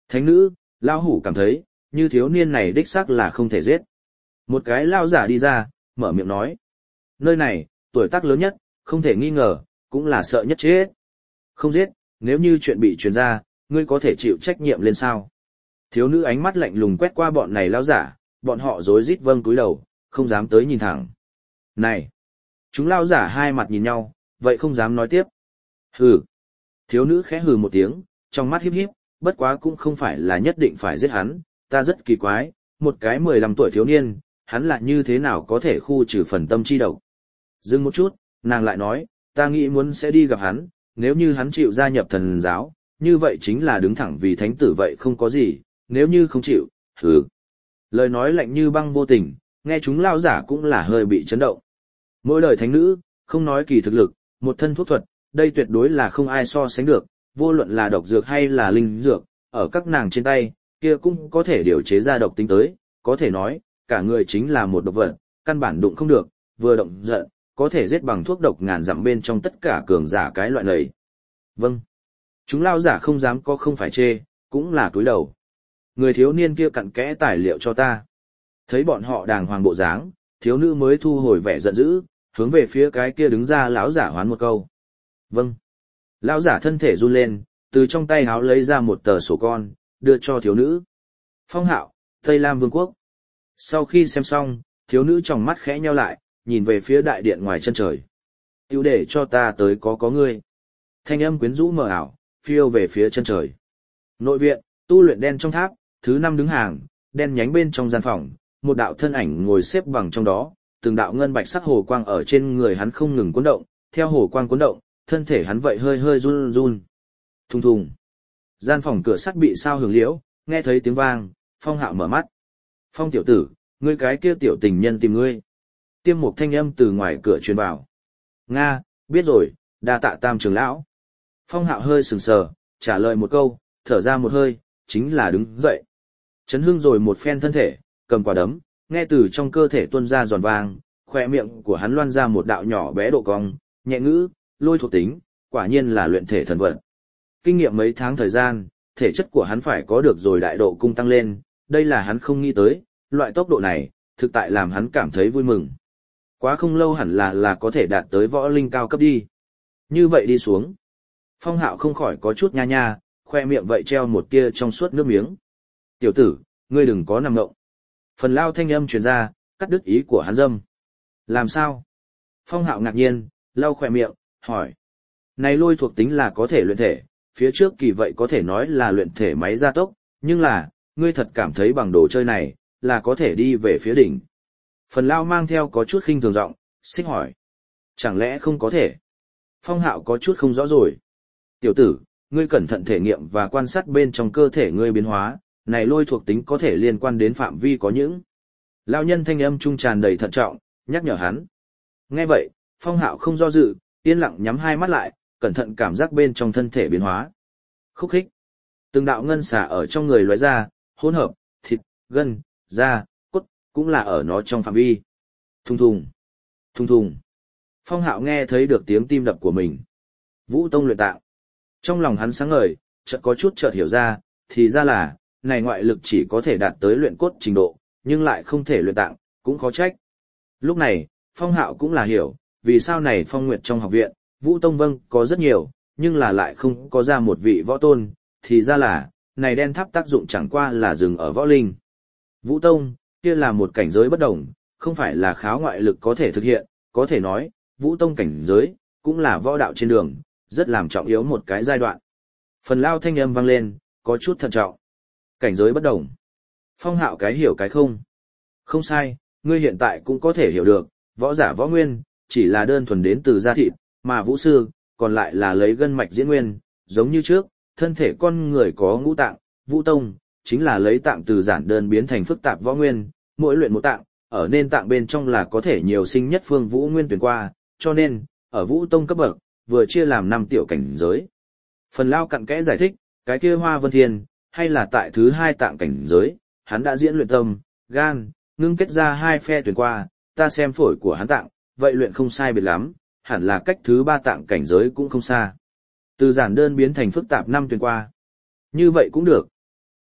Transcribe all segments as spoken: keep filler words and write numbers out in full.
Thánh nữ, lão hủ cảm thấy, như thiếu niên này đích xác là không thể giết. Một cái lao giả đi ra, mở miệng nói. Nơi này, tuổi tác lớn nhất, không thể nghi ngờ, cũng là sợ nhất chết. Không giết, nếu như chuyện bị truyền ra, ngươi có thể chịu trách nhiệm lên sao? Thiếu nữ ánh mắt lạnh lùng quét qua bọn này lao giả, bọn họ rối rít vâng cúi đầu, không dám tới nhìn thẳng. Này! Chúng lao giả hai mặt nhìn nhau, vậy không dám nói tiếp. Hừ! Thiếu nữ khẽ hừ một tiếng, trong mắt híp híp, bất quá cũng không phải là nhất định phải giết hắn, ta rất kỳ quái, một cái mười lăm tuổi thiếu niên, hắn lại như thế nào có thể khu trừ phần tâm chi độc. Dừng một chút, nàng lại nói, ta nghĩ muốn sẽ đi gặp hắn, nếu như hắn chịu gia nhập thần giáo, như vậy chính là đứng thẳng vì thánh tử vậy không có gì, nếu như không chịu, hừ. Lời nói lạnh như băng vô tình, nghe chúng lao giả cũng là hơi bị chấn động. Mỗi lời thánh nữ, không nói kỳ thực lực, một thân thuốc thuật, đây tuyệt đối là không ai so sánh được, vô luận là độc dược hay là linh dược, ở các nàng trên tay, kia cũng có thể điều chế ra độc tính tới, có thể nói, cả người chính là một độc vật, căn bản đụng không được, vừa động giận, có thể giết bằng thuốc độc ngàn dặm bên trong tất cả cường giả cái loại này. Vâng. Chúng lao giả không dám có không phải chê, cũng là túi đầu. Người thiếu niên kia cặn kẽ tài liệu cho ta. Thấy bọn họ đàng hoàng bộ dáng, thiếu nữ mới thu hồi vẻ giận dữ, hướng về phía cái kia đứng ra lão giả hoán một câu. Vâng. Lão giả thân thể run lên, từ trong tay háo lấy ra một tờ sổ con, đưa cho thiếu nữ. Phong Hạo, Tây Lam Vương quốc. Sau khi xem xong, thiếu nữ tròng mắt khẽ nheo lại, nhìn về phía đại điện ngoài chân trời. Tiêu để cho ta tới có có ngươi. Thanh âm quyến rũ mờ ảo, phiêu về phía chân trời. Nội viện, tu luyện đen trong tháp, thứ năm đứng hàng, đen nhánh bên trong gian phòng, một đạo thân ảnh ngồi xếp bằng trong đó, từng đạo ngân bạch sắc hồ quang ở trên người hắn không ngừng cuốn động, theo hồ quang cuốn động, thân thể hắn vậy hơi hơi run run. Thùng thùng. Gian phòng cửa sắt bị sao hưởng liễu, nghe thấy tiếng vang, Phong Hạo mở mắt. Phong tiểu tử, ngươi cái kia tiểu tình nhân tìm ngươi. Tiêm một thanh âm từ ngoài cửa truyền vào. Nga, biết rồi, đa tạ Tam trưởng lão. Phong Hạo hơi sừng sờ, trả lời một câu, thở ra một hơi, chính là đứng dậy. Chấn hưng rồi một phen thân thể, cầm quả đấm, nghe từ trong cơ thể tuôn ra giòn vang, khỏe miệng của hắn loan ra một đạo nhỏ bé độ cong, nhẹ ngữ, lôi thuộc tính, quả nhiên là luyện thể thần vật. Kinh nghiệm mấy tháng thời gian, thể chất của hắn phải có được rồi đại độ cung tăng lên, đây là hắn không nghĩ tới, loại tốc độ này, thực tại làm hắn cảm thấy vui mừng. Quá không lâu hẳn là là có thể đạt tới võ linh cao cấp đi. Như vậy đi xuống. Phong Hạo không khỏi có chút nha nha, khoe miệng vậy treo một tia trong suốt nước miếng. Tiểu tử, ngươi đừng có nằm ngộng. Phần lao thanh âm truyền ra, cắt đứt ý của hắn dâm. Làm sao? Phong Hạo ngạc nhiên, lau khoe miệng, hỏi. Này lôi thuộc tính là có thể luyện thể, phía trước kỳ vậy có thể nói là luyện thể máy gia tốc, nhưng là, ngươi thật cảm thấy bằng đồ chơi này, là có thể đi về phía đỉnh. Phần lao mang theo có chút khinh thường giọng, xích hỏi. Chẳng lẽ không có thể? Phong Hạo có chút không rõ rồi. Tiểu tử, ngươi cẩn thận thể nghiệm và quan sát bên trong cơ thể ngươi biến hóa, này lôi thuộc tính có thể liên quan đến phạm vi có những. Lão nhân thanh âm trung tràn đầy thận trọng, nhắc nhở hắn. Nghe vậy, Phong Hạo không do dự, yên lặng nhắm hai mắt lại, cẩn thận cảm giác bên trong thân thể biến hóa. Khúc khích. Từng đạo ngân xả ở trong người lóe ra, hỗn hợp, thịt, gân, da, cốt, cũng là ở nó trong phạm vi. Thùng thùng. Thùng thùng. Phong Hạo nghe thấy được tiếng tim đập của mình. Vũ Tông luyện tạng. Trong lòng hắn sáng ngời, chợt có chút chợt hiểu ra, thì ra là, này ngoại lực chỉ có thể đạt tới luyện cốt trình độ, nhưng lại không thể luyện tạng, cũng khó trách. Lúc này, Phong Hạo cũng là hiểu, vì sao này Phong Nguyệt trong học viện, Vũ Tông vâng có rất nhiều, nhưng là lại không có ra một vị võ tôn, thì ra là, này đen tháp tác dụng chẳng qua là dừng ở võ linh. Vũ Tông, kia là một cảnh giới bất đồng, không phải là kháo ngoại lực có thể thực hiện, có thể nói, Vũ Tông cảnh giới, cũng là võ đạo trên đường, rất làm trọng yếu một cái giai đoạn. Phần lao thanh âm vang lên, có chút thận trọng. Cảnh giới bất đồng. Phong Hạo cái hiểu cái không. Không sai, ngươi hiện tại cũng có thể hiểu được, võ giả võ nguyên, chỉ là đơn thuần đến từ da thịt, mà vũ sư, còn lại là lấy gân mạch diễn nguyên, giống như trước, thân thể con người có ngũ tạng, Vũ Tông, chính là lấy tạng từ giản đơn biến thành phức tạp võ nguyên, mỗi luyện một tạng, ở nên tạng bên trong là có thể nhiều sinh nhất phương vũ nguyên tuyển qua, cho nên, ở Vũ Tông cấp bậc, vừa chia làm năm tiểu cảnh giới. Phần lao cặn kẽ giải thích, cái kia Hoa Vân Thiên, hay là tại thứ hai tạng cảnh giới, hắn đã diễn luyện tâm, gan, ngưng kết ra hai phe tuyển qua, ta xem phổi của hắn tạng, vậy luyện không sai biệt lắm, hẳn là cách thứ ba tạng cảnh giới cũng không xa. Từ giản đơn biến thành phức tạp năm tuyển qua. Như vậy cũng được.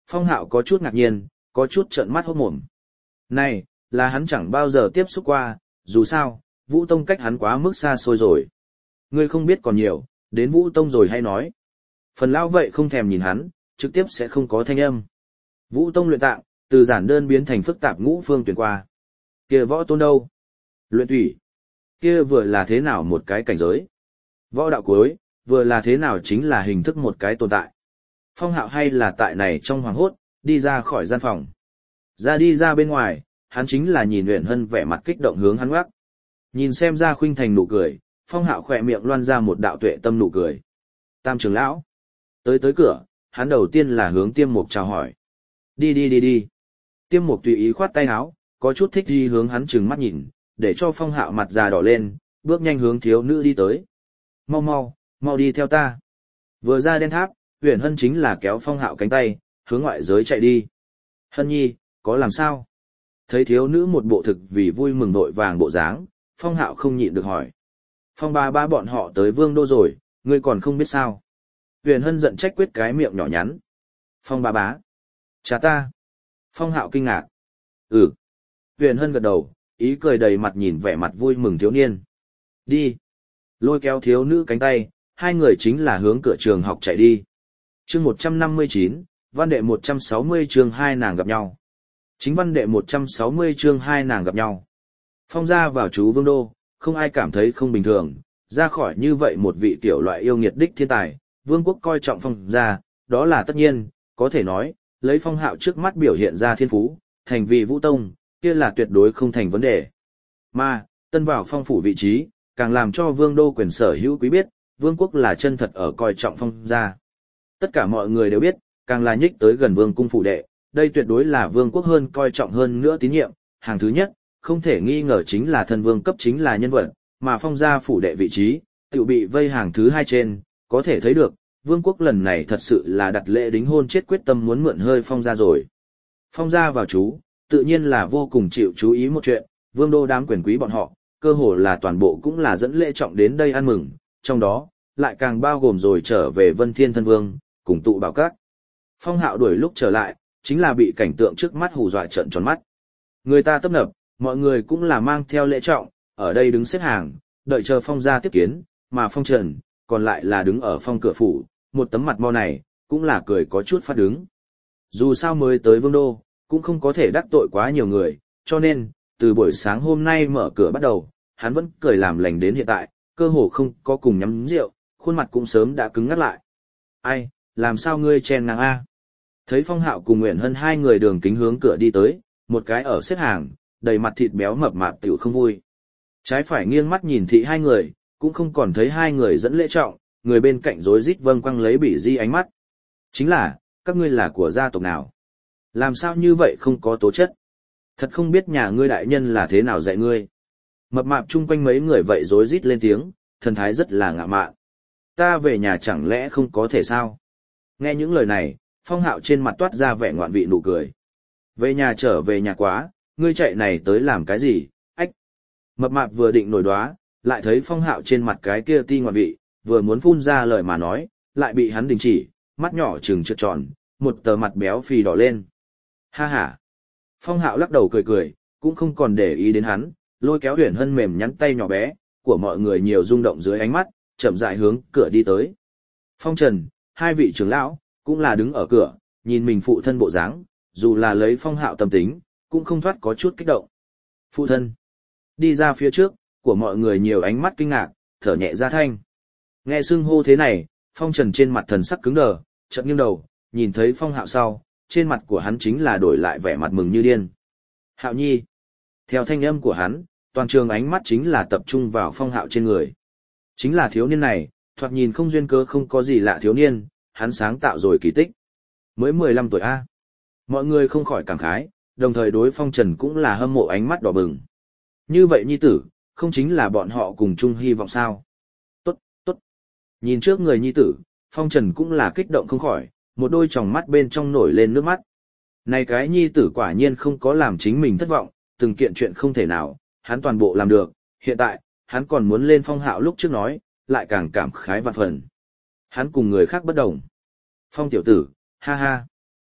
Phong Hạo có chút ngạc nhiên, có chút trợn mắt hốt mồm. Này, là hắn chẳng bao giờ tiếp xúc qua, dù sao, Vũ Tông cách hắn quá mức xa xôi rồi. Ngươi không biết còn nhiều, đến Vũ Tông rồi hay nói. Phần lão vậy không thèm nhìn hắn, trực tiếp sẽ không có thanh âm. Vũ Tông luyện tạng, từ giản đơn biến thành phức tạp ngũ phương tuyển qua. Kia võ tôn đâu? Luyện thủy. Kia vừa là thế nào một cái cảnh giới? Võ đạo cuối, vừa là thế nào chính là hình thức một cái tồn tại. Phong Hạo hay là tại này trong hoàng hốt, đi ra khỏi gian phòng. Ra đi ra bên ngoài, hắn chính là nhìn Uyển Hân vẻ mặt kích động hướng hắn ngoắc. Nhìn xem ra khuynh thành nụ cười, Phong Hạo khỏe miệng loan ra một đạo tuệ tâm nụ cười. Tam trưởng lão. Tới tới cửa, hắn đầu tiên là hướng Tiêm Mục chào hỏi. Đi đi đi đi. Tiêm Mục tùy ý khoát tay áo, có chút thích đi hướng hắn trừng mắt nhìn, để cho Phong Hạo mặt già đỏ lên, bước nhanh hướng thiếu nữ đi tới. Mau mau, mau đi theo ta. Vừa ra đen tháp, Uyển Hân chính là kéo Phong Hạo cánh tay, hướng ngoại giới chạy đi. Hân nhi, có làm sao? Thấy thiếu nữ một bộ thực vì vui mừng vội vàng bộ dáng, Phong Hạo không nhịn được hỏi. Phong ba ba bọn họ tới Vương Đô rồi, ngươi còn không biết sao? Uyển Hân giận trách quyết cái miệng nhỏ nhắn. Phong ba bá. Cha ta. Phong Hạo kinh ngạc. Ừ. Uyển Hân gật đầu, ý cười đầy mặt nhìn vẻ mặt vui mừng thiếu niên. Đi. Lôi kéo thiếu nữ cánh tay, hai người chính là hướng cửa trường học chạy đi. Chương một trăm năm mươi chín, văn đệ một trăm sáu mươi chương hai nàng gặp nhau. Chính văn đệ một trăm sáu mươi chương hai nàng gặp nhau. Phong gia vào chú Vương Đô, không ai cảm thấy không bình thường, ra khỏi như vậy một vị tiểu loại yêu nghiệt đích thiên tài, Vương quốc coi trọng Phong gia, đó là tất nhiên, có thể nói, lấy Phong Hạo trước mắt biểu hiện ra thiên phú, thành vị Vũ Tông, kia là tuyệt đối không thành vấn đề. Mà, tân vào Phong phủ vị trí, càng làm cho Vương Đô quyền sở hữu quý biết, Vương quốc là chân thật ở coi trọng Phong gia. Tất cả mọi người đều biết, càng là nhích tới gần Vương cung phủ đệ, đây tuyệt đối là Vương quốc hơn coi trọng hơn nữa tín nhiệm, hàng thứ nhất, không thể nghi ngờ chính là thân vương cấp chính là nhân vật, mà Phong gia phủ đệ vị trí, tự bị vây hàng thứ hai trên, có thể thấy được, Vương quốc lần này thật sự là đặt lễ đính hôn chết quyết tâm muốn mượn hơi Phong gia rồi. Phong gia vào chú, tự nhiên là vô cùng chịu chú ý một chuyện, Vương đô đám quyền quý bọn họ, cơ hồ là toàn bộ cũng là dẫn lễ trọng đến đây ăn mừng, trong đó, lại càng bao gồm rồi trở về Vân Thiên thân vương, cùng tụ bảo các. Phong Hạo đuổi lúc trở lại, chính là bị cảnh tượng trước mắt hù dọa trợn tròn mắt. Người ta tấp nập, mọi người cũng là mang theo lễ trọng, ở đây đứng xếp hàng, đợi chờ Phong gia tiếp kiến, mà Phong Trần, còn lại là đứng ở Phong cửa phủ, một tấm mặt mo này, cũng là cười có chút phát đứng. Dù sao mới tới Vương Đô, cũng không có thể đắc tội quá nhiều người, cho nên, từ buổi sáng hôm nay mở cửa bắt đầu, hắn vẫn cười làm lành đến hiện tại, cơ hồ không có cùng nhắm rượu, khuôn mặt cũng sớm đã cứng ngắt lại. Ai, làm sao ngươi chen ngang a? Thấy Phong Hạo cùng Uyển Hân hai người đường kính hướng cửa đi tới, một cái ở xếp hàng, đầy mặt thịt béo mập mạp tiểu không vui. Trái phải nghiêng mắt nhìn thị hai người, cũng không còn thấy hai người dẫn lễ trọng, người bên cạnh rối rít vâng quăng lấy bỉ di ánh mắt. Chính là, các ngươi là của gia tộc nào? Làm sao như vậy không có tố chất? Thật không biết nhà ngươi đại nhân là thế nào dạy ngươi. Mập mạp chung quanh mấy người vậy rối rít lên tiếng, thần thái rất là ngạo mạn. Ta về nhà chẳng lẽ không có thể sao? Nghe những lời này, Phong Hạo trên mặt toát ra vẻ ngoạn vị nụ cười. Về nhà trở về nhà quá, ngươi chạy này tới làm cái gì? Ách! Mập mạp vừa định nổi đoá, lại thấy Phong Hạo trên mặt cái kia ti ngoạn vị, vừa muốn phun ra lời mà nói, lại bị hắn đình chỉ, mắt nhỏ trừng trợn tròn, một tờ mặt béo phì đỏ lên. Ha ha! Phong Hạo lắc đầu cười cười, cũng không còn để ý đến hắn, lôi kéo Uyển Hân mềm nhắn tay nhỏ bé, của mọi người nhiều rung động dưới ánh mắt, chậm rãi hướng cửa đi tới. Phong Trần, hai vị trưởng lão, cũng là đứng ở cửa, nhìn mình phụ thân bộ dáng, dù là lấy Phong Hạo tâm tính, cũng không thoát có chút kích động. Phụ thân, đi ra phía trước, của mọi người nhiều ánh mắt kinh ngạc, thở nhẹ ra thanh. Nghe xưng hô thế này, Phong Trần trên mặt thần sắc cứng đờ, chợt nghiêng đầu, nhìn thấy Phong Hạo sau, trên mặt của hắn chính là đổi lại vẻ mặt mừng như điên. Hạo nhi. Theo thanh âm của hắn, toàn trường ánh mắt chính là tập trung vào Phong Hạo trên người. Chính là thiếu niên này, thoạt nhìn không duyên cớ không có gì lạ thiếu niên, hắn sáng tạo rồi kỳ tích. Mới mười lăm tuổi A. Mọi người không khỏi cảm khái, đồng thời đối Phong Trần cũng là hâm mộ ánh mắt đỏ bừng. Như vậy nhi tử, không chính là bọn họ cùng chung hy vọng sao? Tốt, tốt. Nhìn trước người nhi tử, Phong Trần cũng là kích động không khỏi, một đôi tròng mắt bên trong nổi lên nước mắt. Này cái nhi tử quả nhiên không có làm chính mình thất vọng, từng kiện chuyện không thể nào, hắn toàn bộ làm được, hiện tại, hắn còn muốn lên Phong Hạo lúc trước nói, lại càng cảm khái vạn phần. Hắn cùng người khác bất đồng. Phong tiểu tử, ha ha.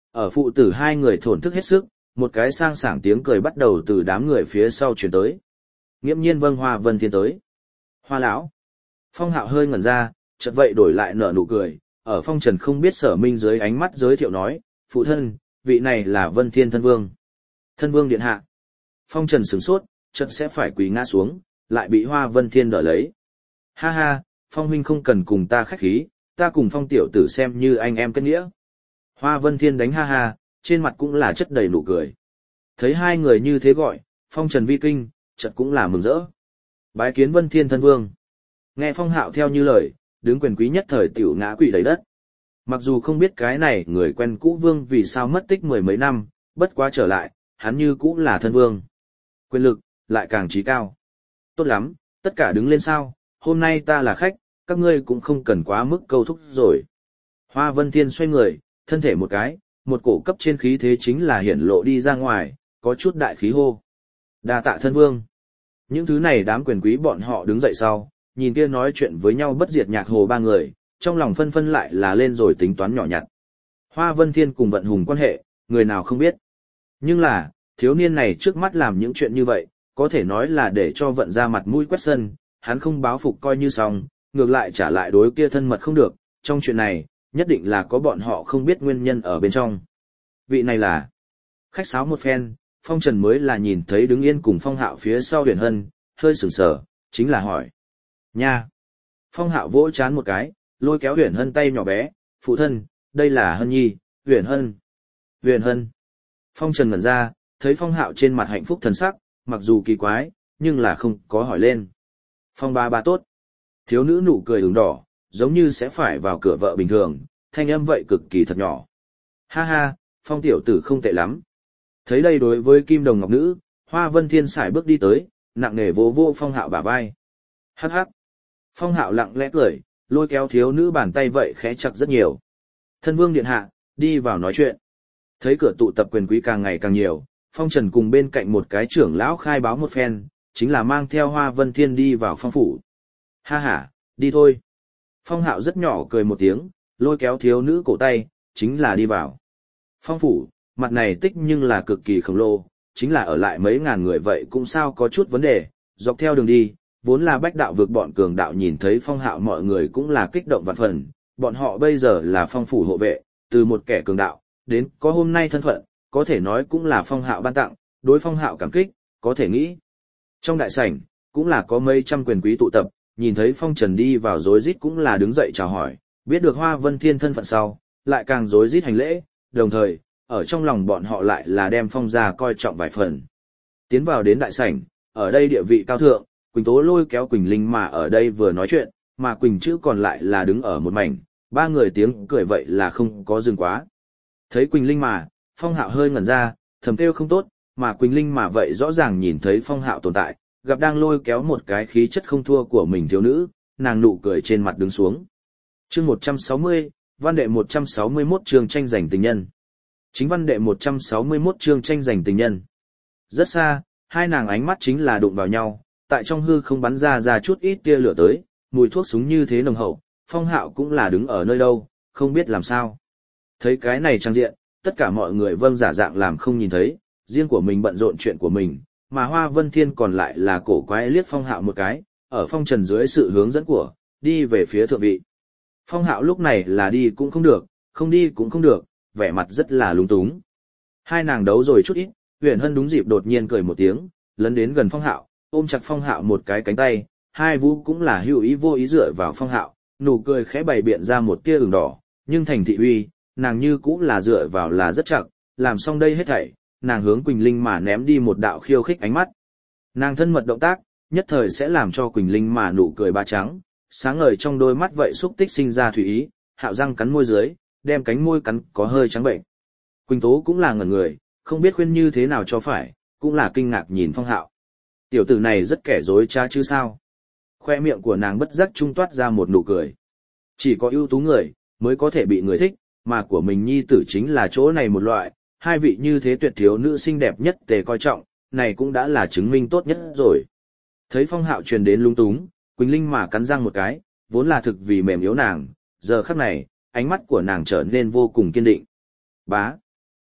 Ở phụ tử hai người thổn thức hết sức, một cái sang sảng tiếng cười bắt đầu từ đám người phía sau truyền tới. Nghiễm nhiên vâng Hoa Vân Thiên tới. Hoa lão. Phong Hạo hơi ngẩn ra, chợt vậy đổi lại nở nụ cười, ở Phong Trần không biết Sở Minh dưới ánh mắt giới thiệu nói, phụ thân, vị này là Vân Thiên thân vương. Thân vương điện hạ. Phong Trần sửng sốt, chợt sẽ phải quỳ ngã xuống, lại bị Hoa Vân Thiên đỡ lấy. Ha ha, Phong huynh không cần cùng ta khách khí, ta cùng Phong tiểu tử xem như anh em kết nghĩa. Hoa Vân Thiên đánh ha ha, trên mặt cũng là chất đầy nụ cười. Thấy hai người như thế gọi, Phong Trần vi kinh, chợt cũng là mừng rỡ. Bái kiến Vân Thiên thân vương. Nghe Phong Hạo theo như lời, đứng quyền quý nhất thời tiểu ngã quỵ đầy đất. Mặc dù không biết cái này người quen cũ vương vì sao mất tích mười mấy năm, bất quá trở lại, hắn như cũ là thân vương. Quyền lực, lại càng trí cao. Tốt lắm, tất cả đứng lên sao, hôm nay ta là khách, các ngươi cũng không cần quá mức câu thúc rồi. Hoa Vân Thiên xoay người, thân thể một cái, một cổ cấp trên khí thế chính là hiển lộ đi ra ngoài, có chút đại khí hô. Đa tạ thân vương. Những thứ này đám quyền quý bọn họ đứng dậy sau, nhìn kia nói chuyện với nhau bất diệt nhạc hồ ba người, trong lòng phân phân lại là lên rồi tính toán nhỏ nhặt. Hoa Vân Thiên cùng Vận Hùng quan hệ, người nào không biết. Nhưng là, thiếu niên này trước mắt làm những chuyện như vậy, có thể nói là để cho Vận ra mặt mũi quét sân, hắn không báo phục coi như xong, ngược lại trả lại đối kia thân mật không được, trong chuyện này, nhất định là có bọn họ không biết nguyên nhân ở bên trong. Vị này là khách sáo một phen, Phong Trần mới là nhìn thấy đứng yên cùng Phong Hạo phía sau Huyền Hân, hơi sửng sở, chính là hỏi. Nha! Phong Hạo vỗ chán một cái, lôi kéo Huyền Hân tay nhỏ bé, phụ thân, đây là Hân Nhi, Huyền Hân. Huyền Hân! Phong Trần ngẩn ra, thấy Phong Hạo trên mặt hạnh phúc thần sắc, mặc dù kỳ quái, nhưng là không có hỏi lên. Phong ba ba tốt. Thiếu nữ nụ cười ửng đỏ, giống như sẽ phải vào cửa vợ bình thường, thanh âm vậy cực kỳ thật nhỏ. Ha ha, Phong tiểu tử không tệ lắm. Thấy đây đối với kim đồng ngọc nữ, Hoa Vân Thiên sải bước đi tới, nặng nề vỗ vỗ Phong Hạo bả vai. Hắc hắc. Phong Hạo lặng lẽ cười, lôi kéo thiếu nữ bàn tay vậy khẽ chặt rất nhiều. Thân vương điện hạ, đi vào nói chuyện. Thấy cửa tụ tập quyền quý càng ngày càng nhiều, Phong Trần cùng bên cạnh một cái trưởng lão khai báo một phen, chính là mang theo Hoa Vân Thiên đi vào phong phủ. Ha ha, đi thôi. Phong Hạo rất nhỏ cười một tiếng, lôi kéo thiếu nữ cổ tay, chính là đi vào. Phong phủ, mặt này tích nhưng là cực kỳ khổng lồ, chính là ở lại mấy ngàn người vậy cũng sao có chút vấn đề, dọc theo đường đi, vốn là bách đạo vượt bọn cường đạo nhìn thấy Phong Hạo mọi người cũng là kích động vạn phần, bọn họ bây giờ là phong phủ hộ vệ, từ một kẻ cường đạo, đến có hôm nay thân phận, có thể nói cũng là Phong Hạo ban tặng, đối Phong Hạo cảm kích, có thể nghĩ. Trong đại sảnh, cũng là có mấy trăm quyền quý tụ tập, nhìn thấy Phong Trần đi vào rối rít cũng là đứng dậy chào hỏi, biết được Hoa Vân Thiên thân phận sau, lại càng rối rít hành lễ, đồng thời, ở trong lòng bọn họ lại là đem Phong gia coi trọng vài phần. Tiến vào đến đại sảnh, ở đây địa vị cao thượng, Quỳnh Tố lôi kéo Quỳnh Linh mà ở đây vừa nói chuyện, mà Quỳnh chữ còn lại là đứng ở một mảnh, ba người tiếng cười vậy là không có dừng quá. Thấy Quỳnh Linh mà, Phong Hạo hơi ngẩn ra, thầm kêu không tốt, mà Quỳnh Linh mà vậy rõ ràng nhìn thấy Phong Hạo tồn tại, gặp đang lôi kéo một cái khí chất không thua của mình thiếu nữ, nàng nụ cười trên mặt đứng xuống. Chương một trăm sáu mươi, văn đệ một trăm sáu mươi mốt chương tranh giành tình nhân. Chính văn đệ một trăm sáu mươi mốt chương tranh giành tình nhân. Rất xa, hai nàng ánh mắt chính là đụng vào nhau, tại trong hư không bắn ra ra chút ít tia lửa tới, mùi thuốc súng như thế nồng hậu, Phong Hạo cũng là đứng ở nơi đâu, không biết làm sao. Thấy cái này trang diện, tất cả mọi người vâng giả dạng làm không nhìn thấy, riêng của mình bận rộn chuyện của mình, mà Hoa Vân Thiên còn lại là cổ quái liếc Phong Hạo một cái, ở Phong Trần dưới sự hướng dẫn của, đi về phía thượng vị. Phong Hạo lúc này là đi cũng không được, không đi cũng không được, vẻ mặt rất là lúng túng. Hai nàng đấu rồi chút ít, Huyền Hân đúng dịp đột nhiên cười một tiếng, lấn đến gần Phong Hạo, ôm chặt Phong Hạo một cái cánh tay, hai vũ cũng là hữu ý vô ý dựa vào Phong Hạo, nụ cười khẽ bày biện ra một tia ửng đỏ, nhưng thành thị uy, nàng như cũng là dựa vào là rất chặt, làm xong đây hết thảy, nàng hướng Quỳnh Linh mà ném đi một đạo khiêu khích ánh mắt. Nàng thân mật động tác, nhất thời sẽ làm cho Quỳnh Linh mà nụ cười ba trắng, sáng ngời trong đôi mắt vậy xúc tích sinh ra thủy ý, Hạo răng cắn môi dưới, đem cánh môi cắn có hơi trắng bệnh. Quỳnh Tố cũng là ngẩn người, không biết khuyên như thế nào cho phải, cũng là kinh ngạc nhìn Phong Hạo. Tiểu tử này rất kẻ dối trá chứ sao? Khoe miệng của nàng bất giác trung toát ra một nụ cười. Chỉ có ưu tú người, mới có thể bị người thích, mà của mình nhi tử chính là chỗ này một loại, hai vị như thế tuyệt thiếu nữ xinh đẹp nhất tề coi trọng, này cũng đã là chứng minh tốt nhất rồi. Thấy Phong Hạo truyền đến lung túng, Quỳnh Linh mà cắn răng một cái, vốn là thực vì mềm yếu nàng, giờ khắc này, ánh mắt của nàng trở nên vô cùng kiên định. Bá,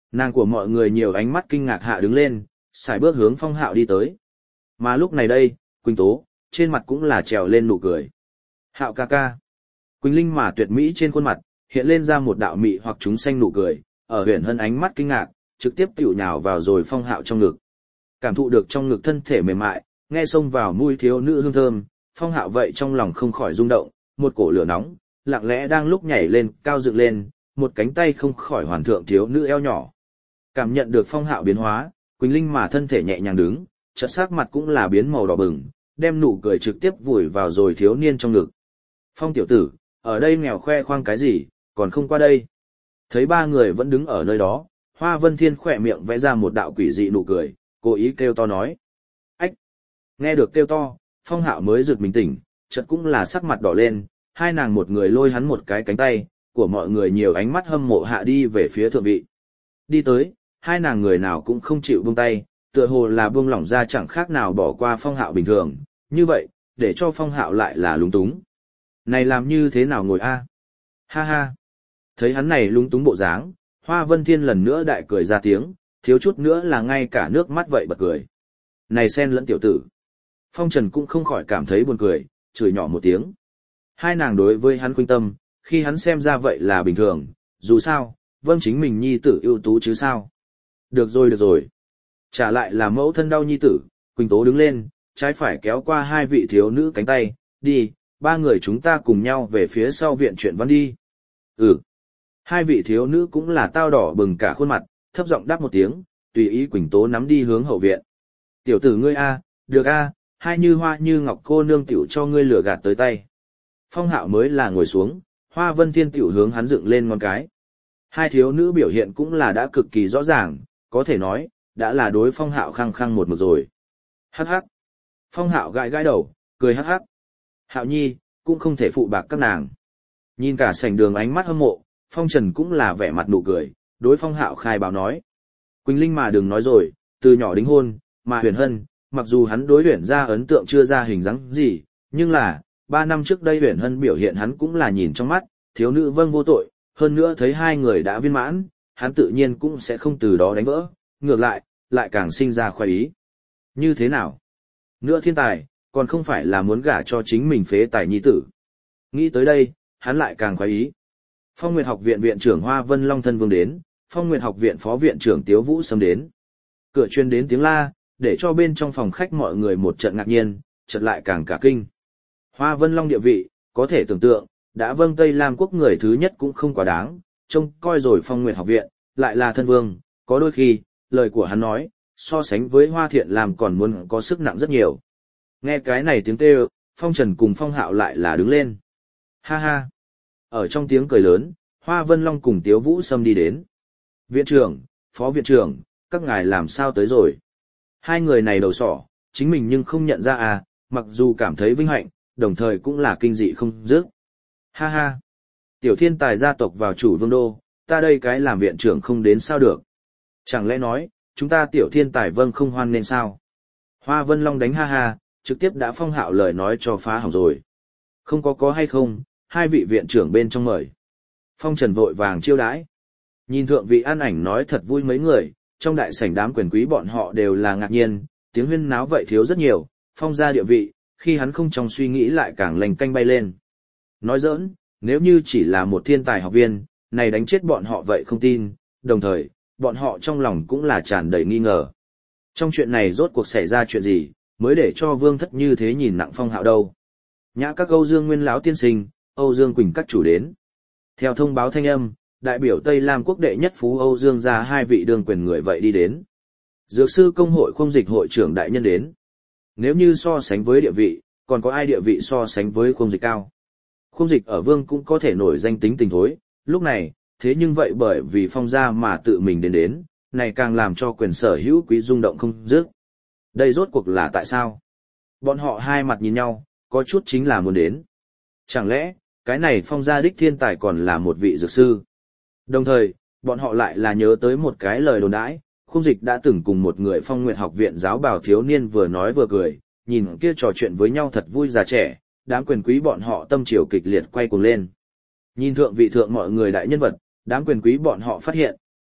Nàng của mọi người nhiều ánh mắt kinh ngạc hạ đứng lên, xài bước hướng Phong Hạo đi tới. Mà lúc này đây, Quỳnh Tố, trên mặt cũng là trèo lên nụ cười. Hạo ca ca. Quỳnh Linh mà tuyệt mỹ trên khuôn mặt, hiện lên ra một đạo mị hoặc chúng xanh nụ cười, ở Huyền Hân ánh mắt kinh ngạc, trực tiếp tiểu nhào vào rồi Phong Hạo trong ngực. Cảm thụ được trong ngực thân thể mềm mại, nghe xông vào mũi thiếu nữ hương thơm, Phong Hạo vậy trong lòng không khỏi rung động, một cổ lửa nóng, lặng lẽ đang lúc nhảy lên, cao dựng lên, một cánh tay không khỏi hoàn thượng thiếu nữ eo nhỏ. Cảm nhận được Phong Hạo biến hóa, Quỳnh Linh mà thân thể nhẹ nhàng đứng, chợt sắc mặt cũng là biến màu đỏ bừng, đem nụ cười trực tiếp vùi vào rồi thiếu niên trong ngực. Phong tiểu tử, ở đây nghèo khoe khoang cái gì, còn không qua đây. Thấy ba người vẫn đứng ở nơi đó, Hoa Vân Thiên khỏe miệng vẽ ra một đạo quỷ dị nụ cười, cố ý kêu to nói. Ách! Nghe được kêu to, Phong Hạo mới giật mình tỉnh, chợt cũng là sắc mặt đỏ lên, hai nàng một người lôi hắn một cái cánh tay, của mọi người nhiều ánh mắt hâm mộ hạ đi về phía thượng vị. Đi tới, hai nàng người nào cũng không chịu buông tay, tựa hồ là buông lỏng ra chẳng khác nào bỏ qua Phong Hạo bình thường, như vậy, để cho Phong Hạo lại là lúng túng. Này làm như thế nào ngồi a? Ha ha! Thấy hắn này lúng túng bộ dáng, Hoa Vân Thiên lần nữa đại cười ra tiếng, thiếu chút nữa là ngay cả nước mắt vậy bật cười. Này sen lẫn tiểu tử! Phong Trần cũng không khỏi cảm thấy buồn cười, chửi nhỏ một tiếng. Hai nàng đối với hắn khuynh tâm, khi hắn xem ra vậy là bình thường, dù sao, vâng chính mình nhi tử ưu tú chứ sao. Được rồi được rồi. Trả lại là mẫu thân đau nhi tử, Quỳnh Tố đứng lên, trái phải kéo qua hai vị thiếu nữ cánh tay, đi, ba người chúng ta cùng nhau về phía sau viện chuyện văn đi. Ừ. Hai vị thiếu nữ cũng là tao đỏ bừng cả khuôn mặt, thấp giọng đáp một tiếng, tùy ý Quỳnh Tố nắm đi hướng hậu viện. Tiểu tử ngươi a, được a, hai như hoa như ngọc cô nương tiểu cho ngươi lửa gạt tới tay. Phong Hạo mới là ngồi xuống, Hoa Vân Thiên tiểu hướng hắn dựng lên ngón cái. Hai thiếu nữ biểu hiện cũng là đã cực kỳ rõ ràng, có thể nói, đã là đối Phong Hạo khăng khăng một mực rồi. Hắc hắc. Phong Hạo gãi gãi đầu, cười hắc hắc. Hạo nhi, cũng không thể phụ bạc các nàng. Nhìn cả sảnh đường ánh mắt hâm mộ, Phong Trần cũng là vẻ mặt nụ cười, đối Phong Hạo khai báo nói. Quỳnh Linh mà đừng nói rồi, từ nhỏ đính hôn, mà Huyền Hân, mặc dù hắn đối Huyền ra ấn tượng chưa ra hình dáng gì, nhưng là, ba năm trước đây Huyền Hân biểu hiện hắn cũng là nhìn trong mắt, thiếu nữ vâng vô tội, hơn nữa thấy hai người đã viên mãn, hắn tự nhiên cũng sẽ không từ đó đánh vỡ, ngược lại, lại càng sinh ra khoái ý. Như thế nào? Nữa thiên tài, còn không phải là muốn gả cho chính mình phế tài nhi tử. Nghĩ tới đây, hắn lại càng khoái ý. Phong Nguyệt học viện viện trưởng Hoa Vân Long thân vương đến, Phong Nguyệt học viện phó viện trưởng Tiếu Vũ Sâm đến. Cửa chuyên đến tiếng la, để cho bên trong phòng khách mọi người một trận ngạc nhiên, chợt lại càng cả kinh. Hoa Vân Long địa vị, có thể tưởng tượng, đã vâng Tây Lam quốc người thứ nhất cũng không quá đáng, trông coi rồi Phong Nguyệt học viện, lại là thân vương, có đôi khi, lời của hắn nói, so sánh với Hoa Thiện làm còn muốn có sức nặng rất nhiều. Nghe cái này tiếng kêu, Phong Trần cùng Phong Hạo lại là đứng lên. Ha ha! Ở trong tiếng cười lớn, Hoa Vân Long cùng Tiếu Vũ Sâm đi đến. Viện trưởng, phó viện trưởng, các ngài làm sao tới rồi? Hai người này đầu sỏ, chính mình nhưng không nhận ra à, mặc dù cảm thấy vinh hạnh, đồng thời cũng là kinh dị không dứt. Ha ha! Tiểu thiên tài gia tộc vào chủ vương đô, ta đây cái làm viện trưởng không đến sao được. Chẳng lẽ nói, chúng ta tiểu thiên tài vâng không hoan nên sao? Hoa Vân Long đánh ha ha, trực tiếp đã Phong Hạo lời nói cho phá hỏng rồi. Không có có hay không, hai vị viện trưởng bên trong mời. Phong Trần vội vàng chiêu đãi. Nhìn thượng vị an ảnh nói thật vui mấy người, trong đại sảnh đám quyền quý bọn họ đều là ngạc nhiên, tiếng huyên náo vậy thiếu rất nhiều, Phong gia địa vị, khi hắn không trong suy nghĩ lại càng lành canh bay lên. Nói giỡn, nếu như chỉ là một thiên tài học viên, này đánh chết bọn họ vậy không tin, đồng thời, bọn họ trong lòng cũng là tràn đầy nghi ngờ. Trong chuyện này rốt cuộc xảy ra chuyện gì, mới để cho Vương Thất như thế nhìn nặng Phong Hạo đâu. Nhã các Âu Dương Nguyên lão tiên sinh, Âu Dương Quỳnh các chủ đến. Theo thông báo thanh âm, đại biểu Tây Lam quốc đệ nhất phú Âu Dương ra hai vị đương quyền người vậy đi đến. Dược sư công hội Khung Dịch hội trưởng đại nhân đến. Nếu như so sánh với địa vị, còn có ai địa vị so sánh với Khung Dịch cao? Khung Dịch ở Vương cũng có thể nổi danh tính tình thối, lúc này, thế nhưng vậy bởi vì Phong gia mà tự mình đến đến, này càng làm cho quyền sở hữu quý rung động không dứt. Đây rốt cuộc là tại sao? Bọn họ hai mặt nhìn nhau, có chút chính là muốn đến. Chẳng lẽ, cái này Phong gia đích thiên tài còn là một vị dược sư? Đồng thời, bọn họ lại là nhớ tới một cái lời đồn đãi, Khung Dịch đã từng cùng một người Phong Nguyệt học viện giáo bào thiếu niên vừa nói vừa cười, nhìn kia trò chuyện với nhau thật vui già trẻ, đám quyền quý bọn họ tâm triều kịch liệt quay cuồng lên. Nhìn thượng vị thượng mọi người đại nhân vật, đám quyền quý bọn họ phát hiện,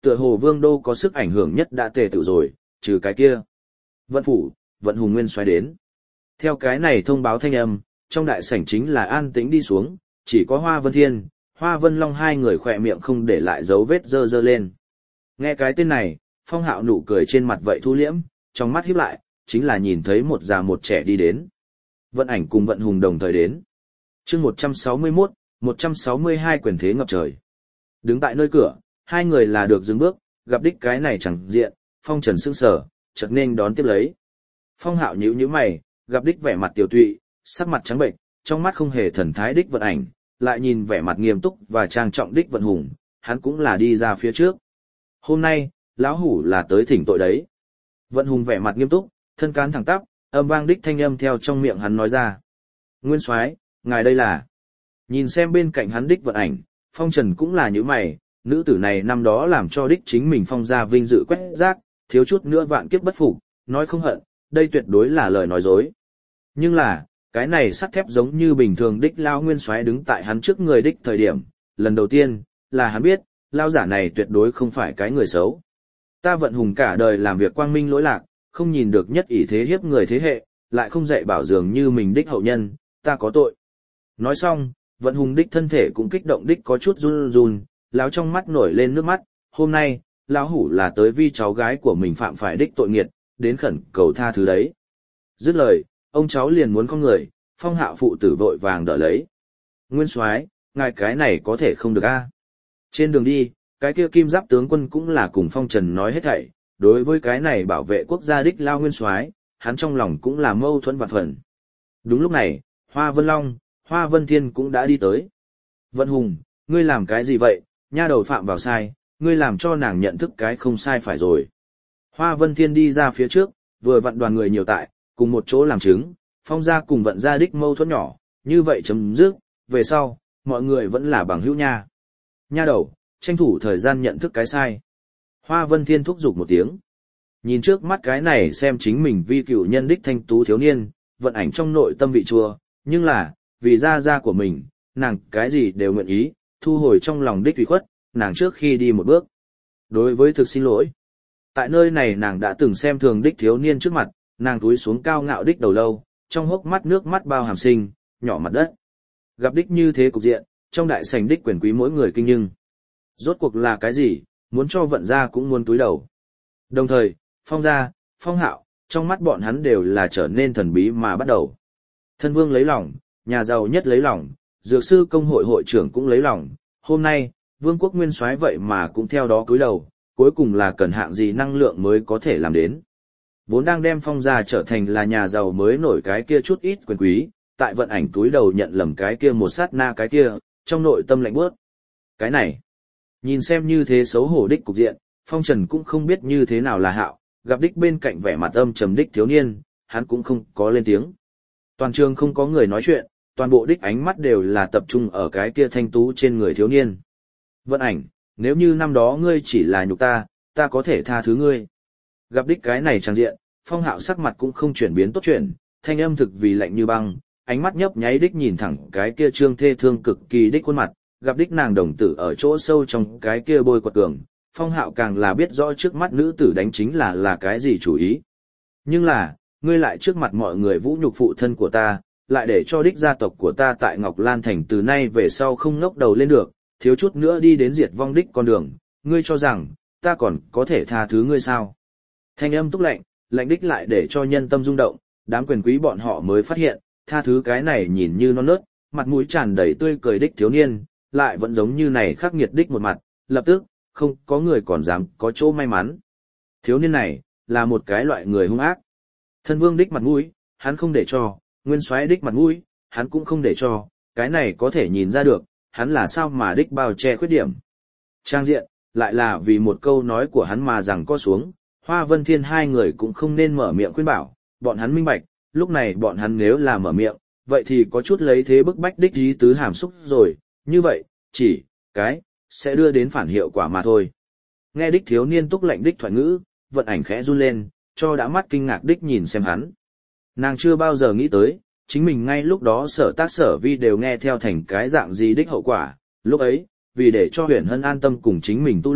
tựa hồ vương đô có sức ảnh hưởng nhất đã tề tự rồi, trừ cái kia. Vận phủ, vận hùng nguyên xoáy đến. Theo cái này thông báo thanh âm, trong đại sảnh chính là an tĩnh đi xuống, chỉ có Hoa Vân Thiên, Hoa Vân Long hai người khỏe miệng không để lại dấu vết dơ dơ lên. Nghe cái tên này, Phong Hạo nụ cười trên mặt vậy thu liễm, trong mắt híp lại, chính là nhìn thấy một già một trẻ đi đến. Vận ảnh cùng vận hùng đồng thời đến. Chương một trăm sáu mươi mốt, một trăm sáu mươi hai quyền thế ngập trời. Đứng tại nơi cửa, hai người là được dừng bước, gặp đích cái này chẳng diện, Phong Trần sững sờ, chợt nên đón tiếp lấy. Phong Hạo nhíu nhíu mày, gặp đích vẻ mặt tiểu tụy, sắc mặt trắng bệnh, trong mắt không hề thần thái đích vận ảnh, lại nhìn vẻ mặt nghiêm túc và trang trọng đích vận hùng, hắn cũng là đi ra phía trước. Hôm nay, lão hủ là tới thỉnh tội đấy. Vận hùng vẻ mặt nghiêm túc, thân cán thẳng tắp, âm vang đích thanh âm theo trong miệng hắn nói ra. Nguyên soái, ngài đây là. Nhìn xem bên cạnh hắn đích vận ảnh, Phong Trần cũng là như mày, nữ tử này năm đó làm cho đích chính mình Phong gia vinh dự quét rác, thiếu chút nữa vạn kiếp bất phục, nói không hận, đây tuyệt đối là lời nói dối. Nhưng là, cái này sắt thép giống như bình thường đích lao nguyên soái đứng tại hắn trước người đích thời điểm, lần đầu tiên, là hắn biết, lao giả này tuyệt đối không phải cái người xấu. Ta vận hùng cả đời làm việc quang minh lỗi lạc, không nhìn được nhất ỷ thế hiếp người thế hệ, lại không dạy bảo dường như mình đích hậu nhân, ta có tội. Nói xong, vận hùng đích thân thể cũng kích động đích có chút run run, lão trong mắt nổi lên nước mắt, hôm nay, lão hủ là tới vi cháu gái của mình phạm phải đích tội nghiệt, đến khẩn cầu tha thứ đấy. Dứt lời, ông cháu liền muốn con người, Phong Hạo phụ tử vội vàng đỡ lấy. Nguyên soái, ngài cái này có thể không được a. Trên đường đi, cái kia kim giáp tướng quân cũng là cùng Phong Trần nói hết thảy, đối với cái này bảo vệ quốc gia đích lao nguyên soái, hắn trong lòng cũng là mâu thuẫn vạn phần. Đúng lúc này, Hoa Vân Long, Hoa Vân Thiên cũng đã đi tới. Vận hùng, ngươi làm cái gì vậy, nha đầu phạm vào sai, ngươi làm cho nàng nhận thức cái không sai phải rồi. Hoa Vân Thiên đi ra phía trước, vừa vặn đoàn người nhiều tại, cùng một chỗ làm chứng, Phong gia cùng vận gia đích mâu thuẫn nhỏ, như vậy chấm dứt, về sau, mọi người vẫn là bằng hữu nha. Nha đầu, tranh thủ thời gian nhận thức cái sai. Hoa Vân Thiên thúc giục một tiếng. Nhìn trước mắt cái này xem chính mình vi cựu nhân đích thanh tú thiếu niên, vận ảnh trong nội tâm vị chua, nhưng là, vì gia gia của mình, nàng cái gì đều nguyện ý, thu hồi trong lòng đích ủy khuất, nàng trước khi đi một bước. Đối với thực xin lỗi. Tại nơi này nàng đã từng xem thường đích thiếu niên trước mặt, nàng túi xuống cao ngạo đích đầu lâu, trong hốc mắt nước mắt bao hàm sinh, nhỏ mặt đất. Gặp đích như thế cục diện, trong đại sảnh đích quyền quý mỗi người kinh nhưng. Rốt cuộc là cái gì, muốn cho vận gia cũng muốn túi đầu. Đồng thời, Phong gia, Phong Hạo, trong mắt bọn hắn đều là trở nên thần bí mà bắt đầu. Thân vương lấy lòng, nhà giàu nhất lấy lòng, dược sư công hội hội trưởng cũng lấy lòng, hôm nay, vương quốc nguyên soái vậy mà cũng theo đó cúi đầu, cuối cùng là cần hạng gì năng lượng mới có thể làm đến. Vốn đang đem Phong gia trở thành là nhà giàu mới nổi cái kia chút ít quyền quý, tại vận ảnh túi đầu nhận lầm cái kia một sát na cái kia, trong nội tâm lạnh bước. Cái này, nhìn xem như thế xấu hổ đích cục diện, Phong Trần cũng không biết như thế nào là hạo, gặp đích bên cạnh vẻ mặt âm trầm đích thiếu niên, hắn cũng không có lên tiếng. Toàn trường không có người nói chuyện, toàn bộ đích ánh mắt đều là tập trung ở cái kia thanh tú trên người thiếu niên. Vận ảnh, nếu như năm đó ngươi chỉ là nhục ta, ta có thể tha thứ ngươi. Gặp đích cái này trang diện, Phong Hạo sắc mặt cũng không chuyển biến tốt chuyện, thanh âm thực vì lạnh như băng, ánh mắt nhấp nháy đích nhìn thẳng cái kia trương thê thương cực kỳ đích khuôn mặt, gặp đích nàng đồng tử ở chỗ sâu trong cái kia bôi quật cường, Phong Hạo càng là biết rõ trước mắt nữ tử đánh chính là là cái gì chủ ý. Nhưng là, ngươi lại trước mặt mọi người vũ nhục phụ thân của ta, lại để cho đích gia tộc của ta tại Ngọc Lan Thành từ nay về sau không ngóc đầu lên được, thiếu chút nữa đi đến diệt vong đích con đường, ngươi cho rằng, ta còn có thể tha thứ ngươi sao? Thanh âm túc lạnh, lạnh đích lại để cho nhân tâm rung động, đám quyền quý bọn họ mới phát hiện, tha thứ cái này nhìn như non nớt, mặt mũi tràn đầy tươi cười đích thiếu niên, lại vẫn giống như này khắc nghiệt đích một mặt, lập tức, không có người còn dám có chỗ may mắn. Thiếu niên này, là một cái loại người hung ác. Thân vương đích mặt mũi, hắn không để cho, nguyên soái đích mặt mũi, hắn cũng không để cho, cái này có thể nhìn ra được, hắn là sao mà đích bao che khuyết điểm. Trang diện, lại là vì một câu nói của hắn mà rằng có xuống, Hoa Vân Thiên hai người cũng không nên mở miệng khuyên bảo, bọn hắn minh bạch, lúc này bọn hắn nếu là mở miệng, vậy thì có chút lấy thế bức bách đích ý tứ hàm xúc rồi, như vậy, chỉ, cái, sẽ đưa đến phản hiệu quả mà thôi. Nghe đích thiếu niên túc lạnh đích thoại ngữ, vận ảnh khẽ run lên, cho đã mắt kinh ngạc đích nhìn xem hắn. Nàng chưa bao giờ nghĩ tới, chính mình ngay lúc đó sở tác sở vi đều nghe theo thành cái dạng gì đích hậu quả, lúc ấy, vì để cho Huyền Hân an tâm cùng chính mình tu luyện,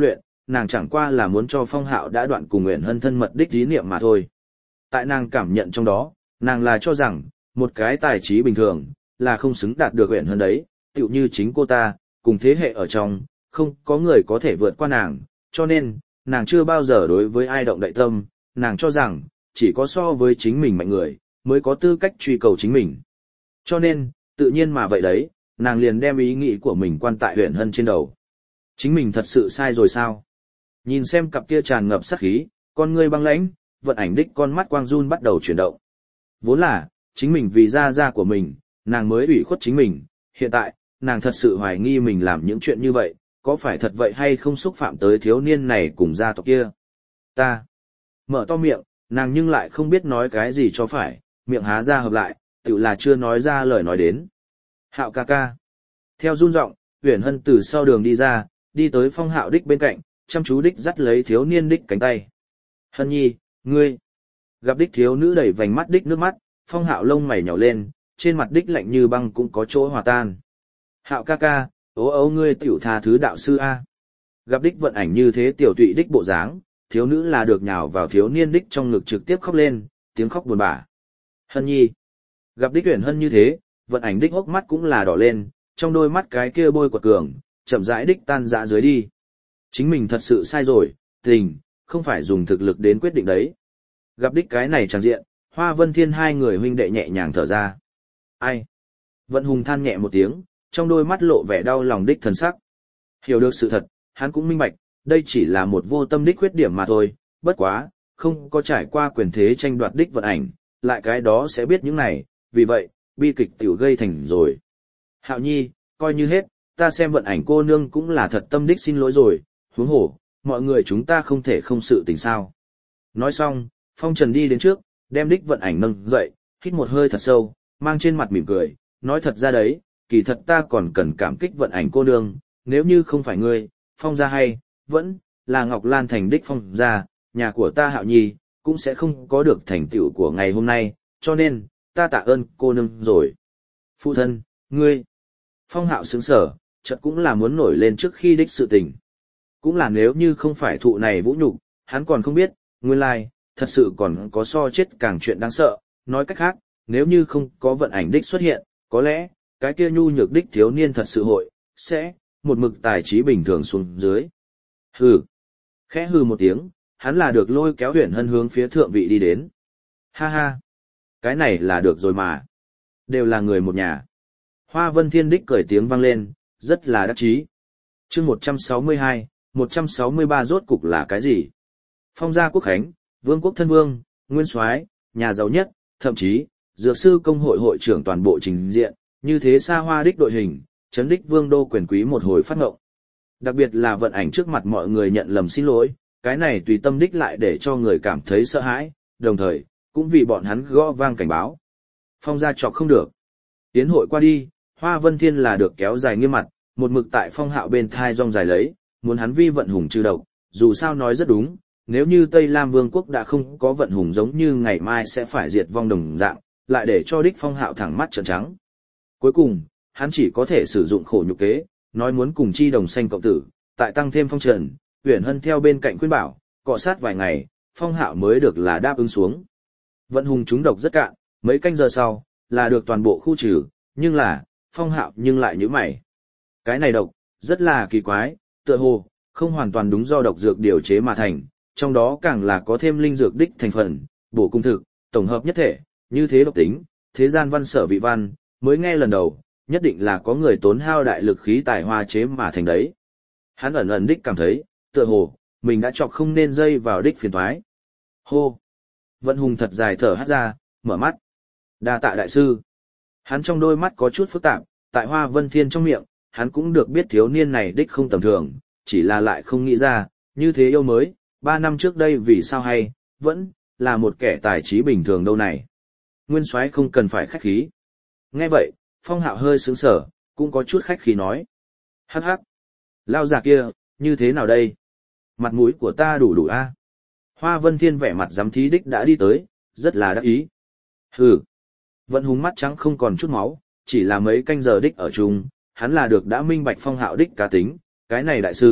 nàng chẳng qua là muốn cho Phong Hạo đã đoạn cùng Uyển Hân thân mật đích ý niệm mà thôi. Tại nàng cảm nhận trong đó, nàng là cho rằng, một cái tài trí bình thường, là không xứng đạt được Uyển Hân đấy, tựu như chính cô ta, cùng thế hệ ở trong, không có người có thể vượt qua nàng, cho nên, nàng chưa bao giờ đối với ai động đại tâm, nàng cho rằng, chỉ có so với chính mình mạnh người, mới có tư cách truy cầu chính mình. Cho nên, tự nhiên mà vậy đấy, nàng liền đem ý nghĩ của mình quan tại Uyển Hân trên đầu. Chính mình thật sự sai rồi sao? Nhìn xem cặp kia tràn ngập sát khí, con ngươi băng lãnh, vận ảnh đích con mắt quang run bắt đầu chuyển động. Vốn là, chính mình vì gia gia của mình, nàng mới ủy khuất chính mình, hiện tại, nàng thật sự hoài nghi mình làm những chuyện như vậy, có phải thật vậy hay không xúc phạm tới thiếu niên này cùng gia tộc kia. Ta, mở to miệng, nàng nhưng lại không biết nói cái gì cho phải, miệng há ra hợp lại, tự là chưa nói ra lời nói đến. Hạo ca ca. Theo run giọng, Uyển Hân từ sau đường đi ra, đi tới Phong Hạo đích bên cạnh, chăm chú đích dắt lấy thiếu niên đích cánh tay. Hân nhi, ngươi. Gặp đích thiếu nữ đẩy vành mắt đích nước mắt, Phong Hạo lông mày nhảy lên, trên mặt đích lạnh như băng cũng có chỗ hòa tan. Hạo ca ca, ố ấu ngươi tiểu tha thứ đạo sư A. Gặp đích vận ảnh như thế tiểu tụy đích bộ dáng, thiếu nữ là được nhào vào thiếu niên đích trong ngực trực tiếp khóc lên, tiếng khóc buồn bã. Hân nhi. Gặp đích Uyển Hân như thế, vận ảnh đích hốc mắt cũng là đỏ lên, trong đôi mắt cái kia bôi quật cường, chậm rãi đích tan rã dưới đi. Chính mình thật sự sai rồi, tình, không phải dùng thực lực đến quyết định đấy. Gặp đích cái này tràng diện, Hoa Vân Thiên hai người huynh đệ nhẹ nhàng thở ra. Ai? Vận Hùng than nhẹ một tiếng, trong đôi mắt lộ vẻ đau lòng đích thần sắc. Hiểu được sự thật, hắn cũng minh bạch, đây chỉ là một vô tâm đích khuyết điểm mà thôi, bất quá, không có trải qua quyền thế tranh đoạt đích vận ảnh, lại cái đó sẽ biết những này, vì vậy, bi kịch tiểu gây thành rồi. Hạo nhi, coi như hết, ta xem vận ảnh cô nương cũng là thật tâm đích xin lỗi rồi, huống hổ, mọi người chúng ta không thể không sự tình sao. Nói xong, Phong Trần đi đến trước, đem đích vận ảnh nâng dậy, hít một hơi thật sâu, mang trên mặt mỉm cười, nói thật ra đấy, kỳ thật ta còn cần cảm kích vận ảnh cô nương, nếu như không phải ngươi, Phong gia hay, vẫn là Ngọc Lan thành đích Phong gia, nhà của ta Hạo nhi, cũng sẽ không có được thành tựu của ngày hôm nay, cho nên, ta tạ ơn cô nương rồi. Phụ thân, ngươi. Phong Hạo sững sờ, chợt cũng là muốn nổi lên trước khi đích sự tình. Cũng là nếu như không phải thụ này vũ nhục, hắn còn không biết, nguyên lai, thật sự còn có so chết càng chuyện đáng sợ, nói cách khác, nếu như không có vận ảnh đích xuất hiện, có lẽ, cái kia nhu nhược đích thiếu niên thật sự hội, sẽ, một mực tài trí bình thường xuống dưới. Hừ. Khẽ hừ một tiếng, hắn là được lôi kéo Uyển Hân hướng phía thượng vị đi đến. Ha ha. Cái này là được rồi mà. Đều là người một nhà. Hoa Vân Thiên đích cười tiếng vang lên, rất là đắc chí. Chương một trăm sáu mươi hai, một trăm sáu mươi ba rốt cục là cái gì? Phong gia quốc khánh, vương quốc thân vương, nguyên soái, nhà giàu nhất, thậm chí, dược sư công hội hội trưởng toàn bộ trình diện, như thế xa hoa đích đội hình, chấn đích vương đô quyền quý một hồi phát ngộng. Đặc biệt là vận ảnh trước mặt mọi người nhận lầm xin lỗi, cái này tùy tâm đích lại để cho người cảm thấy sợ hãi, đồng thời, cũng vì bọn hắn gõ vang cảnh báo. Phong gia chọc không được. Tiến hội qua đi, Hoa Vân Thiên là được kéo dài nghiêm mặt, một mực tại Phong Hạo bên thai rong dài lấy, muốn hắn vi vận hùng trừ độc, dù sao nói rất đúng, nếu như Tây Lam Vương quốc đã không có vận hùng giống như ngày mai sẽ phải diệt vong đồng dạng, lại để cho đích Phong Hạo thẳng mắt trợn trắng. Cuối cùng, hắn chỉ có thể sử dụng khổ nhục kế, nói muốn cùng chi đồng xanh cộng tử, tại tăng thêm Phong Trần, Uyển Hân theo bên cạnh khuyên bảo, cọ sát vài ngày, Phong Hạo mới được là đáp ứng xuống. Vận hùng trúng độc rất cạn, mấy canh giờ sau, là được toàn bộ khu trừ, nhưng là, Phong Hạo nhưng lại nhíu mày. Cái này độc, rất là kỳ quái, tựa hồ, không hoàn toàn đúng do độc dược điều chế mà thành, trong đó càng là có thêm linh dược đích thành phần, bổ cung thực, tổng hợp nhất thể, như thế độc tính, thế gian văn sở vị văn, mới nghe lần đầu, nhất định là có người tốn hao đại lực khí tài hoa chế mà thành đấy. Hắn ẩn ẩn đích cảm thấy, tựa hồ, mình đã chọc không nên dây vào đích phiền toái. Hô! Vận hùng thật dài thở hắt ra, mở mắt. Đa tạ đại sư. Hắn trong đôi mắt có chút phức tạp, tại Hoa Vân Thiên trong miệng, hắn cũng được biết thiếu niên này đích không tầm thường, chỉ là lại không nghĩ ra, như thế yêu mới, ba năm trước đây vì sao hay, vẫn là một kẻ tài trí bình thường đâu này. Nguyên soái không cần phải khách khí. Nghe vậy, Phong Hạo hơi sững sờ, cũng có chút khách khí nói. Hắc hắc. Lao già kia, như thế nào đây? Mặt mũi của ta đủ đủ a. À? Hoa Vân Thiên vẻ mặt giám thí đích đã đi tới, rất là đắc ý. Hừ. Vận hùng mắt trắng không còn chút máu, chỉ là mấy canh giờ đích ở chung, hắn là được đã minh bạch Phong Hạo đích cá tính, cái này đại sư,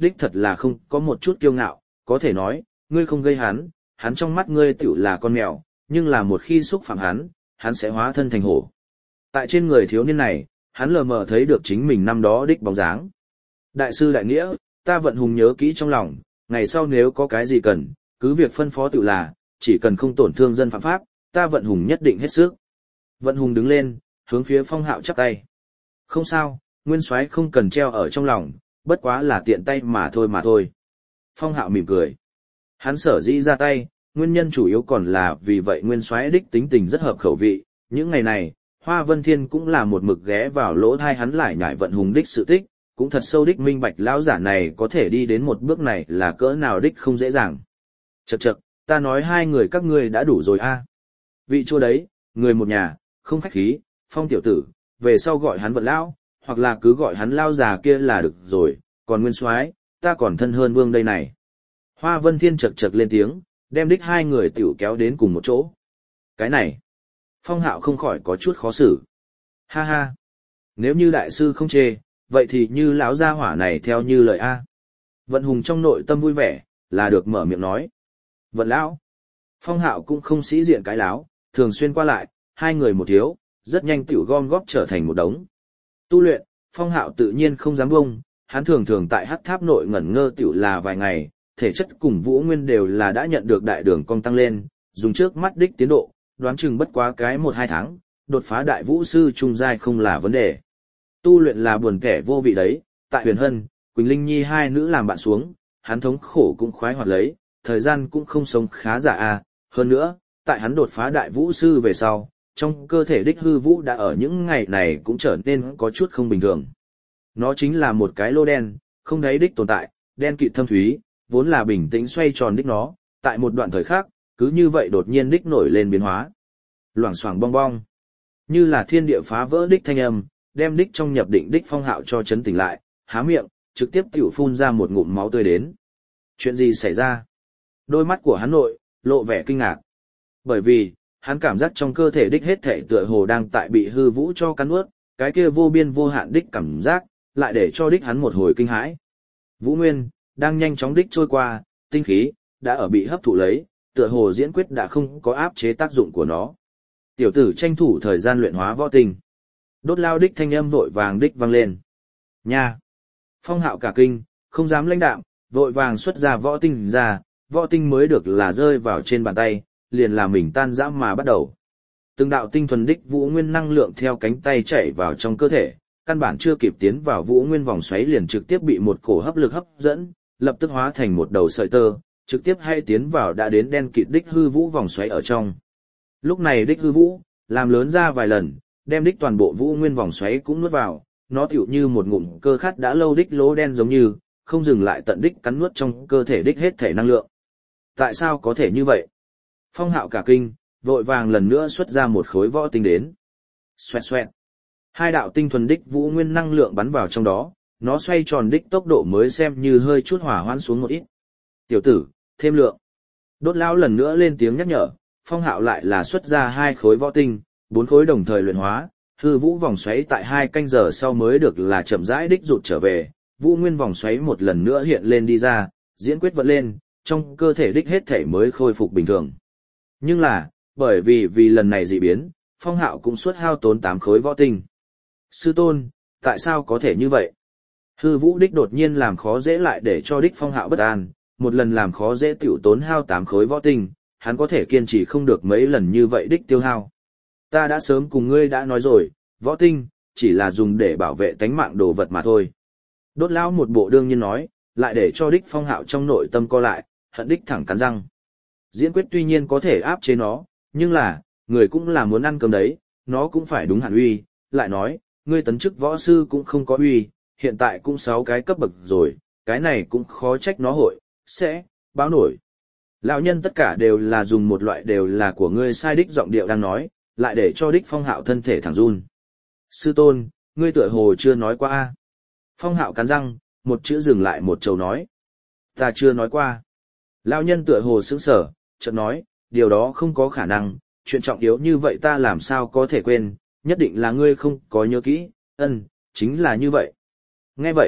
đích thật là không có một chút kiêu ngạo, có thể nói, ngươi không gây hắn, hắn trong mắt ngươi tiểu là con mèo, nhưng là một khi xúc phạm hắn, hắn sẽ hóa thân thành hổ. Tại trên người thiếu niên này, hắn lờ mờ thấy được chính mình năm đó đích bóng dáng. Đại sư đại nghĩa, ta Vận Hùng nhớ kỹ trong lòng, ngày sau nếu có cái gì cần, cứ việc phân phó tự là, chỉ cần không tổn thương dân phạm pháp, ta Vận Hùng nhất định hết sức. Vận Hùng đứng lên, hướng phía Phong Hạo chắp tay. Không sao, Nguyên Soái không cần treo ở trong lòng, bất quá là tiện tay mà thôi mà thôi. Phong Hạo mỉm cười. Hắn sở dĩ ra tay, nguyên nhân chủ yếu còn là vì vậy Nguyên Soái đích tính tình rất hợp khẩu vị. Những ngày này, Hoa Vân Thiên cũng là một mực ghé vào lỗ tai hắn lại nhải Vận Hùng đích sự tích, cũng thật sâu đích minh bạch lão giả này có thể đi đến một bước này là cỡ nào đích không dễ dàng. Chậc chậc, ta nói hai người các ngươi đã đủ rồi a. Vị chua đấy, người một nhà, không khách khí, Phong tiểu tử, về sau gọi hắn Vận lão, hoặc là cứ gọi hắn lao già kia là được rồi, còn Nguyên Soái, ta còn thân hơn vương đây này. Hoa Vân Thiên chậc chậc lên tiếng, đem đích hai người tiểu kéo đến cùng một chỗ. Cái này, Phong Hạo không khỏi có chút khó xử. Ha ha, nếu như đại sư không chê, vậy thì như lão gia hỏa này theo như lời A. Vận Hùng trong nội tâm vui vẻ, là được mở miệng nói. Vận lão, Phong Hạo cũng không sĩ diện cái láo, thường xuyên qua lại, hai người một thiếu, rất nhanh tiểu gom góp trở thành một đống. Tu luyện, Phong Hạo tự nhiên không dám bông, hắn thường thường tại hắc tháp nội ngẩn ngơ tiểu là vài ngày, thể chất cùng Vũ Nguyên đều là đã nhận được đại đường cong tăng lên, dùng trước mắt đích tiến độ, đoán chừng bất quá cái một hai tháng, đột phá đại vũ sư trung giai không là vấn đề. Tu luyện là buồn kẻ vô vị đấy, tại Huyền Hân, Quỳnh Linh Nhi hai nữ làm bạn xuống, hắn thống khổ cũng khoái hoạt lấy, thời gian cũng không sống khá giả a. Hơn nữa, tại hắn đột phá đại vũ sư về sau, trong cơ thể đích hư vũ đã ở những ngày này cũng trở nên có chút không bình thường. Nó chính là một cái lô đen, không đáy đích tồn tại, đen kịt thâm thúy, vốn là bình tĩnh xoay tròn đích nó, tại một đoạn thời khắc, cứ như vậy đột nhiên đích nổi lên biến hóa. Loảng xoảng bong bong, như là thiên địa phá vỡ đích thanh âm, đem đích trong nhập định đích Phong Hạo cho chấn tỉnh lại, há miệng, trực tiếp tiểu phun ra một ngụm máu tươi đến. Chuyện gì xảy ra? Đôi mắt của hắn nội, lộ vẻ kinh ngạc. Bởi vì, hắn cảm giác trong cơ thể đích hết thể tựa hồ đang tại bị hư vũ cho cắn nuốt, cái kia vô biên vô hạn đích cảm giác, lại để cho đích hắn một hồi kinh hãi. Vũ Nguyên, đang nhanh chóng đích trôi qua, tinh khí, đã ở bị hấp thụ lấy, tựa hồ diễn quyết đã không có áp chế tác dụng của nó. Tiểu tử tranh thủ thời gian luyện hóa võ tinh. Đốt lao đích thanh âm vội vàng đích vang lên. Nha! Phong Hạo cả kinh, không dám lãnh đạm, vội vàng xuất ra võ tinh ra, võ tinh mới được là rơi vào trên bàn tay, liền là mình tan rã mà bắt đầu. Từng đạo tinh thuần đích Vũ Nguyên năng lượng theo cánh tay chảy vào trong cơ thể, căn bản chưa kịp tiến vào Vũ Nguyên vòng xoáy liền trực tiếp bị một cổ hấp lực hấp dẫn, lập tức hóa thành một đầu sợi tơ, trực tiếp hay tiến vào đã đến đen kịt đích hư vũ vòng xoáy ở trong. Lúc này đích hư vũ, làm lớn ra vài lần, đem đích toàn bộ Vũ Nguyên vòng xoáy cũng nuốt vào, nó tựu như một ngụm cơ khát đã lâu đích lỗ đen giống như, không dừng lại tận đích cắn nuốt trong cơ thể đích hết thể năng lượng. Tại sao có thể như vậy? Phong Hạo cả kinh, vội vàng lần nữa xuất ra một khối võ tinh đến. Xoẹt xoẹt. Hai đạo tinh thuần đích Vũ Nguyên năng lượng bắn vào trong đó, nó xoay tròn đích tốc độ mới xem như hơi chút hỏa hoãn xuống một ít. Tiểu tử, thêm lượng. Đốt lão lần nữa lên tiếng nhắc nhở, Phong Hạo lại là xuất ra hai khối võ tinh, bốn khối đồng thời luyện hóa, hư vũ vòng xoáy tại hai canh giờ sau mới được là chậm rãi đích rụt trở về, Vũ Nguyên vòng xoáy một lần nữa hiện lên đi ra, diễn quyết vận lên, trong cơ thể đích hết thể mới khôi phục bình thường. Nhưng là, bởi vì vì lần này dị biến, Phong Hạo cũng suốt hao tốn tám khối võ tinh. Sư tôn, tại sao có thể như vậy? Hư vũ đích đột nhiên làm khó dễ lại để cho đích Phong Hạo bất an, một lần làm khó dễ tiểu tốn hao tám khối võ tinh, hắn có thể kiên trì không được mấy lần như vậy đích tiêu hao. Ta đã sớm cùng ngươi đã nói rồi, võ tinh, chỉ là dùng để bảo vệ tánh mạng đồ vật mà thôi. Đốt lão một bộ đương nhiên nói, lại để cho đích Phong Hạo trong nội tâm co lại, hận đích thẳng cắn răng. Diễn quyết tuy nhiên có thể áp chế nó, nhưng là, người cũng là muốn ăn cơm đấy, nó cũng phải đúng hẳn uy, lại nói, ngươi tấn chức võ sư cũng không có uy, hiện tại cũng sáu cái cấp bậc rồi, cái này cũng khó trách nó hội, sẽ, báo nổi. Lão nhân tất cả đều là dùng một loại đều là của ngươi sai đích giọng điệu đang nói, lại để cho đích Phong Hạo thân thể thẳng run. Sư tôn, ngươi tựa hồ chưa nói qua a. Phong Hạo cắn răng, một chữ dừng lại một chầu nói. Ta chưa nói qua. Lão nhân tựa hồ sững sờ, chợt nói, điều đó không có khả năng, chuyện trọng yếu như vậy ta làm sao có thể quên, nhất định là ngươi không có nhớ kỹ, ân, chính là như vậy. Nghe vậy,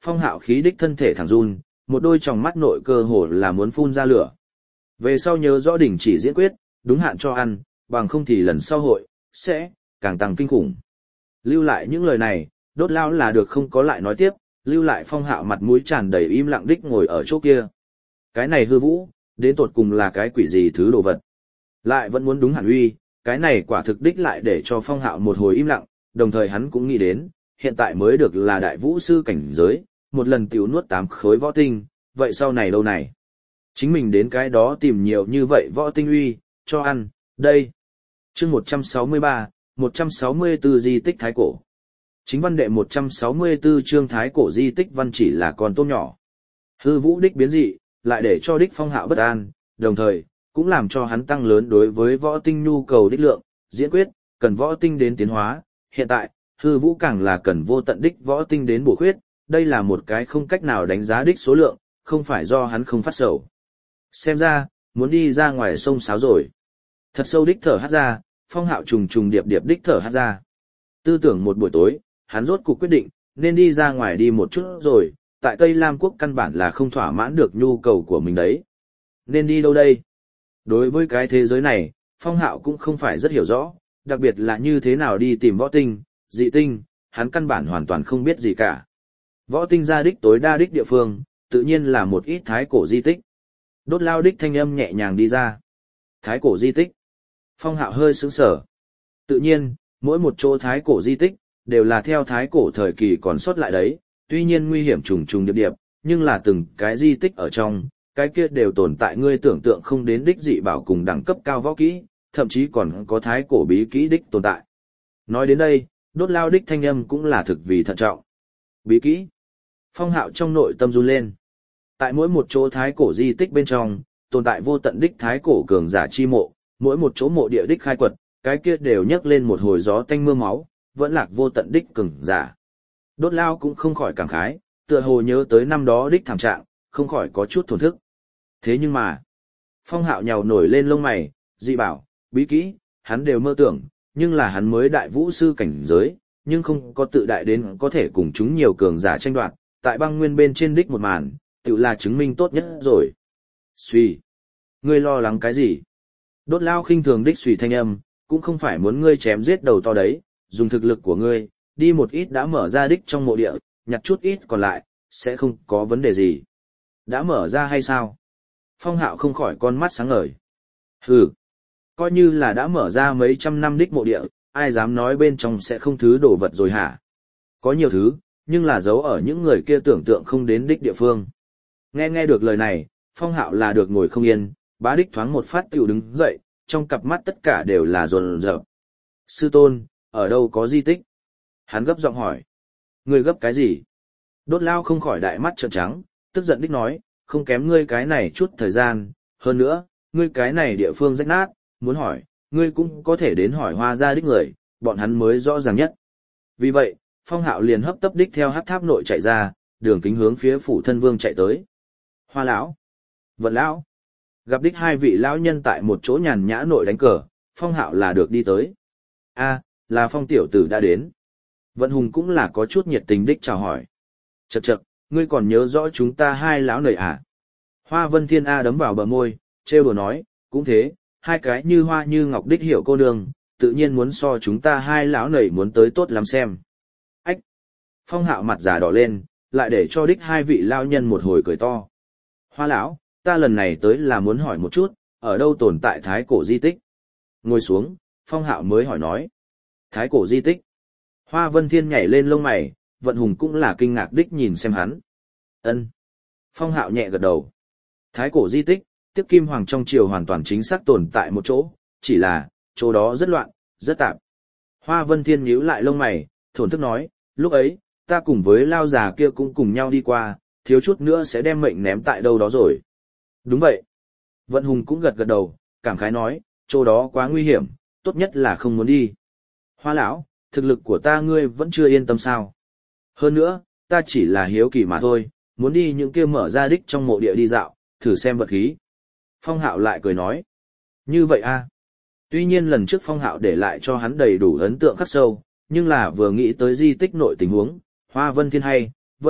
Phong Hạo khí đích thân thể thẳng run, một đôi tròng mắt nội cơ hồ là muốn phun ra lửa. Về sau nhớ rõ đỉnh chỉ diễn quyết, đúng hạn cho ăn, bằng không thì lần sau hội, sẽ, càng tăng kinh khủng. Lưu lại những lời này, Đốt Lao là được không có lại nói tiếp, lưu lại Phong Hạo mặt mũi tràn đầy im lặng đích ngồi ở chỗ kia. Cái này hư vũ, đến tột cùng là cái quỷ gì thứ đồ vật. Lại vẫn muốn đúng hẳn uy, cái này quả thực đích lại để cho Phong Hạo một hồi im lặng, đồng thời hắn cũng nghĩ đến, hiện tại mới được là đại vũ sư cảnh giới, một lần tiểu nuốt tám khối võ tinh, vậy sau này đâu này? Chính mình đến cái đó tìm nhiều như vậy võ tinh uy, cho ăn, đây. Chương một trăm sáu mươi ba, một trăm sáu mươi tư di tích thái cổ. Chính văn đệ một trăm sáu mươi tư chương thái cổ di tích văn chỉ là con tôm nhỏ. Hư vũ đích biến dị, lại để cho đích Phong Hạo bất an, đồng thời, cũng làm cho hắn tăng lớn đối với võ tinh nhu cầu đích lượng, diễn quyết, cần võ tinh đến tiến hóa, hiện tại, hư vũ càng là cần vô tận đích võ tinh đến bổ khuyết, đây là một cái không cách nào đánh giá đích số lượng, không phải do hắn không phát sầu. Xem ra, muốn đi ra ngoài sông sáo rồi. Thật sâu đích thở hát ra, Phong Hạo trùng trùng điệp điệp đích thở hát ra. Tư tưởng một buổi tối, hắn rốt cuộc quyết định, nên đi ra ngoài đi một chút rồi, tại Tây Lam Quốc căn bản là không thỏa mãn được nhu cầu của mình đấy. Nên đi đâu đây? Đối với cái thế giới này, Phong Hạo cũng không phải rất hiểu rõ, đặc biệt là như thế nào đi tìm võ tinh, dị tinh, hắn căn bản hoàn toàn không biết gì cả. Võ tinh gia đích tối đa đích địa phương, tự nhiên là một ít thái cổ di tích. Đốt Lao đích thanh âm nhẹ nhàng đi ra. Thái cổ di tích. Phong Hạo hơi sững sờ. Tự nhiên, mỗi một chỗ thái cổ di tích, đều là theo thái cổ thời kỳ còn sót lại đấy, tuy nhiên nguy hiểm trùng trùng điệp điệp, nhưng là từng cái di tích ở trong, cái kia đều tồn tại ngươi tưởng tượng không đến đích dị bảo cùng đẳng cấp cao võ kỹ, thậm chí còn có thái cổ bí kỹ đích tồn tại. Nói đến đây, Đốt Lao đích thanh âm cũng là thực vì thận trọng. Bí kỹ. Phong Hạo trong nội tâm run lên. Tại mỗi một chỗ thái cổ di tích bên trong, tồn tại vô tận đích thái cổ cường giả chi mộ, mỗi một chỗ mộ địa đích khai quật, cái kia đều nhấc lên một hồi gió tanh mưa máu, vẫn lạc vô tận đích cường giả. Đốt Lao cũng không khỏi cảm khái, tựa hồ nhớ tới năm đó đích thảm trạng, không khỏi có chút thổn thức. Thế nhưng mà, Phong Hạo nhào nổi lên lông mày, dị bảo, bí kỹ, hắn đều mơ tưởng, nhưng là hắn mới đại vũ sư cảnh giới, nhưng không có tự đại đến có thể cùng chúng nhiều cường giả tranh đoạt, tại băng nguyên bên trên đích một màn, tự là chứng minh tốt nhất rồi. Suy, ngươi lo lắng cái gì? Đốt Lao khinh thường đích suy thanh âm, cũng không phải muốn ngươi chém giết đầu to đấy, dùng thực lực của ngươi, đi một ít đã mở ra đích trong mộ địa, nhặt chút ít còn lại, sẽ không có vấn đề gì. Đã mở ra hay sao? Phong Hạo không khỏi con mắt sáng ngời. Hừ, coi như là đã mở ra mấy trăm năm đích mộ địa, ai dám nói bên trong sẽ không thứ đồ vật rồi hả? Có nhiều thứ, nhưng là giấu ở những người kia tưởng tượng không đến đích địa phương. Nghe nghe được lời này, Phong Hạo là được ngồi không yên, bá đích thoáng một phát tiểu đứng dậy, trong cặp mắt tất cả đều là rồn rợp. Sư tôn, ở đâu có di tích? Hắn gấp giọng hỏi. Ngươi gấp cái gì? Đốt Lao không khỏi đại mắt trợn trắng, tức giận đích nói, không kém ngươi cái này chút thời gian, hơn nữa, ngươi cái này địa phương rách nát, muốn hỏi, ngươi cũng có thể đến hỏi Hoa gia đích người, bọn hắn mới rõ ràng nhất. Vì vậy, Phong Hạo liền hấp tấp đích theo hắc tháp nội chạy ra, đường kính hướng phía phủ thân vương chạy tới. Hoa lão, Vận lão, gặp đích hai vị lão nhân tại một chỗ nhàn nhã nội đánh cờ, Phong Hạo là được đi tới. A, là Phong tiểu tử đã đến. Vận Hùng cũng là có chút nhiệt tình đích chào hỏi. Chậc chậc, ngươi còn nhớ rõ chúng ta hai lão nầy à? Hoa Vân Thiên A đấm vào bờ môi, trêu đùa nói, cũng thế, hai cái như hoa như ngọc đích hiểu cô nương, tự nhiên muốn so chúng ta hai lão nầy muốn tới tốt lắm xem. Ách! Phong Hạo mặt già đỏ lên, lại để cho đích hai vị lão nhân một hồi cười to. Hoa lão, ta lần này tới là muốn hỏi một chút, ở đâu tồn tại thái cổ di tích? Ngồi xuống, Phong Hạo mới hỏi nói. Thái cổ di tích. Hoa Vân Thiên nhảy lên lông mày, Vận Hùng cũng là kinh ngạc đích nhìn xem hắn. Ân. Phong Hạo nhẹ gật đầu. Thái cổ di tích, tiếp kim hoàng trong triều hoàn toàn chính xác tồn tại một chỗ, chỉ là, chỗ đó rất loạn, rất tạp. Hoa Vân Thiên nhíu lại lông mày, thổn thức nói, lúc ấy, ta cùng với lao già kia cũng cùng nhau đi qua, thiếu chút nữa sẽ đem mệnh ném tại đâu đó rồi. Đúng vậy. Vận Hùng cũng gật gật đầu, cảm khái nói, chỗ đó quá nguy hiểm, tốt nhất là không muốn đi. Hoa lão, thực lực của ta ngươi vẫn chưa yên tâm sao? Hơn nữa, ta chỉ là hiếu kỳ mà thôi, muốn đi những kia mở ra đích trong mộ địa đi dạo, thử xem vật khí. Phong Hạo lại cười nói. Như vậy a? À? Tuy nhiên lần trước Phong Hạo để lại cho hắn đầy đủ ấn tượng khắc sâu, nhưng là vừa nghĩ tới di tích nội tình huống, Hoa Vân Thiên hay, vẫn,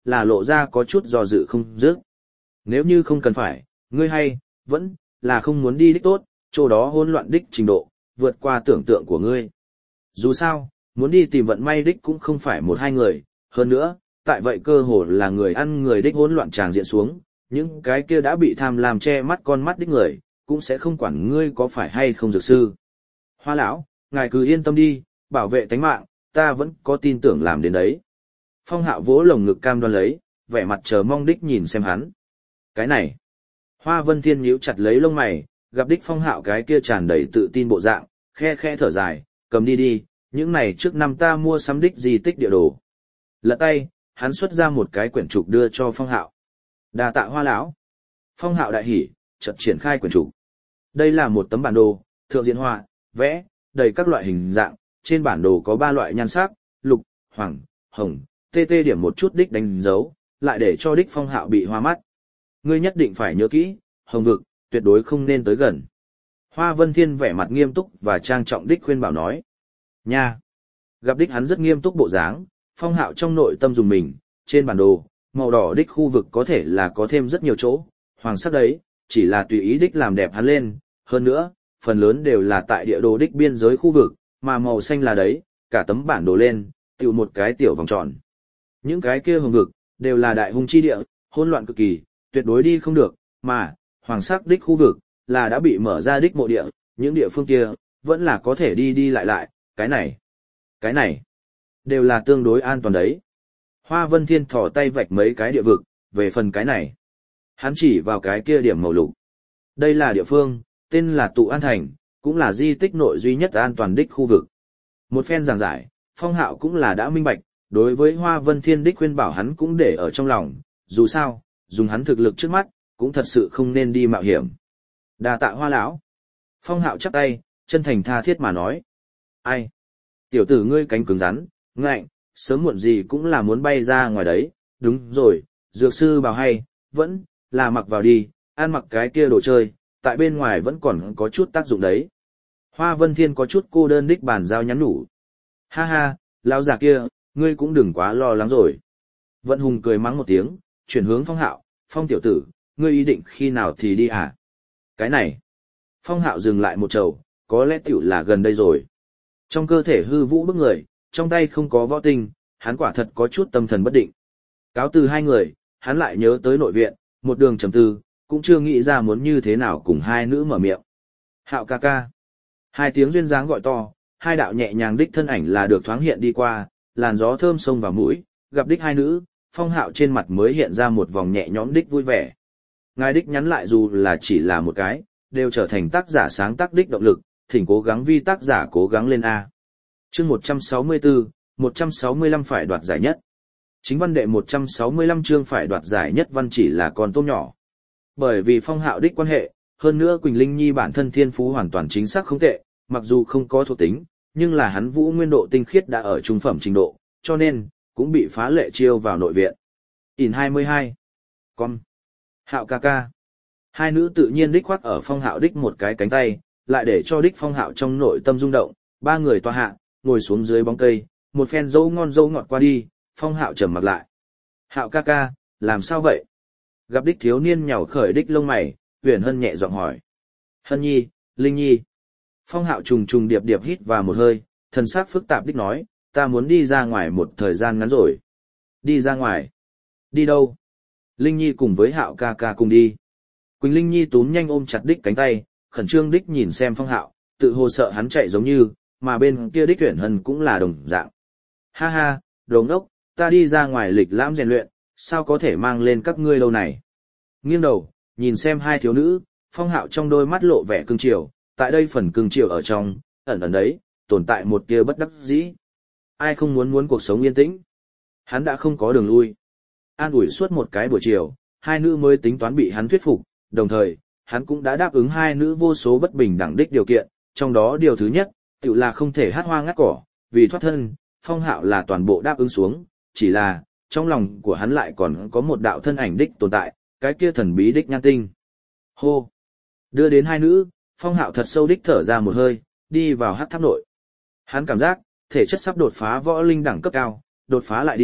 là lộ ra có chút do dự không dứt. Nếu như không cần phải, ngươi hay, vẫn, là không muốn đi đích tốt, chỗ đó hỗn loạn đích trình độ, vượt qua tưởng tượng của ngươi. Dù sao, muốn đi tìm vận may đích cũng không phải một hai người, hơn nữa, tại vậy cơ hồ là người ăn người đích hỗn loạn tràng diện xuống, những cái kia đã bị tham lam che mắt con mắt đích người, cũng sẽ không quản ngươi có phải hay không dược sư. Hoa lão, ngài cứ yên tâm đi, bảo vệ tánh mạng, ta vẫn có tin tưởng làm đến đấy. Phong Hạo vỗ lồng ngực cam đoan lấy, vẻ mặt chờ mong đích nhìn xem hắn. Cái này, Hoa Vân Thiên nhíu chặt lấy lông mày, gặp đích Phong Hạo cái kia tràn đầy tự tin bộ dạng, khe khe thở dài, cầm đi đi, những này trước năm ta mua sắm đích di tích địa đồ. Lật tay, hắn xuất ra một cái quyển trục đưa cho Phong Hạo. Đa tạ Hoa lão. Phong Hạo đại hỉ, chợt triển khai quyển trục. Đây là một tấm bản đồ, thượng diện họa, vẽ, đầy các loại hình dạng, trên bản đồ có ba loại nhan sắc, lục, hoàng, hồng, tê tê điểm một chút đích đánh dấu, lại để cho đích Phong Hạo bị hoa mắt. Ngươi nhất định phải nhớ kỹ, hồng vực, tuyệt đối không nên tới gần. Hoa Vân Thiên vẻ mặt nghiêm túc và trang trọng đích khuyên bảo nói. Nha! Gặp đích hắn rất nghiêm túc bộ dáng, Phong Hạo trong nội tâm dùng mình, trên bản đồ, màu đỏ đích khu vực có thể là có thêm rất nhiều chỗ, hoàng sắc đấy, chỉ là tùy ý đích làm đẹp hắn lên, hơn nữa, phần lớn đều là tại địa đồ đích biên giới khu vực, mà màu xanh là đấy, cả tấm bản đồ lên, tiểu một cái tiểu vòng tròn. Những cái kia hồng vực, đều là đại hung chi địa, hỗn loạn cực kỳ, tuyệt đối đi không được, mà, hoàng sắc đích khu vực, là đã bị mở ra đích mộ địa, những địa phương kia, vẫn là có thể đi đi lại lại, cái này, cái này, đều là tương đối an toàn đấy. Hoa Vân Thiên thò tay vạch mấy cái địa vực, về phần cái này, hắn chỉ vào cái kia điểm màu lục. Đây là địa phương, tên là Tụ An Thành, cũng là di tích nội duy nhất an toàn đích khu vực. Một phen giảng giải, Phong Hạo cũng là đã minh bạch, đối với Hoa Vân Thiên đích khuyên bảo hắn cũng để ở trong lòng, dù sao, dùng hắn thực lực trước mắt, cũng thật sự không nên đi mạo hiểm. Đa tạ Hoa lão. Phong Hạo chắp tay, chân thành tha thiết mà nói. Ai? Tiểu tử ngươi cánh cứng rắn, ngạnh, sớm muộn gì cũng là muốn bay ra ngoài đấy, đúng rồi, dược sư bảo hay, vẫn, là mặc vào đi, ăn mặc cái kia đồ chơi, tại bên ngoài vẫn còn có chút tác dụng đấy. Hoa Vân Thiên có chút cô đơn đích bàn giao nhắn nhủ. Ha ha, lão già kia, ngươi cũng đừng quá lo lắng rồi. Vận Hùng cười mắng một tiếng, chuyển hướng Phong Hạo, Phong tiểu tử, ngươi ý định khi nào thì đi hả? Cái này. Phong Hạo dừng lại một trầu, có lẽ tiểu là gần đây rồi. Trong cơ thể hư vũ bức người, trong tay không có võ tinh, hắn quả thật có chút tâm thần bất định. Cáo từ hai người, hắn lại nhớ tới nội viện, một đường trầm tư, cũng chưa nghĩ ra muốn như thế nào cùng hai nữ mở miệng. Hạo ca ca. Hai tiếng duyên dáng gọi to, hai đạo nhẹ nhàng đích thân ảnh là được thoáng hiện đi qua, làn gió thơm xông vào mũi, gặp đích hai nữ, Phong Hạo trên mặt mới hiện ra một vòng nhẹ nhõm đích vui vẻ. Ngài đích nhắn lại dù là chỉ là một cái, đều trở thành tác giả sáng tác đích động lực, thỉnh cố gắng vi tác giả cố gắng lên A. Chương một trăm sáu mươi tư, một trăm sáu mươi lăm phải đoạt giải nhất. Chính văn đệ một trăm sáu mươi lăm chương phải đoạt giải nhất văn chỉ là con tôm nhỏ. Bởi vì Phong Hạo đích quan hệ, hơn nữa Quỳnh Linh Nhi bản thân thiên phú hoàn toàn chính xác không tệ, mặc dù không có thuộc tính, nhưng là hắn vũ nguyên độ tinh khiết đã ở trung phẩm trình độ, cho nên, cũng bị phá lệ chiêu vào nội viện. In hai mươi hai. Con. Hạo ca ca. Hai nữ tự nhiên đích khoác ở Phong Hạo đích một cái cánh tay, lại để cho đích Phong Hạo trong nội tâm rung động, ba người tòa hạ, ngồi xuống dưới bóng cây, một phen dâu ngon dâu ngọt qua đi, Phong Hạo trầm mặt lại. Hạo ca ca, làm sao vậy? Gặp đích thiếu niên nhào khởi đích lông mày, Huyền Hân nhẹ giọng hỏi. Hân nhi, Linh nhi. Phong Hạo trùng trùng điệp điệp hít vào một hơi, thần sắc phức tạp đích nói, ta muốn đi ra ngoài một thời gian ngắn rồi. Đi ra ngoài? Đi đâu? Linh nhi cùng với Hạo ca ca cùng đi. Quỳnh Linh nhi túm nhanh ôm chặt đích cánh tay, khẩn trương đích nhìn xem Phong Hạo, tự hồ sợ hắn chạy giống như, mà bên kia đích Huyền Hân cũng là đồng dạng. Ha ha, đồ ngốc, ta đi ra ngoài lịch lãm rèn luyện, sao có thể mang lên các ngươi lâu này? Nghiêng đầu, nhìn xem hai thiếu nữ, Phong Hạo trong đôi mắt lộ vẻ cương triều, tại đây phần cương triều ở trong, ẩn ẩn đấy, tồn tại một tia bất đắc dĩ. Ai không muốn muốn cuộc sống yên tĩnh? Hắn đã không có đường lui. An ủi suốt một cái buổi chiều, hai nữ mới tính toán bị hắn thuyết phục, đồng thời, hắn cũng đã đáp ứng hai nữ vô số bất bình đẳng đích điều kiện, trong đó điều thứ nhất, tự là không thể hát hoa ngắt cỏ, vì thoát thân, Phong Hạo là toàn bộ đáp ứng xuống, chỉ là, trong lòng của hắn lại còn có một đạo thân ảnh đích tồn tại, cái kia thần bí đích nhan tinh. Hô! Đưa đến hai nữ, Phong Hạo thật sâu đích thở ra một hơi, đi vào hắc tháp nội. Hắn cảm giác, thể chất sắp đột phá võ linh đẳng cấp cao, đột phá lại đi,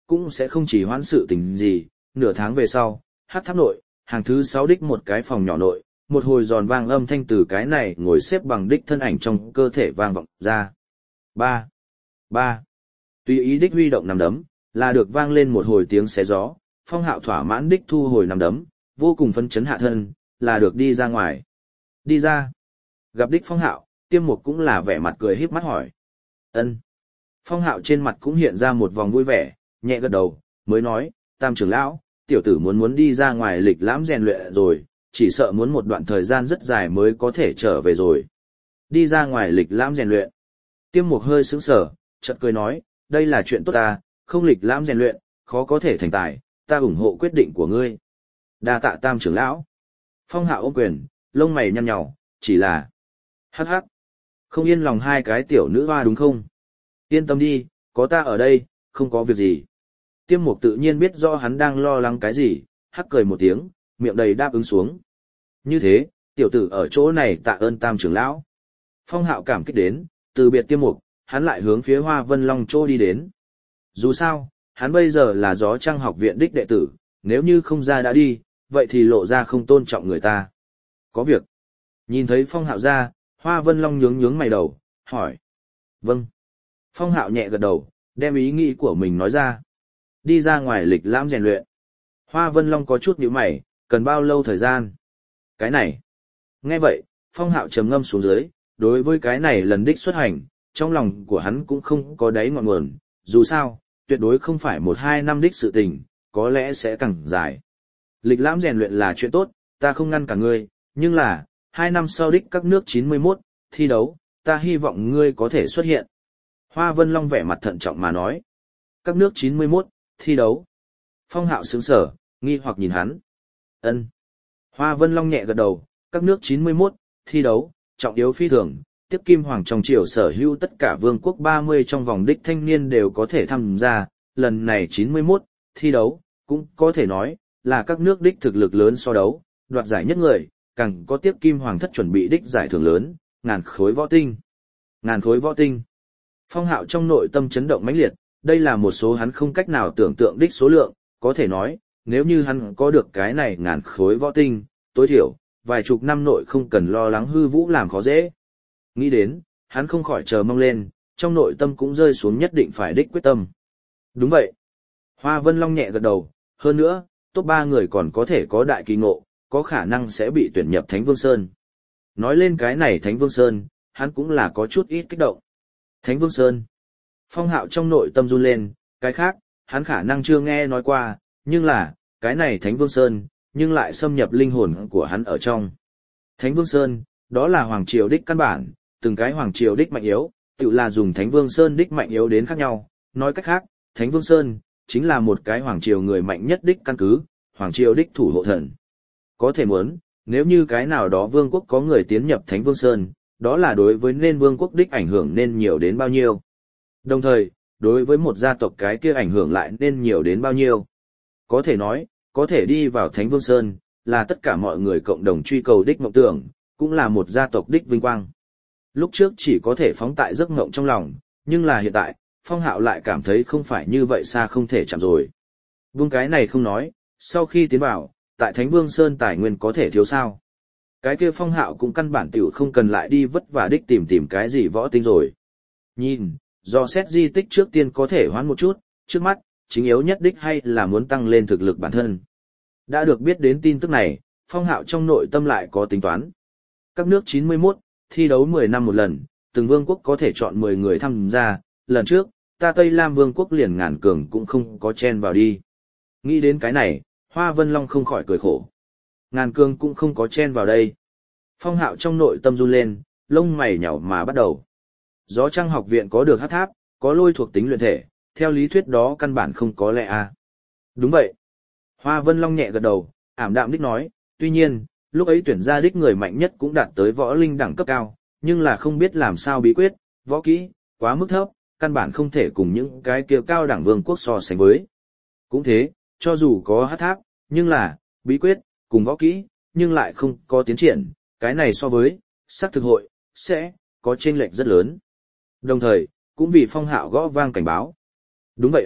cũng sẽ không chỉ hoãn sự tình gì, nửa tháng về sau, hắc tháp nội, hàng thứ sáu đích một cái phòng nhỏ nội, một hồi giòn vang âm thanh từ cái này ngồi xếp bằng đích thân ảnh trong cơ thể vang vọng ra. Ba, ba, tùy ý đích huy động nằm đấm, là được vang lên một hồi tiếng xé gió, Phong Hạo thỏa mãn đích thu hồi nằm đấm, vô cùng phấn chấn hạ thân, là được đi ra ngoài. Đi ra. Gặp đích Phong Hạo, Tiêm Mục cũng là vẻ mặt cười híp mắt hỏi. Ân. Phong Hạo trên mặt cũng hiện ra một vòng vui vẻ, nhẹ gật đầu, mới nói, Tam trưởng lão, tiểu tử muốn muốn đi ra ngoài lịch lãm rèn luyện rồi, chỉ sợ muốn một đoạn thời gian rất dài mới có thể trở về rồi. Đi ra ngoài lịch lãm rèn luyện. Tiêm Mục hơi sững sờ, chợt cười nói, đây là chuyện tốt ta, không lịch lãm rèn luyện, khó có thể thành tài, ta ủng hộ quyết định của ngươi. Đa tạ Tam trưởng lão. Phong Hạo ôm quyền, lông mày nhăn nhnhỏ, chỉ là hắc hắc, không yên lòng hai cái tiểu nữ hoa đúng không? Yên tâm đi, có ta ở đây, không có việc gì. Tiêm Mục tự nhiên biết rõ hắn đang lo lắng cái gì, hắc cười một tiếng, miệng đầy đáp ứng xuống. Như thế, tiểu tử ở chỗ này tạ ơn Tam trưởng lão. Phong Hạo cảm kích đến, từ biệt Tiêm Mục, hắn lại hướng phía Hoa Vân Long chỗ đi đến. Dù sao, hắn bây giờ là Gió Trăng học viện đích đệ tử, nếu như không ra đã đi, vậy thì lộ ra không tôn trọng người ta. Có việc. Nhìn thấy Phong Hạo ra, Hoa Vân Long nhướng nhướng mày đầu, hỏi. Vâng. Phong Hạo nhẹ gật đầu, đem ý nghĩ của mình nói ra. Đi ra ngoài lịch lãm rèn luyện. Hoa Vân Long có chút nhíu mày, cần bao lâu thời gian? Cái này. Nghe vậy, Phong Hạo trầm ngâm xuống dưới, đối với cái này lần đích xuất hành, trong lòng của hắn cũng không có đáy ngọn nguồn, dù sao, tuyệt đối không phải một hai năm đích sự tình, có lẽ sẽ càng dài. Lịch lãm rèn luyện là chuyện tốt, ta không ngăn cả ngươi, nhưng là, hai năm sau đích các nước chín mươi mốt, thi đấu, ta hy vọng ngươi có thể xuất hiện. Hoa Vân Long vẻ mặt thận trọng mà nói. Các nước chín mươi mốt, thi đấu. Phong Hạo sững sờ, nghi hoặc nhìn hắn. Ân. Hoa Vân Long nhẹ gật đầu, các nước chín mươi mốt, thi đấu, trọng yếu phi thường, tiếp Kim Hoàng trong triều sở hữu tất cả vương quốc ba mươi trong vòng đích thanh niên đều có thể tham gia, lần này chín mươi mốt, thi đấu, cũng có thể nói, là các nước đích thực lực lớn so đấu, đoạt giải nhất người, càng có tiếp Kim Hoàng thất chuẩn bị đích giải thưởng lớn, ngàn khối võ tinh. Ngàn khối võ tinh. Phong Hạo trong nội tâm chấn động mãnh liệt, đây là một số hắn không cách nào tưởng tượng đích số lượng, có thể nói, nếu như hắn có được cái này ngàn khối võ tinh, tối thiểu, vài chục năm nội không cần lo lắng hư vũ làm khó dễ. Nghĩ đến, hắn không khỏi chờ mong lên, trong nội tâm cũng rơi xuống nhất định phải đích quyết tâm. Đúng vậy. Hoa Vân Long nhẹ gật đầu, hơn nữa, top ba người còn có thể có đại kỳ ngộ, có khả năng sẽ bị tuyển nhập Thánh Vương Sơn. Nói lên cái này Thánh Vương Sơn, hắn cũng là có chút ít kích động. Thánh Vương Sơn. Phong Hạo trong nội tâm run lên, cái khác, hắn khả năng chưa nghe nói qua, nhưng là, cái này Thánh Vương Sơn, nhưng lại xâm nhập linh hồn của hắn ở trong. Thánh Vương Sơn, đó là Hoàng Triều đích căn bản, từng cái Hoàng Triều đích mạnh yếu, tự là dùng Thánh Vương Sơn đích mạnh yếu đến khác nhau. Nói cách khác, Thánh Vương Sơn, chính là một cái Hoàng Triều người mạnh nhất đích căn cứ, Hoàng Triều đích thủ hộ thần. Có thể muốn, nếu như cái nào đó vương quốc có người tiến nhập Thánh Vương Sơn, đó là đối với nên vương quốc đích ảnh hưởng nên nhiều đến bao nhiêu. Đồng thời, đối với một gia tộc cái kia ảnh hưởng lại nên nhiều đến bao nhiêu. Có thể nói, có thể đi vào Thánh Vương Sơn, là tất cả mọi người cộng đồng truy cầu đích mộng tưởng, cũng là một gia tộc đích vinh quang. Lúc trước chỉ có thể phóng tại giấc mộng trong lòng, nhưng là hiện tại, Phong Hạo lại cảm thấy không phải như vậy xa không thể chạm rồi. Vương cái này không nói, sau khi tiến vào, tại Thánh Vương Sơn tài nguyên có thể thiếu sao. Cái kia Phong Hạo cũng căn bản tiểu không cần lại đi vất vả đích tìm tìm cái gì võ tinh rồi. Nhìn, do xét di tích trước tiên có thể hoán một chút, trước mắt, chính yếu nhất đích hay là muốn tăng lên thực lực bản thân. Đã được biết đến tin tức này, Phong Hạo trong nội tâm lại có tính toán. Các nước chín mươi mốt, thi đấu mười năm một lần, từng vương quốc có thể chọn mười người tham gia, lần trước, ta Tây Lam vương quốc liền ngàn cường cũng không có chen vào đi. Nghĩ đến cái này, Hoa Vân Long không khỏi cười khổ. Ngàn cường cũng không có chen vào đây. Phong Hạo trong nội tâm run lên, lông mày nhảy mà bắt đầu. Gió Trăng học viện có được hắc tháp, có lôi thuộc tính luyện thể, theo lý thuyết đó căn bản không có lẽ à. Đúng vậy. Hoa Vân Long nhẹ gật đầu, ảm đạm đích nói, tuy nhiên, lúc ấy tuyển ra đích người mạnh nhất cũng đạt tới võ linh đẳng cấp cao, nhưng là không biết làm sao bí quyết, võ kỹ, quá mức thấp, căn bản không thể cùng những cái kia cao đẳng vương quốc so sánh với. Cũng thế, cho dù có hắc tháp, nhưng là, bí quyết, cùng võ kỹ, nhưng lại không có tiến triển, cái này so với, sắc thực hội, sẽ, có chênh lệch rất lớn. Đồng thời, cũng vì Phong Hạo gõ vang cảnh báo. Đúng vậy à,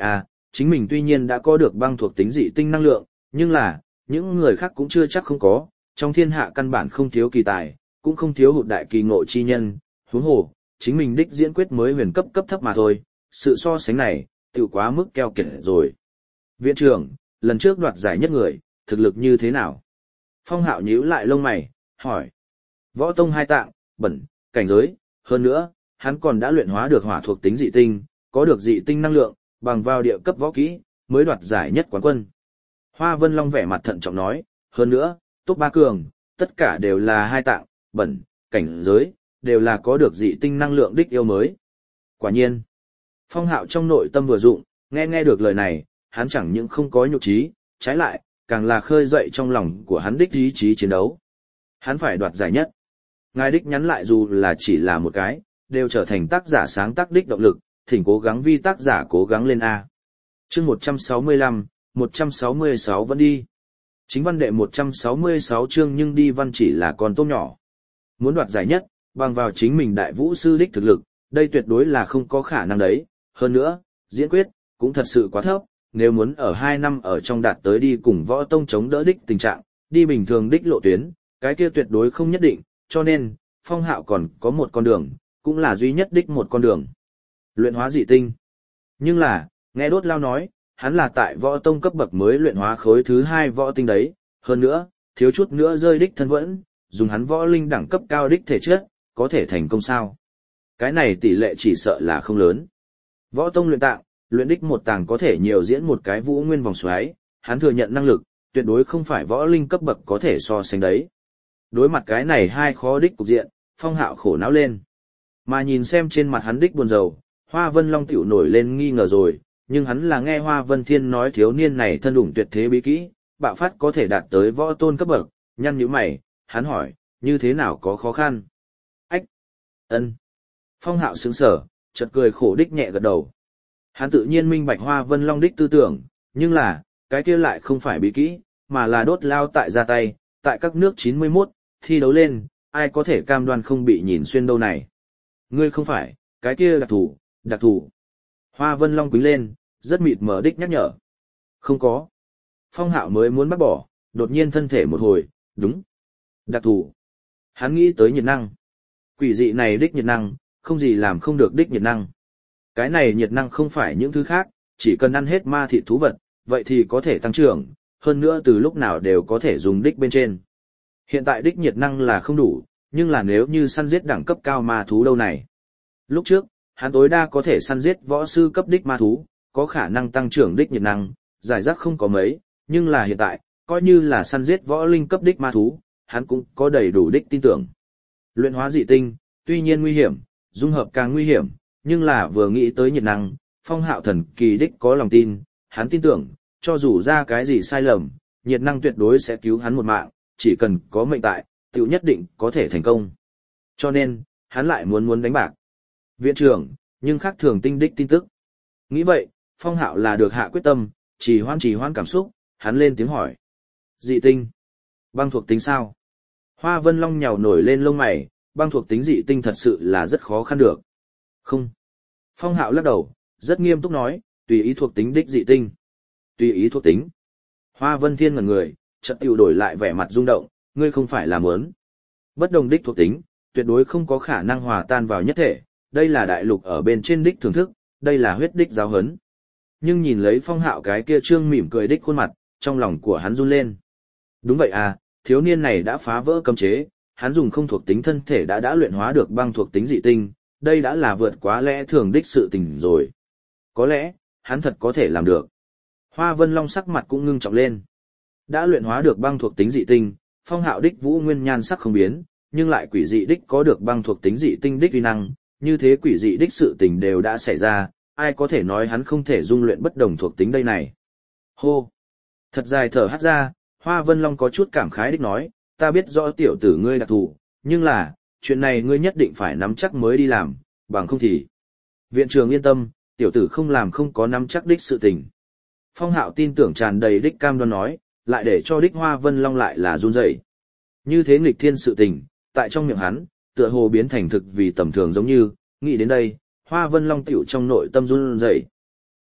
chính mình tuy nhiên đã có được băng thuộc tính dị tinh năng lượng, nhưng là, những người khác cũng chưa chắc không có, trong thiên hạ căn bản không thiếu kỳ tài, cũng không thiếu hụt đại kỳ ngộ chi nhân, huống hồ, chính mình đích diễn quyết mới huyền cấp cấp thấp mà thôi, sự so sánh này, tiểu quá mức keo kiệt rồi. Viện trưởng, lần trước đoạt giải nhất người, thực lực như thế nào? Phong Hạo nhíu lại lông mày, hỏi. Võ tông hai tạng, bẩn, cảnh giới, hơn nữa, hắn còn đã luyện hóa được hỏa thuộc tính dị tinh, có được dị tinh năng lượng, bằng vào địa cấp võ kỹ, mới đoạt giải nhất quán quân. Hoa Vân Long vẻ mặt thận trọng nói, hơn nữa, top ba cường, tất cả đều là hai tạng, bẩn, cảnh giới, đều là có được dị tinh năng lượng đích yêu mới. Quả nhiên, Phong Hạo trong nội tâm vừa dụng, nghe nghe được lời này, hắn chẳng những không có nhục trí, trái lại, càng là khơi dậy trong lòng của hắn đích ý chí chiến đấu. Hắn phải đoạt giải nhất. Ngài đích nhắn lại dù là chỉ là một cái, đều trở thành tác giả sáng tác đích động lực, thỉnh cố gắng vi tác giả cố gắng lên A. Chương một trăm sáu mươi lăm, một trăm sáu mươi sáu vẫn đi. Chính văn đệ một trăm sáu mươi sáu chương nhưng đi văn chỉ là con tôm nhỏ. Muốn đoạt giải nhất, bằng vào chính mình đại vũ sư đích thực lực, đây tuyệt đối là không có khả năng đấy. Hơn nữa, diễn quyết, cũng thật sự quá thấp, nếu muốn ở hai năm ở trong đạt tới đi cùng võ tông chống đỡ đích tình trạng, đi bình thường đích lộ tuyến, cái kia tuyệt đối không nhất định, cho nên, Phong Hạo còn có một con đường, cũng là duy nhất đích một con đường. Luyện hóa dị tinh. Nhưng là, nghe Đốt Lao nói, hắn là tại võ tông cấp bậc mới luyện hóa khối thứ hai võ tinh đấy, hơn nữa, thiếu chút nữa rơi đích thân vẫn, dùng hắn võ linh đẳng cấp cao đích thể chất, có thể thành công sao? Cái này tỷ lệ chỉ sợ là không lớn. Võ tông luyện tạng, luyện đích một tàng có thể nhiều diễn một cái vũ nguyên vòng xoáy, hắn thừa nhận năng lực, tuyệt đối không phải võ linh cấp bậc có thể so sánh đấy. Đối mặt cái này hai khó đích cục diện, Phong Hạo khổ não lên. Mà nhìn xem trên mặt hắn đích buồn rầu, Hoa Vân Long tiểu nổi lên nghi ngờ rồi, nhưng hắn là nghe Hoa Vân Thiên nói thiếu niên này thân đủng tuyệt thế bí kỹ, bạo phát có thể đạt tới võ tôn cấp bậc, nhăn nhíu mày, hắn hỏi, như thế nào có khó khăn? Ách! Ân! Phong Hạo sững sờ, chợt cười khổ đích nhẹ gật đầu. Hắn tự nhiên minh bạch Hoa Vân Long đích tư tưởng, nhưng là, cái kia lại không phải bí kỹ, mà là Đốt Lao tại ra tay, tại các nước chín mươi mốt, thi đấu lên, ai có thể cam đoan không bị nhìn xuyên đâu này. Ngươi không phải, cái kia đặc thủ, đặc thủ. Hoa Vân Long quính lên, rất mịt mờ đích nhắc nhở. Không có. Phong Hạo mới muốn bắt bỏ, đột nhiên thân thể một hồi, đúng. Đặc thủ. Hắn nghĩ tới nhiệt năng. Quỷ dị này đích nhiệt năng, không gì làm không được đích nhiệt năng. Cái này nhiệt năng không phải những thứ khác, chỉ cần ăn hết ma thịt thú vật, vậy thì có thể tăng trưởng, hơn nữa từ lúc nào đều có thể dùng đích bên trên. Hiện tại đích nhiệt năng là không đủ, nhưng là nếu như săn giết đẳng cấp cao ma thú đâu này. Lúc trước, hắn tối đa có thể săn giết võ sư cấp đích ma thú, có khả năng tăng trưởng đích nhiệt năng, giải rác không có mấy, nhưng là hiện tại, coi như là săn giết võ linh cấp đích ma thú, hắn cũng có đầy đủ đích tin tưởng. Luyện hóa dị tinh, tuy nhiên nguy hiểm, dung hợp càng nguy hiểm, nhưng là vừa nghĩ tới nhiệt năng, Phong Hạo thần kỳ đích có lòng tin, hắn tin tưởng, cho dù ra cái gì sai lầm, nhiệt năng tuyệt đối sẽ cứu hắn một mạng, chỉ cần có mệnh tại, tiểu nhất định có thể thành công. Cho nên, hắn lại muốn muốn đánh bạc. Viện trưởng, nhưng khác thường tinh đích tin tức. Nghĩ vậy, Phong Hạo là được hạ quyết tâm, trì hoãn trì hoãn cảm xúc, hắn lên tiếng hỏi. Dị tinh. Băng thuộc tính sao? Hoa Vân Long nhào nổi lên lông mày, băng thuộc tính dị tinh thật sự là rất khó khăn được. Không. Phong Hạo lắc đầu, rất nghiêm túc nói, tùy ý thuộc tính đích dị tinh. Tùy ý thuộc tính. Hoa Vân Thiên ngẩn người, chợt tiểu đổi lại vẻ mặt rung động, ngươi không phải là muốn. Bất đồng đích thuộc tính, tuyệt đối không có khả năng hòa tan vào nhất thể, đây là đại lục ở bên trên đích thưởng thức, đây là huyết đích giáo huấn. Nhưng nhìn lấy Phong Hạo cái kia trương mỉm cười đích khuôn mặt, trong lòng của hắn run lên. Đúng vậy à, thiếu niên này đã phá vỡ cấm chế, hắn dùng không thuộc tính thân thể đã đã luyện hóa được băng thuộc tính dị tinh, đây đã là vượt quá lẽ thường đích sự tình rồi. Có lẽ, hắn thật có thể làm được. Hoa Vân Long sắc mặt cũng ngưng trọng lên. Đã luyện hóa được băng thuộc tính dị tinh, Phong Hạo đích vũ nguyên nhan sắc không biến, nhưng lại quỷ dị đích có được băng thuộc tính dị tinh đích uy năng, như thế quỷ dị đích sự tình đều đã xảy ra, ai có thể nói hắn không thể dung luyện bất đồng thuộc tính đây này. Hô! Thật dài thở hắt ra, Hoa Vân Long có chút cảm khái đích nói, ta biết rõ tiểu tử ngươi đặc thù, nhưng là, chuyện này ngươi nhất định phải nắm chắc mới đi làm, bằng không thì. Viện trưởng yên tâm, tiểu tử không làm không có nắm chắc đích sự tình. Phong Hạo tin tưởng tràn đầy đích cam đoan nói, lại để cho đích Hoa Vân Long lại là run rẩy. Như thế nghịch thiên sự tình, tại trong miệng hắn, tựa hồ biến thành thực vì tầm thường giống như, nghĩ đến đây, Hoa Vân Long tiểu trong nội tâm run rẩy.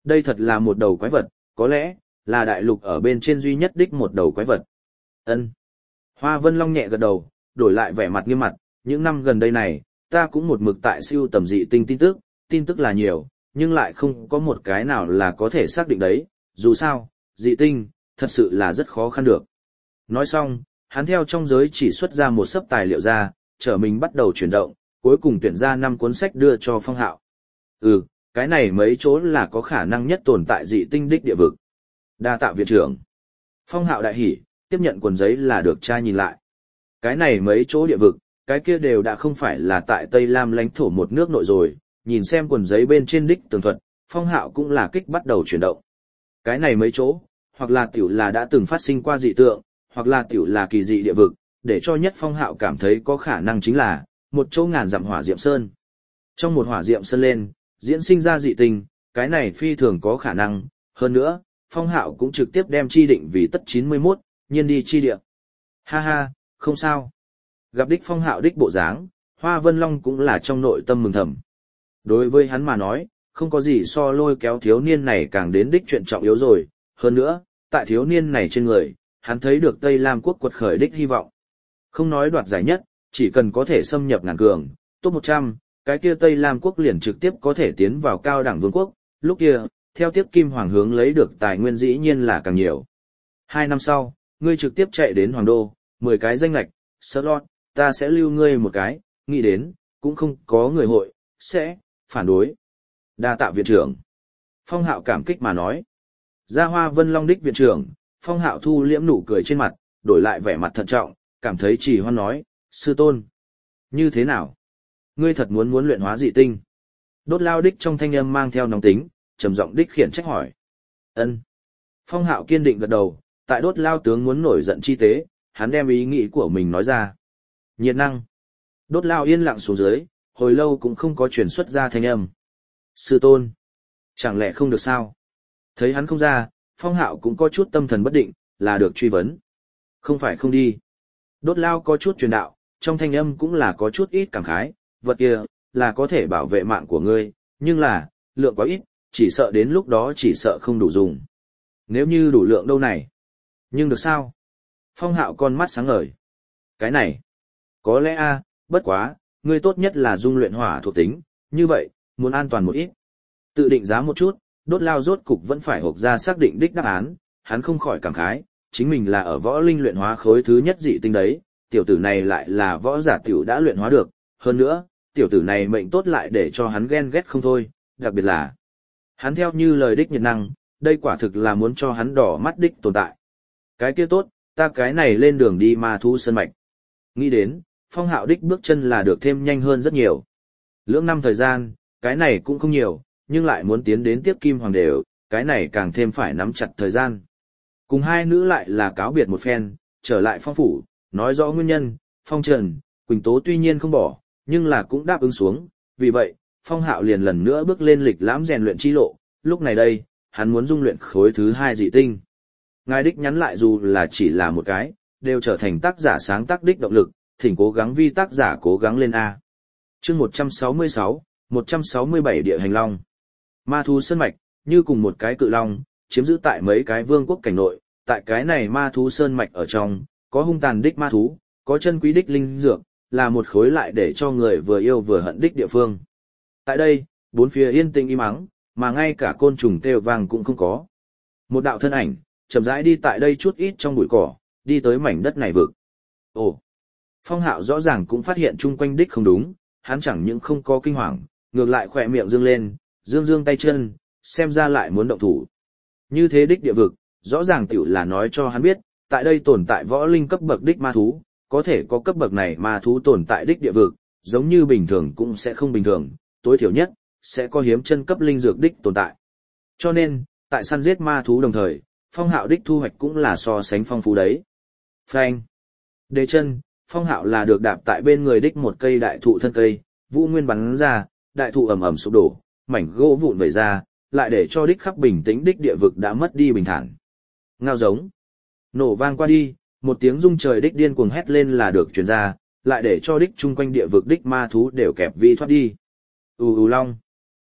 Đây thật là một đầu quái vật, có lẽ là đại lục ở bên trên duy nhất đích một đầu quái vật. Ân. Hoa Vân Long nhẹ gật đầu, đổi lại vẻ mặt nghiêm mặt, những năm gần đây này, ta cũng một mực tại siêu tầm dị tinh tin tức, tin tức là nhiều, nhưng lại không có một cái nào là có thể xác định đấy, dù sao, dị tinh, thật sự là rất khó khăn được. Nói xong, hắn theo trong giới chỉ xuất ra một sấp tài liệu ra, trở mình bắt đầu chuyển động, cuối cùng tuyển ra năm cuốn sách đưa cho Phong Hạo. Ừ, cái này mấy chỗ là có khả năng nhất tồn tại dị tinh đích địa vực. Đa tạ viện trưởng. Phong Hạo đại hỉ, tiếp nhận cuốn giấy là được tra nhìn lại. Cái này mấy chỗ địa vực, cái kia đều đã không phải là tại Tây Lam lãnh thổ một nước nội rồi, nhìn xem cuốn giấy bên trên đích tường thuật, Phong Hạo cũng là kích bắt đầu chuyển động. Cái này mấy chỗ, hoặc là tiểu là đã từng phát sinh qua dị tượng, hoặc là tiểu là kỳ dị địa vực, để cho nhất Phong Hạo cảm thấy có khả năng chính là một chỗ ngàn dặm hỏa diệm sơn. Trong một hỏa diệm sơn lên, diễn sinh ra dị tinh, cái này phi thường có khả năng, hơn nữa, Phong Hạo cũng trực tiếp đem chi định vì tất chín mươi mốt, nhiên đi chi địa. Ha ha, không sao. Gặp đích Phong Hạo đích bộ dáng, Hoa Vân Long cũng là trong nội tâm mừng thầm. Đối với hắn mà nói, không có gì so lôi kéo thiếu niên này càng đến đích chuyện trọng yếu rồi, hơn nữa, tại thiếu niên này trên người, hắn thấy được Tây Lam quốc quật khởi đích hy vọng. Không nói đoạt giải nhất, chỉ cần có thể xâm nhập ngàn cường, top một trăm, cái kia Tây Lam quốc liền trực tiếp có thể tiến vào cao đẳng vương quốc, lúc kia, theo tiếp Kim Hoàng hướng lấy được tài nguyên dĩ nhiên là càng nhiều. Hai năm sau, ngươi trực tiếp chạy đến Hoàng Đô, mười cái danh lạch, slot, ta sẽ lưu ngươi một cái, nghĩ đến, cũng không có người hội, sẽ, phản đối. Đa tạ viện trưởng. Phong Hạo cảm kích mà nói. Ra Hoa Vân Long đích viện trưởng, Phong Hạo thu liễm nụ cười trên mặt, đổi lại vẻ mặt thận trọng, cảm thấy Chỉ Hoan nói, sư tôn. Như thế nào? Ngươi thật muốn muốn luyện hóa dị tinh? Đốt Lao đích trong thanh âm mang theo nóng tính, trầm giọng đích khiển trách hỏi. Ân. Phong Hạo kiên định gật đầu, tại Đốt Lao tướng muốn nổi giận chi tế, hắn đem ý nghĩ của mình nói ra. Nhiệt năng. Đốt Lao yên lặng xuống dưới, hồi lâu cũng không có chuyển xuất ra thanh âm. Sư tôn. Chẳng lẽ không được sao? Thấy hắn không ra, Phong Hạo cũng có chút tâm thần bất định, là được truy vấn. Không phải không đi. Đốt Lao có chút truyền đạo, trong thanh âm cũng là có chút ít cảm khái, vật kia, là có thể bảo vệ mạng của ngươi, nhưng là, lượng quá ít, chỉ sợ đến lúc đó chỉ sợ không đủ dùng. Nếu như đủ lượng đâu này? Nhưng được sao? Phong Hạo con mắt sáng ngời. Cái này, có lẽ a, bất quá, ngươi tốt nhất là dung luyện hỏa thuộc tính, như vậy, muốn an toàn một ít. Tự định giá một chút, Đốt Lao rốt cục vẫn phải hộp ra xác định đích đáp án, hắn không khỏi cảm khái, chính mình là ở võ linh luyện hóa khối thứ nhất dị tinh đấy, tiểu tử này lại là võ giả tiểu đã luyện hóa được, hơn nữa, tiểu tử này mệnh tốt lại để cho hắn ghen ghét không thôi, đặc biệt là hắn theo như lời đích nhiệt năng, đây quả thực là muốn cho hắn đỏ mắt đích tồn tại. Cái kia tốt, ta cái này lên đường đi ma thú sơn mạch. Nghĩ đến, Phong Hạo đích bước chân là được thêm nhanh hơn rất nhiều. Lưỡng năm thời gian, cái này cũng không nhiều, nhưng lại muốn tiến đến tiếp Kim Hoàng đều, cái này càng thêm phải nắm chặt thời gian. Cùng hai nữ lại là cáo biệt một phen, trở lại Phong phủ, nói rõ nguyên nhân, Phong Trần, Quỳnh Tố tuy nhiên không bỏ, nhưng là cũng đáp ứng xuống, vì vậy, Phong Hạo liền lần nữa bước lên lịch lãm rèn luyện chi lộ, lúc này đây, hắn muốn dung luyện khối thứ hai dị tinh. Ngài đích nhắn lại dù là chỉ là một cái, đều trở thành tác giả sáng tác đích động lực, thỉnh cố gắng vi tác giả cố gắng lên A. Chương một trăm sáu mươi sáu, một trăm sáu mươi bảy địa hành long. Ma thú sơn mạch, như cùng một cái cự long, chiếm giữ tại mấy cái vương quốc cảnh nội, tại cái này ma thú sơn mạch ở trong, có hung tàn đích ma thú, có chân quý đích linh dược, là một khối lại để cho người vừa yêu vừa hận đích địa phương. Tại đây, bốn phía yên tĩnh im ắng, mà ngay cả côn trùng kêu vang cũng không có. Một đạo thân ảnh, chậm rãi đi tại đây chút ít trong bụi cỏ, đi tới mảnh đất này vực. Ồ! Phong Hạo rõ ràng cũng phát hiện chung quanh đích không đúng, hắn chẳng những không có kinh hoàng, ngược lại khỏe miệng dương lên, dương dương tay chân, xem ra lại muốn động thủ. Như thế đích địa vực, rõ ràng tiểu là nói cho hắn biết, tại đây tồn tại võ linh cấp bậc đích ma thú, có thể có cấp bậc này ma thú tồn tại đích địa vực, giống như bình thường cũng sẽ không bình thường, tối thiểu nhất, sẽ có hiếm chân cấp linh dược đích tồn tại. Cho nên, tại săn giết ma thú đồng thời, Phong Hạo đích thu hoạch cũng là so sánh phong phú đấy. Phanh. Đề chân, Phong Hạo là được đạp tại bên người đích một cây đại thụ thân cây, vũ nguyên bắn ra, đại thụ ầm ầm sụp đổ, mảnh gỗ vụn vẩy ra, lại để cho đích khắp bình tĩnh đích địa vực đã mất đi bình thản. Ngao giống. Nổ vang qua đi, một tiếng rung trời đích điên cuồng hét lên là được truyền ra, lại để cho đích chung quanh địa vực đích ma thú đều kẹp vi thoát đi. U u long. Chật,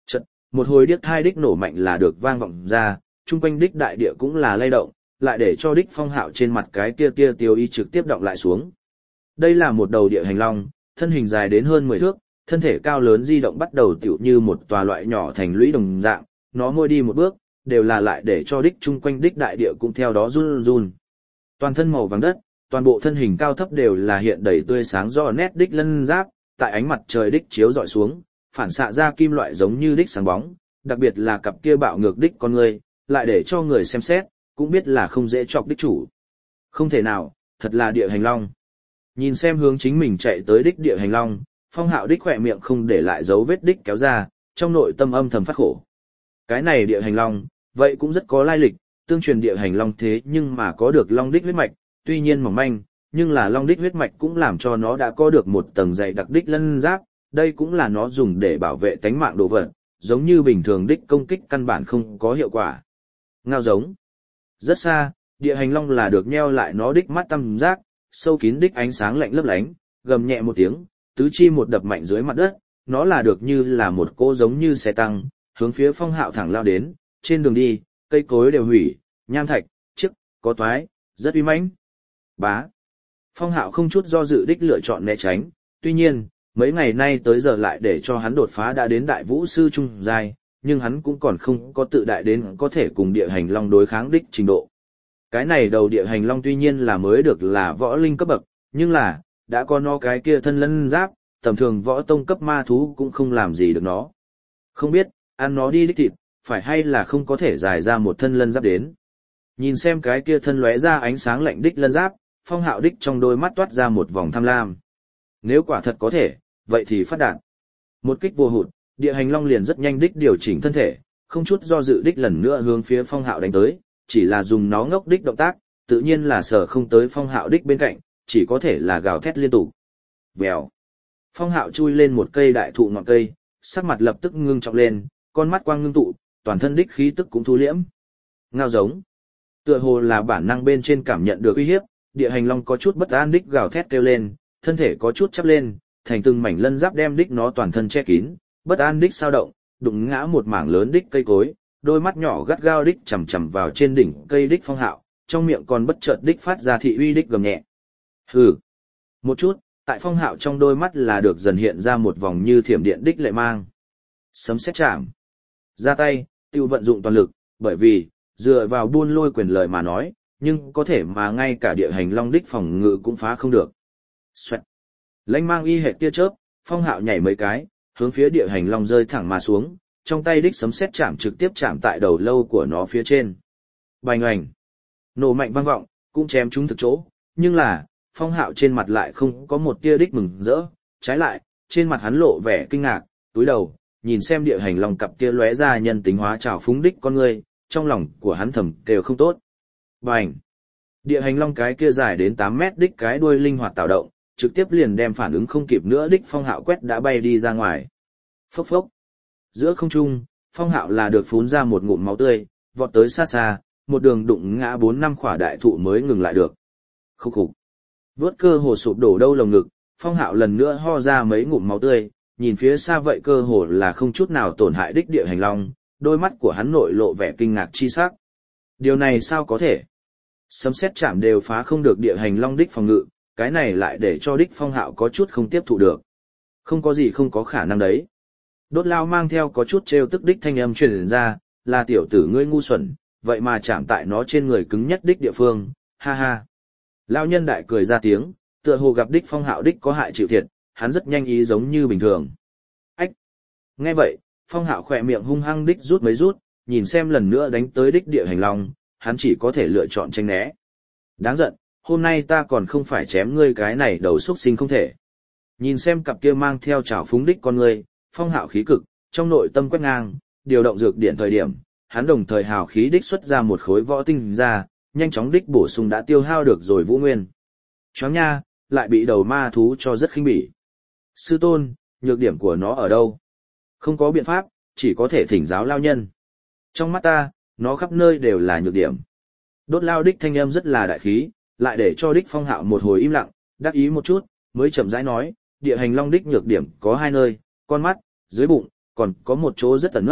một hồi điếc thai đích nổ mạnh là được vang vọng ra, chung quanh đích đại địa cũng là lay động, lại để cho đích Phong Hạo trên mặt cái kia tia tiêu ý trực tiếp động lại xuống. Đây là một đầu địa hành long, thân hình dài đến hơn mười thước, thân thể cao lớn di động bắt đầu tựu như một tòa loại nhỏ thành lũy đồng dạng, nó mỗi đi một bước, đều là lại để cho đích chung quanh đích đại địa cũng theo đó run run. Toàn thân màu vàng đất, toàn bộ thân hình cao thấp đều là hiện đầy tươi sáng rõ nét đích lân giáp, tại ánh mặt trời đích chiếu dọi xuống, phản xạ ra kim loại giống như đích sáng bóng, đặc biệt là cặp kia bạo ngược đích con người, lại để cho người xem xét, cũng biết là không dễ chọc đích chủ. Không thể nào, thật là địa hành long. Nhìn xem hướng chính mình chạy tới đích địa hành long, Phong Hạo đích khỏe miệng không để lại dấu vết đích kéo ra, trong nội tâm âm thầm phát khổ. Cái này địa hành long, vậy cũng rất có lai lịch, tương truyền địa hành long thế nhưng mà có được long đích huyết mạch, tuy nhiên mỏng manh, nhưng là long đích huyết mạch cũng làm cho nó đã có được một tầng dày đặc đích lân giáp, đây cũng là nó dùng để bảo vệ tánh mạng đồ vật, giống như bình thường đích công kích căn bản không có hiệu quả. Ngao giống. Rất xa, địa hành long là được nheo lại nó đích mắt tăm giác, sâu kín đích ánh sáng lạnh lấp lánh, gầm nhẹ một tiếng, tứ chi một đập mạnh dưới mặt đất, nó là được như là một cô giống như xe tăng, hướng phía Phong Hạo thẳng lao đến, trên đường đi, cây cối đều hủy, nham thạch, chiếc, có toái, rất uy mãnh. Bá. Phong Hạo không chút do dự đích lựa chọn né tránh, tuy nhiên, mấy ngày nay tới giờ lại để cho hắn đột phá đã đến đại vũ sư trung giai, nhưng hắn cũng còn không có tự đại đến có thể cùng địa hành long đối kháng đích trình độ. Cái này đầu địa hành long tuy nhiên là mới được là võ linh cấp bậc, nhưng là, đã có nó cái kia thân lân giáp, tầm thường võ tông cấp ma thú cũng không làm gì được nó. Không biết, ăn nó đi đích thịt, phải hay là không có thể giải ra một thân lân giáp đến. Nhìn xem cái kia thân lóe ra ánh sáng lạnh đích lân giáp, Phong Hạo đích trong đôi mắt toát ra một vòng tham lam. Nếu quả thật có thể, vậy thì phát đạt. Một kích vô hụt, địa hành long liền rất nhanh đích điều chỉnh thân thể, không chút do dự đích lần nữa hướng phía Phong Hạo đánh tới, chỉ là dùng nó ngốc đích động tác, tự nhiên là sở không tới Phong Hạo đích bên cạnh, chỉ có thể là gào thét liên tục. Vèo. Phong Hạo chui lên một cây đại thụ ngọn cây, sắc mặt lập tức ngưng trọng lên, con mắt quang ngưng tụ, toàn thân đích khí tức cũng thu liễm. Ngao giống. Tựa hồ là bản năng bên trên cảm nhận được uy hiếp, địa hành long có chút bất an đích gào thét kêu lên, thân thể có chút chắp lên, thành từng mảnh lân giáp đem đích nó toàn thân che kín, bất an đích sao động, đụng ngã một mảng lớn đích cây cối, đôi mắt nhỏ gắt gao đích chằm chằm vào trên đỉnh cây đích Phong Hạo, trong miệng còn bất chợt đích phát ra thị uy đích gầm nhẹ. Hừ. Một chút, tại Phong Hạo trong đôi mắt là được dần hiện ra một vòng như thiểm điện đích lệ mang. Sấm sét chạm. Ra tay, tiêu vận dụng toàn lực, bởi vì, dựa vào buôn lôi quyền lời mà nói, nhưng có thể mà ngay cả địa hành long đích phòng ngự cũng phá không được. Xoẹt. Lãnh mang y hệ tia chớp, Phong Hạo nhảy mấy cái, hướng phía địa hành long rơi thẳng mà xuống, trong tay đích sấm sét chạm trực tiếp chạm tại đầu lâu của nó phía trên. Bành oành. Nổ mạnh vang vọng, cũng chém trúng thực chỗ, nhưng là, Phong Hạo trên mặt lại không có một tia đích mừng rỡ, trái lại, trên mặt hắn lộ vẻ kinh ngạc, túi đầu, nhìn xem địa hành long cặp kia lóe ra nhân tính hóa trào phúng đích con người, trong lòng của hắn thầm kêu không tốt. Bành! Địa hành long cái kia dài đến tám mét đích cái đuôi linh hoạt tạo động, trực tiếp liền đem phản ứng không kịp nữa đích Phong Hạo quét đã bay đi ra ngoài. Phốc phốc! Giữa không trung, Phong Hạo là được phún ra một ngụm máu tươi, vọt tới xa xa, một đường đụng ngã bốn năm khỏa đại thụ mới ngừng lại được. Khúc khục! Vớt cơ hồ sụp đổ đâu lồng ngực, Phong Hạo lần nữa ho ra mấy ngụm máu tươi, nhìn phía xa vậy cơ hồ là không chút nào tổn hại đích địa hành long, đôi mắt của hắn nội lộ vẻ kinh ngạc chi sắc. Điều này sao có thể? Sấm sét chạm đều phá không được địa hành long đích phòng ngự, cái này lại để cho đích Phong Hạo có chút không tiếp thụ được. Không có gì không có khả năng đấy. Đốt lao mang theo có chút trêu tức đích thanh âm truyền ra, là tiểu tử ngươi ngu xuẩn, vậy mà chạm tại nó trên người cứng nhất đích địa phương, ha ha. Lao nhân đại cười ra tiếng, tựa hồ gặp đích Phong Hạo đích có hại chịu thiệt, hắn rất nhanh ý giống như bình thường. Ách! Nghe vậy, Phong Hạo khỏe miệng hung hăng đích rút mấy rút, nhìn xem lần nữa đánh tới đích địa hành long, hắn chỉ có thể lựa chọn tránh né. Đáng giận, hôm nay ta còn không phải chém ngươi cái này đầu xuất sinh không thể. Nhìn xem cặp kia mang theo trảo phúng đích con ngươi, Phong Hạo khí cực, trong nội tâm quét ngang, điều động dược điện thời điểm, hắn đồng thời hào khí đích xuất ra một khối võ tinh ra, nhanh chóng đích bổ sung đã tiêu hao được rồi Vũ Nguyên. Choáng nha, lại bị đầu ma thú cho rất khinh bỉ. Sư tôn, nhược điểm của nó ở đâu? Không có biện pháp, chỉ có thể thỉnh giáo lao nhân. Trong mắt ta, nó khắp nơi đều là nhược điểm. Đốt lao đích thanh âm rất là đại khí, lại để cho đích Phong Hạo một hồi im lặng, đắc ý một chút, mới chậm rãi nói, địa hành long đích nhược điểm có hai nơi, con mắt, dưới bụng, còn có một chỗ rất ẩn nấp,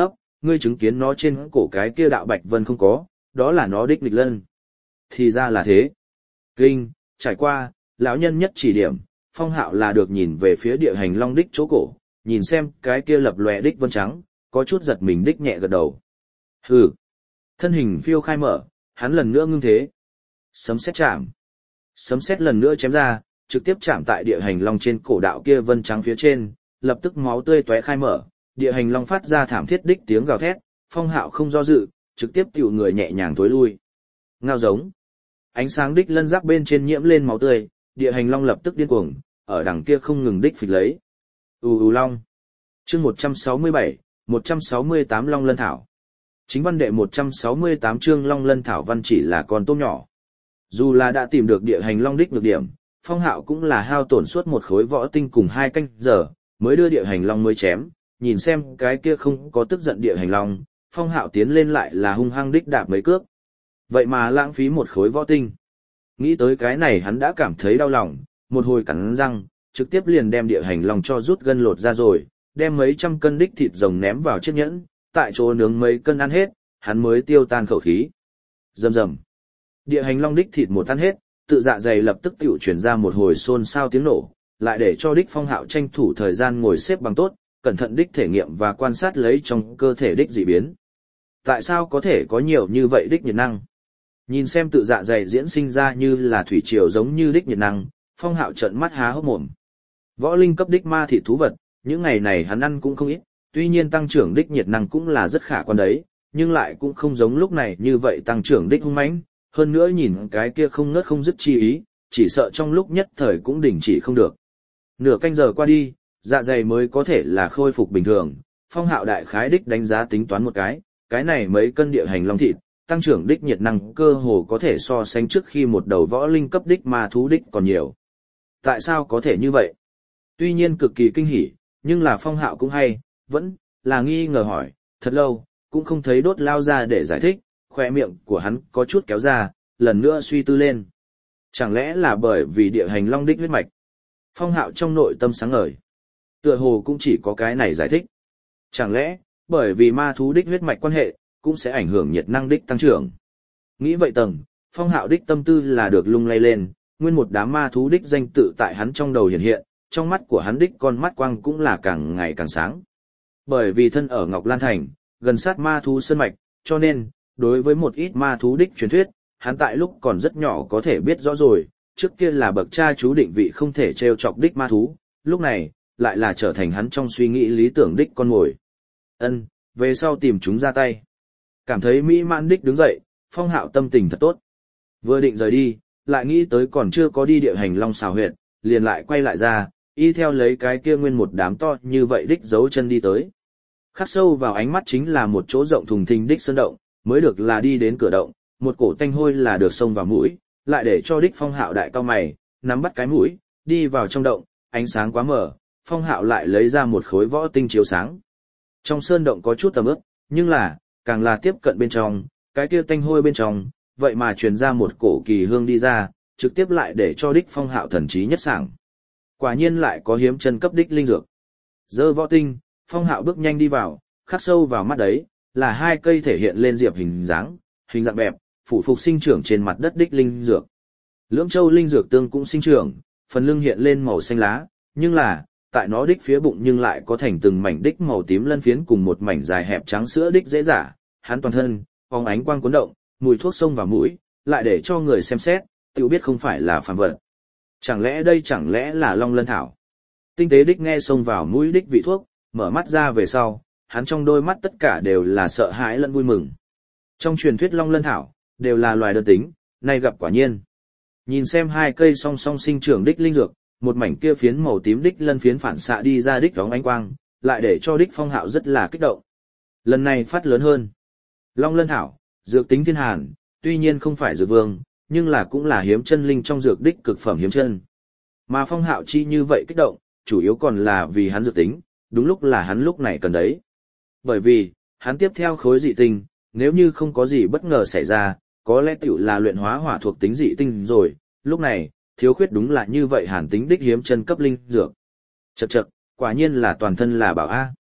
ngươi chứng kiến nó trên cổ cái kia đạo bạch vân không có, đó là nó đích nghịch lân. Thì ra là thế. Kinh, trải qua, lão nhân nhất chỉ điểm, Phong Hạo là được nhìn về phía địa hành long đích chỗ cổ, nhìn xem cái kia lập lòe đích vân trắng, có chút giật mình đích nhẹ gật đầu. Hừ. Thân hình phiêu khai mở, hắn lần nữa ngưng thế. Sấm sét chạm. Sấm sét lần nữa chém ra, trực tiếp chạm tại địa hành long trên cổ đạo kia vân trắng phía trên, lập tức máu tươi tóe khai mở, địa hành long phát ra thảm thiết đích tiếng gào thét, Phong Hạo không do dự, trực tiếp tiểu người nhẹ nhàng tối lui. Ngao giống. Ánh sáng đích lân giáp bên trên nhiễm lên máu tươi, địa hành long lập tức điên cuồng, ở đằng kia không ngừng đích phịch lấy. U u long. Chương một trăm sáu mươi bảy, một trăm sáu mươi tám Long Lân Thảo. Chính văn đệ một trăm sáu mươi tám chương Long Lân Thảo văn chỉ là con tôm nhỏ. Dù là đã tìm được địa hành long đích nhược điểm, Phong Hạo cũng là hao tổn suốt một khối võ tinh cùng hai canh giờ, mới đưa địa hành long mới chém, nhìn xem cái kia không có tức giận địa hành long, Phong Hạo tiến lên lại là hung hăng đích đạp mấy cước. Vậy mà lãng phí một khối võ tinh. Nghĩ tới cái này hắn đã cảm thấy đau lòng, một hồi cắn răng, trực tiếp liền đem địa hành long cho rút gân lột ra rồi, đem mấy trăm cân đích thịt rồng ném vào chiếc nhẫn, tại chỗ nướng mấy cân ăn hết, hắn mới tiêu tan khẩu khí. Rầm rầm. Địa hành long đích thịt một tan hết, tự dạ dày lập tức tiểu chuyển ra một hồi xôn xao tiếng nổ, lại để cho đích Phong Hạo tranh thủ thời gian ngồi xếp bằng tốt, cẩn thận đích thể nghiệm và quan sát lấy trong cơ thể đích dị biến. Tại sao có thể có nhiều như vậy đích nhiệt năng? Nhìn xem tự dạ dày diễn sinh ra như là thủy triều giống như đích nhiệt năng, Phong Hạo trợn mắt há hốc mồm. Võ linh cấp đích ma thịt thú vật, những ngày này hắn ăn cũng không ít, tuy nhiên tăng trưởng đích nhiệt năng cũng là rất khả quan đấy, nhưng lại cũng không giống lúc này như vậy tăng trưởng đích hung mãnh, hơn nữa nhìn cái kia không ngớt không dứt chi ý, chỉ sợ trong lúc nhất thời cũng đình chỉ không được. Nửa canh giờ qua đi, dạ dày mới có thể là khôi phục bình thường, Phong Hạo đại khái đích đánh giá tính toán một cái, cái này mấy cân địa hành long thịt, tăng trưởng đích nhiệt năng cơ hồ có thể so sánh trước khi một đầu võ linh cấp đích ma thú đích còn nhiều. Tại sao có thể như vậy? Tuy nhiên cực kỳ kinh hỉ, nhưng là Phong Hạo cũng hay, vẫn là nghi ngờ hỏi, thật lâu, cũng không thấy đốt lao ra để giải thích, khoe miệng của hắn có chút kéo ra, lần nữa suy tư lên. Chẳng lẽ là bởi vì địa hành long đích huyết mạch? Phong Hạo trong nội tâm sáng ngời. Tựa hồ cũng chỉ có cái này giải thích. Chẳng lẽ, bởi vì ma thú đích huyết mạch quan hệ, cũng sẽ ảnh hưởng nhiệt năng đích tăng trưởng. Nghĩ vậy tầng, Phong Hạo đích tâm tư là được lung lay lên, nguyên một đám ma thú đích danh tự tại hắn trong đầu hiện hiện, trong mắt của hắn đích con mắt quang cũng là càng ngày càng sáng. Bởi vì thân ở Ngọc Lan Thành, gần sát ma thú sơn mạch, cho nên, đối với một ít ma thú đích truyền thuyết, hắn tại lúc còn rất nhỏ có thể biết rõ rồi, trước kia là bậc cha chú định vị không thể trêu chọc đích ma thú, lúc này, lại là trở thành hắn trong suy nghĩ lý tưởng đích con mồi. Ân, về sau tìm chúng ra tay. Cảm thấy mỹ mãn đích đứng dậy, Phong Hạo tâm tình thật tốt. Vừa định rời đi, lại nghĩ tới còn chưa có đi địa hành long xào huyệt, liền lại quay lại ra, y theo lấy cái kia nguyên một đám to như vậy đích giấu chân đi tới. Khắc sâu vào ánh mắt chính là một chỗ rộng thùng thình đích sơn động, mới được là đi đến cửa động, một cổ tanh hôi là được xông vào mũi, lại để cho đích Phong Hạo đại cao mày, nắm bắt cái mũi, đi vào trong động, ánh sáng quá mờ, Phong Hạo lại lấy ra một khối võ tinh chiếu sáng. Trong sơn động có chút tầm ướp, nhưng là, càng là tiếp cận bên trong, cái kia tanh hôi bên trong, vậy mà truyền ra một cổ kỳ hương đi ra, trực tiếp lại để cho đích Phong Hạo thần trí nhất sảng. Quả nhiên lại có hiếm chân cấp đích linh dược. Dơ võ tinh, Phong Hạo bước nhanh đi vào, khắc sâu vào mắt đấy, là hai cây thể hiện lên diệp hình dáng, hình dạng bẹp, phủ phục sinh trưởng trên mặt đất đích linh dược. Lưỡng châu linh dược tương cũng sinh trưởng, phần lưng hiện lên màu xanh lá, nhưng là, tại nó đích phía bụng nhưng lại có thành từng mảnh đích màu tím lân phiến cùng một mảnh dài hẹp trắng sữa đích dễ giả, hắn toàn thân, phóng ánh quang cuốn động, mùi thuốc xông vào mũi, lại để cho người xem xét, tự biết không phải là phàm vật. Chẳng lẽ đây chẳng lẽ là Long Lân Thảo? Tinh tế đích nghe xông vào mũi đích vị thuốc, mở mắt ra về sau, hắn trong đôi mắt tất cả đều là sợ hãi lẫn vui mừng. Trong truyền thuyết Long Lân Thảo, đều là loài đơn tính, nay gặp quả nhiên. Nhìn xem hai cây song song sinh trưởng đích linh dược, một mảnh kia phiến màu tím đích lân phiến phản xạ đi ra đích vóng ánh quang, lại để cho đích Phong Hạo rất là kích động. Lần này phát lớn hơn. Long Lân Thảo, dược tính thiên hàn, tuy nhiên không phải dược vương, nhưng là cũng là hiếm chân linh trong dược đích cực phẩm hiếm chân. Mà Phong Hạo chi như vậy kích động, chủ yếu còn là vì hắn dược tính, đúng lúc là hắn lúc này cần đấy. Bởi vì, hắn tiếp theo khối dị tinh, nếu như không có gì bất ngờ xảy ra, có lẽ tiểu là luyện hóa hỏa thuộc tính dị tinh rồi, lúc này, thiếu khuyết đúng là như vậy hàn tính đích hiếm chân cấp linh dược. Chậc chậc, quả nhiên là toàn thân là bảo A.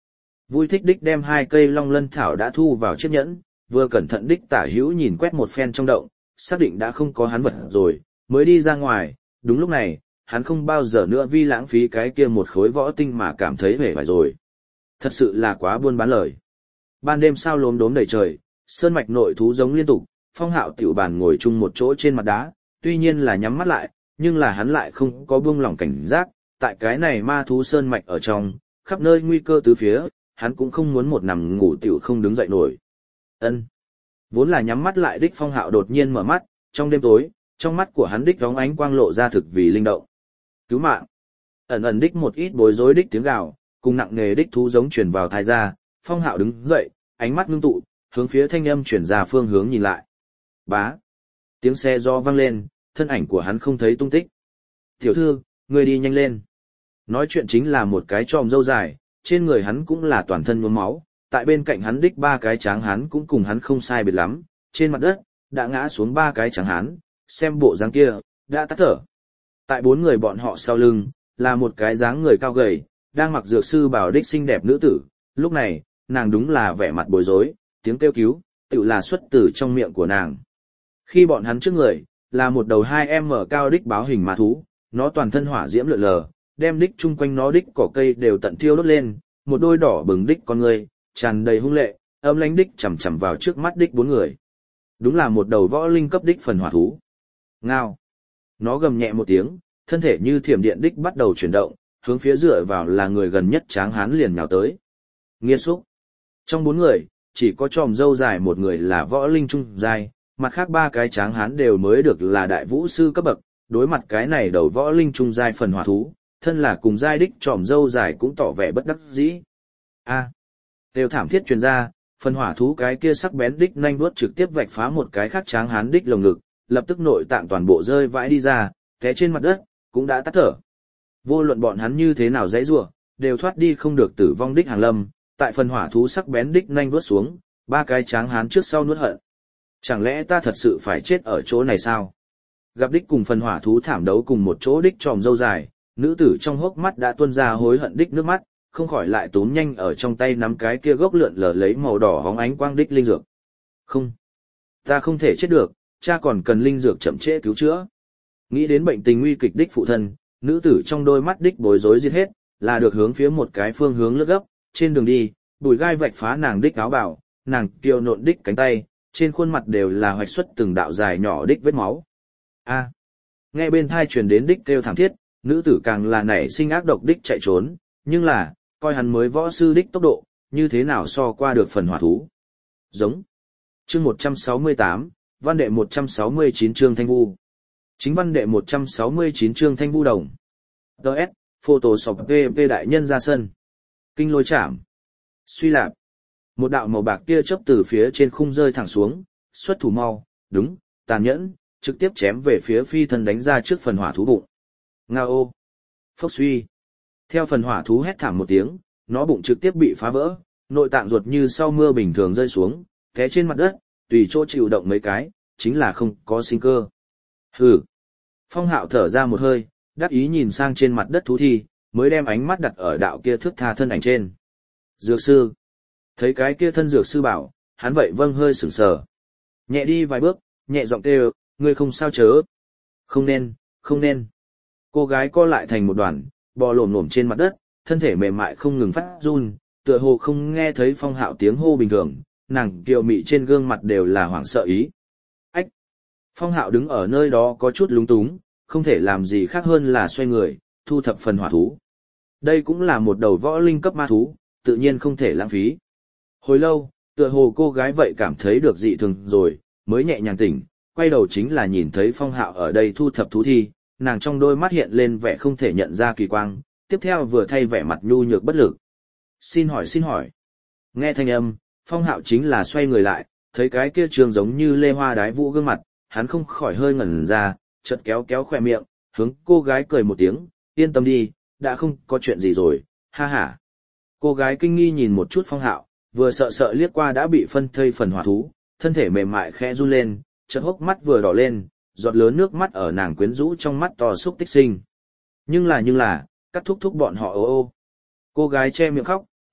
Vui thích đích đem hai cây long lân thảo đã thu vào chiếc nhẫn, vừa cẩn thận đích tả hữu nhìn quét một phen trong động, xác định đã không có hắn vật rồi, mới đi ra ngoài. Đúng lúc này, hắn không bao giờ nữa vi lãng phí cái kia một khối võ tinh mà cảm thấy hề vải rồi. Thật sự là quá buôn bán lời. Ban đêm sao lốm đốm đầy trời, sơn mạch nội thú giống liên tục, Phong Hạo tiểu bàn ngồi chung một chỗ trên mặt đá, tuy nhiên là nhắm mắt lại, nhưng là hắn lại không có buông lỏng cảnh giác, tại cái này ma thú sơn mạch ở trong, khắp nơi nguy cơ tứ phía, hắn cũng không muốn một nằm ngủ tiểu không đứng dậy nổi. Ân. Vốn là nhắm mắt lại đích Phong Hạo đột nhiên mở mắt, trong đêm tối, trong mắt của hắn đích vóng ánh quang lộ ra thực vì linh động. Cứu mạng. Ẩn ẩn đích một ít bối rối đích tiếng gào, cùng nặng nề đích thú giống truyền vào tai ra, Phong Hạo đứng dậy, ánh mắt ngưng tụ, hướng phía thanh âm truyền ra phương hướng nhìn lại. Bá. Tiếng xe do vang lên, thân ảnh của hắn không thấy tung tích. Tiểu thư, người đi nhanh lên. Nói chuyện chính là một cái tròm râu dài, trên người hắn cũng là toàn thân nhuốm máu, tại bên cạnh hắn đích ba cái tráng hán cũng cùng hắn không sai biệt lắm, trên mặt đất, đã ngã xuống ba cái tráng hán, xem bộ dáng kia, đã tắt thở. Tại bốn người bọn họ sau lưng, là một cái dáng người cao gầy, đang mặc dược sư bào đích xinh đẹp nữ tử, lúc này, nàng đúng là vẻ mặt bối rối, tiếng kêu cứu, tự là xuất từ trong miệng của nàng. Khi bọn hắn trước người, là một đầu hai m cao đích báo hình ma thú, nó toàn thân hỏa diễm lượn lờ, đem đích chung quanh nó đích cỏ cây đều tận thiêu đốt lên, một đôi đỏ bừng đích con người, tràn đầy hung lệ, âm lãnh đích chằm chằm vào trước mắt đích bốn người. Đúng là một đầu võ linh cấp đích phần hỏa thú. Ngao. Nó gầm nhẹ một tiếng, thân thể như thiểm điện đích bắt đầu chuyển động, hướng phía dựa vào là người gần nhất tráng hán liền nhào tới. Nghiên xúc. Trong bốn người, chỉ có tròm râu dài một người là võ linh trung giai, mặt khác ba cái tráng hán đều mới được là đại vũ sư cấp bậc, đối mặt cái này đầu võ linh trung giai phần hỏa thú, thân là cùng giai đích tròm râu dài cũng tỏ vẻ bất đắc dĩ. A. Đều thảm thiết truyền ra, phần hỏa thú cái kia sắc bén đích nhanh vuốt trực tiếp vạch phá một cái khác tráng hán đích lồng ngực, lập tức nội tạng toàn bộ rơi vãi đi ra, té trên mặt đất, cũng đã tắt thở. Vô luận bọn hắn như thế nào dãy rủa, đều thoát đi không được tử vong đích hàng lâm, tại phần hỏa thú sắc bén đích nhanh vuốt xuống, ba cái tráng hán trước sau nuốt hận. Chẳng lẽ ta thật sự phải chết ở chỗ này sao? Gặp đích cùng phần hỏa thú thảm đấu cùng một chỗ đích tròm râu dài, nữ tử trong hốc mắt đã tuôn ra hối hận đích nước mắt, không khỏi lại túm nhanh ở trong tay nắm cái kia gốc lượn lờ lấy màu đỏ hóng ánh quang đích linh dược. Không, ta không thể chết được, cha còn cần linh dược chậm trễ cứu chữa. Nghĩ đến bệnh tình nguy kịch đích phụ thân, nữ tử trong đôi mắt đích bối rối giết hết, là được hướng phía một cái phương hướng lướt gấp, trên đường đi, bùi gai vạch phá nàng đích áo bào, nàng kiều nộn đích cánh tay, trên khuôn mặt đều là hoạch xuất từng đạo dài nhỏ đích vết máu. A. Nghe bên thai truyền đến đích kêu thảm thiết, nữ tử càng là nảy sinh ác độc đích chạy trốn, nhưng là, coi hắn mới võ sư đích tốc độ, như thế nào so qua được phần hỏa thú. Giống. Chương một trăm sáu mươi tám, văn đệ một trăm sáu mươi chín chương Thanh Vu. Chính văn đệ một trăm sáu mươi chín chương Thanh Vu đồng. đê ét, Photoshop pê pê đại nhân ra sân. Kinh lôi chạm. Suy lạp. Một đạo màu bạc kia chớp từ phía trên khung rơi thẳng xuống, xuất thủ mau, đúng, tàn nhẫn, trực tiếp chém về phía phi thân đánh ra trước phần hỏa thú bụng. Ngao. Phốc suy. Theo phần hỏa thú hét thảm một tiếng, nó bụng trực tiếp bị phá vỡ, nội tạng ruột như sau mưa bình thường rơi xuống, té trên mặt đất, tùy chỗ chịu động mấy cái, chính là không có sinh cơ. Hừ. Phong Hạo thở ra một hơi, đắc ý nhìn sang trên mặt đất thú thi, mới đem ánh mắt đặt ở đạo kia thước tha thân ảnh trên. Dược sư. Thấy cái kia thân dược sư bảo, hắn vậy vâng hơi sửng sờ. Nhẹ đi vài bước, nhẹ giọng kêu, ngươi không sao chớ. Không nên, không nên. Cô gái co lại thành một đoàn, bò lổm lổm trên mặt đất, thân thể mềm mại không ngừng phát run, tựa hồ không nghe thấy Phong Hạo tiếng hô bình thường, nàng kiều mị trên gương mặt đều là hoảng sợ ý. Ách! Phong Hạo đứng ở nơi đó có chút lúng túng, không thể làm gì khác hơn là xoay người, thu thập phần hỏa thú. Đây cũng là một đầu võ linh cấp ma thú, tự nhiên không thể lãng phí. Hồi lâu, tựa hồ cô gái vậy cảm thấy được dị thường rồi, mới nhẹ nhàng tỉnh, quay đầu chính là nhìn thấy Phong Hạo ở đây thu thập thú thi, nàng trong đôi mắt hiện lên vẻ không thể nhận ra kỳ quang, tiếp theo vừa thay vẻ mặt nhu nhược bất lực. Xin hỏi xin hỏi. Nghe thanh âm, Phong Hạo chính là xoay người lại, thấy cái kia trường giống như lê hoa đái vũ gương mặt, hắn không khỏi hơi ngẩn ra, chợt kéo kéo khỏe miệng, hướng cô gái cười một tiếng, yên tâm đi, đã không có chuyện gì rồi, ha ha. Cô gái kinh nghi nhìn một chút Phong Hạo, vừa sợ sợ liếc qua đã bị phân thây phần hỏa thú, thân thể mềm mại khẽ run lên, chợt hốc mắt vừa đỏ lên, giọt lớn nước mắt ở nàng quyến rũ trong mắt to xúc tích sinh. Nhưng là nhưng là, cắt thúc thúc bọn họ ô ô. Cô gái che miệng khóc,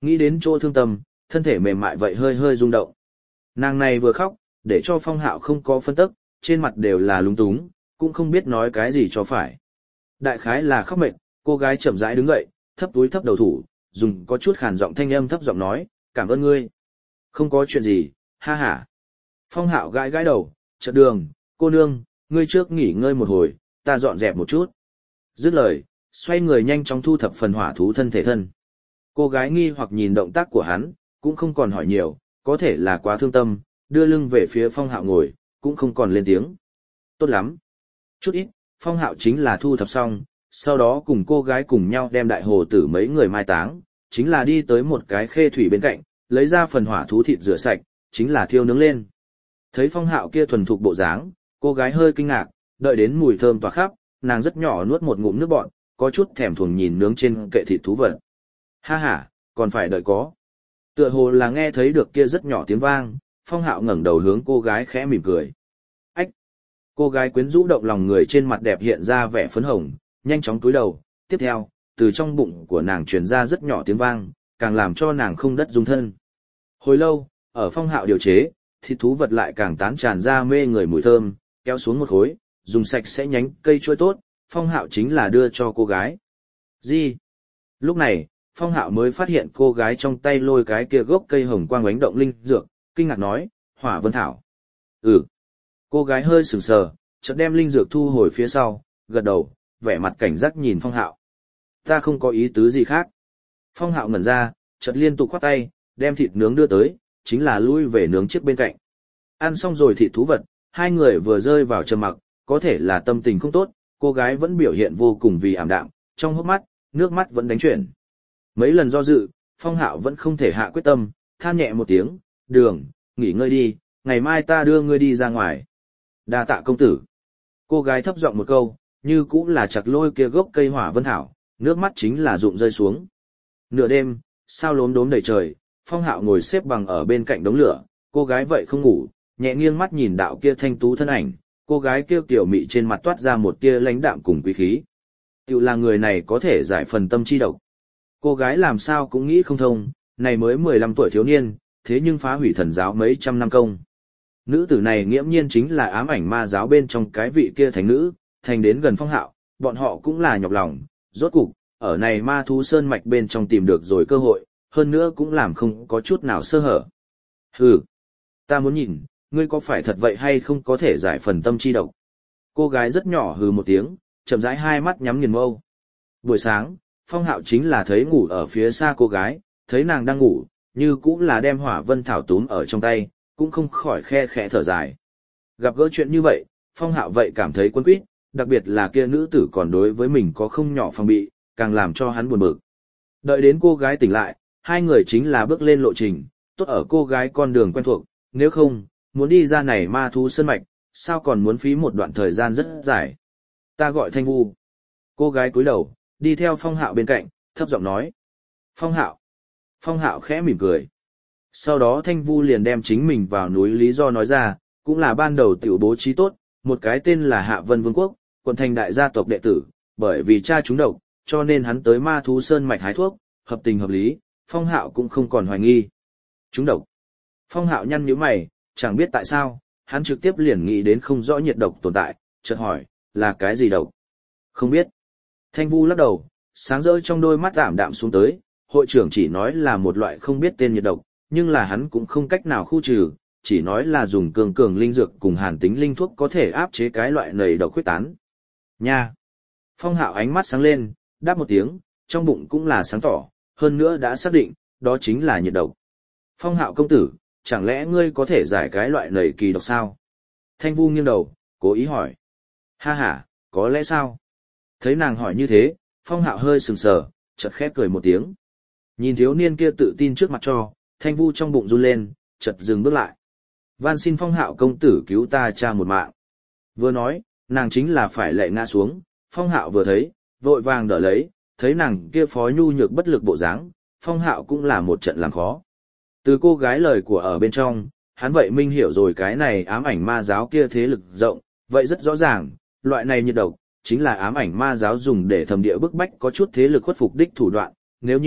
nghĩ đến chỗ thương tâm, thân thể mềm mại vậy hơi hơi rung động. Nàng này vừa khóc, để cho Phong Hạo không có phân tức, trên mặt đều là lúng túng, cũng không biết nói cái gì cho phải. Đại khái là khóc mệt, cô gái chậm rãi đứng dậy, thấp túi thấp đầu thủ, dùng có chút khàn giọng thanh âm thấp giọng nói, cảm ơn ngươi. Không có chuyện gì, ha ha. Phong Hạo gãi gãi đầu, chợt đường, cô nương, ngươi trước nghỉ ngơi một hồi, ta dọn dẹp một chút. Dứt lời, xoay người nhanh chóng thu thập phần hỏa thú thân thể thân. Cô gái nghi hoặc nhìn động tác của hắn, cũng không còn hỏi nhiều, có thể là quá thương tâm, đưa lưng về phía Phong Hạo ngồi, cũng không còn lên tiếng. Tốt lắm. Chút ít, Phong Hạo chính là thu thập xong, sau đó cùng cô gái cùng nhau đem đại hồ tử mấy người mai táng, chính là đi tới một cái khê thủy bên cạnh, lấy ra phần hỏa thú thịt rửa sạch, chính là thiêu nướng lên. Thấy Phong Hạo kia thuần thục bộ dáng, cô gái hơi kinh ngạc, đợi đến mùi thơm tỏa khắp, nàng rất nhỏ nuốt một ngụm nước bọt, có chút thèm thuồng nhìn nướng trên kệ thịt thú vật. Ha ha, còn phải đợi có. Tựa hồ là nghe thấy được kia rất nhỏ tiếng vang, Phong Hạo ngẩng đầu hướng cô gái khẽ mỉm cười. Ách! Cô gái quyến rũ động lòng người trên mặt đẹp hiện ra vẻ phấn hồng, nhanh chóng cúi đầu, tiếp theo, từ trong bụng của nàng truyền ra rất nhỏ tiếng vang, càng làm cho nàng không đất dung thân. Hồi lâu, ở Phong Hạo điều chế, thịt thú vật lại càng tán tràn ra mê người mùi thơm, kéo xuống một khối, dùng sạch sẽ nhánh cây chuối tốt, Phong Hạo chính là đưa cho cô gái. Gì? Lúc này, Phong Hạo mới phát hiện cô gái trong tay lôi cái kia gốc cây hồng quang ánh động linh dược, kinh ngạc nói, Hỏa Vân Thảo. Ừ. Cô gái hơi sửng sờ, chợt đem linh dược thu hồi phía sau, gật đầu, vẻ mặt cảnh giác nhìn Phong Hạo. Ta không có ý tứ gì khác. Phong Hạo ngẩn ra, chợt liên tục khoát tay, đem thịt nướng đưa tới, chính là lui về nướng chiếc bên cạnh. Ăn xong rồi thịt thú vật, hai người vừa rơi vào trầm mặc, có thể là tâm tình không tốt, cô gái vẫn biểu hiện vô cùng vì ảm đạm, trong hốc mắt, nước mắt vẫn đánh chuyển. Mấy lần do dự, Phong Hạo vẫn không thể hạ quyết tâm, than nhẹ một tiếng, đường, nghỉ ngơi đi, ngày mai ta đưa ngươi đi ra ngoài. Đa tạ công tử. Cô gái thấp giọng một câu, như cũng là chặt lôi kia gốc cây hỏa vân thảo, nước mắt chính là rụng rơi xuống. Nửa đêm, sao lốm đốm đầy trời, Phong Hạo ngồi xếp bằng ở bên cạnh đống lửa, cô gái vậy không ngủ, nhẹ nghiêng mắt nhìn đạo kia thanh tú thân ảnh, cô gái kia tiểu mị trên mặt toát ra một tia lãnh đạm cùng quý khí. Tiểu là người này có thể giải phần tâm chi độc. Cô gái làm sao cũng nghĩ không thông, này mới mười lăm tuổi thiếu niên, thế nhưng phá hủy thần giáo mấy trăm năm công. Nữ tử này nghiễm nhiên chính là ám ảnh ma giáo bên trong cái vị kia thánh nữ, thành đến gần Phong Hạo, bọn họ cũng là nhọc lòng, rốt cục, ở này ma thú sơn mạch bên trong tìm được rồi cơ hội, hơn nữa cũng làm không có chút nào sơ hở. Hừ, ta muốn nhìn, ngươi có phải thật vậy hay không có thể giải phần tâm chi độc. Cô gái rất nhỏ hừ một tiếng, chậm rãi hai mắt nhắm nghiền mâu. Buổi sáng, Phong Hạo chính là thấy ngủ ở phía xa cô gái, thấy nàng đang ngủ, như cũng là đem hỏa vân thảo túm ở trong tay, cũng không khỏi khe khẽ thở dài. Gặp gỡ chuyện như vậy, Phong Hạo vậy cảm thấy quấn quýt, đặc biệt là kia nữ tử còn đối với mình có không nhỏ phòng bị, càng làm cho hắn buồn bực. Đợi đến cô gái tỉnh lại, hai người chính là bước lên lộ trình, tốt ở cô gái con đường quen thuộc, nếu không, muốn đi ra này ma thú sơn mạch, sao còn muốn phí một đoạn thời gian rất dài. Ta gọi Thanh Vu. Cô gái cúi đầu, đi theo Phong Hạo bên cạnh, thấp giọng nói. Phong Hạo. Phong Hạo khẽ mỉm cười. Sau đó Thanh Vu liền đem chính mình vào núi lý do nói ra, cũng là ban đầu tiểu bố trí tốt, một cái tên là Hạ Vân Vương Quốc, quận thành đại gia tộc đệ tử, bởi vì cha chúng độc, cho nên hắn tới ma thú sơn mạch hái thuốc, hợp tình hợp lý, Phong Hạo cũng không còn hoài nghi. Chúng độc. Phong Hạo nhăn nhíu mày, chẳng biết tại sao, hắn trực tiếp liền nghĩ đến không rõ nhiệt độc tồn tại, chợt hỏi, là cái gì độc? Không biết. Thanh Vu lắc đầu, sáng rỡ trong đôi mắt ảm đạm xuống tới, hội trưởng chỉ nói là một loại không biết tên nhiệt độc, nhưng là hắn cũng không cách nào khu trừ, chỉ nói là dùng cường cường linh dược cùng hàn tính linh thuốc có thể áp chế cái loại nầy độc khuyết tán. Nha! Phong Hạo ánh mắt sáng lên, đáp một tiếng, trong bụng cũng là sáng tỏ, hơn nữa đã xác định, đó chính là nhiệt độc. Phong Hạo công tử, chẳng lẽ ngươi có thể giải cái loại nầy kỳ độc sao? Thanh Vu nghiêng đầu, cố ý hỏi. Ha ha, có lẽ sao? Thấy nàng hỏi như thế, Phong Hạo hơi sừng sờ, chợt khép cười một tiếng. Nhìn thiếu niên kia tự tin trước mặt cho, Thanh Vu trong bụng run lên, chợt dừng bước lại. Van xin Phong Hạo công tử cứu ta cha một mạng. Vừa nói, nàng chính là phải lệ ngã xuống, Phong Hạo vừa thấy, vội vàng đỡ lấy, thấy nàng kia phó nhu nhược bất lực bộ dáng, Phong Hạo cũng là một trận làm khó. Từ cô gái lời của ở bên trong, hắn vậy minh hiểu rồi cái này ám ảnh ma giáo kia thế lực rộng, vậy rất rõ ràng, loại này nhiệt độc, chính là ám ảnh ma giáo dùng để thẩm địa bức bách có chút thế lực khuất phục đích thủ đoạn, nếu như,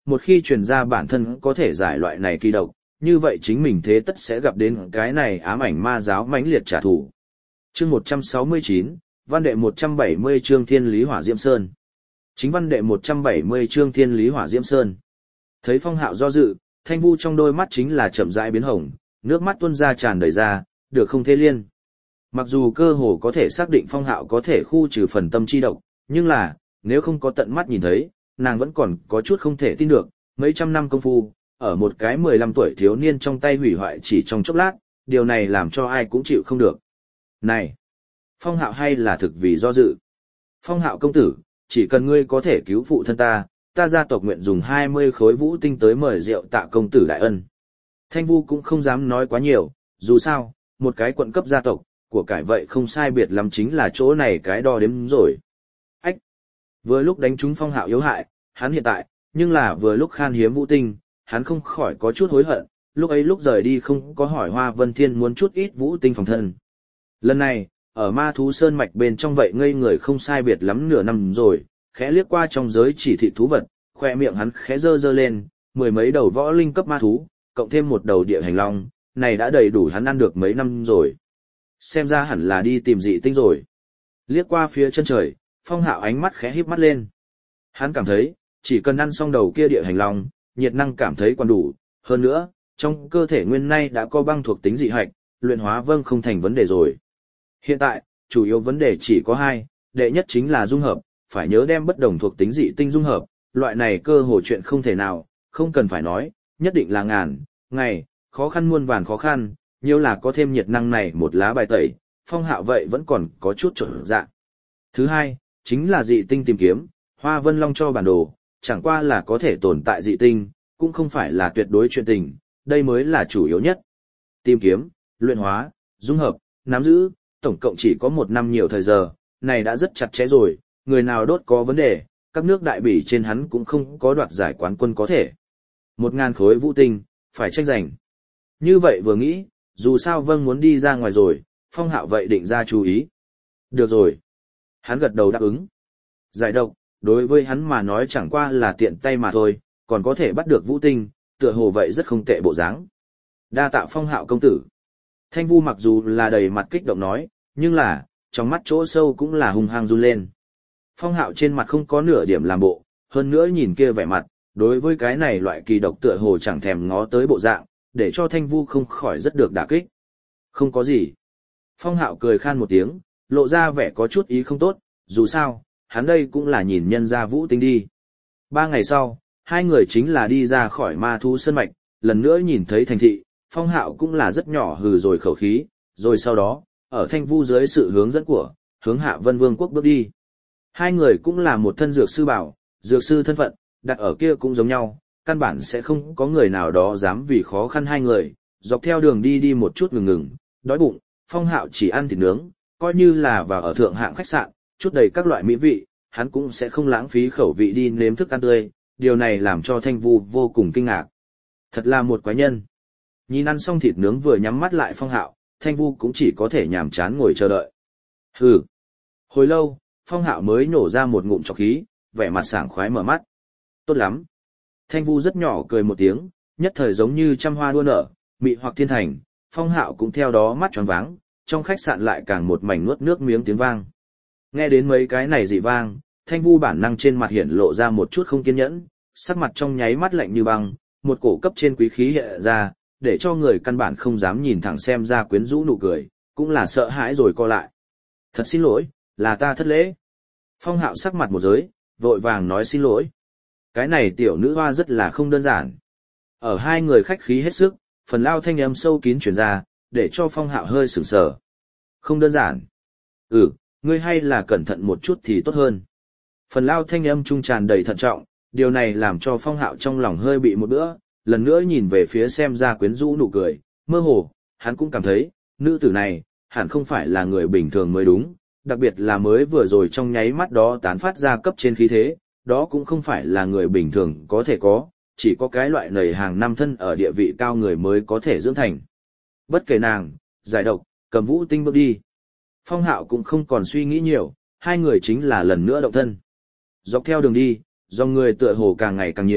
một khi truyền ra bản thân có thể giải loại này kỳ độc, như vậy chính mình thế tất sẽ gặp đến cái này ám ảnh ma giáo mãnh liệt trả thù. Chương một trăm sáu mươi chín, văn đệ một trăm bảy mươi chương Thiên Lý Hỏa Diễm Sơn. Chính văn đệ một trăm bảy mươi chương Thiên Lý Hỏa Diễm Sơn. Thấy Phong Hạo do dự, Thanh Vu trong đôi mắt chính là chậm rãi biến hồng, nước mắt tuôn ra tràn đầy ra, được không thế liên. Mặc dù cơ hồ có thể xác định Phong Hạo có thể khu trừ phần tâm chi độc, nhưng là, nếu không có tận mắt nhìn thấy, nàng vẫn còn có chút không thể tin được, mấy trăm năm công phu, ở một cái mười lăm tuổi thiếu niên trong tay hủy hoại chỉ trong chốc lát, điều này làm cho ai cũng chịu không được. Này, Phong Hạo hay là thực vì do dự. Phong Hạo công tử, chỉ cần ngươi có thể cứu phụ thân ta, ta gia tộc nguyện dùng hai mươi khối vũ tinh tới mời rượu tạ công tử đại ân. Thanh Vu cũng không dám nói quá nhiều, dù sao, một cái quận cấp gia tộc, của cải vậy không sai biệt lắm chính là chỗ này cái đo đếm rồi. Ách! Vừa lúc đánh trúng Phong Hạo yếu hại, hắn hiện tại, nhưng là vừa lúc khan hiếm vũ tinh, hắn không khỏi có chút hối hận, lúc ấy lúc rời đi không có hỏi Hoa Vân Thiên muốn chút ít vũ tinh phòng thân. Lần này, ở ma thú sơn mạch bên trong vậy ngây người không sai biệt lắm nửa năm rồi, khẽ liếc qua trong giới chỉ thị thú vật, khoe miệng hắn khẽ dơ dơ lên, mười mấy đầu võ linh cấp ma thú, cộng thêm một đầu địa hành long, này đã đầy đủ hắn ăn được mấy năm rồi. Xem ra hẳn là đi tìm dị tinh rồi. Liếc qua phía chân trời, Phong Hạo ánh mắt khẽ híp mắt lên. Hắn cảm thấy, chỉ cần ăn xong đầu kia địa hành long, nhiệt năng cảm thấy còn đủ, hơn nữa, trong cơ thể nguyên nay đã có băng thuộc tính dị hạch, luyện hóa vâng không thành vấn đề rồi. Hiện tại, chủ yếu vấn đề chỉ có hai, đệ nhất chính là dung hợp, phải nhớ đem bất đồng thuộc tính dị tinh dung hợp, loại này cơ hồ chuyện không thể nào, không cần phải nói, nhất định là ngàn, ngày, khó khăn muôn vàn khó khăn, nhiều là có thêm nhiệt năng này một lá bài tẩy, Phong Hạo vậy vẫn còn có chút trở dạng. Thứ hai, chính là dị tinh tìm kiếm, Hoa Vân Long cho bản đồ, chẳng qua là có thể tồn tại dị tinh, cũng không phải là tuyệt đối chuyện tình, đây mới là chủ yếu nhất. Tìm kiếm, luyện hóa, dung hợp, nắm giữ, tổng cộng chỉ có một năm nhiều thời giờ, này đã rất chặt chẽ rồi, người nào đốt có vấn đề, các nước đại bỉ trên hắn cũng không có đoạt giải quán quân có thể. Một ngàn khối vũ tinh, phải tranh giành. Như vậy vừa nghĩ, dù sao vâng muốn đi ra ngoài rồi, Phong Hạo vậy định ra chú ý. Được rồi. Hắn gật đầu đáp ứng. Giải độc, đối với hắn mà nói chẳng qua là tiện tay mà thôi, còn có thể bắt được vũ tinh, tựa hồ vậy rất không tệ bộ dáng. Đa tạ Phong Hạo công tử. Thanh Vu mặc dù là đầy mặt kích động nói, nhưng là, trong mắt chỗ sâu cũng là hung hăng run lên. Phong Hạo trên mặt không có nửa điểm làm bộ, hơn nữa nhìn kia vẻ mặt, đối với cái này loại kỳ độc tựa hồ chẳng thèm ngó tới bộ dạng, để cho Thanh Vu không khỏi rất được đả kích. Không có gì. Phong Hạo cười khan một tiếng, lộ ra vẻ có chút ý không tốt, dù sao, hắn đây cũng là nhìn nhân gia vũ tinh đi. Ba ngày sau, hai người chính là đi ra khỏi ma thú sơn mạch, lần nữa nhìn thấy thành thị, Phong Hạo cũng là rất nhỏ hừ rồi khẩu khí, rồi sau đó, ở Thanh Vu dưới sự hướng dẫn của, hướng Hạ Vân Vương quốc bước đi. Hai người cũng là một thân dược sư bảo, dược sư thân phận, đặt ở kia cũng giống nhau, căn bản sẽ không có người nào đó dám vì khó khăn hai người, dọc theo đường đi đi một chút ngừng ngừng, đói bụng, Phong Hạo chỉ ăn thịt nướng, coi như là vào ở thượng hạng khách sạn, chút đầy các loại mỹ vị, hắn cũng sẽ không lãng phí khẩu vị đi nếm thức ăn tươi, điều này làm cho Thanh Vu vô cùng kinh ngạc. Thật là một quái nhân. Nhìn ăn xong thịt nướng vừa nhắm mắt lại Phong Hạo, Thanh Vu cũng chỉ có thể nhàm chán ngồi chờ đợi. Hừ. Hồi lâu, Phong Hạo mới nổ ra một ngụm trọc khí, vẻ mặt sảng khoái mở mắt. Tốt lắm. Thanh Vu rất nhỏ cười một tiếng, nhất thời giống như trăm hoa đua nở, mị hoặc thiên thành, Phong Hạo cũng theo đó mắt tròn váng, trong khách sạn lại càng một mảnh nuốt nước miếng tiếng vang. Nghe đến mấy cái này dị vang, Thanh Vu bản năng trên mặt hiện lộ ra một chút không kiên nhẫn, sắc mặt trong nháy mắt lạnh như băng, một cổ cấp trên quý khí hiện ra, để cho người căn bản không dám nhìn thẳng xem ra quyến rũ nụ cười, cũng là sợ hãi rồi co lại. Thật xin lỗi, là ta thất lễ. Phong Hạo sắc mặt một giới, vội vàng nói xin lỗi. Cái này tiểu nữ hoa rất là không đơn giản. Ở hai người khách khí hết sức, phần lao thanh âm sâu kín truyền ra, để cho Phong Hạo hơi sửng sờ. Không đơn giản. Ừ, ngươi hay là cẩn thận một chút thì tốt hơn. Phần lao thanh âm trung tràn đầy thận trọng, điều này làm cho Phong Hạo trong lòng hơi bị một bữa, lần nữa nhìn về phía xem ra quyến rũ nụ cười, mơ hồ, hắn cũng cảm thấy, nữ tử này, hẳn không phải là người bình thường mới đúng, đặc biệt là mới vừa rồi trong nháy mắt đó tán phát ra cấp trên khí thế, đó cũng không phải là người bình thường có thể có, chỉ có cái loại nầy hàng năm thân ở địa vị cao người mới có thể dưỡng thành. Bất kể nàng, giải độc, cầm vũ tinh bước đi. Phong Hạo cũng không còn suy nghĩ nhiều, hai người chính là lần nữa động thân. Dọc theo đường đi, dòng người tựa hồ càng ngày càng nhiều,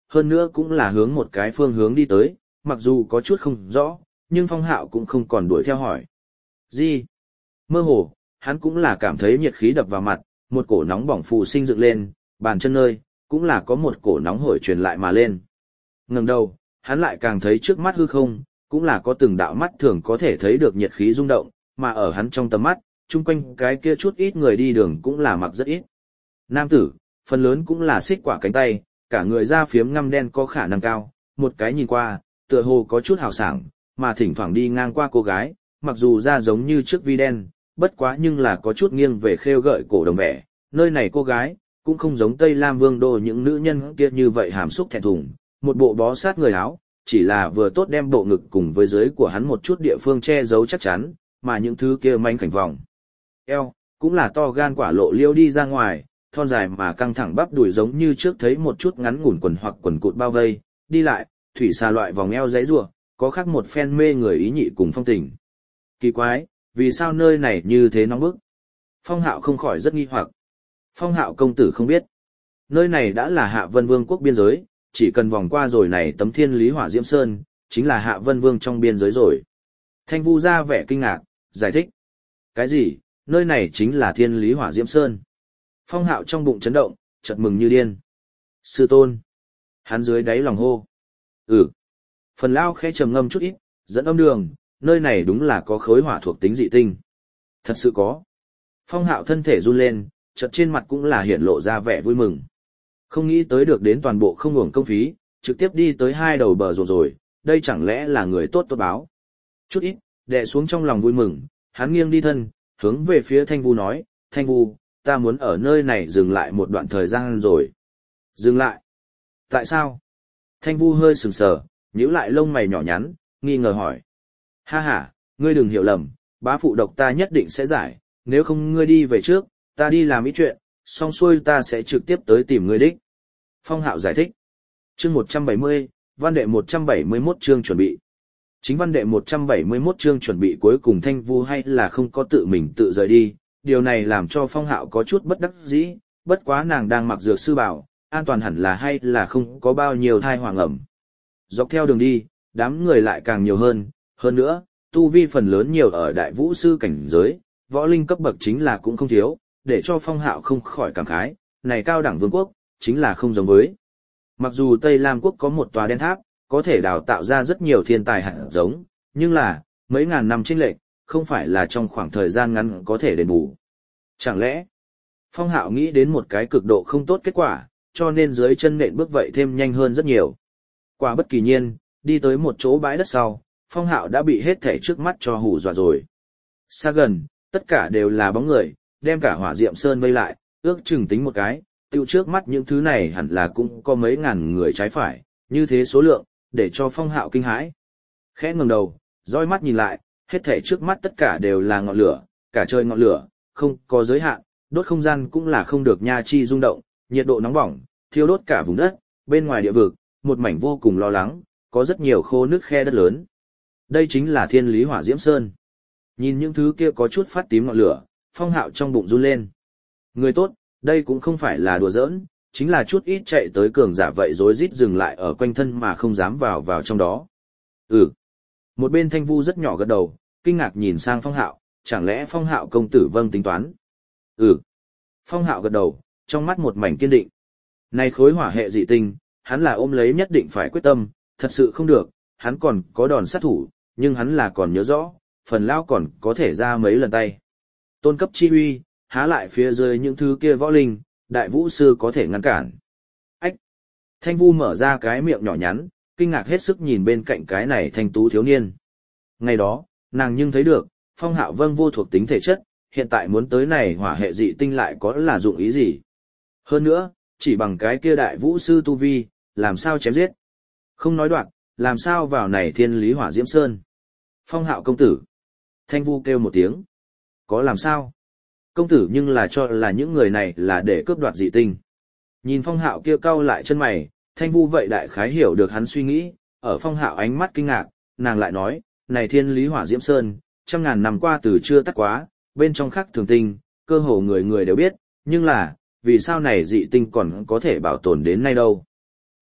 hơn nữa cũng là hướng một cái phương hướng đi tới, mặc dù có chút không rõ, nhưng Phong Hạo cũng không còn đuổi theo hỏi. Gì? Mơ hồ, hắn cũng là cảm thấy nhiệt khí đập vào mặt, một cổ nóng bỏng phù sinh dựng lên, bàn chân nơi, cũng là có một cổ nóng hổi truyền lại mà lên. Ngẩng đầu, hắn lại càng thấy trước mắt hư không, cũng là có từng đạo mắt thường có thể thấy được nhiệt khí rung động, mà ở hắn trong tầm mắt, chung quanh cái kia chút ít người đi đường cũng là mặc rất ít. Nam tử, phần lớn cũng là xích quả cánh tay, cả người da phiếm ngăm đen có khả năng cao, một cái nhìn qua, tựa hồ có chút hào sảng, mà thỉnh thoảng đi ngang qua cô gái, mặc dù da giống như trước vi đen, bất quá nhưng là có chút nghiêng về khêu gợi cổ đồng vẻ, nơi này cô gái, cũng không giống Tây Lam Vương đô những nữ nhân kia như vậy hàm xúc thẹn thùng, một bộ bó sát người áo, chỉ là vừa tốt đem bộ ngực cùng với dưới của hắn một chút địa phương che giấu chắc chắn, mà những thứ kia manh cảnh vòng. Eo, cũng là to gan quả lộ liêu đi ra ngoài, thon dài mà căng thẳng bắp đùi giống như trước thấy một chút ngắn ngủn quần hoặc quần cụt bao vây, đi lại, thủy xà loại vòng eo giấy rùa, có khác một phen mê người ý nhị cùng phong tình. Kỳ quái, vì sao nơi này như thế nóng bức? Phong Hạo không khỏi rất nghi hoặc. Phong Hạo công tử không biết. Nơi này đã là Hạ Vân Vương quốc biên giới, chỉ cần vòng qua rồi này tấm Thiên Lý Hỏa Diễm Sơn, chính là Hạ Vân Vương trong biên giới rồi. Thanh Vu ra vẻ kinh ngạc, giải thích. Cái gì, nơi này chính là Thiên Lý Hỏa Diễm Sơn? Phong Hạo trong bụng chấn động, chợt mừng như điên. Sư tôn. Hắn dưới đáy lòng hô. Ừ. Phần Lao khẽ trầm ngâm chút ít, dẫn âm đường, nơi này đúng là có khối hỏa thuộc tính dị tinh. Thật sự có. Phong Hạo thân thể run lên, chợt trên mặt cũng là hiện lộ ra vẻ vui mừng. Không nghĩ tới được đến toàn bộ không uổng công phí, trực tiếp đi tới hai đầu bờ rồi rồi, đây chẳng lẽ là người tốt tốt báo. Chút ít, đè xuống trong lòng vui mừng, hắn nghiêng đi thân, hướng về phía Thanh Vu nói, Thanh Vu, ta muốn ở nơi này dừng lại một đoạn thời gian rồi. Dừng lại? Tại sao? Thanh Vu hơi sừng sờ, nhíu lại lông mày nhỏ nhắn, nghi ngờ hỏi. Ha ha, ngươi đừng hiểu lầm, bá phụ độc ta nhất định sẽ giải, nếu không ngươi đi về trước, ta đi làm ít chuyện, xong xuôi ta sẽ trực tiếp tới tìm ngươi đích. Phong Hạo giải thích. Chương một trăm bảy mươi, văn đệ một trăm bảy mươi mốt chương chuẩn bị. Chính văn đệ một trăm bảy mươi mốt chương chuẩn bị cuối cùng Thanh Vu hay là không có tự mình tự rời đi, điều này làm cho Phong Hạo có chút bất đắc dĩ, bất quá nàng đang mặc dược sư bảo, an toàn hẳn là hay là không có bao nhiêu thai hoàng ẩm. Dọc theo đường đi, đám người lại càng nhiều hơn, hơn nữa, tu vi phần lớn nhiều ở đại vũ sư cảnh giới, võ linh cấp bậc chính là cũng không thiếu, để cho Phong Hạo không khỏi cảm khái, này cao đẳng vương quốc, chính là không giống với. Mặc dù Tây Lam quốc có một tòa đen tháp, có thể đào tạo ra rất nhiều thiên tài hạt giống, nhưng là, mấy ngàn năm chênh lệch, không phải là trong khoảng thời gian ngắn có thể đền bù. Chẳng lẽ, Phong Hạo nghĩ đến một cái cực độ không tốt kết quả, cho nên dưới chân nện bước vậy thêm nhanh hơn rất nhiều. Quả bất kỳ nhiên, đi tới một chỗ bãi đất sau, Phong Hạo đã bị hết thảy trước mắt cho hù dọa rồi. Xa gần, tất cả đều là bóng người, đem cả Hỏa Diệm Sơn vây lại, ước chừng tính một cái, tiêu trước mắt những thứ này hẳn là cũng có mấy ngàn người trái phải, như thế số lượng, để cho Phong Hạo kinh hãi. Khẽ ngẩng đầu, dõi mắt nhìn lại, hết thảy trước mắt tất cả đều là ngọn lửa, cả trời ngọn lửa, không có giới hạn, đốt không gian cũng là không được nha chi rung động, nhiệt độ nóng bỏng, thiêu đốt cả vùng đất, bên ngoài địa vực, một mảnh vô cùng lo lắng, có rất nhiều khô nước khe đất lớn. Đây chính là Thiên Lý Hỏa Diễm Sơn. Nhìn những thứ kia có chút phát tím ngọn lửa, Phong Hạo trong bụng run lên. Người tốt, đây cũng không phải là đùa giỡn, chính là chút ít chạy tới cường giả vậy rối rít dừng lại ở quanh thân mà không dám vào vào trong đó. Ừ. Một bên Thanh Vu rất nhỏ gật đầu, kinh ngạc nhìn sang Phong Hạo, chẳng lẽ Phong Hạo công tử vâng tính toán? Ừ. Phong Hạo gật đầu, trong mắt một mảnh kiên định. Này khối hỏa hệ dị tinh, hắn là ôm lấy nhất định phải quyết tâm, thật sự không được, hắn còn có đòn sát thủ, nhưng hắn là còn nhớ rõ, phần lao còn có thể ra mấy lần tay. Tôn cấp chi uy, há lại phía dưới những thứ kia võ linh, đại vũ sư có thể ngăn cản. Ách! Thanh Vu mở ra cái miệng nhỏ nhắn, kinh ngạc hết sức nhìn bên cạnh cái này thanh tú thiếu niên. Ngày đó, nàng nhưng thấy được, Phong Hạo vâng vô thuộc tính thể chất, hiện tại muốn tới này hỏa hệ dị tinh lại có là dụng ý gì. Hơn nữa, chỉ bằng cái kia đại vũ sư tu vi, làm sao chém giết. Không nói đoạn, làm sao vào này Thiên Lý Hỏa Diễm Sơn. Phong Hạo công tử. Thanh Vu kêu một tiếng. Có làm sao? Công tử nhưng là cho là những người này là để cướp đoạt dị tinh. Nhìn Phong Hạo kia cau lại chân mày, Thanh Vu vậy đại khái hiểu được hắn suy nghĩ, ở Phong Hạo ánh mắt kinh ngạc, nàng lại nói, này Thiên Lý Hỏa Diễm Sơn, trăm ngàn năm qua từ chưa tắt quá, bên trong khắc thường tinh, cơ hồ người người đều biết, nhưng là, vì sao này dị tinh còn có thể bảo tồn đến nay đâu?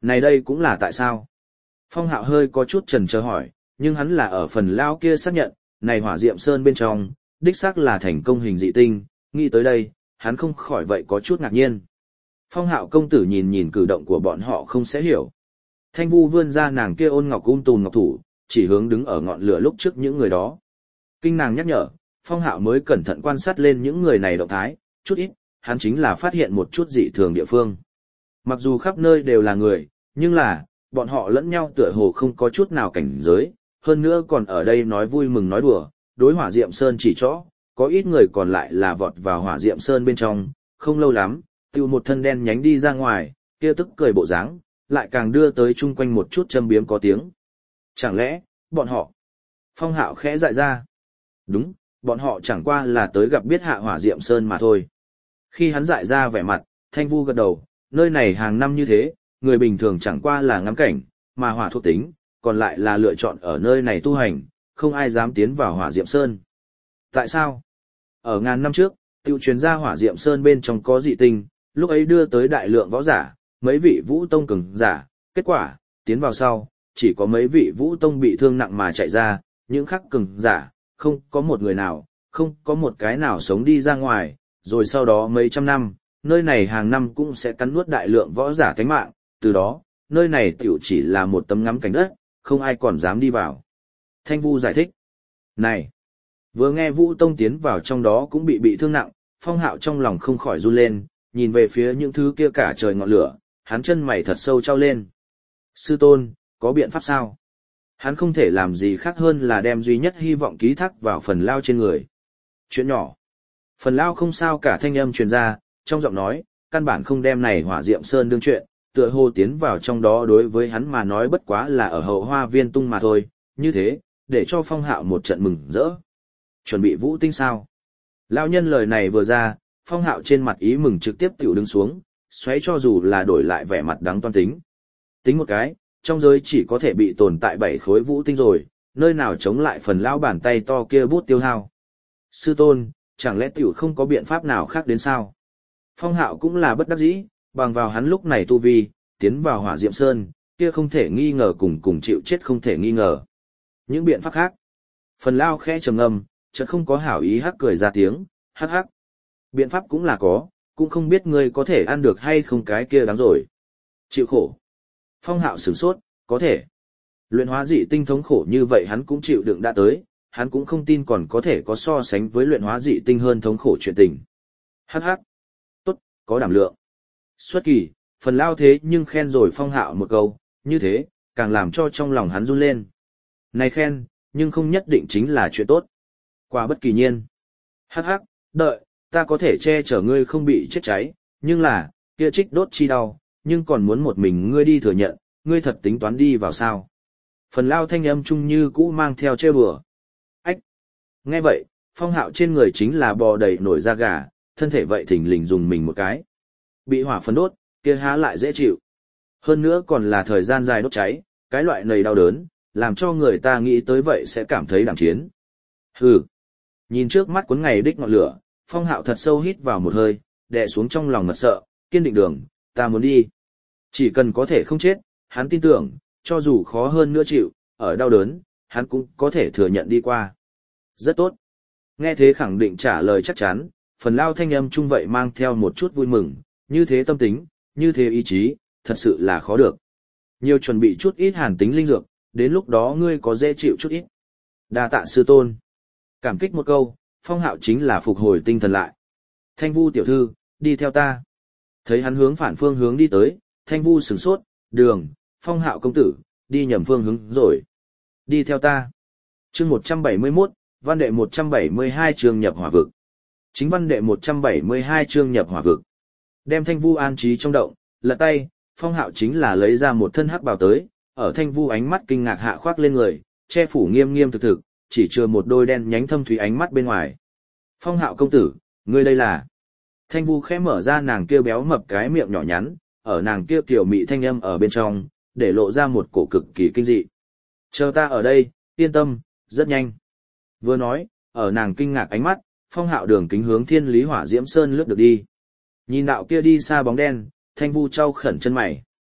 Này đây cũng là tại sao? Phong Hạo hơi có chút chần chờ hỏi, nhưng hắn là ở phần lao kia xác nhận, này hỏa diệm sơn bên trong, đích xác là thành công hình dị tinh, nghĩ tới đây, hắn không khỏi vậy có chút ngạc nhiên. Phong Hạo công tử nhìn nhìn cử động của bọn họ không sẽ hiểu. Thanh Vu vươn ra nàng kia ôn ngọc um tùn ngọc thủ, chỉ hướng đứng ở ngọn lửa lúc trước những người đó. Kinh nàng nhắc nhở, Phong Hạo mới cẩn thận quan sát lên những người này động thái, chút ít, hắn chính là phát hiện một chút dị thường địa phương. Mặc dù khắp nơi đều là người, nhưng là, bọn họ lẫn nhau tựa hồ không có chút nào cảnh giới, hơn nữa còn ở đây nói vui mừng nói đùa, đối hỏa diệm sơn chỉ rõ, có ít người còn lại là vọt vào hỏa diệm sơn bên trong, không lâu lắm, tiêu một thân đen nhánh đi ra ngoài, kia tức cười bộ dáng, lại càng đưa tới chung quanh một chút châm biếm có tiếng. Chẳng lẽ, bọn họ? Phong Hạo khẽ dại ra. Đúng, bọn họ chẳng qua là tới gặp biết hạ hỏa diệm sơn mà thôi. Khi hắn dại ra vẻ mặt, Thanh Vu gật đầu, nơi này hàng năm như thế, người bình thường chẳng qua là ngắm cảnh, mà hỏa thuộc tính, còn lại là lựa chọn ở nơi này tu hành, không ai dám tiến vào hỏa diệm sơn. Tại sao? Ở ngàn năm trước, tiêu truyền ra hỏa diệm sơn bên trong có dị tinh, lúc ấy đưa tới đại lượng võ giả, mấy vị vũ tông cường giả, kết quả, tiến vào sau, chỉ có mấy vị vũ tông bị thương nặng mà chạy ra, những khác cường giả, không có một người nào, không có một cái nào sống đi ra ngoài, rồi sau đó mấy trăm năm, nơi này hàng năm cũng sẽ cắn nuốt đại lượng võ giả tánh mạng, từ đó, nơi này tiểu chỉ là một tấm ngắm cảnh đất, không ai còn dám đi vào. Thanh Vu giải thích. Này! Vừa nghe Vũ Tông tiến vào trong đó cũng bị bị thương nặng, Phong Hạo trong lòng không khỏi run lên, nhìn về phía những thứ kia cả trời ngọn lửa, hắn chân mày thật sâu trao lên. Sư tôn, có biện pháp sao? Hắn không thể làm gì khác hơn là đem duy nhất hy vọng ký thác vào phần lao trên người. Chuyện nhỏ. Phần lao không sao cả thanh âm truyền ra, trong giọng nói, căn bản không đem này hỏa diệm sơn đương chuyện, tựa hồ tiến vào trong đó đối với hắn mà nói bất quá là ở hậu hoa viên tung mà thôi, như thế, để cho Phong Hạo một trận mừng rỡ. Chuẩn bị vũ tinh sao? Lão nhân lời này vừa ra, Phong Hạo trên mặt ý mừng trực tiếp tiểu đứng xuống, xoáy cho dù là đổi lại vẻ mặt đáng toan tính. Tính một cái, trong giới chỉ có thể bị tồn tại bảy khối vũ tinh rồi, nơi nào chống lại phần lão bàn tay to kia bút tiêu hao. Sư tôn, chẳng lẽ tiểu không có biện pháp nào khác đến sao? Phong Hạo cũng là bất đắc dĩ, bằng vào hắn lúc này tu vi, tiến vào hỏa diệm sơn, kia không thể nghi ngờ cùng cùng chịu chết không thể nghi ngờ. Những biện pháp khác. Phần lao khẽ trầm ngâm, chợt không có hảo ý hắc cười ra tiếng, hắc hắc. Biện pháp cũng là có, cũng không biết ngươi có thể ăn được hay không cái kia đáng rồi. Chịu khổ. Phong Hạo sửng sốt, có thể. Luyện hóa dị tinh thống khổ như vậy hắn cũng chịu đựng đã tới, hắn cũng không tin còn có thể có so sánh với luyện hóa dị tinh hơn thống khổ chuyện tình. Hắc hắc. Tốt, có đảm lượng. Xuất kỳ, phần lao thế nhưng khen rồi Phong Hạo một câu, như thế, càng làm cho trong lòng hắn run lên. Này khen, nhưng không nhất định chính là chuyện tốt. Quả bất kỳ nhiên. Hắc hắc, đợi, ta có thể che chở ngươi không bị chết cháy, nhưng là, kia trích đốt chi đau, nhưng còn muốn một mình ngươi đi thừa nhận, ngươi thật tính toán đi vào sao. Phần lao thanh âm chung như cũ mang theo trêu đùa. Ách! Nghe vậy, Phong Hạo trên người chính là bò đầy nổi da gà, thân thể vậy thình lình dùng mình một cái. Bị hỏa phấn đốt, kia há lại dễ chịu. Hơn nữa còn là thời gian dài đốt cháy, cái loại nầy đau đớn, làm cho người ta nghĩ tới vậy sẽ cảm thấy đảm chiến. Hừ! Nhìn trước mắt cuốn ngày đích ngọn lửa, Phong Hạo thật sâu hít vào một hơi, đè xuống trong lòng ngật sợ, kiên định đường, ta muốn đi. Chỉ cần có thể không chết, hắn tin tưởng, cho dù khó hơn nữa chịu, ở đau đớn, hắn cũng có thể thừa nhận đi qua. Rất tốt. Nghe thế khẳng định trả lời chắc chắn, phần lao thanh âm chung vậy mang theo một chút vui mừng, như thế tâm tính, như thế ý chí, thật sự là khó được. Nhiều chuẩn bị chút ít hàn tính linh dược, đến lúc đó ngươi có dễ chịu chút ít. Đa tạ sư tôn. Cảm kích một câu, Phong Hạo chính là phục hồi tinh thần lại. Thanh Vu tiểu thư, đi theo ta. Thấy hắn hướng phản phương hướng đi tới, Thanh Vu sửng sốt, đường, Phong Hạo công tử, đi nhầm phương hướng rồi. Đi theo ta. Chương một trăm bảy mươi mốt, văn đệ một trăm bảy mươi hai chương nhập hỏa vực. Chính văn đệ một trăm bảy mươi hai chương nhập hỏa vực. Đem Thanh Vu an trí trong động, lật tay, Phong Hạo chính là lấy ra một thân hắc bào tới, ở Thanh Vu ánh mắt kinh ngạc hạ khoác lên người, che phủ nghiêm nghiêm thực thực, chỉ chừa một đôi đen nhánh thâm thúy ánh mắt bên ngoài. Phong Hạo công tử, ngươi đây là? Thanh Vu khẽ mở ra nàng kia béo mập cái miệng nhỏ nhắn, ở nàng kia kiểu mị thanh âm ở bên trong, để lộ ra một cổ cực kỳ kinh dị. Chờ ta ở đây, yên tâm, rất nhanh. Vừa nói, ở nàng kinh ngạc ánh mắt, Phong Hạo đường kính hướng Thiên Lý Hỏa Diễm Sơn lướt được đi. Nhìn đạo kia đi xa bóng đen, Thanh Vu trao khẩn chân mày.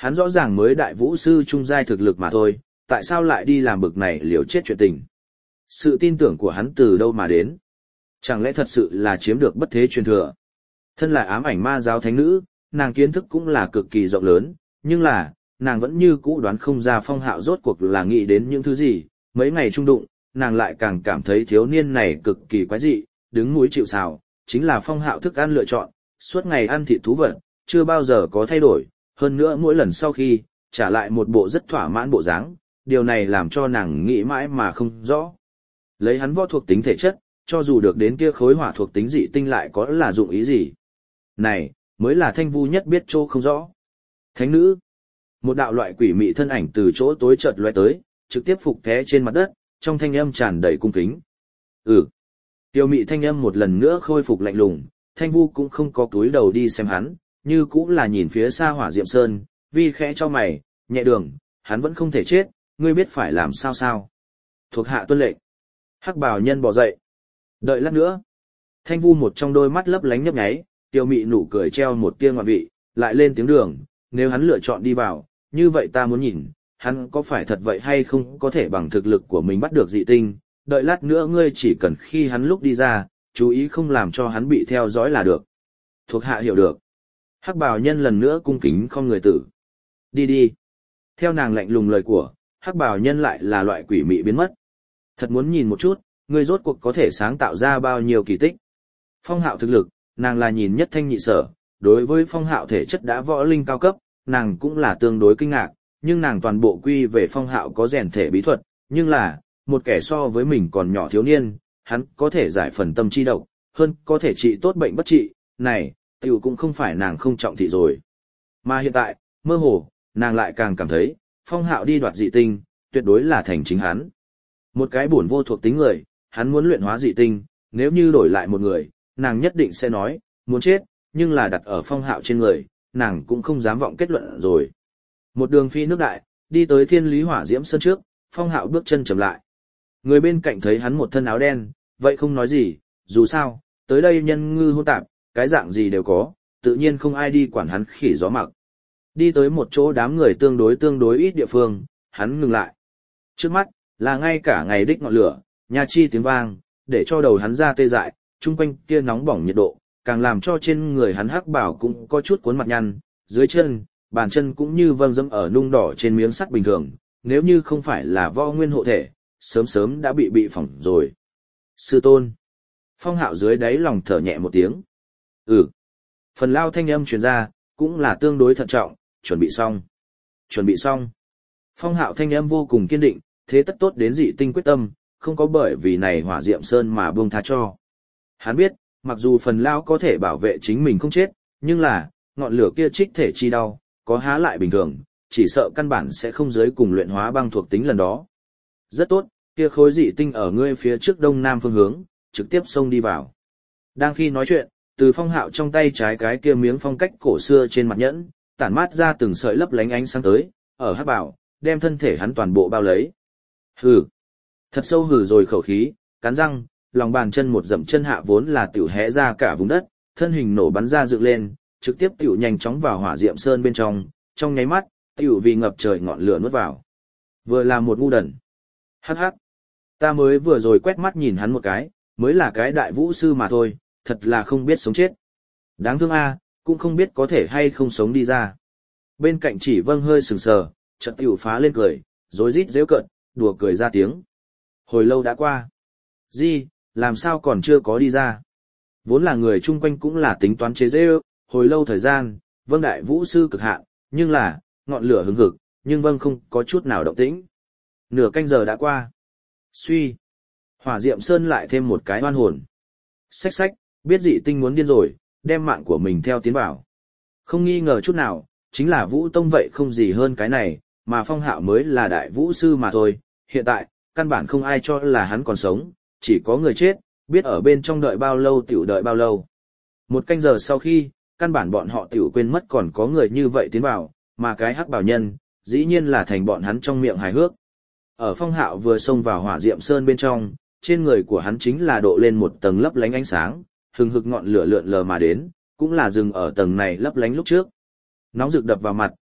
hắn rõ ràng mới đại vũ sư trung giai thực lực mà thôi, tại sao lại đi làm bực này liều chết chuyện tình. Sự tin tưởng của hắn từ đâu mà đến? Chẳng lẽ thật sự là chiếm được bất thế truyền thừa? Thân là ám ảnh ma giáo thánh nữ, nàng kiến thức cũng là cực kỳ rộng lớn, nhưng là, nàng vẫn như cũ đoán không ra Phong Hạo rốt cuộc là nghĩ đến những thứ gì. Mấy ngày trung đụng, nàng lại càng cảm thấy thiếu niên này cực kỳ quái dị, đứng núi chịu sào, chính là Phong Hạo thức ăn lựa chọn, suốt ngày ăn thịt thú vật, chưa bao giờ có thay đổi, hơn nữa mỗi lần sau khi, trả lại một bộ rất thỏa mãn bộ dáng, điều này làm cho nàng nghĩ mãi mà không rõ. Lấy hắn võ thuộc tính thể chất, cho dù được đến kia khối hỏa thuộc tính dị tinh lại có là dụng ý gì? Này, mới là Thanh Vu nhất biết chỗ không rõ. Thánh nữ, một đạo loại quỷ mị thân ảnh từ chỗ tối chợt lóe tới, trực tiếp phục té trên mặt đất, trong thanh âm tràn đầy cung kính. Ừ. Tiêu mị thanh âm một lần nữa khôi phục lạnh lùng, Thanh Vu cũng không có túi đầu đi xem hắn, như cũng là nhìn phía xa Hỏa Diệm Sơn, vi khẽ cho mày, nhẹ đường, hắn vẫn không thể chết, ngươi biết phải làm sao sao? Thuộc hạ tuân lệnh. Hắc bào nhân bò dậy. Đợi lát nữa. Thanh Vu một trong đôi mắt lấp lánh nhấp nháy, Tiêu mị nụ cười treo một tia ngoạn vị, lại lên tiếng đường, nếu hắn lựa chọn đi vào, như vậy ta muốn nhìn, hắn có phải thật vậy hay không có thể bằng thực lực của mình bắt được dị tinh, đợi lát nữa ngươi chỉ cần khi hắn lúc đi ra, chú ý không làm cho hắn bị theo dõi là được. Thuộc hạ hiểu được. Hắc bào nhân lần nữa cung kính không người tử. Đi đi. Theo nàng lạnh lùng lời của, hắc bào nhân lại là loại quỷ mị biến mất. Thật muốn nhìn một chút, ngươi rốt cuộc có thể sáng tạo ra bao nhiêu kỳ tích. Phong Hạo thực lực, nàng là nhìn nhất thanh nhị sở, đối với Phong Hạo thể chất đã võ linh cao cấp, nàng cũng là tương đối kinh ngạc, nhưng nàng toàn bộ quy về Phong Hạo có rèn thể bí thuật, nhưng là, một kẻ so với mình còn nhỏ thiếu niên, hắn có thể giải phần tâm chi độc, hơn có thể trị tốt bệnh bất trị, này, tiểu cũng không phải nàng không trọng thị rồi. Mà hiện tại, mơ hồ, nàng lại càng cảm thấy, Phong Hạo đi đoạt dị tinh, tuyệt đối là thành chính hắn. Một cái bổn vô thuộc tính người, hắn muốn luyện hóa dị tinh, nếu như đổi lại một người, nàng nhất định sẽ nói, muốn chết, nhưng là đặt ở Phong Hạo trên người, nàng cũng không dám vọng kết luận rồi. Một đường phi nước đại, đi tới Thiên Lý Hỏa Diễm Sơn trước, Phong Hạo bước chân chậm lại. Người bên cạnh thấy hắn một thân áo đen, vậy không nói gì, dù sao, tới đây nhân ngư hôn tạp, cái dạng gì đều có, tự nhiên không ai đi quản hắn khỉ gió mặc. Đi tới một chỗ đám người tương đối tương đối ít địa phương, hắn ngừng lại. Trước mắt, là ngay cả ngày đích ngọn lửa, nha chi tiếng vang, để cho đầu hắn ra tê dại, chung quanh kia nóng bỏng nhiệt độ, càng làm cho trên người hắn hắc bảo cũng có chút cuốn mặt nhăn, dưới chân, bàn chân cũng như vâng dẫm ở nung đỏ trên miếng sắt bình thường, nếu như không phải là võ nguyên hộ thể, sớm sớm đã bị bị phỏng rồi. Sư tôn. Phong Hạo dưới đáy lòng thở nhẹ một tiếng. Ừ. Phần lao thanh âm truyền ra, cũng là tương đối thận trọng, chuẩn bị xong. Chuẩn bị xong. Phong Hạo thanh âm vô cùng kiên định, thế tất tốt đến dị tinh quyết tâm, không có bởi vì này Hỏa Diệm Sơn mà buông tha cho. Hắn biết, mặc dù phần lao có thể bảo vệ chính mình không chết, nhưng là, ngọn lửa kia trích thể chi đau, có há lại bình thường, chỉ sợ căn bản sẽ không giới cùng luyện hóa băng thuộc tính lần đó. Rất tốt, kia khối dị tinh ở ngươi phía trước đông nam phương hướng, trực tiếp xông đi vào. Đang khi nói chuyện, từ Phong Hạo trong tay trái cái kia miếng phong cách cổ xưa trên mặt nhẫn, tản mát ra từng sợi lấp lánh ánh sáng tới, ở hắc bảo, đem thân thể hắn toàn bộ bao lấy. Hừ. Thật sâu hừ rồi khẩu khí, cắn răng, lòng bàn chân một dậm chân hạ vốn là tiểu hẽ ra cả vùng đất, thân hình nổ bắn ra dựng lên, trực tiếp tiểu nhanh chóng vào Hỏa Diệm Sơn bên trong, trong nháy mắt, tiểu vì ngập trời ngọn lửa nuốt vào. Vừa là một ngu đần. Hắc hắc. Ta mới vừa rồi quét mắt nhìn hắn một cái, mới là cái đại vũ sư mà thôi, thật là không biết sống chết. Đáng thương a, cũng không biết có thể hay không sống đi ra. Bên cạnh Chỉ Vâng hơi sừng sờ, chợt tiểu phá lên cười, rối rít giễu cợt, đùa cười ra tiếng. Hồi lâu đã qua. Gì, làm sao còn chưa có đi ra? Vốn là người chung quanh cũng là tính toán chế giễu, hồi lâu thời gian, Vâng đại vũ sư cực hạn, nhưng là, ngọn lửa hừng hực, nhưng Vâng không có chút nào động tĩnh. Nửa canh giờ đã qua. Suy. Hỏa Diệm Sơn lại thêm một cái oan hồn. Xách xách, biết dị tinh muốn điên rồi, đem mạng của mình theo tiến vào. Không nghi ngờ chút nào, chính là Vũ Tông vậy không gì hơn cái này, mà Phong Hạo mới là đại vũ sư mà thôi. Hiện tại, căn bản không ai cho là hắn còn sống, chỉ có người chết, biết ở bên trong đợi bao lâu tiểu đợi bao lâu. Một canh giờ sau khi, căn bản bọn họ tiểu quên mất còn có người như vậy tiến vào, mà cái hắc bảo nhân, dĩ nhiên là thành bọn hắn trong miệng hài hước. Ở Phong Hạo vừa xông vào Hỏa Diệm Sơn bên trong, trên người của hắn chính là độ lên một tầng lấp lánh ánh sáng, hừng hực ngọn lửa lượn lờ mà đến, cũng là dừng ở tầng này lấp lánh lúc trước. Nóng rực đập vào mặt,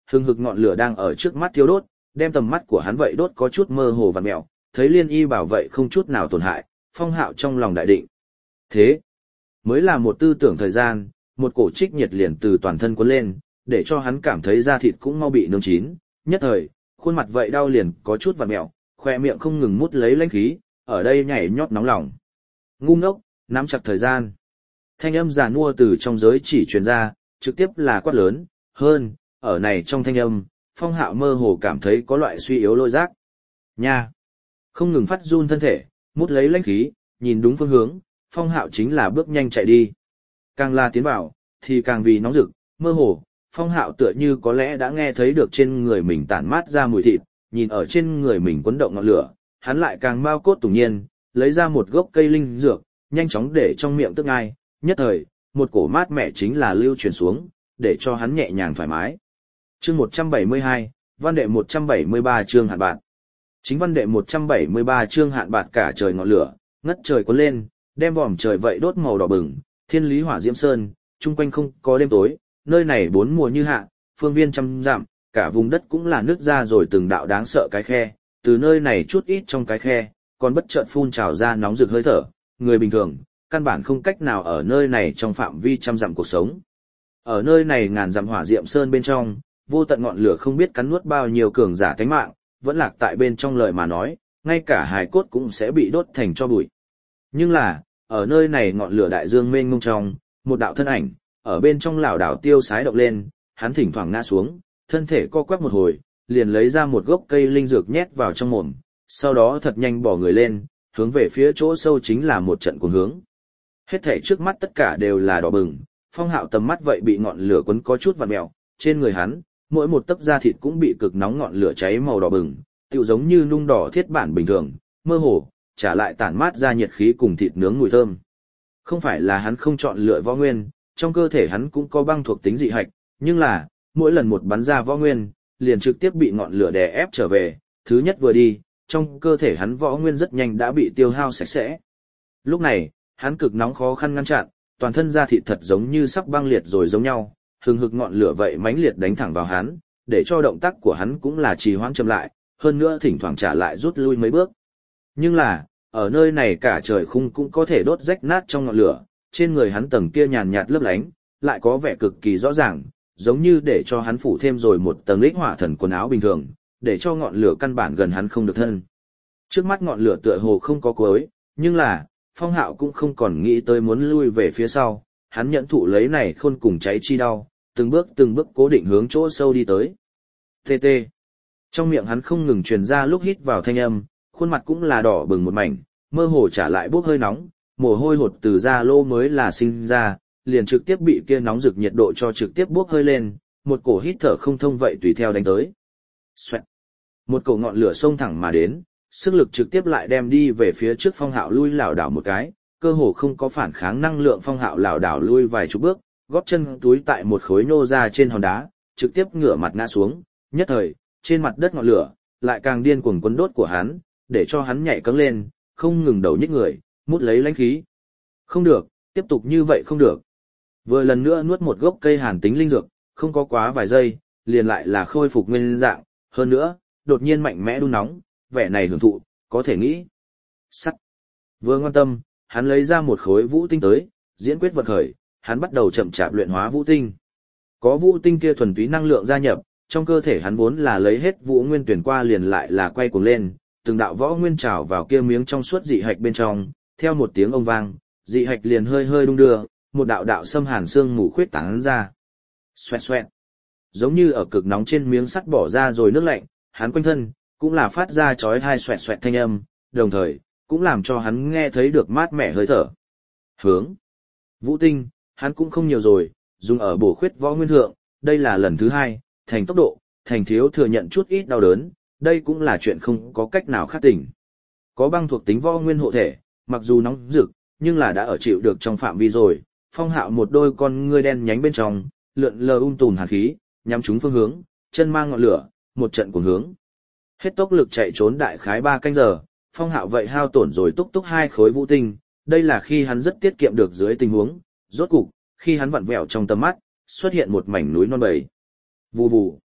hừng hực ngọn lửa đang ở trước mắt thiêu đốt, đem tầm mắt của hắn vậy đốt có chút mơ hồ vặn mèo, thấy Liên Y bảo vậy không chút nào tổn hại, Phong Hạo trong lòng đại định. Thế, mới là một tư tưởng thời gian, một cổ trích nhiệt liền từ toàn thân cuốn lên, để cho hắn cảm thấy da thịt cũng mau bị nướng chín, nhất thời, khuôn mặt vậy đau liền có chút vặn mèo, khoe miệng không ngừng mút lấy lãnh khí, ở đây nhảy nhót nóng lòng. Ngu ngốc, nắm chặt thời gian. Thanh âm già nua từ trong giới chỉ truyền ra, trực tiếp là quát lớn, hơn, ở này trong thanh âm, Phong Hạo mơ hồ cảm thấy có loại suy yếu lôi giác. Nha! Không ngừng phát run thân thể, mút lấy lãnh khí, nhìn đúng phương hướng, Phong Hạo chính là bước nhanh chạy đi. Càng là tiến vào, thì càng vì nóng rực, mơ hồ, Phong Hạo tựa như có lẽ đã nghe thấy được trên người mình tản mát ra mùi thịt, nhìn ở trên người mình quấn động ngọn lửa, hắn lại càng mau cốt tủng nhiên, lấy ra một gốc cây linh dược, nhanh chóng để trong miệng tức ngay, nhất thời, một cổ mát mẻ chính là lưu truyền xuống, để cho hắn nhẹ nhàng thoải mái. Chương một trăm bảy mươi hai, văn đệ một trăm bảy mươi ba chương hạn bạc. Chính văn đệ một trăm bảy mươi ba chương hạn bạc cả trời ngọn lửa, ngất trời cuốn lên, đem vòm trời vậy đốt màu đỏ bừng, thiên lý hỏa diễm sơn, chung quanh không có đêm tối, nơi này bốn mùa như hạ, phương viên trăm dặm, cả vùng đất cũng là nước ra rồi từng đạo đáng sợ cái khe, từ nơi này chút ít trong cái khe, còn bất chợt phun trào ra nóng rực hơi thở, người bình thường, căn bản không cách nào ở nơi này trong phạm vi trăm dặm cuộc sống. Ở nơi này ngàn dặm hỏa diệm sơn bên trong, vô tận ngọn lửa không biết cắn nuốt bao nhiêu cường giả tánh mạng, vẫn lạc tại bên trong lời mà nói, ngay cả hài cốt cũng sẽ bị đốt thành cho bụi. Nhưng là, ở nơi này ngọn lửa đại dương mênh mông trong, một đạo thân ảnh, ở bên trong lảo đảo tiêu sái động lên, hắn thỉnh thoảng ngã xuống, thân thể co quắp một hồi, liền lấy ra một gốc cây linh dược nhét vào trong mồm, sau đó thật nhanh bỏ người lên, hướng về phía chỗ sâu chính là một trận cuồng hướng. Hết thảy trước mắt tất cả đều là đỏ bừng, Phong Hạo tầm mắt vậy bị ngọn lửa quấn có chút vặn mèo, trên người hắn, mỗi một tấc da thịt cũng bị cực nóng ngọn lửa cháy màu đỏ bừng, tựu giống như nung đỏ thiết bản bình thường, mơ hồ, trả lại tản mát ra nhiệt khí cùng thịt nướng mùi thơm. Không phải là hắn không chọn lựa võ nguyên, trong cơ thể hắn cũng có băng thuộc tính dị hạch, nhưng là, mỗi lần một bắn ra võ nguyên, liền trực tiếp bị ngọn lửa đè ép trở về, thứ nhất vừa đi, trong cơ thể hắn võ nguyên rất nhanh đã bị tiêu hao sạch sẽ. Lúc này, hắn cực nóng khó khăn ngăn chặn, toàn thân da thịt thật giống như sắp băng liệt rồi giống nhau, hừng hực ngọn lửa vậy mãnh liệt đánh thẳng vào hắn, để cho động tác của hắn cũng là trì hoãn chậm lại, hơn nữa thỉnh thoảng trả lại rút lui mấy bước. Nhưng là, ở nơi này cả trời khung cũng có thể đốt rách nát trong ngọn lửa, trên người hắn tầng kia nhàn nhạt lấp lánh, lại có vẻ cực kỳ rõ ràng, giống như để cho hắn phủ thêm rồi một tầng lích hỏa thần quần áo bình thường, để cho ngọn lửa căn bản gần hắn không được thân. Trước mắt ngọn lửa tựa hồ không có cuối, nhưng là, Phong Hạo cũng không còn nghĩ tới muốn lui về phía sau, hắn nhẫn thụ lấy này khôn cùng cháy chi đau, từng bước từng bước cố định hướng chỗ sâu đi tới. Tê tê. Trong miệng hắn không ngừng truyền ra lúc hít vào thanh âm, khuôn mặt cũng là đỏ bừng một mảnh, mơ hồ trả lại bốc hơi nóng, mồ hôi hột từ da lô mới là sinh ra, liền trực tiếp bị kia nóng rực nhiệt độ cho trực tiếp bốc hơi lên, một cổ hít thở không thông vậy tùy theo đánh tới. Xoẹt. Một cổ ngọn lửa xông thẳng mà đến, sức lực trực tiếp lại đem đi về phía trước Phong Hạo lui lảo đảo một cái, cơ hồ không có phản kháng năng lượng Phong Hạo lảo đảo lui vài chục bước, gót chân túi tại một khối nô ra trên hòn đá, trực tiếp ngửa mặt ngã xuống, nhất thời, trên mặt đất ngọn lửa, lại càng điên cuồng quấn đốt của hắn, để cho hắn nhảy cẫng lên, không ngừng đầu nhức người, mút lấy lãnh khí. Không được, tiếp tục như vậy không được. Vừa lần nữa nuốt một gốc cây hàn tính linh dược, không có quá vài giây, liền lại là khôi phục nguyên dạng, hơn nữa, đột nhiên mạnh mẽ đun nóng, vẻ này hưởng thụ, có thể nghĩ. Sắt. Vừa ngoan tâm, hắn lấy ra một khối vũ tinh tới, diễn quyết vật khởi, hắn bắt đầu chậm chạp luyện hóa vũ tinh. Có vũ tinh kia thuần túy năng lượng gia nhập, trong cơ thể hắn vốn là lấy hết vũ nguyên tuyển qua liền lại là quay cuồng lên, từng đạo võ nguyên trào vào kia miếng trong suốt dị hạch bên trong, theo một tiếng ông vang, dị hạch liền hơi hơi đung đưa, một đạo đạo xâm hàn xương mù khuyết tán ra. Xoẹt xoẹt. Giống như ở cực nóng trên miếng sắt bỏ ra rồi nước lạnh, hắn quanh thân cũng là phát ra chói tai xoẹt xoẹt thanh âm, đồng thời cũng làm cho hắn nghe thấy được mát mẻ hơi thở. Hướng. Vũ tinh, hắn cũng không nhiều rồi, dùng ở bổ khuyết võ nguyên thượng, đây là lần thứ hai, thành tốc độ, thành thiếu thừa nhận chút ít đau đớn, đây cũng là chuyện không có cách nào khác tỉnh. Có băng thuộc tính võ nguyên hộ thể, mặc dù nóng rực, nhưng là đã ở chịu được trong phạm vi rồi. Phong Hạo một đôi con ngươi đen nhánh bên trong, lượn lờ um tùm hàn khí, nhắm trúng phương hướng, chân mang ngọn lửa, một trận cuồng hướng. Hết tốc lực chạy trốn đại khái ba canh giờ, Phong Hạo vậy hao tổn rồi túc túc hai khối vũ tinh, đây là khi hắn rất tiết kiệm được dưới tình huống, rốt cục, khi hắn vặn vẹo trong tầm mắt, xuất hiện một mảnh núi non bầy. Vù vù.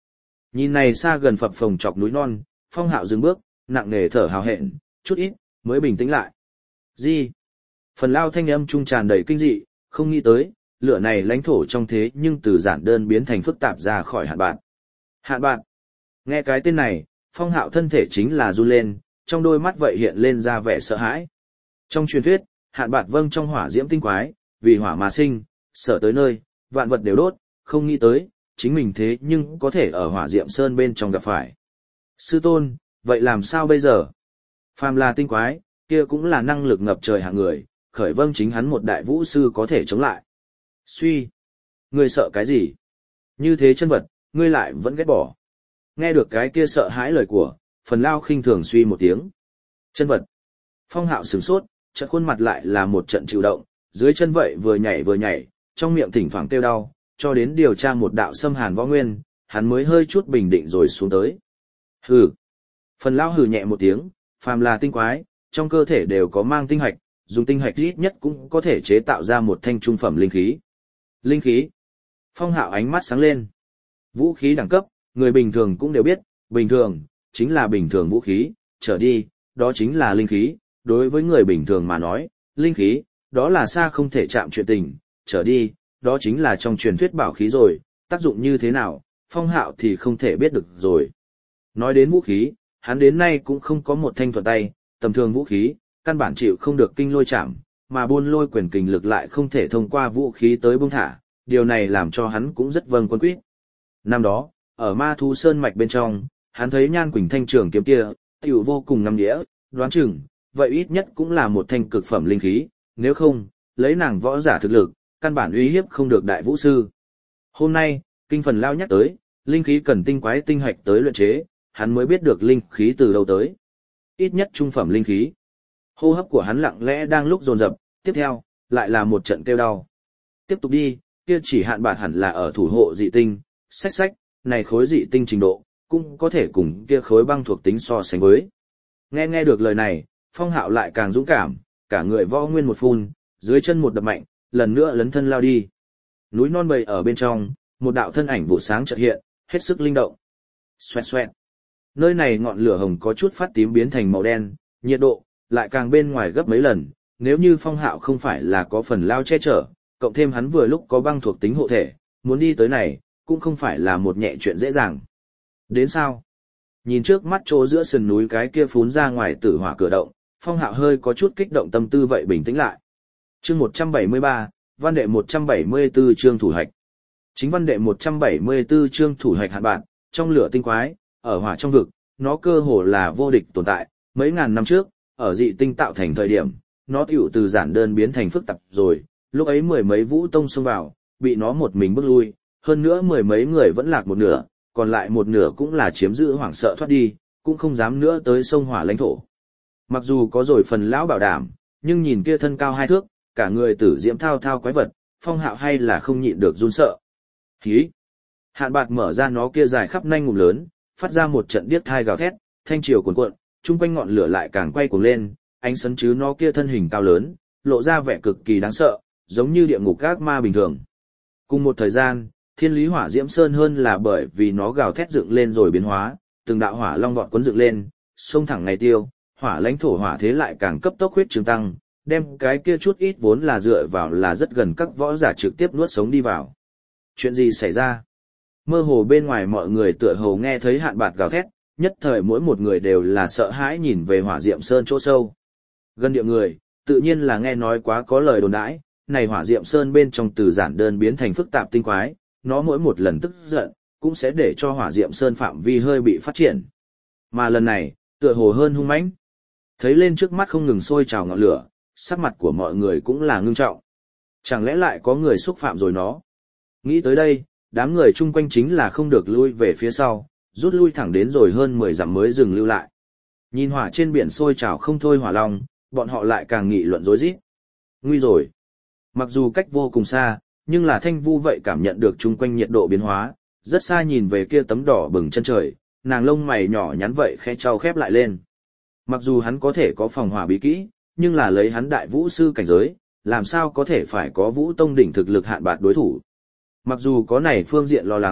Nhìn này xa gần phập phồng chọc núi non, Phong Hạo dừng bước, nặng nề thở hào hẹn, chút ít, mới bình tĩnh lại. Gì? Phần lao thanh âm trung tràn đầy kinh dị, không nghĩ tới, lửa này lãnh thổ trong thế nhưng từ giản đơn biến thành phức tạp ra khỏi hạn bạn. Hạn bạn. Nghe cái tên này, Phong Hạo thân thể chính là run lên, trong đôi mắt vậy hiện lên ra vẻ sợ hãi. Trong truyền thuyết, hạn bạn vâng trong hỏa diễm tinh quái, vì hỏa mà sinh, sợ tới nơi, vạn vật đều đốt, không nghĩ tới, chính mình thế nhưng có thể ở hỏa diệm sơn bên trong gặp phải. Sư tôn, vậy làm sao bây giờ? Phàm là tinh quái, kia cũng là năng lực ngập trời hạng người, khởi vâng chính hắn một đại vũ sư có thể chống lại. Suy! Ngươi sợ cái gì? Như thế chân vật, ngươi lại vẫn ghét bỏ. Nghe được cái kia sợ hãi lời của, phần lao khinh thường suy một tiếng. Chân vật! Phong Hạo sửng sốt, trận khuôn mặt lại là một trận chịu động, dưới chân vậy vừa nhảy vừa nhảy, trong miệng thỉnh thoảng kêu đau, cho đến điều tra một đạo xâm hàn võ nguyên, hắn mới hơi chút bình định rồi xuống tới. Hừ! Phần lao hừ nhẹ một tiếng, phàm là tinh quái, trong cơ thể đều có mang tinh hạch, dùng tinh hạch ít nhất cũng có thể chế tạo ra một thanh trung phẩm linh khí. Linh khí. Phong Hạo ánh mắt sáng lên. Vũ khí đẳng cấp, người bình thường cũng đều biết, bình thường, chính là bình thường vũ khí, trở đi, đó chính là linh khí, đối với người bình thường mà nói, linh khí, đó là xa không thể chạm chuyện tình, trở đi, đó chính là trong truyền thuyết bảo khí rồi, tác dụng như thế nào, Phong Hạo thì không thể biết được rồi. Nói đến vũ khí, hắn đến nay cũng không có một thanh thuận tay, tầm thường vũ khí, căn bản chịu không được kinh lôi chạm, mà buôn lôi quyền kình lực lại không thể thông qua vũ khí tới buông thả, điều này làm cho hắn cũng rất vâng quân quyết. Năm đó, ở Ma Thú Sơn mạch bên trong, hắn thấy Nhan Quỳnh thanh trường kiếm kia, tiểu vô cùng ngắm đĩa, đoán chừng, vậy ít nhất cũng là một thanh cực phẩm linh khí, nếu không, lấy nàng võ giả thực lực, căn bản uy hiếp không được đại vũ sư. Hôm nay, kinh phần lao nhắc tới, linh khí cần tinh quái tinh hạch tới luyện chế, hắn mới biết được linh khí từ đâu tới. Ít nhất trung phẩm linh khí. Hô hấp của hắn lặng lẽ đang lúc dồn dập, tiếp theo, lại là một trận kêu đau. Tiếp tục đi, kia chỉ hạn bạt hẳn là ở thủ hộ dị tinh, sách sách, này khối dị tinh trình độ, cũng có thể cùng kia khối băng thuộc tính so sánh với. Nghe nghe được lời này, Phong Hạo lại càng dũng cảm, cả người võ nguyên một phun, dưới chân một đập mạnh, lần nữa lấn thân lao đi. Núi non bầy ở bên trong, một đạo thân ảnh vụ sáng chợt hiện, hết sức linh động. Xoẹt xoẹt. Nơi này ngọn lửa hồng có chút phát tím biến thành màu đen, nhiệt độ lại càng bên ngoài gấp mấy lần, nếu như Phong Hạo không phải là có phần lao che chở, cộng thêm hắn vừa lúc có băng thuộc tính hộ thể, muốn đi tới này, cũng không phải là một nhẹ chuyện dễ dàng. Đến sao? Nhìn trước mắt chỗ giữa sườn núi cái kia phún ra ngoài tử hỏa cửa động, Phong Hạo hơi có chút kích động tâm tư vậy bình tĩnh lại. Chương một trăm bảy mươi ba, văn đệ một trăm bảy mươi tư chương thủ hạch. Chính văn đệ một trăm bảy mươi tư chương thủ hạch hạn bạn, trong lửa tinh quái, ở hỏa trong vực, nó cơ hồ là vô địch tồn tại, mấy ngàn năm trước, ở dị tinh tạo thành thời điểm, nó tiểu từ giản đơn biến thành phức tạp rồi, lúc ấy mười mấy vũ tông xông vào, bị nó một mình bước lui, hơn nữa mười mấy người vẫn lạc một nửa, còn lại một nửa cũng là chiếm giữ hoảng sợ thoát đi, cũng không dám nữa tới sông hỏa lãnh thổ. Mặc dù có rồi phần lão bảo đảm, nhưng nhìn kia thân cao hai thước, cả người tử diễm thao thao quái vật, Phong Hạo hay là không nhịn được run sợ. Hí! Hạn bạt mở ra nó kia dài khắp nanh ngụm lớn, phát ra một trận điếc thai gào thét, thanh chiều cuồn cuộn, chung quanh ngọn lửa lại càng quay cuồng lên, ánh sấn chứ nó kia thân hình cao lớn, lộ ra vẻ cực kỳ đáng sợ, giống như địa ngục ác ma bình thường. Cùng một thời gian, thiên lý hỏa diễm sơn hơn là bởi vì nó gào thét dựng lên rồi biến hóa, từng đạo hỏa long vọt cuốn dựng lên, xông thẳng ngày tiêu, hỏa lãnh thổ hỏa thế lại càng cấp tốc huyết trường tăng, đem cái kia chút ít vốn là dựa vào là rất gần các võ giả trực tiếp nuốt sống đi vào. Chuyện gì xảy ra? Mơ hồ bên ngoài mọi người tựa hồ nghe thấy hạn bạt gào thét, nhất thời mỗi một người đều là sợ hãi nhìn về hỏa diệm sơn chỗ sâu. Gần địa người, tự nhiên là nghe nói quá có lời đồn đãi, này hỏa diệm sơn bên trong từ giản đơn biến thành phức tạp tinh quái, nó mỗi một lần tức giận, cũng sẽ để cho hỏa diệm sơn phạm vi hơi bị phát triển. Mà lần này, tựa hồ hơn hung mãnh. Thấy lên trước mắt không ngừng sôi trào ngọn lửa, sắc mặt của mọi người cũng là ngưng trọng. Chẳng lẽ lại có người xúc phạm rồi nó? Nghĩ tới đây, đám người chung quanh chính là không được lui về phía sau, rút lui thẳng đến rồi hơn mười dặm mới dừng lưu lại. Nhìn hỏa trên biển sôi trào không thôi hỏa long, bọn họ lại càng nghị luận rối rít. Nguy rồi. Mặc dù cách vô cùng xa, nhưng là Thanh Vu vậy cảm nhận được chung quanh nhiệt độ biến hóa, rất xa nhìn về kia tấm đỏ bừng chân trời, nàng lông mày nhỏ nhắn vậy khẽ trao khép lại lên. Mặc dù hắn có thể có phòng hỏa bí kỹ, nhưng là lấy hắn đại vũ sư cảnh giới, làm sao có thể phải có vũ tông đỉnh thực lực hạn bạt đối thủ. Mặc dù có này phương diện lo lắng,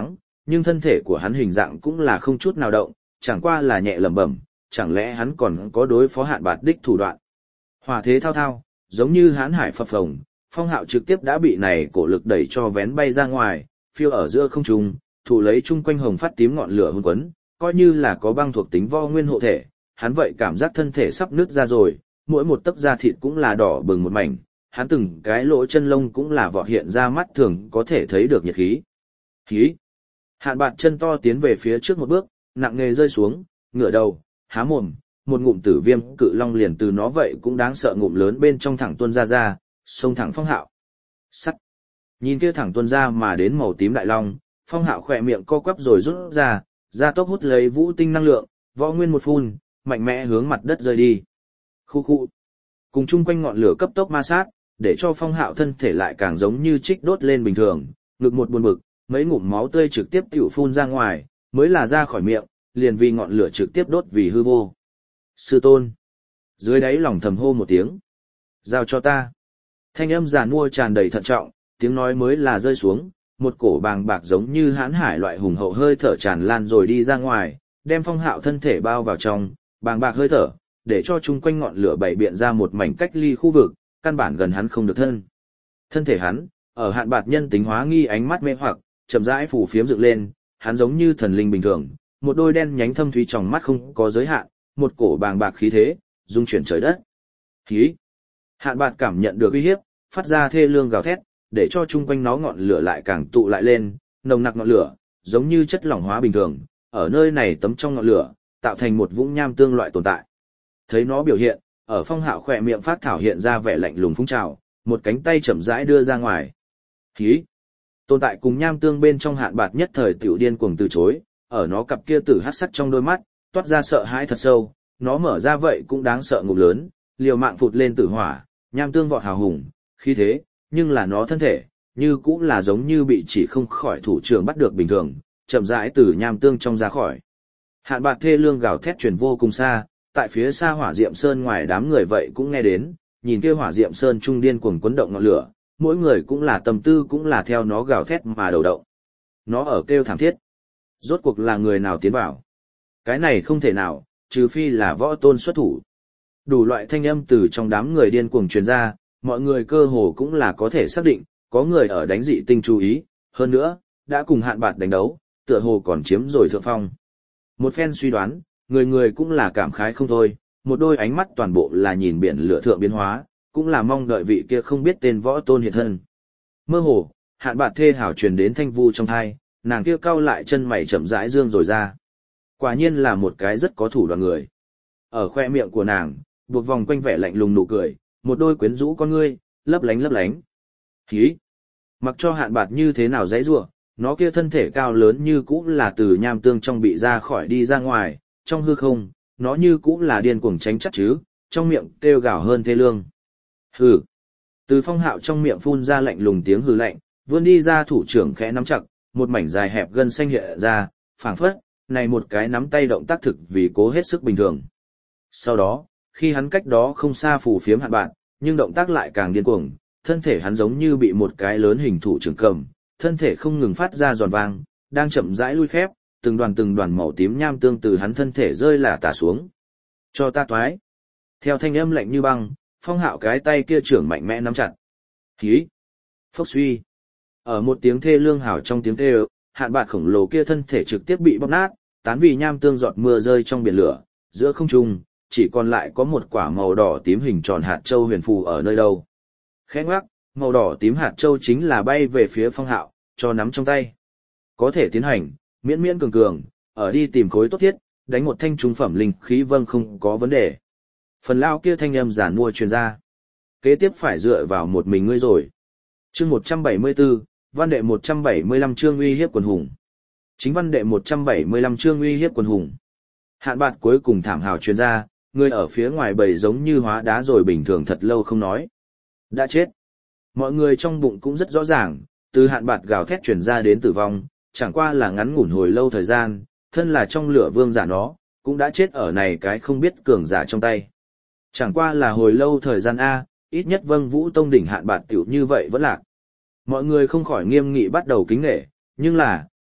nhưng thân thể của hắn hình dạng cũng là không chút nào động, chẳng qua là nhẹ lẩm bẩm, chẳng lẽ hắn còn có đối phó Hạn Bạt đích thủ đoạn. Hỏa thế thao thao, giống như hán hải phập phồng, Phong Hạo trực tiếp đã bị này cổ lực đẩy cho vén bay ra ngoài, phiêu ở giữa không trung, thủ lấy chung quanh hồng phát tím ngọn lửa hôn quấn, coi như là có băng thuộc tính vo nguyên hộ thể, hắn vậy cảm giác thân thể sắp nứt ra rồi, mỗi một tấc da thịt cũng là đỏ bừng một mảnh, hắn từng cái lỗ chân lông cũng là vọt hiện ra mắt thường có thể thấy được nhiệt khí. Khí. Hạn Bạt chân to tiến về phía trước một bước, nặng nề rơi xuống, ngửa đầu, há mồm, một ngụm tử viêm cự long liền từ nó vậy cũng đáng sợ ngụm lớn bên trong thẳng tuôn ra ra, xông thẳng Phong Hạo. Sắt. Nhìn kia thẳng tuôn ra mà đến màu tím đại long, Phong Hạo khỏe miệng co quắp rồi rút ra, ra tốc hút lấy vũ tinh năng lượng, võ nguyên một phun, mạnh mẽ hướng mặt đất rơi đi. Khu khu. Cùng chung quanh ngọn lửa cấp tốc ma sát, để cho Phong Hạo thân thể lại càng giống như trích đốt lên bình thường, ngực một buồn bực, mấy ngụm máu tươi trực tiếp tiểu phun ra ngoài, mới là ra khỏi miệng, liền vì ngọn lửa trực tiếp đốt vì hư vô. Sư tôn. Dưới đáy lòng thầm hô một tiếng. Giao cho ta. Thanh âm giàn mua tràn đầy thận trọng, tiếng nói mới là rơi xuống, một cổ bàng bạc giống như hãn hải loại hùng hậu hơi thở tràn lan rồi đi ra ngoài, đem Phong Hạo thân thể bao vào trong, bàng bạc hơi thở, để cho chung quanh ngọn lửa bảy biện ra một mảnh cách ly khu vực, căn bản gần hắn không được thân. Thân thể hắn, ở Hạn Bạt nhân tính hóa nghi ánh mắt mê hoặc, chậm rãi phủ phiếm dựng lên, hắn giống như thần linh bình thường, một đôi đen nhánh thâm thúy trong mắt không có giới hạn, một cổ bàng bạc khí thế, dung chuyển trời đất. Khí. Hạn Bạt cảm nhận được uy hiếp, phát ra thê lương gào thét, để cho chung quanh nó ngọn lửa lại càng tụ lại lên, nồng nặc ngọn lửa, giống như chất lỏng hóa bình thường, ở nơi này tấm trong ngọn lửa, tạo thành một vũng nham tương loại tồn tại. Thấy nó biểu hiện, ở Phong Hạo khỏe miệng phát thảo hiện ra vẻ lạnh lùng phúng trào, một cánh tay chậm rãi đưa ra ngoài. Khí. Tồn tại cùng nham tương bên trong Hạn Bạt nhất thời tiểu điên cuồng từ chối, ở nó cặp kia tử hắc sắc trong đôi mắt, toát ra sợ hãi thật sâu, nó mở ra vậy cũng đáng sợ ngụm lớn, liều mạng phụt lên tử hỏa, nham tương vọt hào hùng, khí thế, nhưng là nó thân thể, như cũng là giống như bị chỉ không khỏi thủ trưởng bắt được bình thường, chậm rãi từ nham tương trong ra khỏi. Hạn Bạt thê lương gào thét truyền vô cùng xa, tại phía xa Hỏa Diệm Sơn ngoài đám người vậy cũng nghe đến, nhìn kia Hỏa Diệm Sơn trung điên cuồng quấn động ngọn lửa, mỗi người cũng là tâm tư cũng là theo nó gào thét mà đầu động. Nó ở kêu thảm thiết. Rốt cuộc là người nào tiến vào? Cái này không thể nào, trừ phi là võ tôn xuất thủ. Đủ loại thanh âm từ trong đám người điên cuồng truyền ra, mọi người cơ hồ cũng là có thể xác định, có người ở đánh dị tinh chú ý, hơn nữa, đã cùng Hạn Bạt đánh đấu, tựa hồ còn chiếm rồi thượng phong. Một phen suy đoán, người người cũng là cảm khái không thôi, một đôi ánh mắt toàn bộ là nhìn biển lửa thượng biến hóa, cũng là mong đợi vị kia không biết tên võ tôn hiện thân. Mơ hồ, Hạn Bạt thê hảo truyền đến thanh vu trong thai, nàng kia cau lại chân mày chậm rãi dương rồi ra. Quả nhiên là một cái rất có thủ đoạn người. Ở khoe miệng của nàng, buộc vòng quanh vẻ lạnh lùng nụ cười, một đôi quyến rũ con ngươi, lấp lánh lấp lánh. Hí! Mặc cho Hạn Bạt như thế nào dãy rủa, nó kia thân thể cao lớn như cũ là từ nham tương trong bị ra khỏi đi ra ngoài, trong hư không, nó như cũ là điên cuồng tránh chắc chứ, trong miệng kêu gào hơn thê lương. Hừ! Từ Phong Hạo trong miệng phun ra lạnh lùng tiếng hừ lạnh, vươn đi ra thủ trưởng khẽ nắm chặt, một mảnh dài hẹp gân xanh hiện ra, phảng phất, này một cái nắm tay động tác thực vì cố hết sức bình thường. Sau đó, khi hắn cách đó không xa phù phiếm Hạn Bạt, nhưng động tác lại càng điên cuồng, thân thể hắn giống như bị một cái lớn hình thủ trưởng cầm, thân thể không ngừng phát ra giòn vang, đang chậm rãi lui khép, từng đoàn từng đoàn màu tím nham tương từ hắn thân thể rơi là tả xuống. Cho ta toái. Theo thanh âm lạnh như băng, Phong Hạo cái tay kia trưởng mạnh mẽ nắm chặt. Hí. Phốc suy. Ở một tiếng thê lương hào trong tiếng kêu, Hạn Bạt khổng lồ kia thân thể trực tiếp bị bóp nát, tán vì nham tương giọt mưa rơi trong biển lửa, giữa không trung chỉ còn lại có một quả màu đỏ tím hình tròn hạt châu huyền phù ở nơi đâu. Khẽ ngoắc, màu đỏ tím hạt châu chính là bay về phía Phong Hạo, cho nắm trong tay. Có thể tiến hành, miễn miễn cường cường, ở đi tìm khối tốt thiết, đánh một thanh trung phẩm linh khí vâng không có vấn đề. Phần lao kia thanh âm giản mua truyền ra. Kế tiếp phải dựa vào một mình ngươi rồi. Chương một trăm bảy mươi tư, văn đệ một trăm bảy mươi lăm chương uy hiếp quần hùng. Chính văn đệ một trăm bảy mươi lăm chương uy hiếp quần hùng. Hạn Bạt cuối cùng thảm hào truyền ra, người ở phía ngoài bầy giống như hóa đá rồi bình thường thật lâu không nói. Đã chết. Mọi người trong bụng cũng rất rõ ràng, từ Hạn Bạt gào thét truyền ra đến tử vong, chẳng qua là ngắn ngủn hồi lâu thời gian, thân là trong lửa vương giả nó, cũng đã chết ở này cái không biết cường giả trong tay. Chẳng qua là hồi lâu thời gian A, ít nhất Vâng Vũ Tông đỉnh Hạn Bạt tiểu như vậy vẫn lạc. Mọi người không khỏi nghiêm nghị bắt đầu kính nể, nhưng là,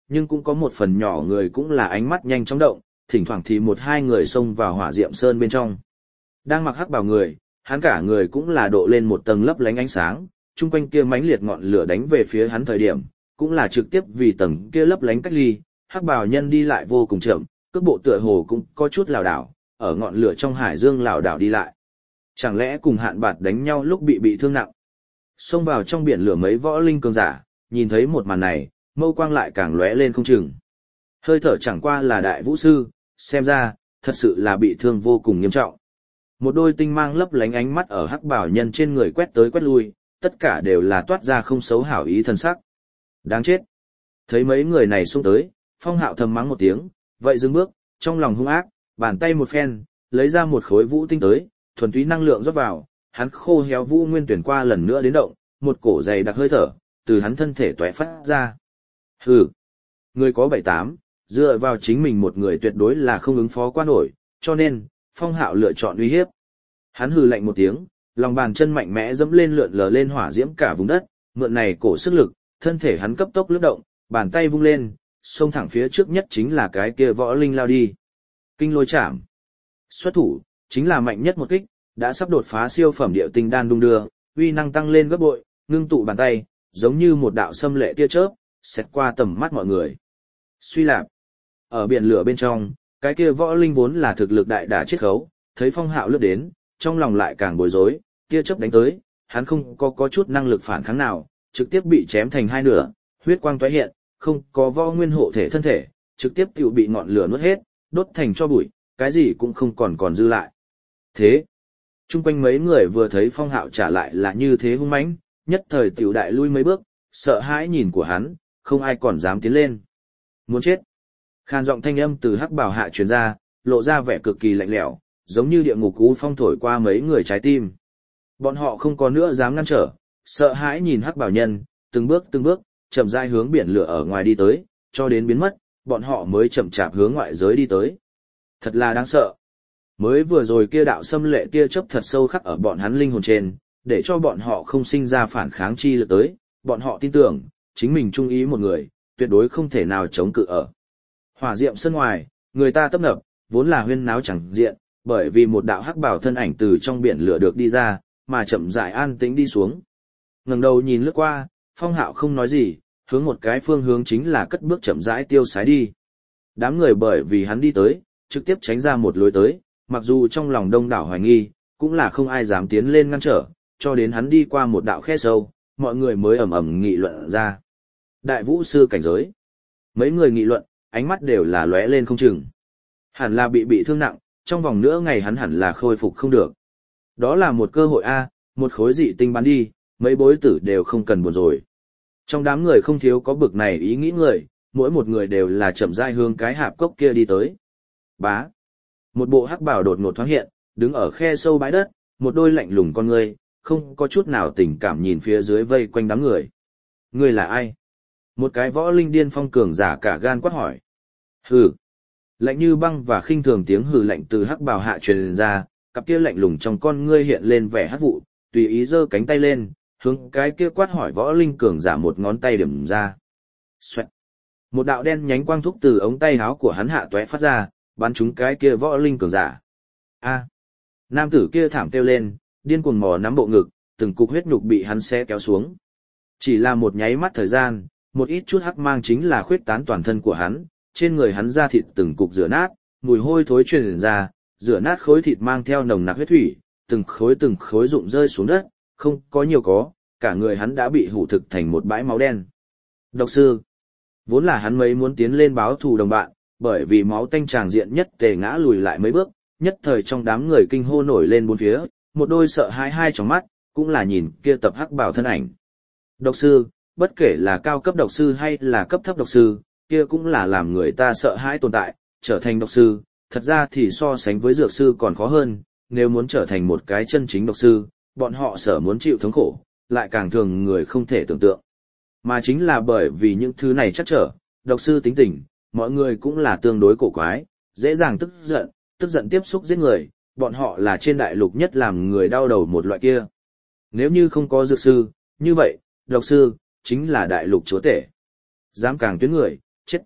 nhưng cũng có một phần nhỏ người cũng là ánh mắt nhanh chóng động, thỉnh thoảng thì một hai người xông vào hỏa diệm sơn bên trong. Đang mặc hắc bào người, hắn cả người cũng là độ lên một tầng lấp lánh ánh sáng, chung quanh kia mãnh liệt ngọn lửa đánh về phía hắn thời điểm, cũng là trực tiếp vì tầng kia lấp lánh cách ly, hắc bào nhân đi lại vô cùng chậm, cước bộ tựa hồ cũng có chút lảo đảo, ở ngọn lửa trong hải dương lảo đảo đi lại. Chẳng lẽ cùng Hạn Bạt đánh nhau lúc bị bị thương nặng? Xông vào trong biển lửa mấy võ linh cường giả, nhìn thấy một màn này, mâu quang lại càng lóe lên không chừng. Hơi thở chẳng qua là đại vũ sư, xem ra, thật sự là bị thương vô cùng nghiêm trọng. Một đôi tinh mang lấp lánh ánh mắt ở hắc bảo nhân trên người quét tới quét lui, tất cả đều là toát ra không xấu hảo ý thần sắc. Đáng chết. Thấy mấy người này xông tới, Phong Hạo thầm mắng một tiếng, vậy dừng bước, trong lòng hung ác, bàn tay một phen, lấy ra một khối vũ tinh tới, thuần túy năng lượng rót vào, hắn khô héo vũ nguyên tuyển qua lần nữa đến động, một cổ dày đặc hơi thở, từ hắn thân thể tóe phát ra. Hừ, người có bảy tám, dựa vào chính mình một người tuyệt đối là không ứng phó qua nổi, cho nên, Phong Hạo lựa chọn uy hiếp. Hắn hừ lạnh một tiếng, lòng bàn chân mạnh mẽ dẫm lên lượn lờ lên hỏa diễm cả vùng đất, mượn này cổ sức lực, thân thể hắn cấp tốc lướt động, bàn tay vung lên, xông thẳng phía trước nhất chính là cái kia võ linh lao đi. Kinh lôi chạm. Xuất thủ, chính là mạnh nhất một kích, đã sắp đột phá siêu phẩm điệu tinh đan đung đưa, uy năng tăng lên gấp bội, ngưng tụ bàn tay, giống như một đạo xâm lệ tia chớp, xẹt qua tầm mắt mọi người. Suy lạp. Ở biển lửa bên trong, cái kia võ linh vốn là thực lực đại đả chiết khấu, thấy Phong Hạo lướt đến, trong lòng lại càng bối rối, tia chớp đánh tới, hắn không có có chút năng lực phản kháng nào, trực tiếp bị chém thành hai nửa, huyết quang tóe hiện, không có võ nguyên hộ thể thân thể, trực tiếp tiểu bị ngọn lửa nuốt hết, đốt thành cho bụi, cái gì cũng không còn còn dư lại. Thế, chung quanh mấy người vừa thấy Phong Hạo trả lại là như thế hung mãnh, nhất thời tiểu đại lui mấy bước, sợ hãi nhìn của hắn, không ai còn dám tiến lên. Muốn chết. Khan giọng thanh âm từ hắc bào hạ truyền ra, lộ ra vẻ cực kỳ lạnh lẽo, giống như địa ngục cú phong thổi qua mấy người trái tim. Bọn họ không có nữa dám ngăn trở, sợ hãi nhìn hắc bào nhân, từng bước từng bước, chậm rãi hướng biển lửa ở ngoài đi tới, cho đến biến mất, bọn họ mới chậm chạp hướng ngoại giới đi tới. Thật là đáng sợ. Mới vừa rồi kia đạo xâm lệ tia chớp thật sâu khắc ở bọn hắn linh hồn trên, để cho bọn họ không sinh ra phản kháng chi lực tới, bọn họ tin tưởng, chính mình trung ý một người, tuyệt đối không thể nào chống cự ở. Hỏa diệm sân ngoài, người ta tấp nập, vốn là huyên náo chẳng diện, bởi vì một đạo hắc bảo thân ảnh từ trong biển lửa được đi ra, mà chậm rãi an tĩnh đi xuống. Ngẩng đầu nhìn lướt qua, Phong Hạo không nói gì, hướng một cái phương hướng chính là cất bước chậm rãi tiêu sái đi. Đám người bởi vì hắn đi tới, trực tiếp tránh ra một lối tới, mặc dù trong lòng đông đảo hoài nghi, cũng là không ai dám tiến lên ngăn trở, cho đến hắn đi qua một đạo khe sâu, mọi người mới ầm ầm nghị luận ra. Đại vũ sư cảnh giới. Mấy người nghị luận, ánh mắt đều là lóe lên không chừng. Hẳn là bị bị thương nặng, trong vòng nửa ngày hắn hẳn là khôi phục không được. Đó là một cơ hội a, một khối dị tinh bán đi, mấy bối tử đều không cần buồn rồi. Trong đám người không thiếu có bực này ý nghĩ người, mỗi một người đều là chậm rãi hướng cái hạp cốc kia đi tới. Bá. Một bộ hắc bào đột ngột thoáng hiện, đứng ở khe sâu bãi đất, một đôi lạnh lùng con ngươi, không có chút nào tình cảm nhìn phía dưới vây quanh đám người. Ngươi là ai? Một cái võ linh điên phong cường giả cả gan quát hỏi. Hừ. Lạnh như băng và khinh thường tiếng hừ lạnh từ hắc bào hạ truyền ra, cặp kia lạnh lùng trong con ngươi hiện lên vẻ hắc vụ, tùy ý giơ cánh tay lên, hướng cái kia quát hỏi võ linh cường giả một ngón tay điểm ra. Xoẹt. Một đạo đen nhánh quang thúc từ ống tay áo của hắn hạ tóe phát ra, bắn trúng cái kia võ linh cường giả. A. Nam tử kia thảm kêu lên, điên cuồng mò nắm bộ ngực, từng cục huyết nhục bị hắn xé kéo xuống. Chỉ là một nháy mắt thời gian, một ít chút hắc mang chính là khuyết tán toàn thân của hắn, trên người hắn da thịt từng cục rửa nát, mùi hôi thối truyền ra, rửa nát khối thịt mang theo nồng nặc huyết thủy, từng khối từng khối rụng rơi xuống đất, không có nhiều có, cả người hắn đã bị hủ thực thành một bãi máu đen. Độc sư, vốn là hắn mấy muốn tiến lên báo thù đồng bạn, bởi vì máu tanh tràng diện nhất tề ngã lùi lại mấy bước, nhất thời trong đám người kinh hô nổi lên bốn phía, một đôi sợ hãi hai trong mắt, cũng là nhìn kia tập hắc bảo thân ảnh. Độc sư, bất kể là cao cấp độc sư hay là cấp thấp độc sư, kia cũng là làm người ta sợ hãi tồn tại, trở thành độc sư, thật ra thì so sánh với dược sư còn khó hơn, nếu muốn trở thành một cái chân chính độc sư, bọn họ sợ muốn chịu thống khổ, lại càng thường người không thể tưởng tượng. Mà chính là bởi vì những thứ này chắc trở, độc sư tính tình, mọi người cũng là tương đối cổ quái, dễ dàng tức giận, tức giận tiếp xúc giết người, bọn họ là trên đại lục nhất làm người đau đầu một loại kia. Nếu như không có dược sư, như vậy, độc sư, chính là đại lục chúa tể. Dám càng tuyến người, chết.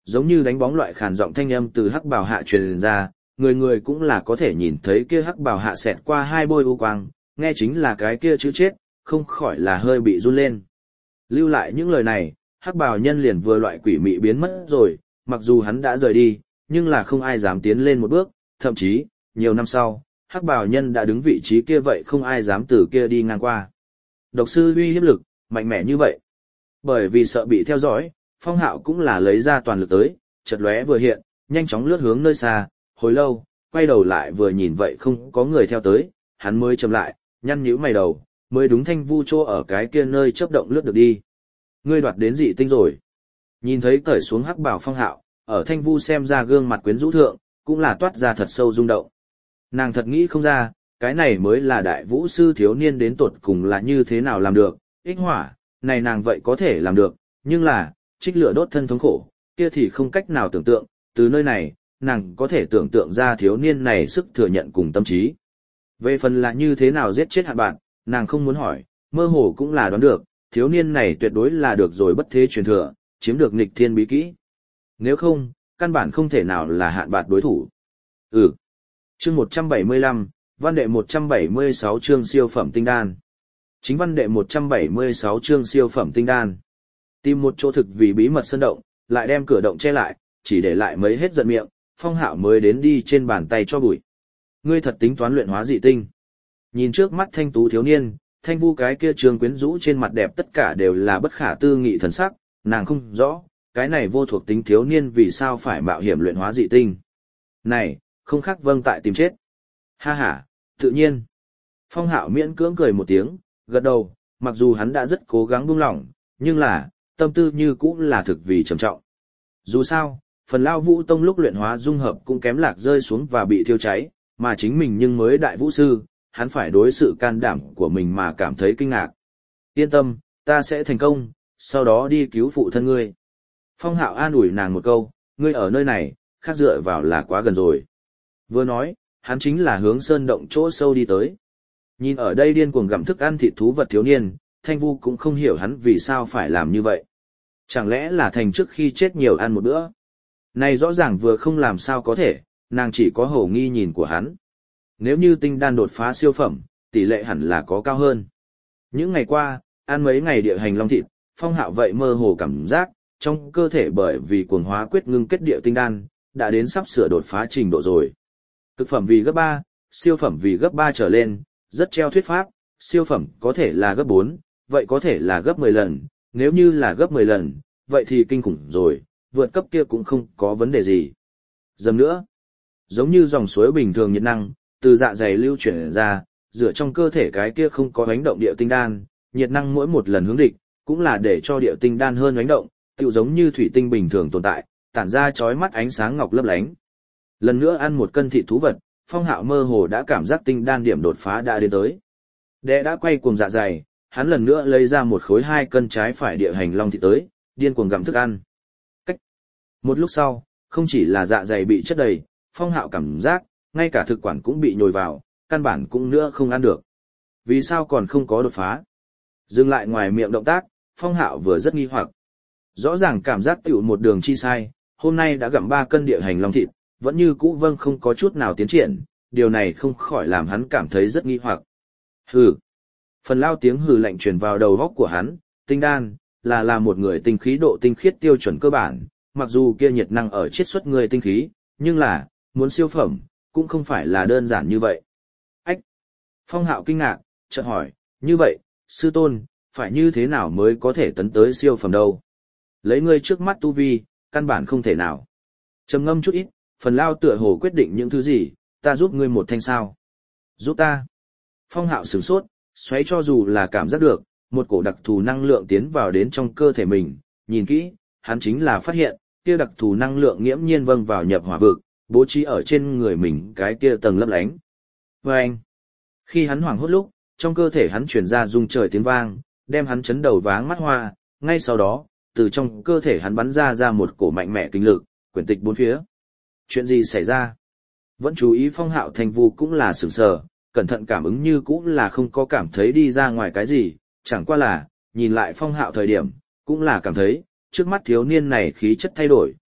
Giống như đánh bóng loại khàn giọng thanh âm từ hắc bào hạ truyền ra, người người cũng là có thể nhìn thấy kia hắc bào hạ xẹt qua hai bôi u quang, nghe chính là cái kia chữ chết, không khỏi là hơi bị run lên. Lưu lại những lời này, hắc bào nhân liền vừa loại quỷ mị biến mất rồi, mặc dù hắn đã rời đi, nhưng là không ai dám tiến lên một bước, thậm chí, nhiều năm sau, hắc bào nhân đã đứng vị trí kia vậy không ai dám từ kia đi ngang qua. Độc sư uy hiếp lực, mạnh mẽ như vậy. Bởi vì sợ bị theo dõi, Phong Hạo cũng là lấy ra toàn lực tới, chợt lóe vừa hiện, nhanh chóng lướt hướng nơi xa, hồi lâu, quay đầu lại vừa nhìn vậy không có người theo tới, hắn mới chậm lại, nhăn nhíu mày đầu, mới đúng Thanh Vu Trô ở cái kia nơi chớp động lướt được đi. Ngươi đoạt đến dị tinh rồi. Nhìn thấy cởi xuống hắc bảo Phong Hạo, ở Thanh Vu xem ra gương mặt quyến rũ thượng, cũng là toát ra thật sâu rung động. Nàng thật nghĩ không ra, cái này mới là đại vũ sư thiếu niên đến tột cùng là như thế nào làm được, ích hỏa, này nàng vậy có thể làm được, nhưng là, trích lửa đốt thân thống khổ, kia thì không cách nào tưởng tượng, từ nơi này, nàng có thể tưởng tượng ra thiếu niên này sức thừa nhận cùng tâm trí. Về phần là như thế nào giết chết hạn bạn, nàng không muốn hỏi, mơ hồ cũng là đoán được, thiếu niên này tuyệt đối là được rồi bất thế truyền thừa, chiếm được nghịch thiên bí kỹ. Nếu không, căn bản không thể nào là hạn bạt đối thủ. Ừ. Chương một trăm bảy mươi lăm, văn đệ một trăm bảy mươi sáu chương siêu phẩm tinh đan. Chính văn đệ một trăm bảy mươi sáu chương siêu phẩm tinh đan. Tìm một chỗ thực vì bí mật sơn động, lại đem cửa động che lại, chỉ để lại mấy hết giận miệng, Phong Hạo mới đến đi trên bàn tay cho bụi. Ngươi thật tính toán luyện hóa dị tinh. Nhìn trước mắt thanh tú thiếu niên, Thanh Vu cái kia trường quyến rũ trên mặt đẹp tất cả đều là bất khả tư nghị thần sắc, nàng không rõ, cái này vô thuộc tính thiếu niên vì sao phải mạo hiểm luyện hóa dị tinh. Này, không khác vâng tại tìm chết. Ha ha, tự nhiên. Phong Hạo miễn cưỡng cười một tiếng, gật đầu, mặc dù hắn đã rất cố gắng buông lỏng, nhưng là, tâm tư như cũng là thực vì trầm trọng. Dù sao, phần Lao Vũ Tông lúc luyện hóa dung hợp cũng kém lạc rơi xuống và bị thiêu cháy, mà chính mình nhưng mới đại vũ sư, hắn phải đối sự can đảm của mình mà cảm thấy kinh ngạc. Yên tâm, ta sẽ thành công, sau đó đi cứu phụ thân ngươi. Phong Hạo an ủi nàng một câu, ngươi ở nơi này, khác dựa vào là quá gần rồi. Vừa nói, hắn chính là hướng sơn động chỗ sâu đi tới. Nhìn ở đây điên cuồng gặm thức ăn thịt thú vật thiếu niên, Thanh Vu cũng không hiểu hắn vì sao phải làm như vậy. Chẳng lẽ là thành trước khi chết nhiều ăn một bữa? Này rõ ràng vừa không làm sao có thể, nàng chỉ có hổ nghi nhìn của hắn. Nếu như tinh đan đột phá siêu phẩm, tỷ lệ hẳn là có cao hơn. Những ngày qua, ăn mấy ngày địa hành long thịt, Phong Hạo vậy mơ hồ cảm giác, trong cơ thể bởi vì cuồng hóa quyết ngưng kết địa tinh đan, đã đến sắp sửa đột phá trình độ rồi. Cực phẩm vì gấp ba, siêu phẩm vì gấp ba trở lên, rất treo thuyết pháp, siêu phẩm có thể là gấp bốn, vậy có thể là gấp mười lần, nếu như là gấp mười lần, vậy thì kinh khủng rồi, vượt cấp kia cũng không có vấn đề gì. Dầm nữa, giống như dòng suối bình thường nhiệt năng, từ dạ dày lưu chuyển ra, dựa trong cơ thể cái kia không có ánh động địa tinh đan, nhiệt năng mỗi một lần hướng địch, cũng là để cho địa tinh đan hơn ánh động, tựu giống như thủy tinh bình thường tồn tại, tản ra chói mắt ánh sáng ngọc lấp lánh. Lần nữa ăn một cân thịt thú vật, Phong Hạo mơ hồ đã cảm giác tinh đan điểm đột phá đã đến tới. Đệ đã quay cuồng dạ dày, hắn lần nữa lấy ra một khối hai cân trái phải địa hành long thịt tới, điên cuồng gặm thức ăn. Cách. Một lúc sau, không chỉ là dạ dày bị chất đầy, Phong Hạo cảm giác, ngay cả thực quản cũng bị nhồi vào, căn bản cũng nữa không ăn được. Vì sao còn không có đột phá? Dừng lại ngoài miệng động tác, Phong Hạo vừa rất nghi hoặc. Rõ ràng cảm giác tiểu một đường chi sai, hôm nay đã gặm ba cân địa hành long thịt, vẫn như cũ vâng không có chút nào tiến triển, điều này không khỏi làm hắn cảm thấy rất nghi hoặc. Hừ. Phần lao tiếng hừ lạnh truyền vào đầu óc của hắn, tinh đan, là là một người tinh khí độ tinh khiết tiêu chuẩn cơ bản, mặc dù kia nhiệt năng ở chiết xuất người tinh khí, nhưng là, muốn siêu phẩm, cũng không phải là đơn giản như vậy. Ách! Phong Hạo kinh ngạc, chợt hỏi, như vậy, sư tôn, phải như thế nào mới có thể tấn tới siêu phẩm đâu? Lấy ngươi trước mắt tu vi, căn bản không thể nào. Trầm ngâm chút ít, phần lao tựa hồ quyết định những thứ gì, ta giúp ngươi một thanh sao. Giúp ta. Phong Hạo sửng sốt, xoáy cho dù là cảm giác được, một cổ đặc thù năng lượng tiến vào đến trong cơ thể mình, nhìn kỹ, hắn chính là phát hiện, kia đặc thù năng lượng nghiễm nhiên vâng vào nhập hỏa vực, bố trí ở trên người mình cái kia tầng lấp lánh. Và anh, khi hắn hoảng hốt lúc, trong cơ thể hắn truyền ra rung trời tiếng vang, đem hắn chấn đầu váng mắt hoa, ngay sau đó, từ trong cơ thể hắn bắn ra ra một cổ mạnh mẽ kinh lực, quyển tịch bốn phía. Chuyện gì xảy ra? Vẫn chú ý Phong Hạo Thanh Vu cũng là sửng sờ, cẩn thận cảm ứng như cũng là không có cảm thấy đi ra ngoài cái gì, chẳng qua là, nhìn lại Phong Hạo thời điểm, cũng là cảm thấy, trước mắt thiếu niên này khí chất thay đổi,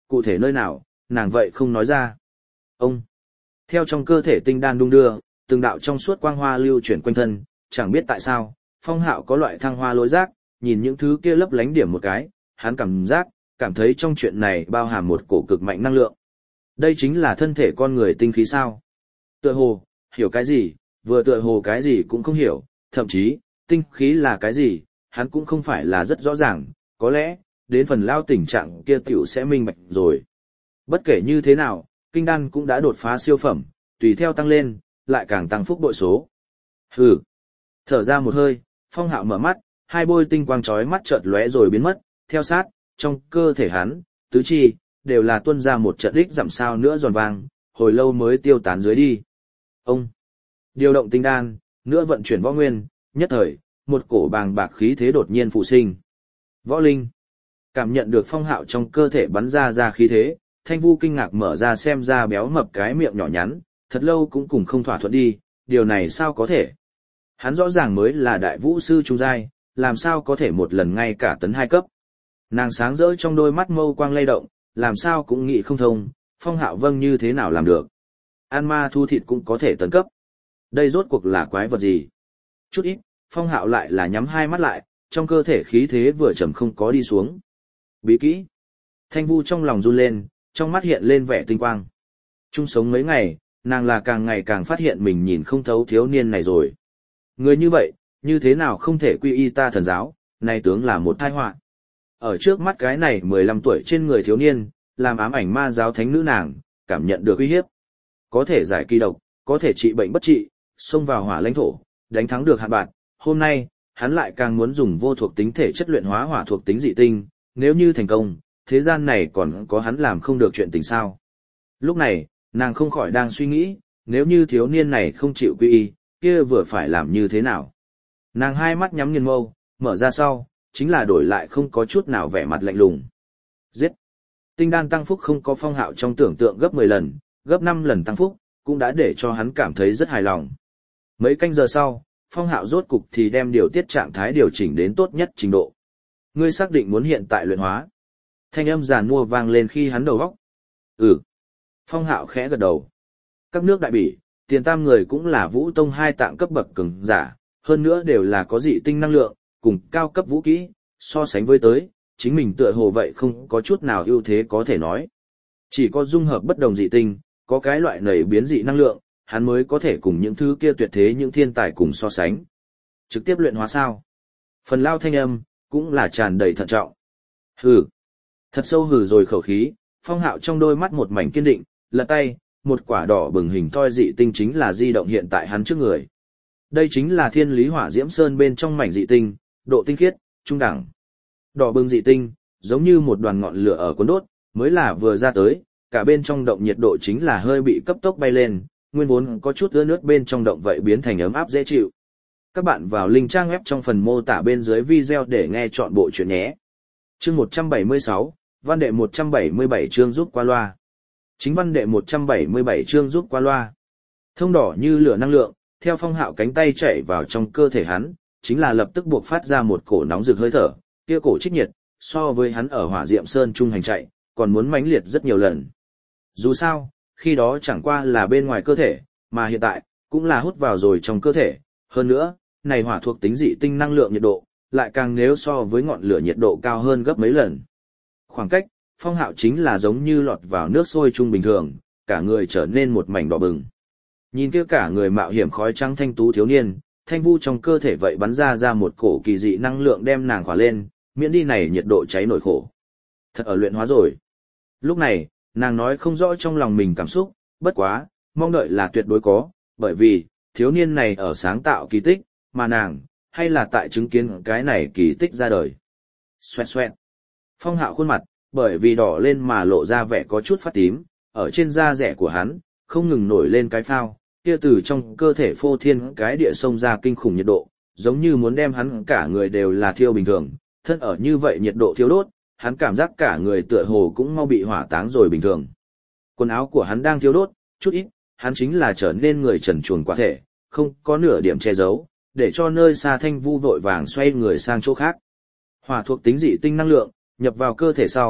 cụ thể nơi nào, nàng vậy không nói ra. Ông, theo trong cơ thể tinh đan đung đưa, từng đạo trong suốt quang hoa lưu chuyển quanh thân, chẳng biết tại sao, Phong Hạo có loại thăng hoa lối giác, nhìn những thứ kia lấp lánh điểm một cái, hắn cảm giác, cảm thấy trong chuyện này bao hàm một cổ cực mạnh năng lượng. Đây chính là thân thể con người tinh khí sao? Tựa hồ, hiểu cái gì, vừa tựa hồ cái gì cũng không hiểu, thậm chí, tinh khí là cái gì, hắn cũng không phải là rất rõ ràng, có lẽ, đến phần lao tình trạng kia tiểu sẽ minh bạch rồi. Bất kể như thế nào, kinh đan cũng đã đột phá siêu phẩm, tùy theo tăng lên, lại càng tăng phúc bội số. Hừ. Thở ra một hơi, Phong Hạo mở mắt, hai bôi tinh quang chói mắt chợt lóe rồi biến mất, theo sát, trong cơ thể hắn, tứ chi, đều là tuôn ra một trận đích giảm sao nữa giòn vang, hồi lâu mới tiêu tán dưới đi. Ông. Điều động tinh đan, nữa vận chuyển võ nguyên, nhất thời, một cổ bàng bạc khí thế đột nhiên phụ sinh. Võ linh. Cảm nhận được Phong Hạo trong cơ thể bắn ra ra khí thế, Thanh Vu kinh ngạc mở ra xem ra béo mập cái miệng nhỏ nhắn, thật lâu cũng cùng không thỏa thuận đi, điều này sao có thể. Hắn rõ ràng mới là đại vũ sư trung giai, làm sao có thể một lần ngay cả tấn hai cấp. Nàng sáng rỡ trong đôi mắt mâu quang lay động, làm sao cũng nghĩ không thông, Phong Hạo vâng như thế nào làm được. An ma thu thịt cũng có thể tấn cấp. Đây rốt cuộc là quái vật gì? Chút ít, Phong Hạo lại là nhắm hai mắt lại, trong cơ thể khí thế vừa chậm không có đi xuống. Bí kỹ. Thanh Vu trong lòng run lên, trong mắt hiện lên vẻ tinh quang. Chung sống mấy ngày, nàng là càng ngày càng phát hiện mình nhìn không thấu thiếu niên này rồi. Người như vậy, như thế nào không thể quy y ta thần giáo, này tướng là một tai họa. Ở trước mắt cái này mười lăm tuổi trên người thiếu niên, làm ám ảnh ma giáo thánh nữ nàng, cảm nhận được uy hiếp. Có thể giải kỳ độc, có thể trị bệnh bất trị, xông vào hỏa lãnh thổ, đánh thắng được hạn bạt. Hôm nay, hắn lại càng muốn dùng vô thuộc tính thể chất luyện hóa hỏa thuộc tính dị tinh, nếu như thành công, thế gian này còn có hắn làm không được chuyện tình sao. Lúc này, nàng không khỏi đang suy nghĩ, nếu như thiếu niên này không chịu quy y, kia vừa phải làm như thế nào. Nàng hai mắt nhắm nghiền mâu, mở ra sau, chính là đổi lại không có chút nào vẻ mặt lạnh lùng. Giết! Tinh đan tăng phúc không có Phong Hạo trong tưởng tượng gấp mười lần, gấp năm lần tăng phúc, cũng đã để cho hắn cảm thấy rất hài lòng. Mấy canh giờ sau, Phong Hạo rốt cục thì đem điều tiết trạng thái điều chỉnh đến tốt nhất trình độ. Ngươi xác định muốn hiện tại luyện hóa. Thanh âm giàn mua vang lên khi hắn đầu góc. Ừ. Phong Hạo khẽ gật đầu. Các nước đại bỉ, tiền tam người cũng là vũ tông hai tạng cấp bậc cường giả, hơn nữa đều là có dị tinh năng lượng, cùng cao cấp vũ kỹ, so sánh với tới, chính mình tựa hồ vậy không có chút nào ưu thế có thể nói. Chỉ có dung hợp bất đồng dị tinh, có cái loại nảy biến dị năng lượng, hắn mới có thể cùng những thứ kia tuyệt thế những thiên tài cùng so sánh. Trực tiếp luyện hóa sao? Phần lao thanh âm, cũng là tràn đầy thận trọng. Hừ. Thật sâu hừ rồi khẩu khí, Phong Hạo trong đôi mắt một mảnh kiên định, lật tay, một quả đỏ bừng hình thoi dị tinh chính là di động hiện tại hắn trước người. Đây chính là thiên lý hỏa diễm sơn bên trong mảnh dị tinh, độ tinh khiết, trung đẳng. Đỏ bừng dị tinh, giống như một đoàn ngọn lửa ở cuốn đốt, mới là vừa ra tới, cả bên trong động nhiệt độ chính là hơi bị cấp tốc bay lên, nguyên vốn có chút ướt nước bên trong động vậy biến thành ấm áp dễ chịu. Các bạn vào link trang web trong phần mô tả bên dưới video để nghe chọn bộ chuyện nhé. Chương một trăm bảy mươi sáu, văn đệ một trăm bảy mươi bảy chương giúp qua loa. Chính văn đệ một trăm bảy mươi bảy chương giúp qua loa. Thông đỏ như lửa năng lượng, theo Phong Hạo cánh tay chạy vào trong cơ thể hắn, chính là lập tức buộc phát ra một cổ nóng rực hơi thở, kia cổ trích nhiệt, so với hắn ở Hỏa Diệm Sơn trung hành chạy, còn muốn mãnh liệt rất nhiều lần. Dù sao, khi đó chẳng qua là bên ngoài cơ thể, mà hiện tại, cũng là hút vào rồi trong cơ thể, hơn nữa, này hỏa thuộc tính dị tinh năng lượng nhiệt độ, lại càng nếu so với ngọn lửa nhiệt độ cao hơn gấp mấy lần. Khoảng cách, Phong Hạo chính là giống như lọt vào nước sôi chung bình thường, cả người trở nên một mảnh đỏ bừng. Nhìn kia cả người mạo hiểm khói trắng thanh tú thiếu niên, thanh vu trong cơ thể vậy bắn ra ra một cổ kỳ dị năng lượng đem nàng khỏa lên, miễn đi này nhiệt độ cháy nổi khổ. Thật ở luyện hóa rồi. Lúc này, nàng nói không rõ trong lòng mình cảm xúc, bất quá, mong đợi là tuyệt đối có, bởi vì, thiếu niên này ở sáng tạo kỳ tích, mà nàng, hay là tại chứng kiến cái này kỳ tích ra đời. Xoẹt xoẹt. Phong Hạo khuôn mặt, bởi vì đỏ lên mà lộ ra vẻ có chút phát tím, ở trên da rẻ của hắn, không ngừng nổi lên cái phao, kia từ trong cơ thể phô thiên cái địa sông ra kinh khủng nhiệt độ, giống như muốn đem hắn cả người đều là thiêu bình thường, thân ở như vậy nhiệt độ thiêu đốt, hắn cảm giác cả người tựa hồ cũng mau bị hỏa táng rồi bình thường. Quần áo của hắn đang thiêu đốt, chút ít, hắn chính là trở nên người trần truồng quả thể, không có nửa điểm che giấu, để cho nơi xa thanh vu vội vàng xoay người sang chỗ khác. Hỏa thuộc tính dị tinh năng lượng, nhập vào cơ thể sau,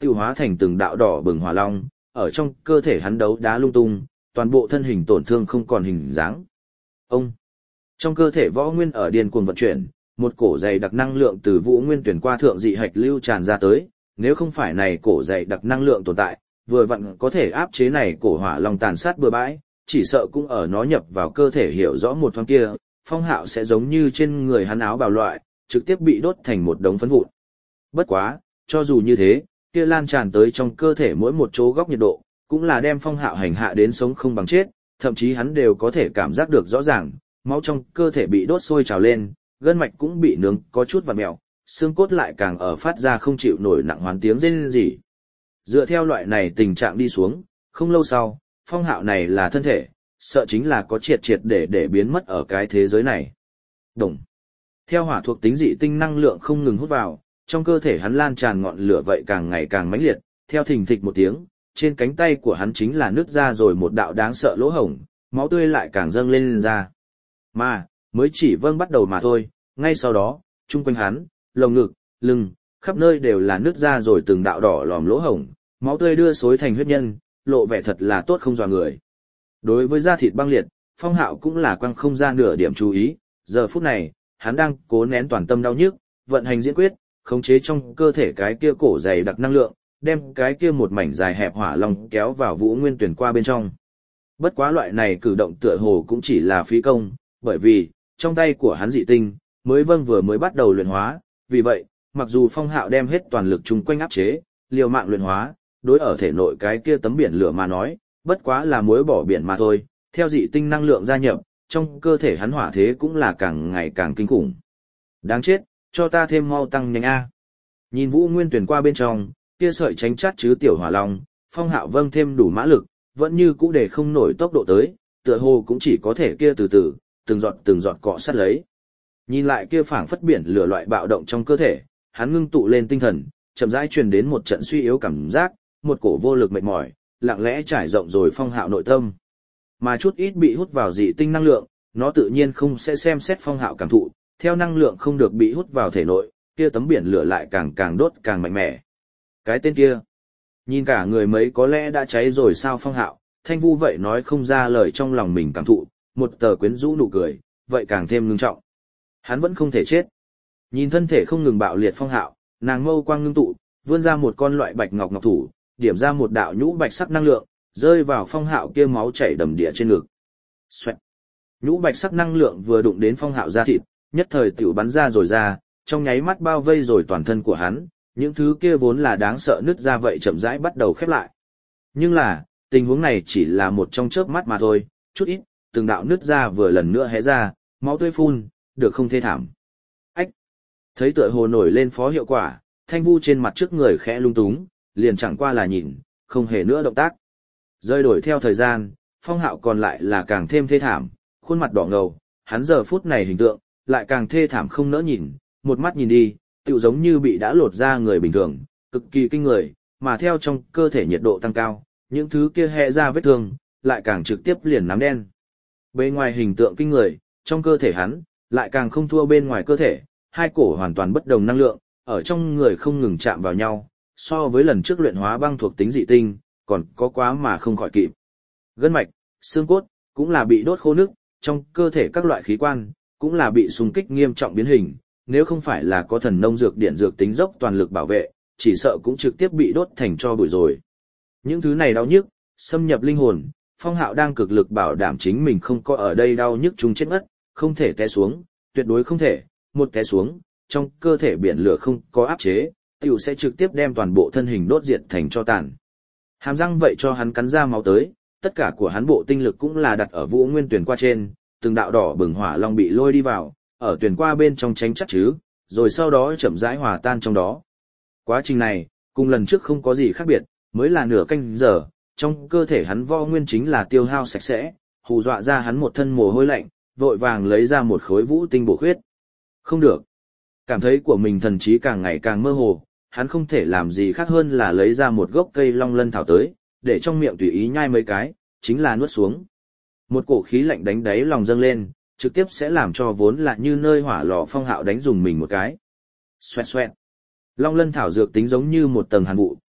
tiêu hóa thành từng đạo đỏ bừng hỏa long, ở trong cơ thể hắn đấu đá lung tung, toàn bộ thân hình tổn thương không còn hình dáng. Ông, trong cơ thể võ nguyên ở điên cuồng vận chuyển, một cổ dày đặc năng lượng từ vũ nguyên tuyển qua thượng dị hạch lưu tràn ra tới, nếu không phải này cổ dày đặc năng lượng tồn tại, vừa vặn có thể áp chế này cổ hỏa long tàn sát bừa bãi, chỉ sợ cũng ở nó nhập vào cơ thể hiểu rõ một thoáng kia, Phong Hạo sẽ giống như trên người hắn áo bào loại, trực tiếp bị đốt thành một đống phấn vụn. Bất quá, cho dù như thế, kia lan tràn tới trong cơ thể mỗi một chỗ góc nhiệt độ, cũng là đem Phong Hạo hành hạ đến sống không bằng chết, thậm chí hắn đều có thể cảm giác được rõ ràng, máu trong cơ thể bị đốt sôi trào lên, gân mạch cũng bị nướng có chút vặn mèo, xương cốt lại càng ở phát ra không chịu nổi nặng hoán tiếng rên rỉ. Dựa theo loại này tình trạng đi xuống, không lâu sau, Phong Hạo này là thân thể, sợ chính là có triệt triệt để để biến mất ở cái thế giới này. Đồng. Theo hỏa thuộc tính dị tinh năng lượng không ngừng hút vào, trong cơ thể hắn lan tràn ngọn lửa vậy càng ngày càng mãnh liệt, theo thình thịch một tiếng, trên cánh tay của hắn chính là nứt ra rồi một đạo đáng sợ lỗ hổng, máu tươi lại càng dâng lên, lên ra. Mà, mới chỉ vâng bắt đầu mà thôi, ngay sau đó, chung quanh hắn, lồng ngực, lưng, khắp nơi đều là nứt ra rồi từng đạo đỏ lòm lỗ hổng, máu tươi đưa xối thành huyết nhân, lộ vẻ thật là tốt không dọa người. Đối với da thịt băng liệt, Phong Hạo cũng là quăng không ra nửa điểm chú ý, giờ phút này, hắn đang cố nén toàn tâm đau nhức, vận hành diễn quyết, khống chế trong cơ thể cái kia cổ dày đặc năng lượng, đem cái kia một mảnh dài hẹp hỏa long kéo vào vũ nguyên tuyển qua bên trong. Bất quá loại này cử động tựa hồ cũng chỉ là phí công, bởi vì, trong tay của hắn dị tinh, mới vâng vừa mới bắt đầu luyện hóa, vì vậy, mặc dù Phong Hạo đem hết toàn lực chung quanh áp chế, liều mạng luyện hóa, đối ở thể nội cái kia tấm biển lửa mà nói, bất quá là muối bỏ biển mà thôi, theo dị tinh năng lượng gia nhập, trong cơ thể hắn hỏa thế cũng là càng ngày càng kinh khủng. Đáng chết, cho ta thêm mau tăng nhanh A. Nhìn Vũ Nguyên tuyển qua bên trong, kia sợi tránh chát chứ tiểu hỏa long, Phong Hạo vâng thêm đủ mã lực, vẫn như cũ để không nổi tốc độ tới, tựa hồ cũng chỉ có thể kia từ từ, từng giọt từng giọt cọ sát lấy. Nhìn lại kia phảng phất biển lửa loại bạo động trong cơ thể, hắn ngưng tụ lên tinh thần, chậm rãi truyền đến một trận suy yếu cảm giác, một cổ vô lực mệt mỏi, lặng lẽ trải rộng rồi Phong Hạo nội tâm. Mà chút ít bị hút vào dị tinh năng lượng, nó tự nhiên không sẽ xem xét Phong Hạo cảm thụ, theo năng lượng không được bị hút vào thể nội, kia tấm biển lửa lại càng càng đốt càng mạnh mẽ. Cái tên kia, nhìn cả người mấy có lẽ đã cháy rồi sao Phong Hạo, Thanh Vu vậy nói không ra lời trong lòng mình cảm thụ, một tờ quyến rũ nụ cười, vậy càng thêm ngưng trọng. Hắn vẫn không thể chết. Nhìn thân thể không ngừng bạo liệt Phong Hạo, nàng mâu quang ngưng tụ, vươn ra một con loại bạch ngọc ngọc thủ, điểm ra một đạo nhũ bạch sắc năng lượng, rơi vào Phong Hạo kia máu chảy đầm đìa trên ngực. Xoẹt. Nhũ bạch sắc năng lượng vừa đụng đến Phong Hạo da thịt, nhất thời tiểu bắn ra rồi ra, trong nháy mắt bao vây rồi toàn thân của hắn, những thứ kia vốn là đáng sợ nứt ra vậy chậm rãi bắt đầu khép lại. Nhưng là, tình huống này chỉ là một trong chớp mắt mà thôi, chút ít, từng đạo nứt ra vừa lần nữa hé ra, máu tươi phun, được không thê thảm. Ách! Thấy tựa hồ nổi lên phó hiệu quả, Thanh Vu trên mặt trước người khẽ lung túng, liền chẳng qua là nhìn, không hề nữa động tác. Rơi đổi theo thời gian, Phong Hạo còn lại là càng thêm thê thảm, khuôn mặt đỏ ngầu, hắn giờ phút này hình tượng, lại càng thê thảm không nỡ nhìn, một mắt nhìn đi, tựu giống như bị đã lột ra người bình thường, cực kỳ kinh người, mà theo trong cơ thể nhiệt độ tăng cao, những thứ kia hẹ ra vết thương, lại càng trực tiếp liền nám đen. Bên ngoài hình tượng kinh người, trong cơ thể hắn, lại càng không thua bên ngoài cơ thể, hai cổ hoàn toàn bất đồng năng lượng, ở trong người không ngừng chạm vào nhau, so với lần trước luyện hóa băng thuộc tính dị tinh, còn có quá mà không khỏi kịp. Gân mạch, xương cốt, cũng là bị đốt khô nước, trong cơ thể các loại khí quan, cũng là bị xung kích nghiêm trọng biến hình, nếu không phải là có thần nông dược điện dược tính dốc toàn lực bảo vệ, chỉ sợ cũng trực tiếp bị đốt thành tro bụi rồi. Những thứ này đau nhức, xâm nhập linh hồn, Phong Hạo đang cực lực bảo đảm chính mình không có ở đây đau nhức chung chết ngất, không thể té xuống, tuyệt đối không thể, một té xuống, trong cơ thể biển lửa không có áp chế, tiểu sẽ trực tiếp đem toàn bộ thân hình đốt diệt thành tro tàn. Hàm răng vậy cho hắn cắn ra máu tới, tất cả của hắn bộ tinh lực cũng là đặt ở Vũ Nguyên tuyển qua trên, từng đạo đỏ bừng hỏa long bị lôi đi vào, ở tuyển qua bên trong tránh chắc chứ, rồi sau đó chậm rãi hòa tan trong đó. Quá trình này, cùng lần trước không có gì khác biệt, mới là nửa canh giờ, trong cơ thể hắn võ nguyên chính là tiêu hao sạch sẽ, hù dọa ra hắn một thân mồ hôi lạnh, vội vàng lấy ra một khối vũ tinh bổ khuyết. Không được. Cảm thấy của mình thần trí càng ngày càng mơ hồ, hắn không thể làm gì khác hơn là lấy ra một gốc cây long lân thảo tới, để trong miệng tùy ý nhai mấy cái, chính là nuốt xuống. Một cổ khí lạnh đánh đáy lòng dâng lên, trực tiếp sẽ làm cho vốn là như nơi hỏa lò Phong Hạo đánh dùng mình một cái. Xoẹt xoẹt. Long lân thảo dược tính giống như một tầng hàn vụ,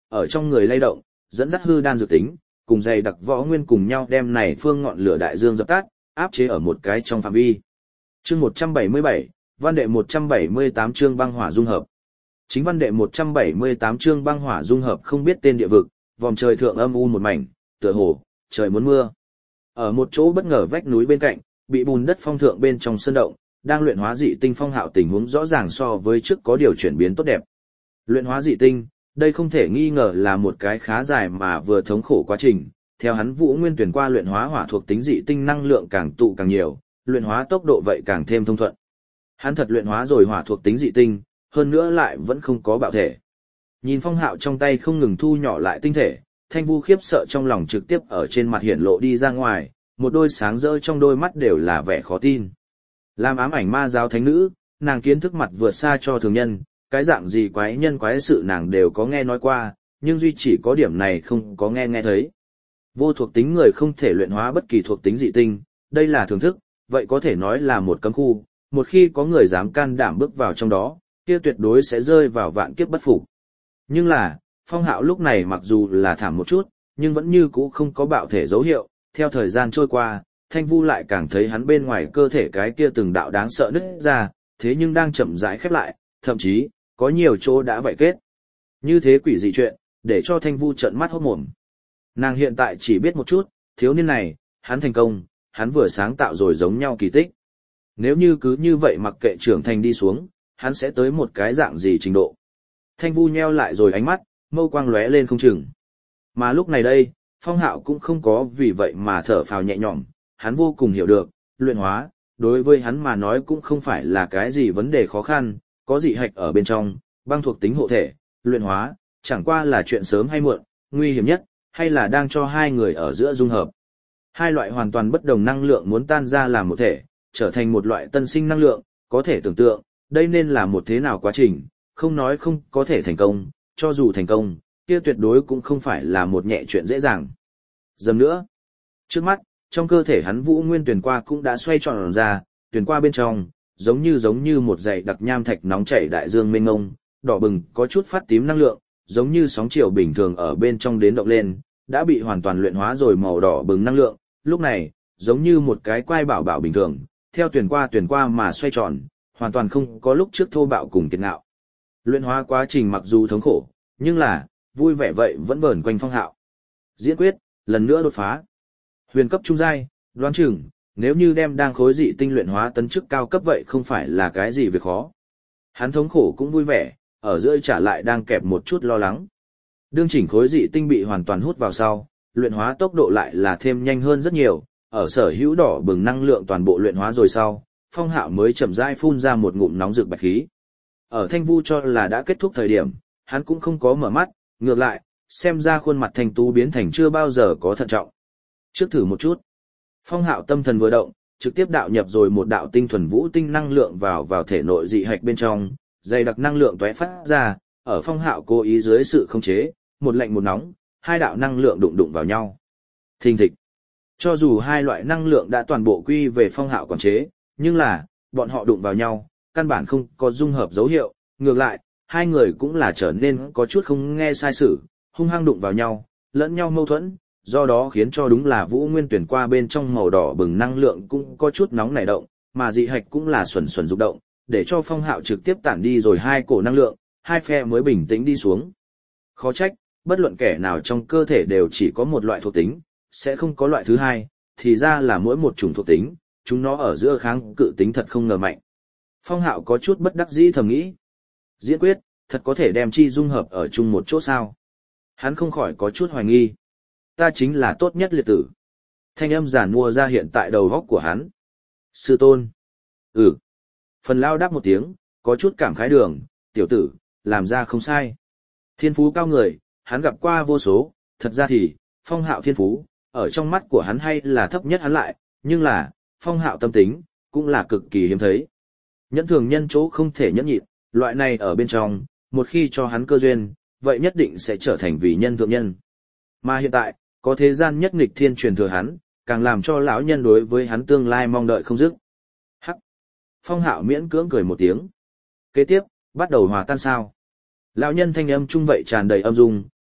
ở trong người lay động, dẫn dắt hư đan dược tính, cùng dày đặc võ nguyên cùng nhau đem này phương ngọn lửa đại dương dập tắt, áp chế ở một cái trong phạm vi. Chương một trăm bảy mươi bảy, văn đệ một trăm bảy mươi tám chương băng hỏa dung hợp. Chính văn đệ một trăm bảy mươi tám chương băng hỏa dung hợp không biết tên địa vực, vòm trời thượng âm u một mảnh, tựa hồ trời muốn mưa. Ở một chỗ bất ngờ vách núi bên cạnh, bị bùn đất phong thượng bên trong sơn động, đang luyện hóa dị tinh Phong Hạo tình huống rõ ràng so với trước có điều chuyển biến tốt đẹp. Luyện hóa dị tinh, đây không thể nghi ngờ là một cái khá dài mà vừa thống khổ quá trình. Theo hắn Vũ Nguyên tuyển qua luyện hóa hỏa thuộc tính dị tinh năng lượng càng tụ càng nhiều, luyện hóa tốc độ vậy càng thêm thông thuận. Hắn thật luyện hóa rồi hỏa thuộc tính dị tinh, hơn nữa lại vẫn không có bạo thể. Nhìn Phong Hạo trong tay không ngừng thu nhỏ lại tinh thể, Thanh Vu khiếp sợ trong lòng trực tiếp ở trên mặt hiển lộ đi ra ngoài, một đôi sáng rỡ trong đôi mắt đều là vẻ khó tin. Làm ám ảnh ma giáo thánh nữ, nàng kiến thức mặt vượt xa cho thường nhân, cái dạng gì quái nhân quái sự nàng đều có nghe nói qua, nhưng duy chỉ có điểm này không có nghe nghe thấy. Vô thuộc tính người không thể luyện hóa bất kỳ thuộc tính dị tinh, đây là thưởng thức, vậy có thể nói là một cấm khu, một khi có người dám can đảm bước vào trong đó, kia tuyệt đối sẽ rơi vào vạn kiếp bất phục. Nhưng là, Phong Hạo lúc này mặc dù là thảm một chút, nhưng vẫn như cũ không có bạo thể dấu hiệu, theo thời gian trôi qua, Thanh Vu lại càng thấy hắn bên ngoài cơ thể cái kia từng đạo đáng sợ nứt ra, thế nhưng đang chậm rãi khép lại, thậm chí, có nhiều chỗ đã vậy kết. Như thế quỷ dị chuyện, để cho Thanh Vu trợn mắt hốt mồm. Nàng hiện tại chỉ biết một chút, thiếu niên này, hắn thành công, hắn vừa sáng tạo rồi giống nhau kỳ tích. Nếu như cứ như vậy mặc kệ trưởng thành đi xuống, hắn sẽ tới một cái dạng gì trình độ. Thanh Vu nheo lại rồi ánh mắt, mâu quang lóe lên không chừng. Mà lúc này đây, Phong Hạo cũng không có vì vậy mà thở phào nhẹ nhõm, hắn vô cùng hiểu được, luyện hóa, đối với hắn mà nói cũng không phải là cái gì vấn đề khó khăn, có dị hạch ở bên trong, băng thuộc tính hộ thể, luyện hóa, chẳng qua là chuyện sớm hay muộn, nguy hiểm nhất, hay là đang cho hai người ở giữa dung hợp. Hai loại hoàn toàn bất đồng năng lượng muốn tan ra làm một thể, trở thành một loại tân sinh năng lượng, có thể tưởng tượng, đây nên là một thế nào quá trình, không nói không có thể thành công, cho dù thành công, kia tuyệt đối cũng không phải là một nhẹ chuyện dễ dàng. Dầm nữa, trước mắt, trong cơ thể hắn Vũ Nguyên tuyển qua cũng đã xoay tròn ra, tuyển qua bên trong, giống như giống như một dãy đặc nham thạch nóng chảy đại dương mênh mông, đỏ bừng, có chút phát tím năng lượng, giống như sóng chiều bình thường ở bên trong đến động lên, đã bị hoàn toàn luyện hóa rồi màu đỏ bừng năng lượng, lúc này, giống như một cái quai bảo bảo bình thường, theo tuyển qua tuyển qua mà xoay tròn, hoàn toàn không có lúc trước thô bạo cùng kiệt ngạo. Luyện hóa quá trình mặc dù thống khổ, nhưng là, vui vẻ vậy vẫn vờn quanh Phong Hạo. Diễn quyết, lần nữa đột phá. Huyền cấp trung giai, đoán chừng, nếu như đem đang khối dị tinh luyện hóa tấn chức cao cấp vậy không phải là cái gì việc khó. Hắn thống khổ cũng vui vẻ, ở giữa trả lại đang kẹp một chút lo lắng. Đương chỉnh khối dị tinh bị hoàn toàn hút vào sau, luyện hóa tốc độ lại là thêm nhanh hơn rất nhiều, ở sở hữu đỏ bừng năng lượng toàn bộ luyện hóa rồi sau, Phong Hạo mới chậm rãi phun ra một ngụm nóng rực bạch khí. Ở Thanh Vu cho là đã kết thúc thời điểm, hắn cũng không có mở mắt, ngược lại, xem ra khuôn mặt thanh tú biến thành chưa bao giờ có thận trọng. Trước thử một chút. Phong Hạo tâm thần vừa động, trực tiếp đạo nhập rồi một đạo tinh thuần vũ tinh năng lượng vào vào thể nội dị hạch bên trong, dày đặc năng lượng tóe phát ra, ở Phong Hạo cố ý dưới sự khống chế, một lạnh một nóng, hai đạo năng lượng đụng đụng vào nhau. Thình thịch. Cho dù hai loại năng lượng đã toàn bộ quy về Phong Hạo quản chế, nhưng là, bọn họ đụng vào nhau, căn bản không có dung hợp dấu hiệu, ngược lại, hai người cũng là trở nên có chút không nghe sai sử, hung hăng đụng vào nhau, lẫn nhau mâu thuẫn, do đó khiến cho đúng là Vũ Nguyên tuyển qua bên trong màu đỏ bừng năng lượng cũng có chút nóng nảy động, mà dị hạch cũng là xuẩn xuẩn rụng động, để cho Phong Hạo trực tiếp tản đi rồi hai cổ năng lượng, hai phe mới bình tĩnh đi xuống. Khó trách, bất luận kẻ nào trong cơ thể đều chỉ có một loại thuộc tính, sẽ không có loại thứ hai, thì ra là mỗi một chủng thuộc tính, chúng nó ở giữa kháng cự tính thật không ngờ mạnh. Phong Hạo có chút bất đắc dĩ thầm nghĩ. Diễn quyết, thật có thể đem chi dung hợp ở chung một chỗ sao? Hắn không khỏi có chút hoài nghi. Ta chính là tốt nhất liệt tử. Thanh âm giản mua ra hiện tại đầu góc của hắn. Sư tôn. Ừ. Phần lao đáp một tiếng, có chút cảm khái đường, tiểu tử, làm ra không sai. Thiên phú cao người, hắn gặp qua vô số, thật ra thì, Phong Hạo thiên phú, ở trong mắt của hắn hay là thấp nhất hắn lại, nhưng là, Phong Hạo tâm tính, cũng là cực kỳ hiếm thấy. Nhẫn thường nhân chỗ không thể nhẫn nhịn, loại này ở bên trong, một khi cho hắn cơ duyên, vậy nhất định sẽ trở thành vị nhân thượng nhân. Mà hiện tại, có thế gian nhất nghịch thiên truyền thừa hắn, càng làm cho lão nhân đối với hắn tương lai mong đợi không dứt. Hắc. Phong Hạo miễn cưỡng cười một tiếng. Kế tiếp, bắt đầu hòa tan sao. Lão nhân thanh âm trung vậy tràn đầy âm dung,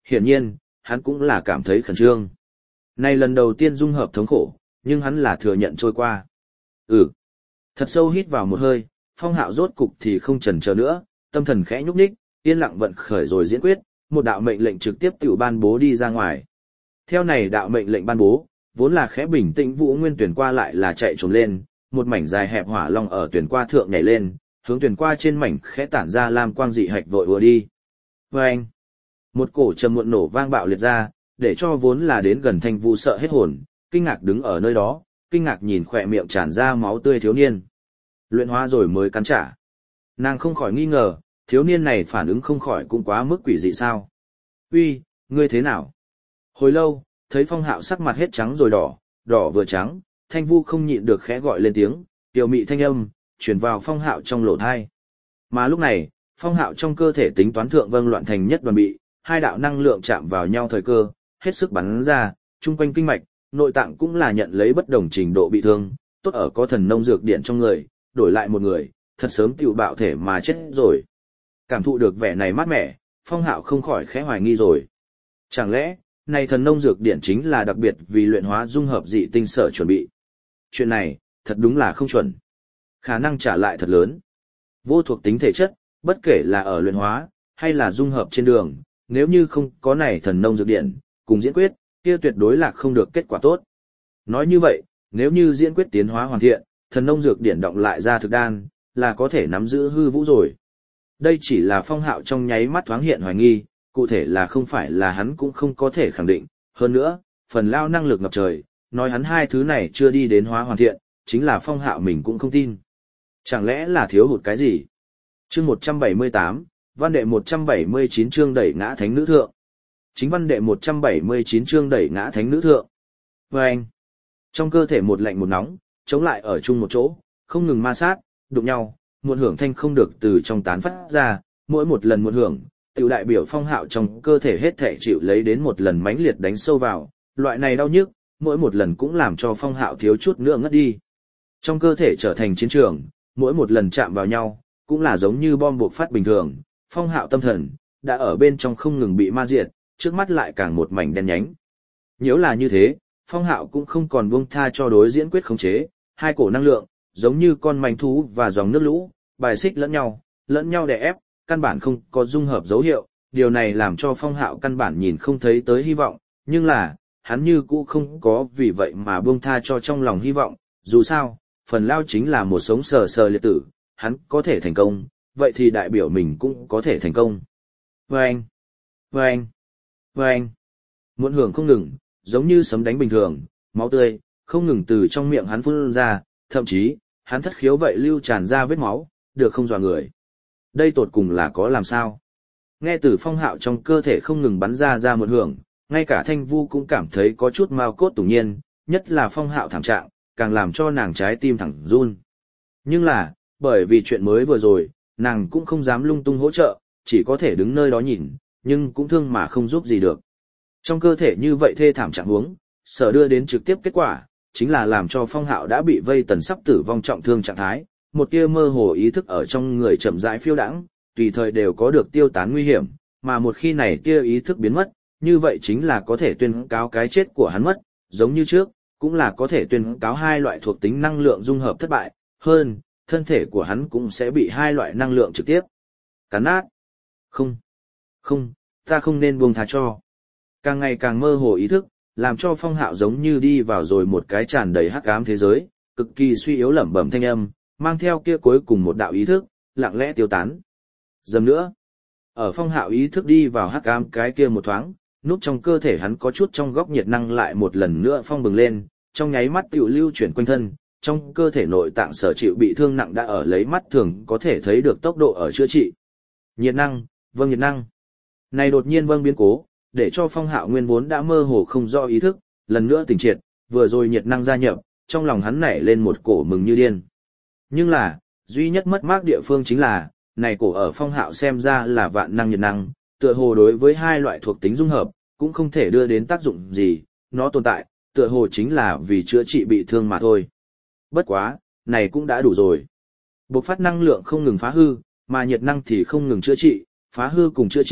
Hiển nhiên, hắn cũng là cảm thấy khẩn trương. Này lần đầu tiên dung hợp thống khổ, nhưng hắn là thừa nhận trôi qua. Ừ. Thật sâu hít vào một hơi, Phong Hạo rốt cục thì không chần chờ nữa, tâm thần khẽ nhúc nhích, yên lặng vận khởi rồi diễn quyết, một đạo mệnh lệnh trực tiếp tiểu ban bố đi ra ngoài. Theo này đạo mệnh lệnh ban bố, vốn là khẽ bình tĩnh Vũ Nguyên tuyển qua lại là chạy trồm lên, một mảnh dài hẹp hỏa long ở tuyển qua thượng nhảy lên, hướng tuyển qua trên mảnh khẽ tản ra lam quang dị hạch vội ùa đi. Và anh, một cổ trầm muộn nổ vang bạo liệt ra, để cho vốn là đến gần Thanh Vu sợ hết hồn, kinh ngạc đứng ở nơi đó, kinh ngạc nhìn khỏe miệng tràn ra máu tươi thiếu niên. Luyện hóa rồi mới cắn trả. Nàng không khỏi nghi ngờ, thiếu niên này phản ứng không khỏi cũng quá mức quỷ dị sao. Uy, ngươi thế nào? Hồi lâu, thấy Phong Hạo sắc mặt hết trắng rồi đỏ, đỏ vừa trắng, Thanh Vu không nhịn được khẽ gọi lên tiếng, tiểu mị thanh âm, truyền vào Phong Hạo trong lỗ tai. Mà lúc này, Phong Hạo trong cơ thể tính toán thượng vâng loạn thành nhất đoàn bị, hai đạo năng lượng chạm vào nhau thời cơ, hết sức bắn ra, chung quanh kinh mạch, nội tạng cũng là nhận lấy bất đồng trình độ bị thương, tốt ở có thần nông dược điện trong người, đổi lại một người, thật sớm tiểu bạo thể mà chết rồi. Cảm thụ được vẻ này mát mẻ, Phong Hạo không khỏi khẽ hoài nghi rồi. Chẳng lẽ, này thần nông dược điện chính là đặc biệt vì luyện hóa dung hợp dị tinh sở chuẩn bị? Chuyện này, thật đúng là không chuẩn. Khả năng trả lại thật lớn. Vô thuộc tính thể chất, bất kể là ở luyện hóa, hay là dung hợp trên đường, nếu như không có này thần nông dược điện, cùng diễn quyết, kia tuyệt đối là không được kết quả tốt. Nói như vậy, nếu như diễn quyết tiến hóa hoàn thiện, thần nông dược điện động lại ra thực đan, là có thể nắm giữ hư vũ rồi. Đây chỉ là Phong Hạo trong nháy mắt thoáng hiện hoài nghi, cụ thể là không phải là hắn cũng không có thể khẳng định. Hơn nữa, phần lao năng lực ngập trời, nói hắn hai thứ này chưa đi đến hóa hoàn thiện, chính là Phong Hạo mình cũng không tin. Chẳng lẽ là thiếu hụt cái gì? Chương một trăm bảy mươi tám, văn đệ một trăm bảy mươi chín chương đẩy ngã thánh nữ thượng. Chính văn đệ một trăm bảy mươi chín chương đẩy ngã thánh nữ thượng. Và anh, trong cơ thể một lạnh một nóng, chống lại ở chung một chỗ, không ngừng ma sát, đụng nhau, muộn hưởng thanh không được từ trong tán phát ra, mỗi một lần muộn hưởng, tiểu đại biểu Phong Hạo trong cơ thể hết thể chịu lấy đến một lần mãnh liệt đánh sâu vào, loại này đau nhức, mỗi một lần cũng làm cho Phong Hạo thiếu chút nữa ngất đi. Trong cơ thể trở thành chiến trường, mỗi một lần chạm vào nhau, cũng là giống như bom buộc phát bình thường, Phong Hạo tâm thần đã ở bên trong không ngừng bị ma diệt, trước mắt lại càng một mảnh đen nhánh. Nếu là như thế, Phong Hạo cũng không còn buông tha cho đối diễn quyết khống chế, hai cổ năng lượng, giống như con manh thú và dòng nước lũ, bài xích lẫn nhau, lẫn nhau đè ép, căn bản không có dung hợp dấu hiệu, điều này làm cho Phong Hạo căn bản nhìn không thấy tới hy vọng, nhưng là, hắn như cũ không có vì vậy mà buông tha cho trong lòng hy vọng, dù sao, phần lao chính là một sống sờ sờ liệt tử, hắn có thể thành công, vậy thì đại biểu mình cũng có thể thành công. Vâng! Vâng! Vâng! Muộn hưởng không ngừng, giống như sấm đánh bình thường, máu tươi, không ngừng từ trong miệng hắn phun ra, thậm chí, hắn thất khiếu vậy lưu tràn ra vết máu, được không dọa người. Đây tột cùng là có làm sao? Nghe từ Phong Hạo trong cơ thể không ngừng bắn ra ra một hưởng, ngay cả Thanh Vu cũng cảm thấy có chút mao cốt tủng nhiên, nhất là Phong Hạo thảm trạng, càng làm cho nàng trái tim thẳng run. Nhưng là, bởi vì chuyện mới vừa rồi, nàng cũng không dám lung tung hỗ trợ, chỉ có thể đứng nơi đó nhìn, nhưng cũng thương mà không giúp gì được. Trong cơ thể như vậy thê thảm trạng huống, sở đưa đến trực tiếp kết quả, chính là làm cho Phong Hạo đã bị vây tần sắp tử vong trọng thương trạng thái, một tia mơ hồ ý thức ở trong người chậm rãi phiêu đãng, tùy thời đều có được tiêu tán nguy hiểm, mà một khi này tia ý thức biến mất, như vậy chính là có thể tuyên cáo cái chết của hắn mất, giống như trước, cũng là có thể tuyên cáo hai loại thuộc tính năng lượng dung hợp thất bại, hơn, thân thể của hắn cũng sẽ bị hai loại năng lượng trực tiếp cắn nát. Không, không, ta không nên buông tha cho. Càng ngày càng mơ hồ ý thức, làm cho Phong Hạo giống như đi vào rồi một cái tràn đầy hắc ám thế giới, cực kỳ suy yếu lẩm bẩm thanh âm, mang theo kia cuối cùng một đạo ý thức, lặng lẽ tiêu tán. Dầm nữa, ở Phong Hạo ý thức đi vào hắc ám cái kia một thoáng, núp trong cơ thể hắn có chút trong góc nhiệt năng lại một lần nữa phong bừng lên, trong nháy mắt tiểu lưu chuyển quanh thân, trong cơ thể nội tạng sở chịu bị thương nặng đã ở lấy mắt thường có thể thấy được tốc độ ở chữa trị. Nhiệt năng, vâng nhiệt năng. Này đột nhiên vâng biến cố, để cho Phong Hạo nguyên vốn đã mơ hồ không rõ ý thức, lần nữa tỉnh triệt, vừa rồi nhiệt năng gia nhập, trong lòng hắn nảy lên một cổ mừng như điên. Nhưng là, duy nhất mất mát địa phương chính là, này cổ ở Phong Hạo xem ra là vạn năng nhiệt năng, tựa hồ đối với hai loại thuộc tính dung hợp, cũng không thể đưa đến tác dụng gì, nó tồn tại, tựa hồ chính là vì chữa trị bị thương mà thôi. Bất quá, này cũng đã đủ rồi. Bộc phát năng lượng không ngừng phá hư, mà nhiệt năng thì không ngừng chữa trị, phá hư cùng chữa trị,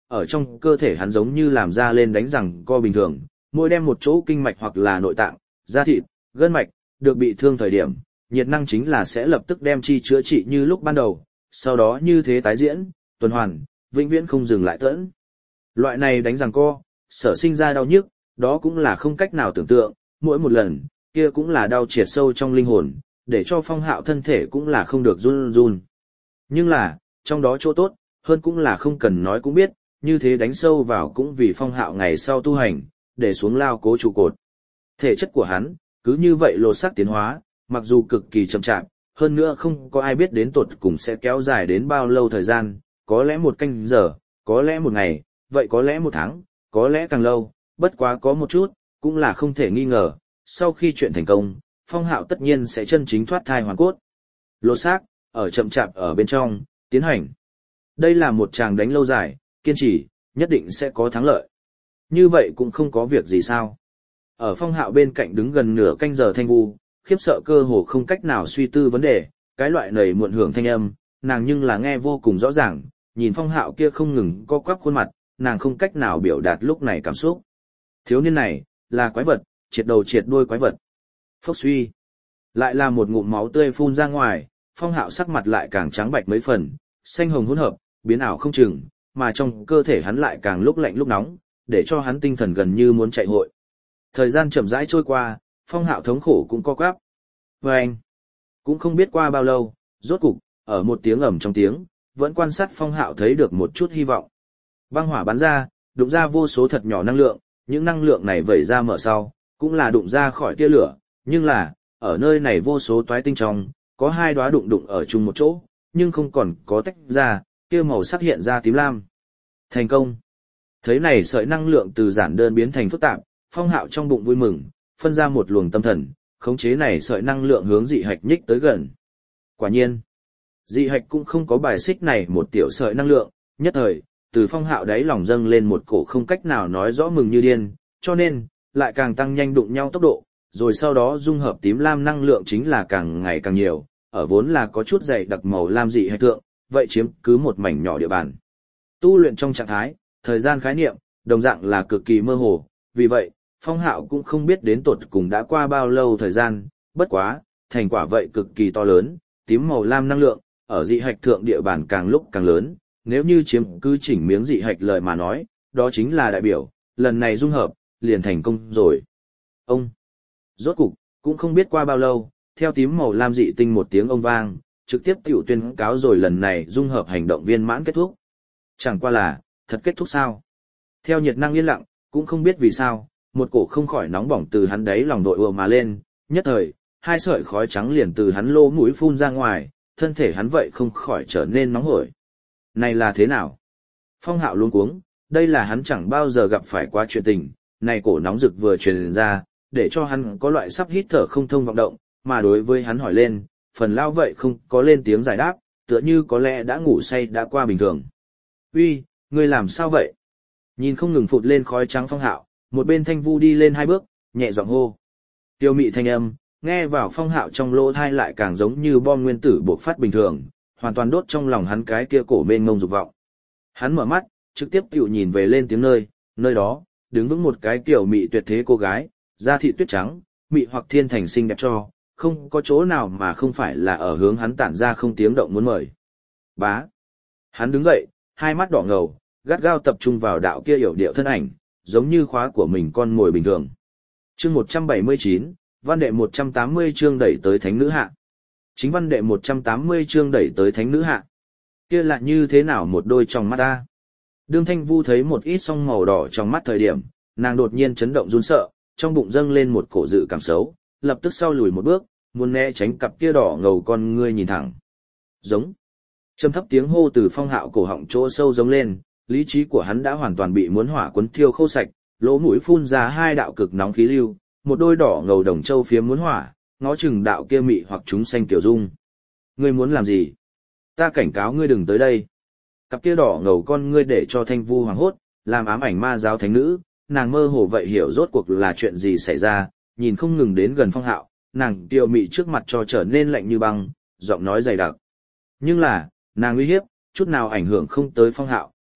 ở trong cơ thể hắn giống như làm ra lên đánh rằng co bình thường, mỗi đem một chỗ kinh mạch hoặc là nội tạng, da thịt, gân mạch, được bị thương thời điểm, nhiệt năng chính là sẽ lập tức đem chi chữa trị như lúc ban đầu, sau đó như thế tái diễn, tuần hoàn, vĩnh viễn không dừng lại tẫn. Loại này đánh rằng co, sở sinh ra đau nhức, đó cũng là không cách nào tưởng tượng, mỗi một lần, kia cũng là đau triệt sâu trong linh hồn, để cho Phong Hạo thân thể cũng là không được run run. Nhưng là, trong đó chỗ tốt, hơn cũng là không cần nói cũng biết, như thế đánh sâu vào cũng vì Phong Hạo ngày sau tu hành, để xuống lao cố trụ cột. Thể chất của hắn, cứ như vậy lột xác tiến hóa, mặc dù cực kỳ chậm chạp, hơn nữa không có ai biết đến tột cùng sẽ kéo dài đến bao lâu thời gian, có lẽ một canh giờ, có lẽ một ngày, vậy có lẽ một tháng, có lẽ càng lâu, bất quá có một chút, cũng là không thể nghi ngờ, sau khi chuyện thành công, Phong Hạo tất nhiên sẽ chân chính thoát thai hoàn cốt. Lột xác, ở chậm chạp ở bên trong, tiến hành. Đây là một tràng đánh lâu dài, kiên trì, nhất định sẽ có thắng lợi. Như vậy cũng không có việc gì sao. Ở Phong Hạo bên cạnh đứng gần nửa canh giờ Thanh Vu, khiếp sợ cơ hồ không cách nào suy tư vấn đề, cái loại nầy muộn hưởng thanh âm, nàng nhưng là nghe vô cùng rõ ràng, nhìn Phong Hạo kia không ngừng co quắp khuôn mặt, nàng không cách nào biểu đạt lúc này cảm xúc. Thiếu niên này, là quái vật, triệt đầu triệt đuôi quái vật. Phốc suy. Lại là một ngụm máu tươi phun ra ngoài, Phong Hạo sắc mặt lại càng trắng bạch mấy phần, xanh hồng hỗn hợp, biến ảo không chừng, mà trong cơ thể hắn lại càng lúc lạnh lúc nóng, để cho hắn tinh thần gần như muốn chạy hội. Thời gian chậm rãi trôi qua, Phong Hạo thống khổ cũng co quắp. Và anh, cũng không biết qua bao lâu, rốt cục, ở một tiếng ầm trong tiếng, vẫn quan sát Phong Hạo thấy được một chút hy vọng. Băng hỏa bắn ra, đụng ra vô số thật nhỏ năng lượng, những năng lượng này vẩy ra mở sau, cũng là đụng ra khỏi tia lửa, nhưng là, ở nơi này vô số toái tinh trong, có hai đóa đụng đụng ở chung một chỗ, nhưng không còn có tách ra, kia màu sắc hiện ra tím lam. Thành công. Thấy này sợi năng lượng từ giản đơn biến thành phức tạp, Phong Hạo trong bụng vui mừng, phân ra một luồng tâm thần, khống chế này sợi năng lượng hướng dị hạch nhích tới gần. Quả nhiên, dị hạch cũng không có bài xích này một tiểu sợi năng lượng, nhất thời, từ Phong Hạo đáy lòng dâng lên một cổ không cách nào nói rõ mừng như điên, cho nên, lại càng tăng nhanh đụng nhau tốc độ, rồi sau đó dung hợp tím lam năng lượng chính là càng ngày càng nhiều, ở vốn là có chút dày đặc màu lam dị hạch thượng, vậy chiếm cứ một mảnh nhỏ địa bàn. Tu luyện trong trạng thái, thời gian khái niệm, đồng dạng là cực kỳ mơ hồ, vì vậy, Phong Hạo cũng không biết đến tột cùng đã qua bao lâu thời gian, bất quá, thành quả vậy cực kỳ to lớn, tím màu lam năng lượng, ở dị hạch thượng địa bàn càng lúc càng lớn, nếu như chiếm cứ chỉnh miếng dị hạch lời mà nói, đó chính là đại biểu, lần này dung hợp, liền thành công rồi. Ông, rốt cục, cũng không biết qua bao lâu, theo tím màu lam dị tinh một tiếng ông vang, trực tiếp tiểu tuyên cáo rồi lần này dung hợp hành động viên mãn kết thúc. Chẳng qua là, thật kết thúc sao? Theo nhiệt năng yên lặng, cũng không biết vì sao, một cổ không khỏi nóng bỏng từ hắn đấy lòng đội ùa mà lên, nhất thời, hai sợi khói trắng liền từ hắn lỗ mũi phun ra ngoài, thân thể hắn vậy không khỏi trở nên nóng hổi. Này là thế nào? Phong Hạo luống cuống, đây là hắn chẳng bao giờ gặp phải qua chuyện tình, này cổ nóng rực vừa truyền ra, để cho hắn có loại sắp hít thở không thông vọng động, mà đối với hắn hỏi lên, phần lao vậy không có lên tiếng giải đáp, tựa như có lẽ đã ngủ say đã qua bình thường. Uy, ngươi làm sao vậy? Nhìn không ngừng phụt lên khói trắng Phong Hạo, một bên Thanh Vu đi lên hai bước, nhẹ giọng hô. Tiêu mị thanh âm, nghe vào Phong Hạo trong lỗ thai lại càng giống như bom nguyên tử bộc phát bình thường, hoàn toàn đốt trong lòng hắn cái kia cổ mênh mông dục vọng. Hắn mở mắt, trực tiếp tiểu nhìn về lên tiếng nơi, nơi đó, đứng vững một cái kiểu mị tuyệt thế cô gái, da thịt tuyết trắng, mị hoặc thiên thành xinh đẹp cho, không có chỗ nào mà không phải là ở hướng hắn tản ra không tiếng động muốn mời. Bá. Hắn đứng dậy, hai mắt đỏ ngầu, gắt gao tập trung vào đạo kia hiểu điệu thân ảnh, giống như khóa của mình con mồi bình thường. Chương một trăm bảy mươi chín, văn đệ một trăm tám mươi chương đẩy tới thánh nữ hạ. Chính văn đệ một trăm tám mươi chương đẩy tới thánh nữ hạ. Kia lại như thế nào một đôi trong mắt ta? Đương Thanh Vu thấy một ít song màu đỏ trong mắt thời điểm, nàng đột nhiên chấn động run sợ, trong bụng dâng lên một cổ dự cảm xấu, lập tức sau lùi một bước, muốn né tránh cặp kia đỏ ngầu con ngươi nhìn thẳng. Giống. Trầm thấp tiếng hô từ Phong Hạo cổ họng chỗ sâu giống lên, lý trí của hắn đã hoàn toàn bị muốn hỏa cuốn thiêu khô sạch, lỗ mũi phun ra hai đạo cực nóng khí lưu, một đôi đỏ ngầu đồng châu phía muốn hỏa, ngó chừng đạo kia mị hoặc chúng xanh kiểu dung. Ngươi muốn làm gì? Ta cảnh cáo ngươi đừng tới đây. Cặp kia đỏ ngầu con ngươi để cho Thanh Vu hoảng hốt, làm ám ảnh ma giáo thánh nữ, nàng mơ hồ vậy hiểu rốt cuộc là chuyện gì xảy ra, nhìn không ngừng đến gần Phong Hạo, nàng tiêu mị trước mặt cho trở nên lạnh như băng, giọng nói dày đặc. Nhưng là, nàng uy hiếp, chút nào ảnh hưởng không tới Phong Hạo,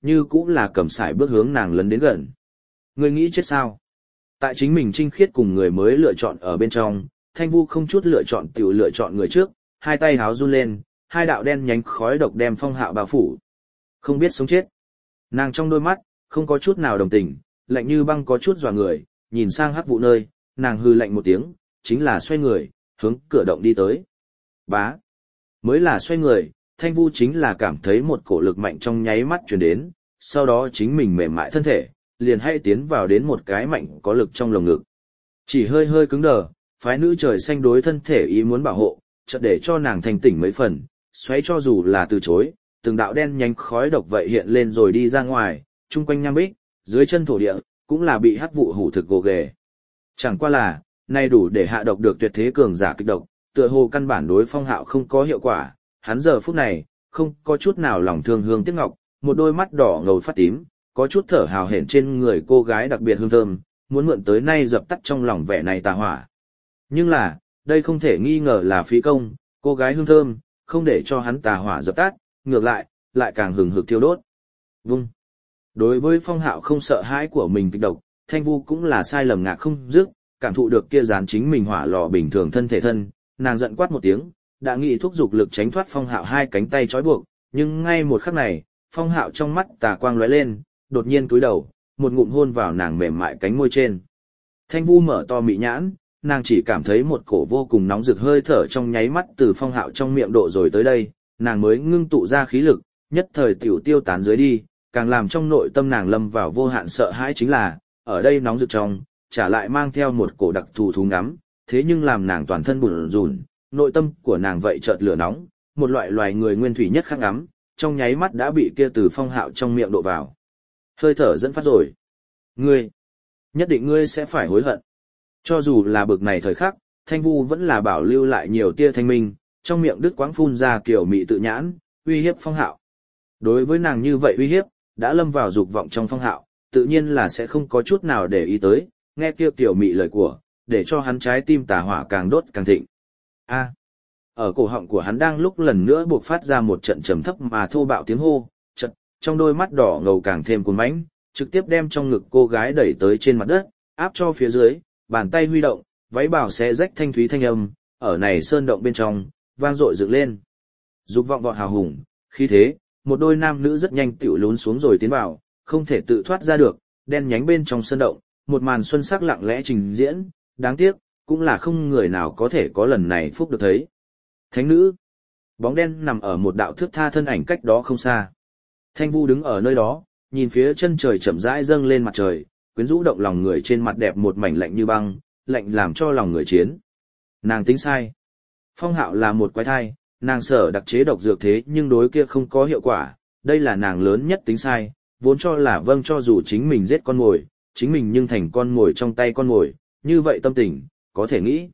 như cũng là cầm sải bước hướng nàng lấn đến gần. Ngươi nghĩ chết sao? Tại chính mình trinh khiết cùng người mới lựa chọn ở bên trong, Thanh Vu không chút lựa chọn tiểu lựa chọn người trước, hai tay háo run lên, hai đạo đen nhánh khói độc đem Phong Hạo bao phủ. Không biết sống chết. Nàng trong đôi mắt, không có chút nào đồng tình, lạnh như băng có chút dọa người, nhìn sang hắc vụ nơi, nàng hư lạnh một tiếng, chính là xoay người, hướng cửa động đi tới. Bá. Mới là xoay người, Thanh Vu chính là cảm thấy một cổ lực mạnh trong nháy mắt truyền đến, sau đó chính mình mềm mại thân thể, liền hay tiến vào đến một cái mạnh có lực trong lồng ngực. Chỉ hơi hơi cứng đờ, phái nữ trời xanh đối thân thể ý muốn bảo hộ, chợt để cho nàng thành tỉnh mấy phần, xoáy cho dù là từ chối, từng đạo đen nhánh khói độc vậy hiện lên rồi đi ra ngoài, chung quanh nham bích, dưới chân thổ địa, cũng là bị hắc vụ hủ thực gồ ghề. Chẳng qua là, nay đủ để hạ độc được tuyệt thế cường giả kịch độc, tựa hồ căn bản đối Phong Hạo không có hiệu quả, hắn giờ phút này, không có chút nào lòng thương hương tiếc ngọc, một đôi mắt đỏ ngầu phát tím, có chút thở hào hển trên người cô gái đặc biệt hương thơm, muốn mượn tới nay dập tắt trong lòng vẻ này tà hỏa. Nhưng là, đây không thể nghi ngờ là phí công, cô gái hương thơm, không để cho hắn tà hỏa dập tắt, ngược lại, lại càng hừng hực thiêu đốt. Vung. Đối với Phong Hạo không sợ hãi của mình kịch độc, Thanh Vu cũng là sai lầm ngạc không dứt, cảm thụ được kia dán chính mình hỏa lò bình thường thân thể thân, nàng giận quát một tiếng, đã nghĩ thúc dục lực tránh thoát Phong Hạo hai cánh tay trói buộc, nhưng ngay một khắc này, Phong Hạo trong mắt tà quang lóe lên, đột nhiên cúi đầu, một ngụm hôn vào nàng mềm mại cánh môi trên. Thanh Vu mở to mị nhãn, nàng chỉ cảm thấy một cổ vô cùng nóng rực hơi thở trong nháy mắt từ Phong Hạo trong miệng độ rồi tới đây, nàng mới ngưng tụ ra khí lực, nhất thời tiểu tiêu tán dưới đi, càng làm trong nội tâm nàng lâm vào vô hạn sợ hãi chính là, ở đây nóng rực trong, trả lại mang theo một cổ đặc thù thú ngắm, thế nhưng làm nàng toàn thân bủn rủn, nội tâm của nàng vậy chợt lửa nóng, một loại loài người nguyên thủy nhất khắc ngắm, trong nháy mắt đã bị kia từ Phong Hạo trong miệng độ vào. Hơi thở dẫn phát rồi. Ngươi, nhất định ngươi sẽ phải hối hận. Cho dù là bực này thời khắc, Thanh Vu vẫn là bảo lưu lại nhiều tia thanh minh, trong miệng đứt quãng phun ra kiểu mị tự nhãn, uy hiếp Phong Hạo. Đối với nàng như vậy uy hiếp, đã lâm vào dục vọng trong Phong Hạo, tự nhiên là sẽ không có chút nào để ý tới, nghe kia kiểu mị lời của, để cho hắn trái tim tà hỏa càng đốt càng thịnh. A. Ở cổ họng của hắn đang lúc lần nữa buộc phát ra một trận trầm thấp mà thô bạo tiếng hô, chợt, trong đôi mắt đỏ ngầu càng thêm cuồng mãnh, trực tiếp đem trong ngực cô gái đẩy tới trên mặt đất, áp cho phía dưới, bàn tay huy động, váy bào xé rách thanh thúy thanh âm, ở này sơn động bên trong, vang dội dựng lên. Dục vọng vọt hào hùng, khí thế, một đôi nam nữ rất nhanh tiểu lún xuống rồi tiến vào, không thể tự thoát ra được, đen nhánh bên trong sơn động, một màn xuân sắc lặng lẽ trình diễn, đáng tiếc, cũng là không người nào có thể có lần này phúc được thấy. Thánh nữ, bóng đen nằm ở một đạo thước tha thân ảnh cách đó không xa. Thanh Vu đứng ở nơi đó, nhìn phía chân trời chậm rãi dâng lên mặt trời, quyến rũ động lòng người trên mặt đẹp một mảnh lạnh như băng, lạnh làm cho lòng người chiến. Nàng tính sai. Phong Hạo là một quái thai, nàng sở đặc chế độc dược thế nhưng đối kia không có hiệu quả, đây là nàng lớn nhất tính sai, vốn cho là vâng cho dù chính mình giết con mồi, chính mình nhưng thành con mồi trong tay con mồi, như vậy tâm tình, có thể nghĩ.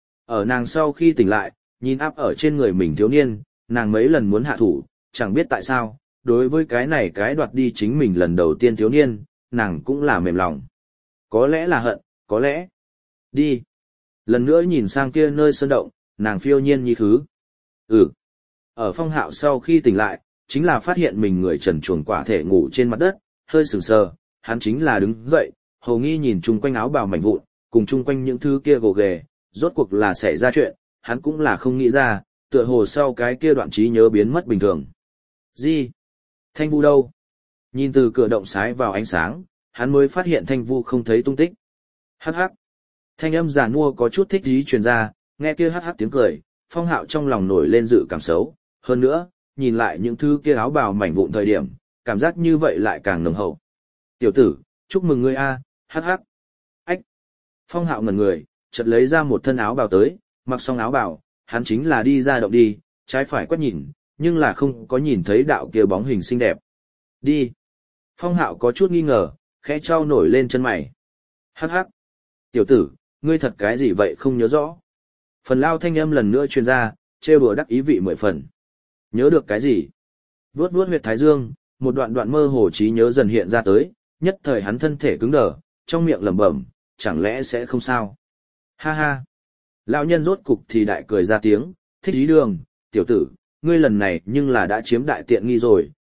Ở nàng sau khi tỉnh lại, nhìn áp ở trên người mình thiếu niên, nàng mấy lần muốn hạ thủ, chẳng biết tại sao, đối với cái này cái đoạt đi chính mình lần đầu tiên thiếu niên, nàng cũng là mềm lòng. Có lẽ là hận, có lẽ. Đi. Lần nữa nhìn sang kia nơi sơn động, nàng phiêu nhiên như thứ. Ừ. Ở Phong Hạo sau khi tỉnh lại, chính là phát hiện mình người trần truồng quả thể ngủ trên mặt đất, hơi sừng sờ, hắn chính là đứng dậy, hầu nghi nhìn chung quanh áo bào mảnh vụn, cùng chung quanh những thứ kia gồ ghề, rốt cuộc là xảy ra chuyện, hắn cũng là không nghĩ ra, tựa hồ sau cái kia đoạn trí nhớ biến mất bình thường. Gì? Thanh Vu đâu? Nhìn từ cửa động sái vào ánh sáng, hắn mới phát hiện Thanh Vu không thấy tung tích. Hắc hắc. Thanh âm giản mua có chút thích ý truyền ra, nghe kia hắc hắc tiếng cười, Phong Hạo trong lòng nổi lên dự cảm xấu, hơn nữa, nhìn lại những thứ kia áo bào mảnh vụn thời điểm, cảm giác như vậy lại càng nồng hậu. Tiểu tử, chúc mừng ngươi a, hắc hắc. Ách. Phong Hạo ngẩn người, chợt lấy ra một thân áo bào tới, mặc xong áo bào, hắn chính là đi ra động đi, trái phải quét nhìn, nhưng là không có nhìn thấy đạo kia bóng hình xinh đẹp. Đi. Phong Hạo có chút nghi ngờ, khẽ trao nổi lên chân mày. Hắc hắc. Tiểu tử, ngươi thật cái gì vậy không nhớ rõ. Phần lao thanh âm lần nữa truyền ra, trêu đùa đắc ý vị mười phần. Nhớ được cái gì? Vuốt vuốt huyệt thái dương, một đoạn đoạn mơ hồ trí nhớ dần hiện ra tới, nhất thời hắn thân thể cứng đờ, trong miệng lẩm bẩm, chẳng lẽ sẽ không sao? Ha ha. Lão nhân rốt cục thì đại cười ra tiếng, thích ý đường, tiểu tử, ngươi lần này nhưng là đã chiếm đại tiện nghi rồi,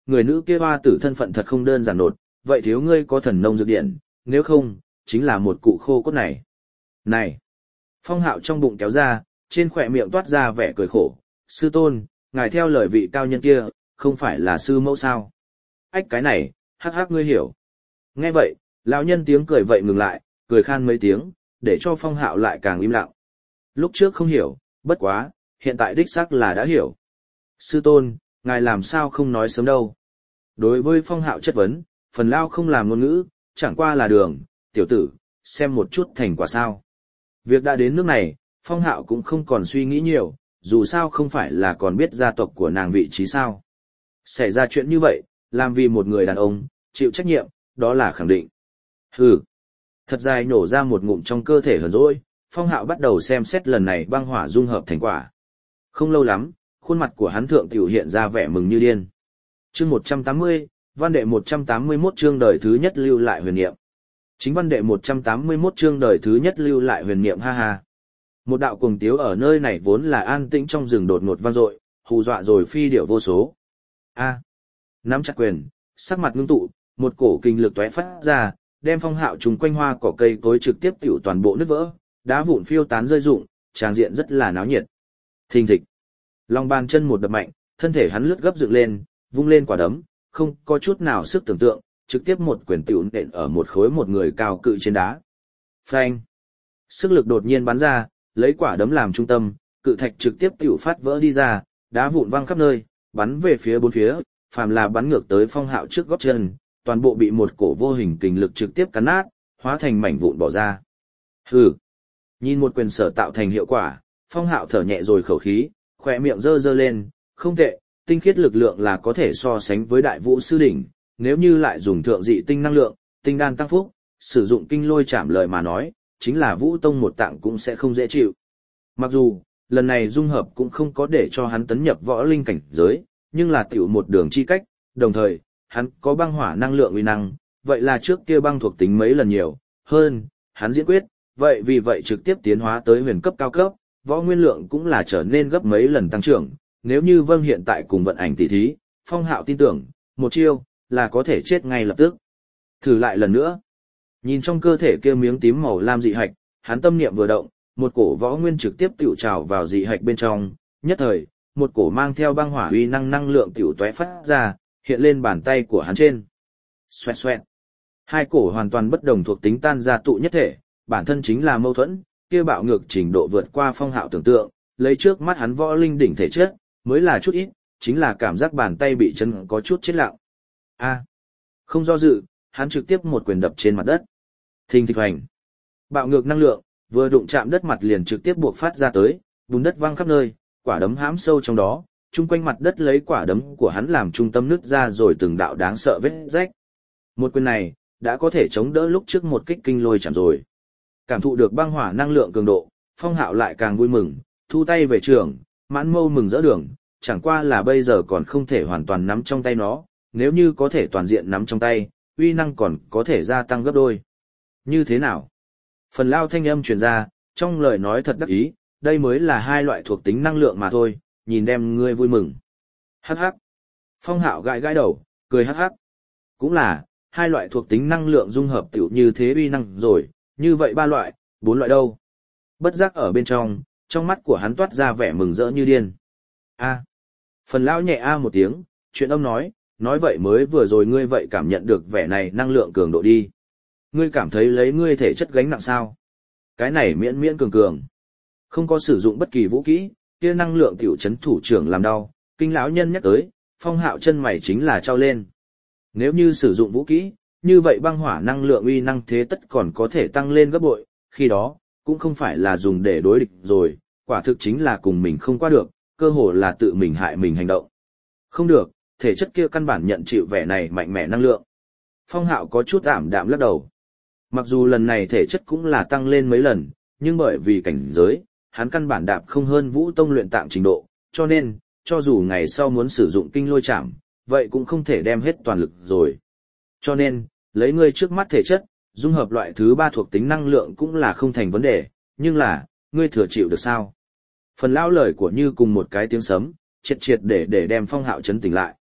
người nữ kia hoa tử thân phận thật không đơn giản nột, vậy thiếu ngươi có thần nông dược điện, nếu không, chính là một cụ khô cốt này. Này! Phong Hạo trong bụng kéo ra, trên khỏe miệng toát ra vẻ cười khổ, sư tôn, ngài theo lời vị cao nhân kia, không phải là sư mẫu sao? Ách cái này, hắc hắc ngươi hiểu. Nghe vậy, lão nhân tiếng cười vậy ngừng lại, cười khan mấy tiếng, để cho Phong Hạo lại càng im lặng. Lúc trước không hiểu, bất quá, hiện tại đích xác là đã hiểu. Sư tôn, ngài làm sao không nói sớm đâu? Đối với Phong Hạo chất vấn, phần lao không làm ngôn ngữ, chẳng qua là đường, tiểu tử, xem một chút thành quả sao. Việc đã đến nước này, Phong Hạo cũng không còn suy nghĩ nhiều, dù sao không phải là còn biết gia tộc của nàng vị trí sao. Xảy ra chuyện như vậy, làm vì một người đàn ông, chịu trách nhiệm, đó là khẳng định. Hừ. Thật dài nổ ra một ngụm trong cơ thể hờn dỗi, Phong Hạo bắt đầu xem xét lần này băng hỏa dung hợp thành quả. Không lâu lắm, khuôn mặt của hắn thượng tiểu hiện ra vẻ mừng như điên. Chương một trăm tám mươi, văn đệ một trăm tám mươi mốt chương đời thứ nhất lưu lại huyền niệm. Chính văn đệ một trăm tám mươi mốt chương đời thứ nhất lưu lại huyền niệm ha ha. Một đạo cuồng tiếu ở nơi này vốn là an tĩnh trong rừng đột ngột vang dội, hù dọa rồi phi điểu vô số. A. Nắm chặt quyền, sắc mặt ngưng tụ, một cổ kinh lực tóe phát ra, đem Phong Hạo trùng quanh hoa cỏ cây cối trực tiếp tiểu toàn bộ nứt vỡ, đá vụn phiêu tán rơi rụng, tràng diện rất là náo nhiệt. Thình thịch. Lòng bàn chân một đập mạnh, thân thể hắn lướt gấp dựng lên, vung lên quả đấm, không có chút nào sức tưởng tượng, trực tiếp một quyền tiểu nện ở một khối một người cao cự trên đá. Phanh. Sức lực đột nhiên bắn ra, lấy quả đấm làm trung tâm, cự thạch trực tiếp tiểu phát vỡ đi ra, đá vụn văng khắp nơi, bắn về phía bốn phía, phàm là bắn ngược tới Phong Hạo trước gót chân, toàn bộ bị một cổ vô hình kình lực trực tiếp cắn nát, hóa thành mảnh vụn bỏ ra. Hừ. Nhìn một quyền sở tạo thành hiệu quả, Phong Hạo thở nhẹ rồi khẩu khí, khỏe miệng giơ giơ lên, không tệ, tinh khiết lực lượng là có thể so sánh với đại vũ sư đỉnh, nếu như lại dùng thượng dị tinh năng lượng, tinh đan tăng phúc, sử dụng kinh lôi chạm lời mà nói, chính là vũ tông một tạng cũng sẽ không dễ chịu. Mặc dù, lần này dung hợp cũng không có để cho hắn tấn nhập võ linh cảnh giới, nhưng là tiểu một đường chi cách, đồng thời, hắn có băng hỏa năng lượng uy năng, vậy là trước kia băng thuộc tính mấy lần nhiều, hơn, hắn diễn quyết, vậy vì vậy trực tiếp tiến hóa tới huyền cấp cao cấp, võ nguyên lượng cũng là trở nên gấp mấy lần tăng trưởng, nếu như vâng hiện tại cùng vận ảnh tỷ thí, Phong Hạo tin tưởng, một chiêu, là có thể chết ngay lập tức. Thử lại lần nữa. Nhìn trong cơ thể kia miếng tím màu lam dị hạch, hắn tâm niệm vừa động, một cổ võ nguyên trực tiếp tiểu trào vào dị hạch bên trong, nhất thời, một cổ mang theo băng hỏa uy năng năng lượng tiểu tóe phát ra, hiện lên bàn tay của hắn trên. Xoẹt xoẹt. Hai cổ hoàn toàn bất đồng thuộc tính tan ra tụ nhất thể, bản thân chính là mâu thuẫn, kia bạo ngược trình độ vượt qua Phong Hạo tưởng tượng, lấy trước mắt hắn võ linh đỉnh thể chất, mới là chút ít, chính là cảm giác bàn tay bị chân có chút chết lặng. A. Không do dự, hắn trực tiếp một quyền đập trên mặt đất. Thình thịch hoành. Bạo ngược năng lượng, vừa đụng chạm đất mặt liền trực tiếp buộc phát ra tới, bùn đất văng khắp nơi, quả đấm hãm sâu trong đó, chung quanh mặt đất lấy quả đấm của hắn làm trung tâm nứt ra rồi từng đạo đáng sợ vết rách. Một quyền này, đã có thể chống đỡ lúc trước một kích kinh lôi chạm rồi. Cảm thụ được băng hỏa năng lượng cường độ, Phong Hạo lại càng vui mừng, thu tay về trường, mãn mâu mừng rỡ đường, chẳng qua là bây giờ còn không thể hoàn toàn nắm trong tay nó, nếu như có thể toàn diện nắm trong tay, uy năng còn có thể gia tăng gấp đôi. Như thế nào? Phần lao thanh âm truyền ra, trong lời nói thật đắc ý, đây mới là hai loại thuộc tính năng lượng mà thôi, nhìn đem ngươi vui mừng. Hắc hắc. Phong Hạo gãi gãi đầu, cười hắc hắc. Cũng là, hai loại thuộc tính năng lượng dung hợp tiểu như thế uy năng rồi, như vậy ba loại, bốn loại đâu. Bất giác ở bên trong, trong mắt của hắn toát ra vẻ mừng rỡ như điên. A. Phần lão nhẹ a một tiếng, chuyện ông nói, nói vậy mới vừa rồi ngươi vậy cảm nhận được vẻ này năng lượng cường độ đi. Ngươi cảm thấy lấy ngươi thể chất gánh nặng sao? Cái này miễn miễn cường cường. Không có sử dụng bất kỳ vũ kỹ, kia năng lượng tiểu chấn thủ trưởng làm đau, kinh lão nhân nhắc tới, Phong Hạo chân mày chính là trao lên. Nếu như sử dụng vũ kỹ, như vậy băng hỏa năng lượng uy năng thế tất còn có thể tăng lên gấp bội, khi đó, cũng không phải là dùng để đối địch rồi, quả thực chính là cùng mình không qua được, cơ hồ là tự mình hại mình hành động. Không được, thể chất kia căn bản nhận chịu vẻ này mạnh mẽ năng lượng. Phong Hạo có chút ảm đạm lắc đầu. Mặc dù lần này thể chất cũng là tăng lên mấy lần, nhưng bởi vì cảnh giới, hắn căn bản đạp không hơn Vũ Tông luyện tạm trình độ, cho nên, cho dù ngày sau muốn sử dụng kinh lôi chạm, vậy cũng không thể đem hết toàn lực rồi. Cho nên, lấy ngươi trước mắt thể chất, dung hợp loại thứ ba thuộc tính năng lượng cũng là không thành vấn đề, nhưng là, ngươi thừa chịu được sao? Phần lão lời của Như cùng một cái tiếng sấm, triệt triệt để để đem Phong Hạo chấn tỉnh lại.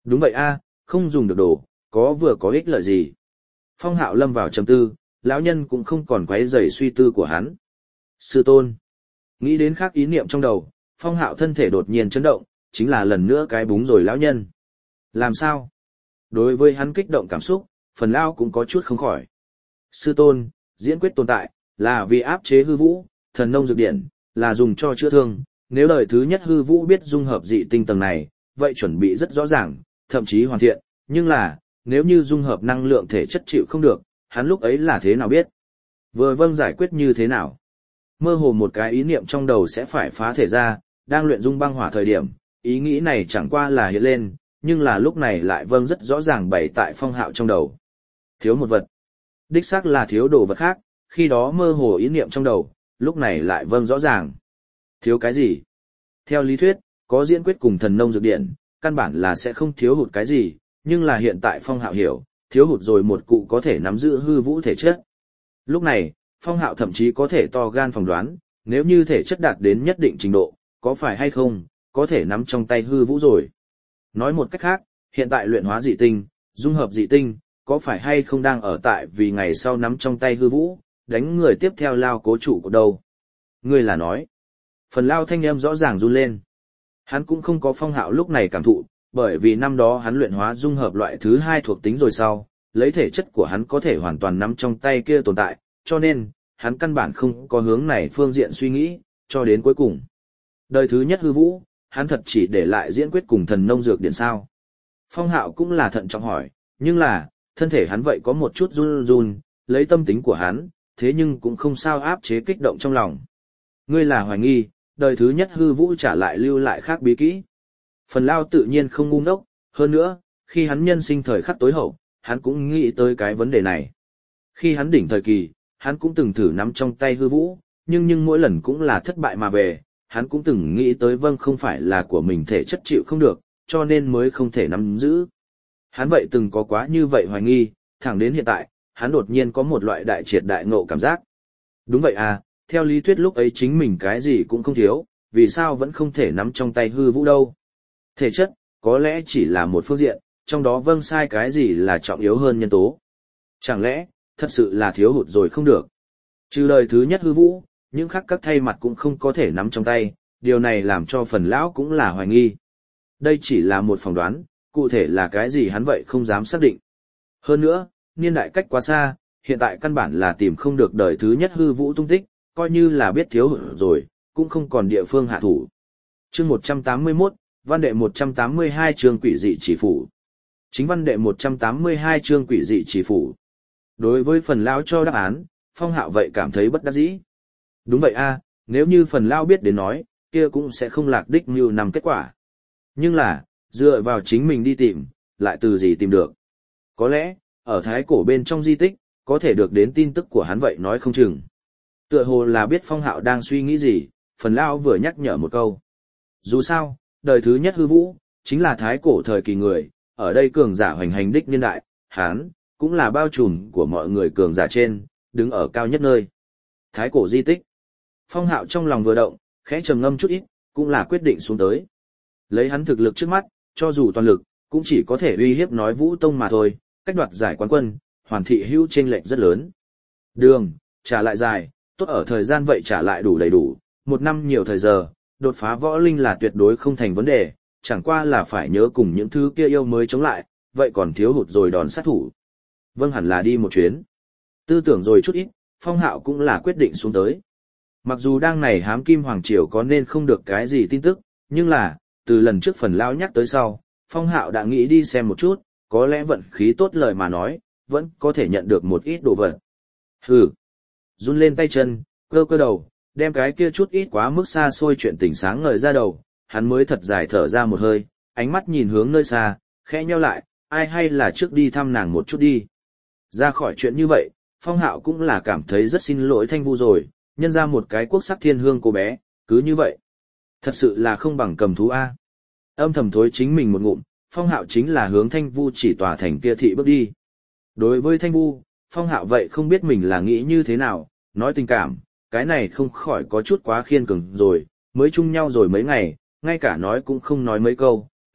Đúng vậy a, không dùng được đồ, có vừa có ích lợi gì. Phong Hạo lâm vào trầm tư, lão nhân cũng không còn quấy rầy suy tư của hắn. Sư tôn. Nghĩ đến khác ý niệm trong đầu, Phong Hạo thân thể đột nhiên chấn động, chính là lần nữa cái búng rồi lão nhân. Làm sao? Đối với hắn kích động cảm xúc, phần lao cũng có chút không khỏi. Sư tôn, diễn quyết tồn tại, là vì áp chế hư vũ, thần nông dược điển, là dùng cho chữa thương. Nếu đời thứ nhất hư vũ biết dung hợp dị tinh tầng này, vậy chuẩn bị rất rõ ràng, thậm chí hoàn thiện. Nhưng là, nếu như dung hợp năng lượng thể chất chịu không được, hắn lúc ấy là thế nào biết? Vừa vâng giải quyết như thế nào? Mơ hồ một cái ý niệm trong đầu sẽ phải phá thể ra, đang luyện dung băng hỏa thời điểm, ý nghĩ này chẳng qua là hiện lên, nhưng là lúc này lại vâng rất rõ ràng bày tại Phong Hạo trong đầu. Thiếu một vật. Đích xác là thiếu đồ vật khác, khi đó mơ hồ ý niệm trong đầu, lúc này lại vâng rõ ràng. Thiếu cái gì? Theo lý thuyết, có diễn quyết cùng thần nông dược điện, căn bản là sẽ không thiếu hụt cái gì, nhưng là hiện tại Phong Hạo hiểu, thiếu hụt rồi một cụ có thể nắm giữ hư vũ thể chất. Lúc này, Phong Hạo thậm chí có thể to gan phỏng đoán, nếu như thể chất đạt đến nhất định trình độ, có phải hay không, có thể nắm trong tay hư vũ rồi. Nói một cách khác, hiện tại luyện hóa dị tinh, dung hợp dị tinh, có phải hay không đang ở tại vì ngày sau nắm trong tay hư vũ, đánh người tiếp theo lao cố chủ của đâu. Ngươi là nói, phần lao thanh âm rõ ràng run lên. Hắn cũng không có Phong Hạo lúc này cảm thụ, bởi vì năm đó hắn luyện hóa dung hợp loại thứ hai thuộc tính rồi sau, lấy thể chất của hắn có thể hoàn toàn nắm trong tay kia tồn tại, cho nên, hắn căn bản không có hướng này phương diện suy nghĩ, cho đến cuối cùng. Đời thứ nhất hư vũ, hắn thật chỉ để lại diễn quyết cùng thần nông dược điện sao. Phong Hạo cũng là thận trọng hỏi, nhưng là, thân thể hắn vậy có một chút run run, lấy tâm tính của hắn, thế nhưng cũng không sao áp chế kích động trong lòng. Ngươi là hoài nghi, đời thứ nhất hư vũ trả lại lưu lại khác bí kỹ. Phần Lao tự nhiên không ngu ngốc, hơn nữa, khi hắn nhân sinh thời khắc tối hậu, hắn cũng nghĩ tới cái vấn đề này. Khi hắn đỉnh thời kỳ, hắn cũng từng thử nắm trong tay hư vũ, nhưng nhưng mỗi lần cũng là thất bại mà về, hắn cũng từng nghĩ tới vâng không phải là của mình thể chất chịu không được, cho nên mới không thể nắm giữ. Hắn vậy từng có quá như vậy hoài nghi, thẳng đến hiện tại, hắn đột nhiên có một loại đại triệt đại ngộ cảm giác. Đúng vậy à, theo lý thuyết lúc ấy chính mình cái gì cũng không thiếu, vì sao vẫn không thể nắm trong tay hư vũ đâu. Thể chất, có lẽ chỉ là một phương diện, trong đó vâng sai cái gì là trọng yếu hơn nhân tố. Chẳng lẽ, thật sự là thiếu hụt rồi không được. Trừ lời thứ nhất hư vũ, những khác các thay mặt cũng không có thể nắm trong tay, điều này làm cho phần lão cũng là hoài nghi. Đây chỉ là một phỏng đoán, cụ thể là cái gì hắn vậy không dám xác định. Hơn nữa, niên đại cách quá xa, hiện tại căn bản là tìm không được đời thứ nhất hư vũ tung tích, coi như là biết thiếu hụt rồi, cũng không còn địa phương hạ thủ. Chương một trăm tám mươi mốt, văn đệ một trăm tám mươi hai chương quỷ dị chỉ phủ. Chính văn đệ một trăm tám mươi hai chương quỷ dị chỉ phủ. Đối với phần lão cho đáp án, Phong Hạo vậy cảm thấy bất đắc dĩ. Đúng vậy a, nếu như phần lão biết đến nói, kia cũng sẽ không lạc đích mưu nằm kết quả. Nhưng là, dựa vào chính mình đi tìm, lại từ gì tìm được. Có lẽ, ở thái cổ bên trong di tích, có thể được đến tin tức của hắn vậy nói không chừng. Tựa hồ là biết Phong Hạo đang suy nghĩ gì, phần lão vừa nhắc nhở một câu. Dù sao, đời thứ nhất hư vũ, chính là thái cổ thời kỳ người, ở đây cường giả hoành hành đích niên đại, hắn cũng là bao trùm của mọi người cường giả trên, đứng ở cao nhất nơi. Thái cổ di tích. Phong Hạo trong lòng vừa động, khẽ trầm ngâm chút ít, cũng là quyết định xuống tới. Lấy hắn thực lực trước mắt, cho dù toàn lực, cũng chỉ có thể uy hiếp nói Vũ Tông mà thôi, cách đoạt giải quán quân, hoàn thị hữu chênh lệch rất lớn. Đường, trả lại dài, tốt ở thời gian vậy trả lại đủ đầy đủ, một năm nhiều thời giờ, đột phá võ linh là tuyệt đối không thành vấn đề, chẳng qua là phải nhớ cùng những thứ kia yêu mới chống lại, vậy còn thiếu hụt rồi đòn sát thủ. Vâng hẳn là đi một chuyến. Tư tưởng rồi chút ít, Phong Hạo cũng là quyết định xuống tới. Mặc dù đang này hám kim hoàng triều có nên không được cái gì tin tức, nhưng là, từ lần trước phần lão nhắc tới sau, Phong Hạo đã nghĩ đi xem một chút, có lẽ vận khí tốt lời mà nói, vẫn có thể nhận được một ít đồ vật. Hừ. Run lên tay chân, cơ cơ đầu, đem cái kia chút ít quá mức xa xôi chuyện tình sáng ngời ra đầu, hắn mới thật dài thở ra một hơi, ánh mắt nhìn hướng nơi xa, khẽ nheo lại, ai hay là trước đi thăm nàng một chút đi. Ra khỏi chuyện như vậy, Phong Hạo cũng là cảm thấy rất xin lỗi Thanh Vu rồi, nhân ra một cái quốc sắc thiên hương cô bé, cứ như vậy. Thật sự là không bằng cầm thú A. Âm thầm thối chính mình một ngụm, Phong Hạo chính là hướng Thanh Vu chỉ tòa thành kia thị bước đi. Đối với Thanh Vu, Phong Hạo vậy không biết mình là nghĩ như thế nào, nói tình cảm, cái này không khỏi có chút quá khiên cường rồi, mới chung nhau rồi mấy ngày, ngay cả nói cũng không nói mấy câu,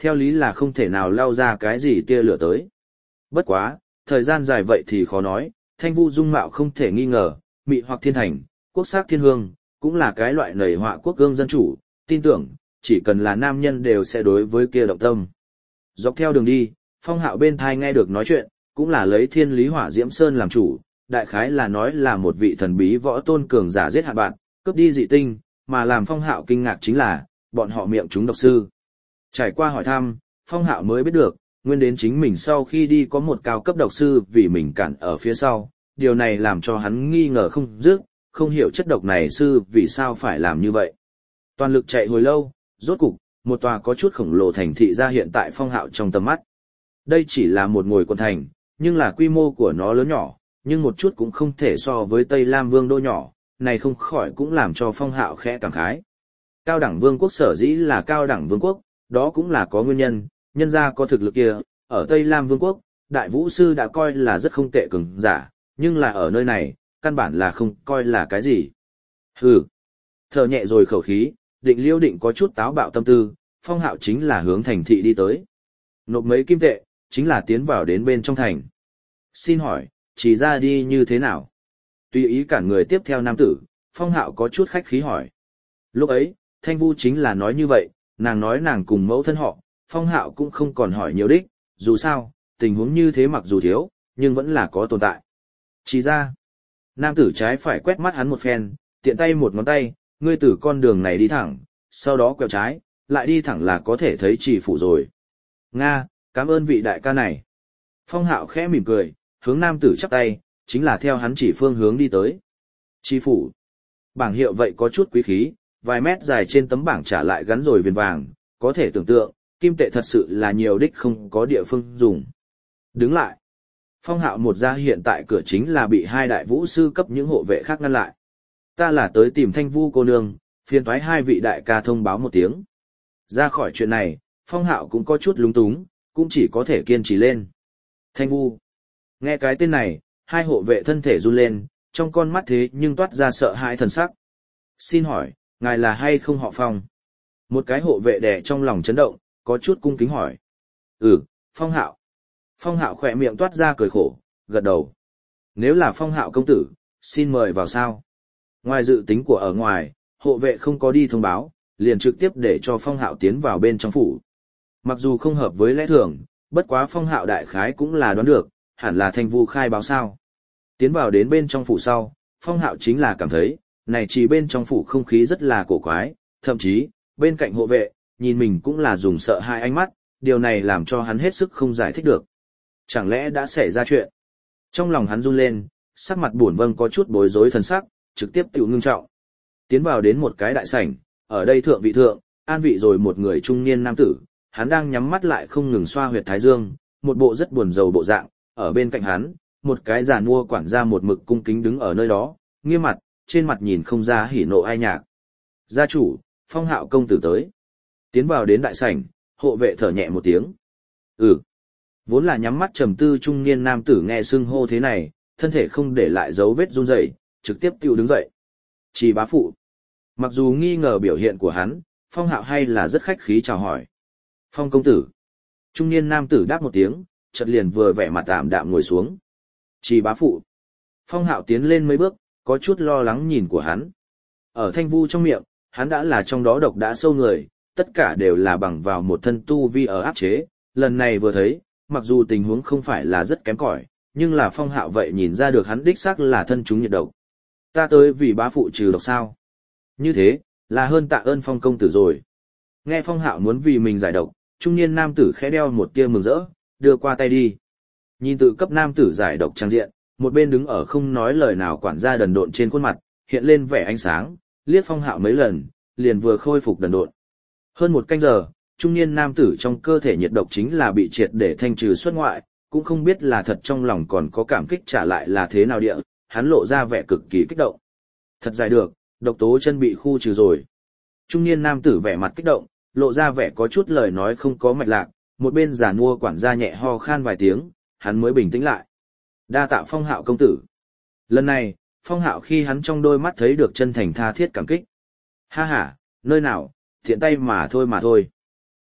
theo lý là không thể nào lao ra cái gì tia lửa tới. Bất quá, thời gian dài vậy thì khó nói, Thanh Vu dung mạo không thể nghi ngờ, mị hoặc thiên thành, quốc sắc thiên hương, cũng là cái loại nảy họa quốc gương dân chủ, tin tưởng, chỉ cần là nam nhân đều sẽ đối với kia động tâm. Dọc theo đường đi, Phong Hạo bên thai nghe được nói chuyện, cũng là lấy Thiên Lý Hỏa Diễm Sơn làm chủ, đại khái là nói là một vị thần bí võ tôn cường giả giết hại bạn, cướp đi dị tinh, mà làm Phong Hạo kinh ngạc chính là, bọn họ miệng chúng độc sư. Trải qua hỏi thăm, Phong Hạo mới biết được, nguyên đến chính mình sau khi đi có một cao cấp độc sư vì mình cản ở phía sau, điều này làm cho hắn nghi ngờ không dứt, không hiểu chất độc này sư vì sao phải làm như vậy. Toàn lực chạy hồi lâu, rốt cục, một tòa có chút khổng lồ thành thị ra hiện tại Phong Hạo trong tầm mắt. Đây chỉ là một ngồi quận thành, nhưng là quy mô của nó lớn nhỏ, nhưng một chút cũng không thể so với Tây Lam Vương đô nhỏ, này không khỏi cũng làm cho Phong Hạo khẽ cảm khái. Cao đẳng vương quốc sở dĩ là cao đẳng vương quốc, đó cũng là có nguyên nhân, nhân ra có thực lực kia, ở Tây Lam Vương quốc, Đại Vũ Sư đã coi là rất không tệ cường giả, nhưng là ở nơi này, căn bản là không coi là cái gì. Hừ, thở nhẹ rồi khẩu khí, định liêu định có chút táo bạo tâm tư, Phong Hạo chính là hướng thành thị đi tới. Nộp mấy kim tệ, chính là tiến vào đến bên trong thành. Xin hỏi, chỉ ra đi như thế nào? Tùy ý cản người tiếp theo nam tử, Phong Hạo có chút khách khí hỏi. Lúc ấy, Thanh Vu chính là nói như vậy, nàng nói nàng cùng mẫu thân họ, Phong Hạo cũng không còn hỏi nhiều đích, dù sao, tình huống như thế mặc dù thiếu, nhưng vẫn là có tồn tại. Chỉ ra, nam tử trái phải quét mắt hắn một phen, tiện tay một ngón tay, ngươi từ con đường này đi thẳng, sau đó quẹo trái, lại đi thẳng là có thể thấy chỉ phủ rồi. Nga, cảm ơn vị đại ca này. Phong Hạo khẽ mỉm cười, hướng nam tử chắp tay, chính là theo hắn chỉ phương hướng đi tới. Chỉ phủ. Bảng hiệu vậy có chút quý khí, vài mét dài trên tấm bảng trả lại gắn rồi viền vàng, có thể tưởng tượng, kim tệ thật sự là nhiều đích không có địa phương dùng. Đứng lại. Phong Hạo một ra hiện tại cửa chính là bị hai đại vũ sư cấp những hộ vệ khác ngăn lại. Ta là tới tìm Thanh Vu cô nương, phiền toái hai vị đại ca thông báo một tiếng. Ra khỏi chuyện này, Phong Hạo cũng có chút lúng túng, cũng chỉ có thể kiên trì lên. Thanh Vu. Nghe cái tên này, hai hộ vệ thân thể run lên, trong con mắt thế nhưng toát ra sợ hãi thần sắc. Xin hỏi, ngài là hay không họ Phong? Một cái hộ vệ đè trong lòng chấn động, có chút cung kính hỏi. Ừ, Phong Hạo. Phong Hạo khỏe miệng toát ra cười khổ, gật đầu. Nếu là Phong Hạo công tử, xin mời vào sao. Ngoài dự tính của ở ngoài, hộ vệ không có đi thông báo, liền trực tiếp để cho Phong Hạo tiến vào bên trong phủ. Mặc dù không hợp với lẽ thường, bất quá Phong Hạo đại khái cũng là đoán được, hẳn là Thanh Vu khai báo sao. Tiến vào đến bên trong phủ sau, Phong Hạo chính là cảm thấy, này chỉ bên trong phủ không khí rất là cổ quái, thậm chí, bên cạnh hộ vệ, nhìn mình cũng là dùng sợ hai ánh mắt, điều này làm cho hắn hết sức không giải thích được. Chẳng lẽ đã xảy ra chuyện? Trong lòng hắn run lên, sắc mặt buồn vâng có chút bối rối thần sắc, trực tiếp tiểu ngưng trọng. Tiến vào đến một cái đại sảnh, ở đây thượng vị thượng, an vị rồi một người trung niên nam tử, hắn đang nhắm mắt lại không ngừng xoa huyệt thái dương, một bộ rất buồn rầu bộ dạng, ở bên cạnh hắn, một cái già nua quản gia một mực cung kính đứng ở nơi đó, nghiêm mặt, trên mặt nhìn không ra hỉ nộ ai nhạc. Gia chủ, Phong Hạo công tử tới. Tiến vào đến đại sảnh, hộ vệ thở nhẹ một tiếng. Ừ. Vốn là nhắm mắt trầm tư trung niên nam tử nghe xưng hô thế này, thân thể không để lại dấu vết run rẩy, trực tiếp tiêu đứng dậy. Chỉ bá phụ. Mặc dù nghi ngờ biểu hiện của hắn, Phong Hạo hay là rất khách khí chào hỏi. Phong công tử. Trung niên nam tử đáp một tiếng, chợt liền vừa vẻ mặt tạm đạm ngồi xuống. Chỉ bá phụ. Phong Hạo tiến lên mấy bước, có chút lo lắng nhìn của hắn. Ở Thanh Vu trong miệng, hắn đã là trong đó độc đã sâu người, tất cả đều là bằng vào một thân tu vi ở áp chế. Lần này vừa thấy, mặc dù tình huống không phải là rất kém cỏi, nhưng là Phong Hạo vậy nhìn ra được hắn đích xác là thân chúng nhiệt độc. Ta tới vì bá phụ trừ độc sao? Như thế, là hơn tạ ơn Phong công tử rồi. Nghe Phong Hạo muốn vì mình giải độc, trung niên nam tử khẽ đeo một tia mừng rỡ, đưa qua tay đi. Nhìn tự cấp nam tử giải độc trang diện, một bên đứng ở không nói lời nào quản gia đần độn trên khuôn mặt, hiện lên vẻ ánh sáng, liếc Phong Hạo mấy lần, liền vừa khôi phục đần độn. Hơn một canh giờ, trung niên nam tử trong cơ thể nhiệt độc chính là bị triệt để thanh trừ xuất ngoại, cũng không biết là thật trong lòng còn có cảm kích trả lại là thế nào địa, hắn lộ ra vẻ cực kỳ kích động. Thật giải được, độc tố chân bị khu trừ rồi. Trung niên nam tử vẻ mặt kích động, lộ ra vẻ có chút lời nói không có mạch lạc, một bên già nua quản gia nhẹ ho khan vài tiếng, hắn mới bình tĩnh lại. Đa tạ Phong Hạo công tử. Lần này, Phong Hạo khi hắn trong đôi mắt thấy được chân thành tha thiết cảm kích. Ha ha, nơi nào, thiện tay mà thôi mà thôi.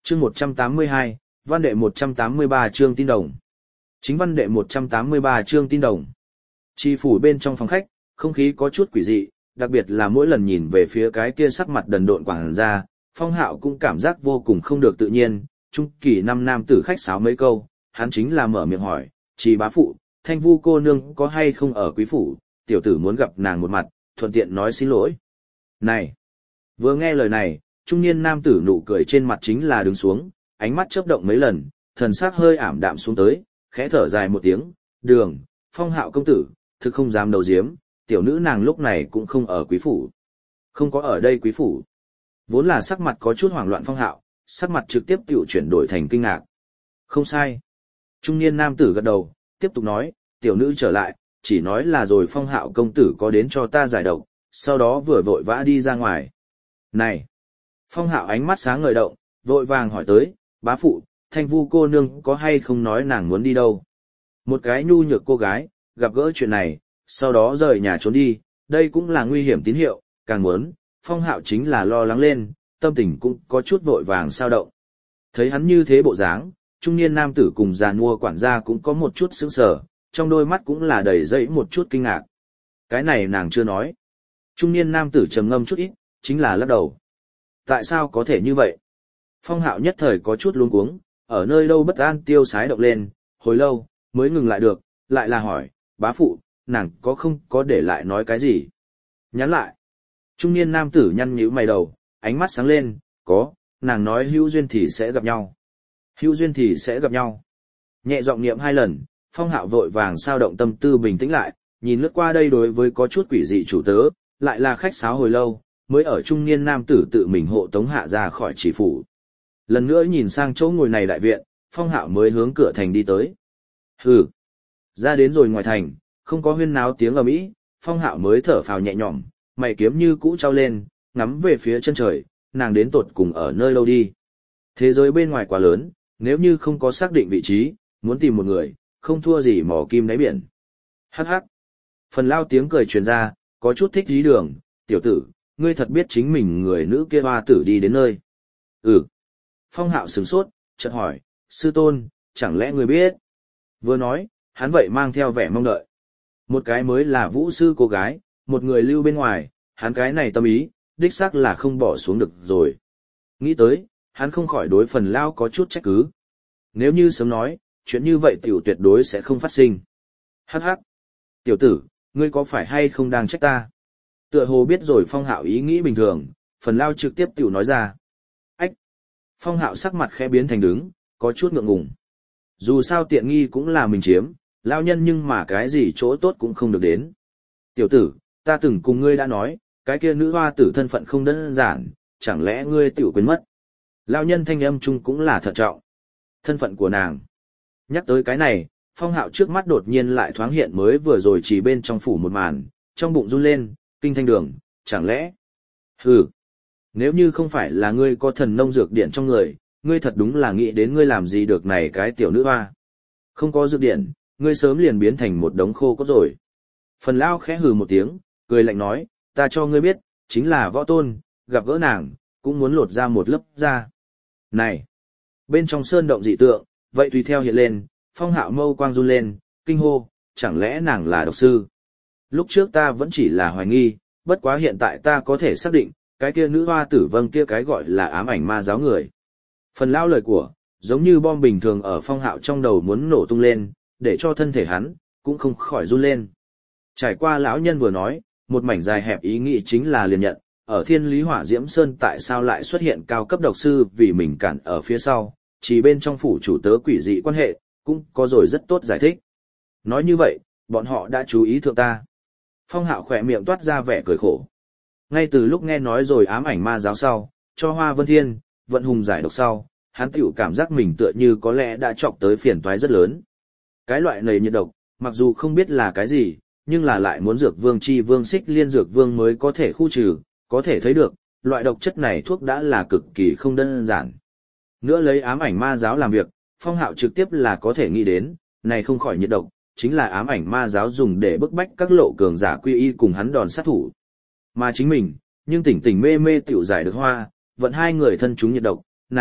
Chương một trăm tám mươi hai, văn đệ một trăm tám mươi ba chương tin đồng. Chính văn đệ một trăm tám mươi ba chương tin đồng. Chi phủ bên trong phòng khách, không khí có chút quỷ dị, đặc biệt là mỗi lần nhìn về phía cái kia sắc mặt đần độn quảng ra, Phong Hạo cũng cảm giác vô cùng không được tự nhiên. Trung kỳ năm nam tử khách sáo mấy câu, hắn chính là mở miệng hỏi, Chi bá phụ, Thanh Vu cô nương có hay không ở quý phủ, tiểu tử muốn gặp nàng một mặt, thuận tiện nói xin lỗi. Này! Vừa nghe lời này, trung niên nam tử nụ cười trên mặt chính là đứng xuống, ánh mắt chớp động mấy lần, thần sắc hơi ảm đạm xuống tới, khẽ thở dài một tiếng, đường, Phong Hạo công tử, thực không dám đầu diếm, tiểu nữ nàng lúc này cũng không ở quý phủ. Không có ở đây quý phủ. Vốn là sắc mặt có chút hoảng loạn Phong Hạo, sắc mặt trực tiếp tiểu chuyển đổi thành kinh ngạc. Không sai. Trung niên nam tử gật đầu, tiếp tục nói, tiểu nữ trở lại, chỉ nói là rồi Phong Hạo công tử có đến cho ta giải độc, sau đó vừa vội vã đi ra ngoài. Này! Phong Hạo ánh mắt sáng ngời động, vội vàng hỏi tới, bá phụ, Thanh Vu cô nương có hay không nói nàng muốn đi đâu? Một cái nhu nhược cô gái, gặp gỡ chuyện này, sau đó rời nhà trốn đi, đây cũng là nguy hiểm tín hiệu, càng muốn, Phong Hạo chính là lo lắng lên, tâm tình cũng có chút vội vàng sao động. Thấy hắn như thế bộ dáng, trung niên nam tử cùng già nua quản gia cũng có một chút sững sờ, trong đôi mắt cũng là đầy dẫy một chút kinh ngạc. Cái này nàng chưa nói. Trung niên nam tử trầm ngâm chút ít, chính là lắc đầu. Tại sao có thể như vậy? Phong Hạo nhất thời có chút luống cuống, ở nơi đâu bất an tiêu sái động lên, hồi lâu, mới ngừng lại được, lại là hỏi, bá phụ, nàng có không có để lại nói cái gì? Nhắn lại. Trung niên nam tử nhăn nhíu mày đầu, ánh mắt sáng lên, có, nàng nói hữu duyên thì sẽ gặp nhau. Hữu duyên thì sẽ gặp nhau. Nhẹ giọng niệm hai lần, Phong Hạo vội vàng sao động tâm tư bình tĩnh lại, nhìn lướt qua đây đối với có chút quỷ dị chủ tớ, lại là khách sáo hồi lâu, mới ở trung niên nam tử tự mình hộ tống hạ ra khỏi chỉ phủ. Lần nữa nhìn sang chỗ ngồi này đại viện, Phong Hạo mới hướng cửa thành đi tới. Hừ. Ra đến rồi ngoài thành, không có huyên náo tiếng ầm ĩ, Phong Hạo mới thở phào nhẹ nhõm, mày kiếm như cũ trao lên, ngắm về phía chân trời, nàng đến tột cùng ở nơi lâu đi. Thế giới bên ngoài quá lớn, nếu như không có xác định vị trí, muốn tìm một người, không thua gì mò kim đáy biển. Hắc hắc. Phần lao tiếng cười truyền ra, có chút thích dí đường, tiểu tử, ngươi thật biết chính mình người nữ kia hoa tử đi đến nơi. Ừ. Phong Hạo sửng sốt, chợt hỏi, sư tôn, chẳng lẽ ngươi biết? Vừa nói, hắn vậy mang theo vẻ mong đợi. Một cái mới là vũ sư cô gái, một người lưu bên ngoài, hắn cái này tâm ý, đích xác là không bỏ xuống được rồi. Nghĩ tới, hắn không khỏi đối phần lao có chút trách cứ. Nếu như sớm nói, chuyện như vậy tiểu tuyệt đối sẽ không phát sinh. Hắc hắc. Tiểu tử, ngươi có phải hay không đang trách ta? Tựa hồ biết rồi Phong Hạo ý nghĩ bình thường, phần lao trực tiếp tiểu nói ra. Ách. Phong Hạo sắc mặt khẽ biến thành đứng, có chút ngượng ngùng. Dù sao tiện nghi cũng là mình chiếm, lao nhân nhưng mà cái gì chỗ tốt cũng không được đến. Tiểu tử, ta từng cùng ngươi đã nói, cái kia nữ hoa tử thân phận không đơn giản, chẳng lẽ ngươi tiểu quên mất. Lao nhân thanh âm chung cũng là thận trọng. Thân phận của nàng. Nhắc tới cái này, Phong Hạo trước mắt đột nhiên lại thoáng hiện mới vừa rồi chỉ bên trong phủ một màn, trong bụng run lên, kinh thanh đường, chẳng lẽ. Hừ. Nếu như không phải là ngươi có thần nông dược điện trong người, ngươi thật đúng là nghĩ đến ngươi làm gì được này cái tiểu nữ hoa. Không có dược điện, ngươi sớm liền biến thành một đống khô cốt rồi. Phần lao khẽ hừ một tiếng, cười lạnh nói, ta cho ngươi biết, chính là võ tôn, gặp gỡ nàng, cũng muốn lột ra một lớp da. Này! Bên trong sơn động dị tượng, vậy tùy theo hiện lên, Phong Hạo mâu quang run lên, kinh hô, chẳng lẽ nàng là độc sư? Lúc trước ta vẫn chỉ là hoài nghi, bất quá hiện tại ta có thể xác định, cái kia nữ hoa tử vâng kia cái gọi là ám ảnh ma giáo người. Phần lao lời của, giống như bom bình thường ở Phong Hạo trong đầu muốn nổ tung lên, để cho thân thể hắn, cũng không khỏi run lên. Trải qua lão nhân vừa nói, một mảnh dài hẹp ý nghĩ chính là liền nhận, ở Thiên Lý Hỏa Diễm Sơn tại sao lại xuất hiện cao cấp độc sư vì mình cản ở phía sau, chỉ bên trong phủ chủ tớ quỷ dị quan hệ, cũng có rồi rất tốt giải thích. Nói như vậy, bọn họ đã chú ý thượng ta. Phong Hạo khỏe miệng toát ra vẻ cười khổ. Ngay từ lúc nghe nói rồi ám ảnh ma giáo sau, cho Hoa Vân Thiên, vận hùng giải độc sau, hắn tiểu cảm giác mình tựa như có lẽ đã chọc tới phiền toái rất lớn. Cái loại này nhiệt độc, mặc dù không biết là cái gì, nhưng là lại muốn dược vương chi vương xích liên dược vương mới có thể khu trừ, có thể thấy được, loại độc chất này thuốc đã là cực kỳ không đơn giản. Nữa lấy ám ảnh ma giáo làm việc, Phong Hạo trực tiếp là có thể nghĩ đến, này không khỏi nhiệt độc, chính là ám ảnh ma giáo dùng để bức bách các lộ cường giả quy y cùng hắn đòn sát thủ. Mà chính mình, nhưng tỉnh tỉnh mê mê tiểu giải được hoa, vận hai người thân chúng nhiệt độc, này,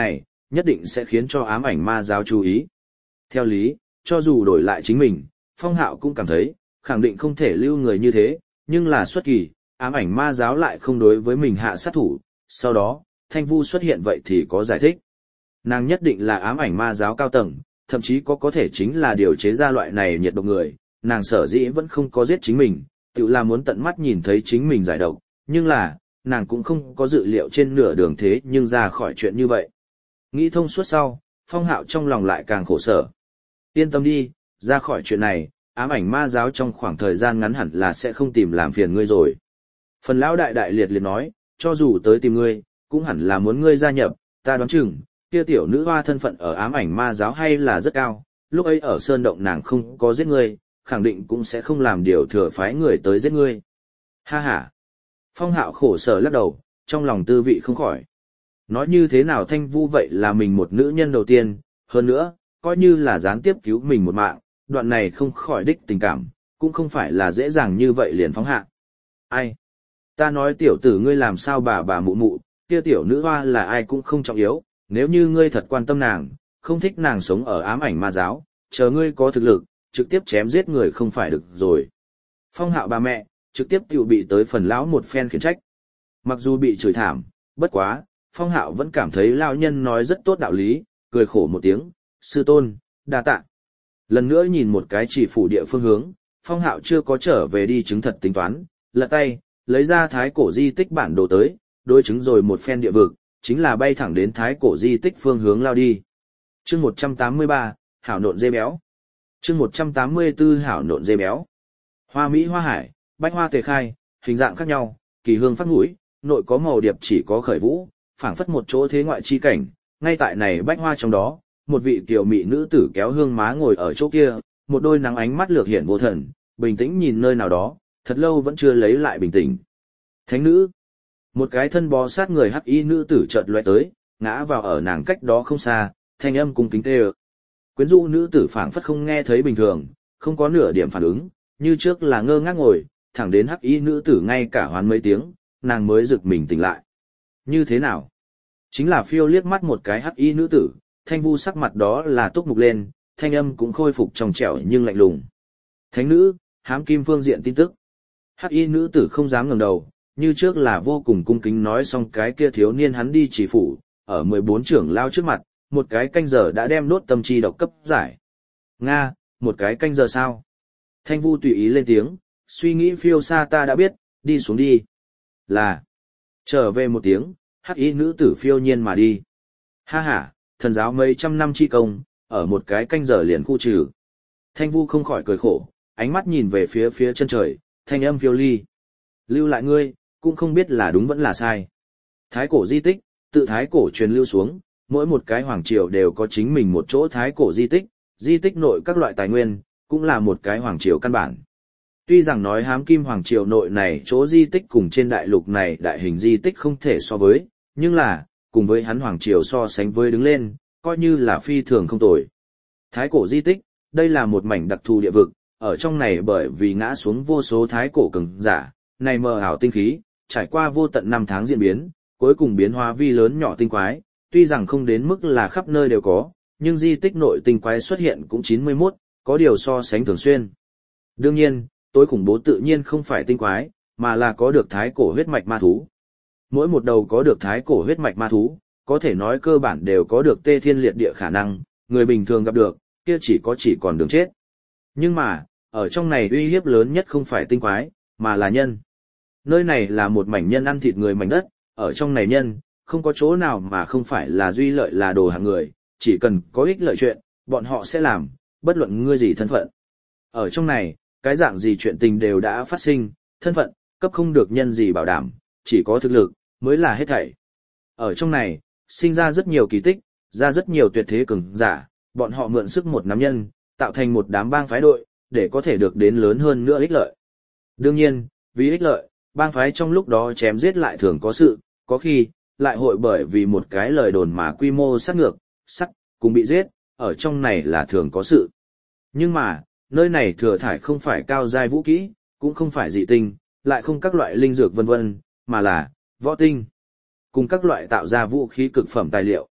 nhất định sẽ khiến cho ám ảnh ma giáo chú ý. Theo lý, cho dù đổi lại chính mình, Phong Hạo cũng cảm thấy, khẳng định không thể lưu người như thế, nhưng là xuất kỳ, ám ảnh ma giáo lại không đối với mình hạ sát thủ, sau đó, Thanh Vu xuất hiện vậy thì có giải thích. Nàng nhất định là ám ảnh ma giáo cao tầng, thậm chí có có thể chính là điều chế ra loại này nhiệt độc người, nàng sở dĩ vẫn không có giết chính mình, tự là muốn tận mắt nhìn thấy chính mình giải độc, nhưng là, nàng cũng không có dự liệu trên nửa đường thế nhưng ra khỏi chuyện như vậy. Nghĩ thông suốt sau, Phong Hạo trong lòng lại càng khổ sở. Yên tâm đi, ra khỏi chuyện này, ám ảnh ma giáo trong khoảng thời gian ngắn hẳn là sẽ không tìm làm phiền ngươi rồi. Phần lão đại đại liệt liệt nói, cho dù tới tìm ngươi, cũng hẳn là muốn ngươi gia nhập, ta đoán chừng, kia tiểu nữ hoa thân phận ở ám ảnh ma giáo hay là rất cao, lúc ấy ở sơn động nàng không có giết ngươi, khẳng định cũng sẽ không làm điều thừa phái người tới giết ngươi. Ha ha. Phong Hạo khổ sở lắc đầu, trong lòng tư vị không khỏi. Nói như thế nào Thanh Vu vậy là mình một nữ nhân đầu tiên, hơn nữa, coi như là gián tiếp cứu mình một mạng, đoạn này không khỏi đích tình cảm, cũng không phải là dễ dàng như vậy liền phóng hạ. Ai? Ta nói tiểu tử ngươi làm sao bà bà mụ mụ, kia tiểu nữ hoa là ai cũng không trọng yếu, nếu như ngươi thật quan tâm nàng, không thích nàng sống ở ám ảnh ma giáo, chờ ngươi có thực lực, trực tiếp chém giết người không phải được rồi. Phong Hạo bà mẹ, trực tiếp tiểu bị tới phần lão một phen khiển trách. Mặc dù bị chửi thảm, bất quá, Phong Hạo vẫn cảm thấy lão nhân nói rất tốt đạo lý, cười khổ một tiếng, sư tôn, đa tạ. Lần nữa nhìn một cái chỉ phủ địa phương hướng, Phong Hạo chưa có trở về đi chứng thật tính toán, lật tay, lấy ra thái cổ di tích bản đồ tới, đối chứng rồi một phen địa vực, chính là bay thẳng đến thái cổ di tích phương hướng lao đi. Chương một trăm tám mươi ba, hảo nộn dê béo. Chương một trăm tám mươi tư hảo nộn dê béo. Hoa Mỹ hoa hải, bách hoa tề khai, hình dạng khác nhau, kỳ hương phát mũi, nội có màu điệp chỉ có khởi vũ, phảng phất một chỗ thế ngoại chi cảnh, ngay tại này bách hoa trong đó, một vị kiều mỹ nữ tử kéo hương má ngồi ở chỗ kia, một đôi nắng ánh mắt lược hiện vô thần, bình tĩnh nhìn nơi nào đó, thật lâu vẫn chưa lấy lại bình tĩnh. Thánh nữ, một cái thân bó sát người hắc y nữ tử chợt lóe tới, ngã vào ở nàng cách đó không xa, thanh âm cung kính tê ơ. Quyến rũ nữ tử phảng phất không nghe thấy bình thường, không có nửa điểm phản ứng, như trước là ngơ ngác ngồi, thẳng đến hắc y nữ tử ngay cả hoán mấy tiếng, nàng mới giật mình tỉnh lại. Như thế nào? Chính là phiêu liếc mắt một cái hắc y nữ tử, Thanh Vu sắc mặt đó là túc mục lên, thanh âm cũng khôi phục trong trẻo nhưng lạnh lùng. Thánh nữ, hám kim phương diện tin tức. Hắc y nữ tử không dám ngẩng đầu, như trước là vô cùng cung kính nói xong cái kia thiếu niên hắn đi chỉ phủ, ở mười bốn trưởng lao trước mặt, một cái canh giờ đã đem đốt tâm chi độc cấp giải. Nga, một cái canh giờ sao? Thanh Vu tùy ý lên tiếng, suy nghĩ phiêu xa ta đã biết, đi xuống đi. Là, trở về một tiếng, hắc y nữ tử phiêu nhiên mà đi. Ha ha, thần giáo mấy trăm năm chi công, ở một cái canh giờ liền khu trừ. Thanh Vu không khỏi cười khổ, ánh mắt nhìn về phía phía chân trời, thanh âm phiêu ly. Lưu lại ngươi, cũng không biết là đúng vẫn là sai. Thái cổ di tích, tự thái cổ truyền lưu xuống, mỗi một cái hoàng triều đều có chính mình một chỗ thái cổ di tích, di tích nội các loại tài nguyên, cũng là một cái hoàng triều căn bản. Tuy rằng nói hám kim hoàng triều nội này chỗ di tích cùng trên đại lục này đại hình di tích không thể so với, nhưng là, cùng với hắn hoàng triều so sánh với đứng lên, coi như là phi thường không tồi. Thái cổ di tích, đây là một mảnh đặc thù địa vực, ở trong này bởi vì ngã xuống vô số thái cổ cường giả, này mờ ảo tinh khí, trải qua vô tận năm tháng diễn biến, cuối cùng biến hóa vi lớn nhỏ tinh quái, tuy rằng không đến mức là khắp nơi đều có, nhưng di tích nội tinh quái xuất hiện cũng chín mươi mốt, có điều so sánh thường xuyên. Đương nhiên, tối khủng bố tự nhiên không phải tinh quái, mà là có được thái cổ huyết mạch ma thú. Mỗi một đầu có được thái cổ huyết mạch ma thú, có thể nói cơ bản đều có được tê thiên liệt địa khả năng, người bình thường gặp được, kia chỉ có chỉ còn đường chết. Nhưng mà, ở trong này uy hiếp lớn nhất không phải tinh quái, mà là nhân. Nơi này là một mảnh nhân ăn thịt người mảnh đất, ở trong này nhân, không có chỗ nào mà không phải là duy lợi là đồ hàng người, chỉ cần có ích lợi chuyện, bọn họ sẽ làm, bất luận ngươi gì thân phận. Ở trong này, cái dạng gì chuyện tình đều đã phát sinh, thân phận, cấp không được nhân gì bảo đảm, chỉ có thực lực, mới là hết thảy. Ở trong này, sinh ra rất nhiều kỳ tích, ra rất nhiều tuyệt thế cường giả, bọn họ mượn sức một nắm nhân, tạo thành một đám bang phái đội, để có thể được đến lớn hơn nữa ích lợi. Đương nhiên, vì ích lợi, bang phái trong lúc đó chém giết lại thường có sự, có khi, lại hội bởi vì một cái lời đồn mà quy mô sát ngược, sắc, cùng bị giết, ở trong này là thường có sự. Nhưng mà, nơi này thừa thải không phải cao giai vũ kỹ, cũng không phải dị tinh, lại không các loại linh dược vân vân, mà là võ tinh, cùng các loại tạo ra vũ khí cực phẩm tài liệu.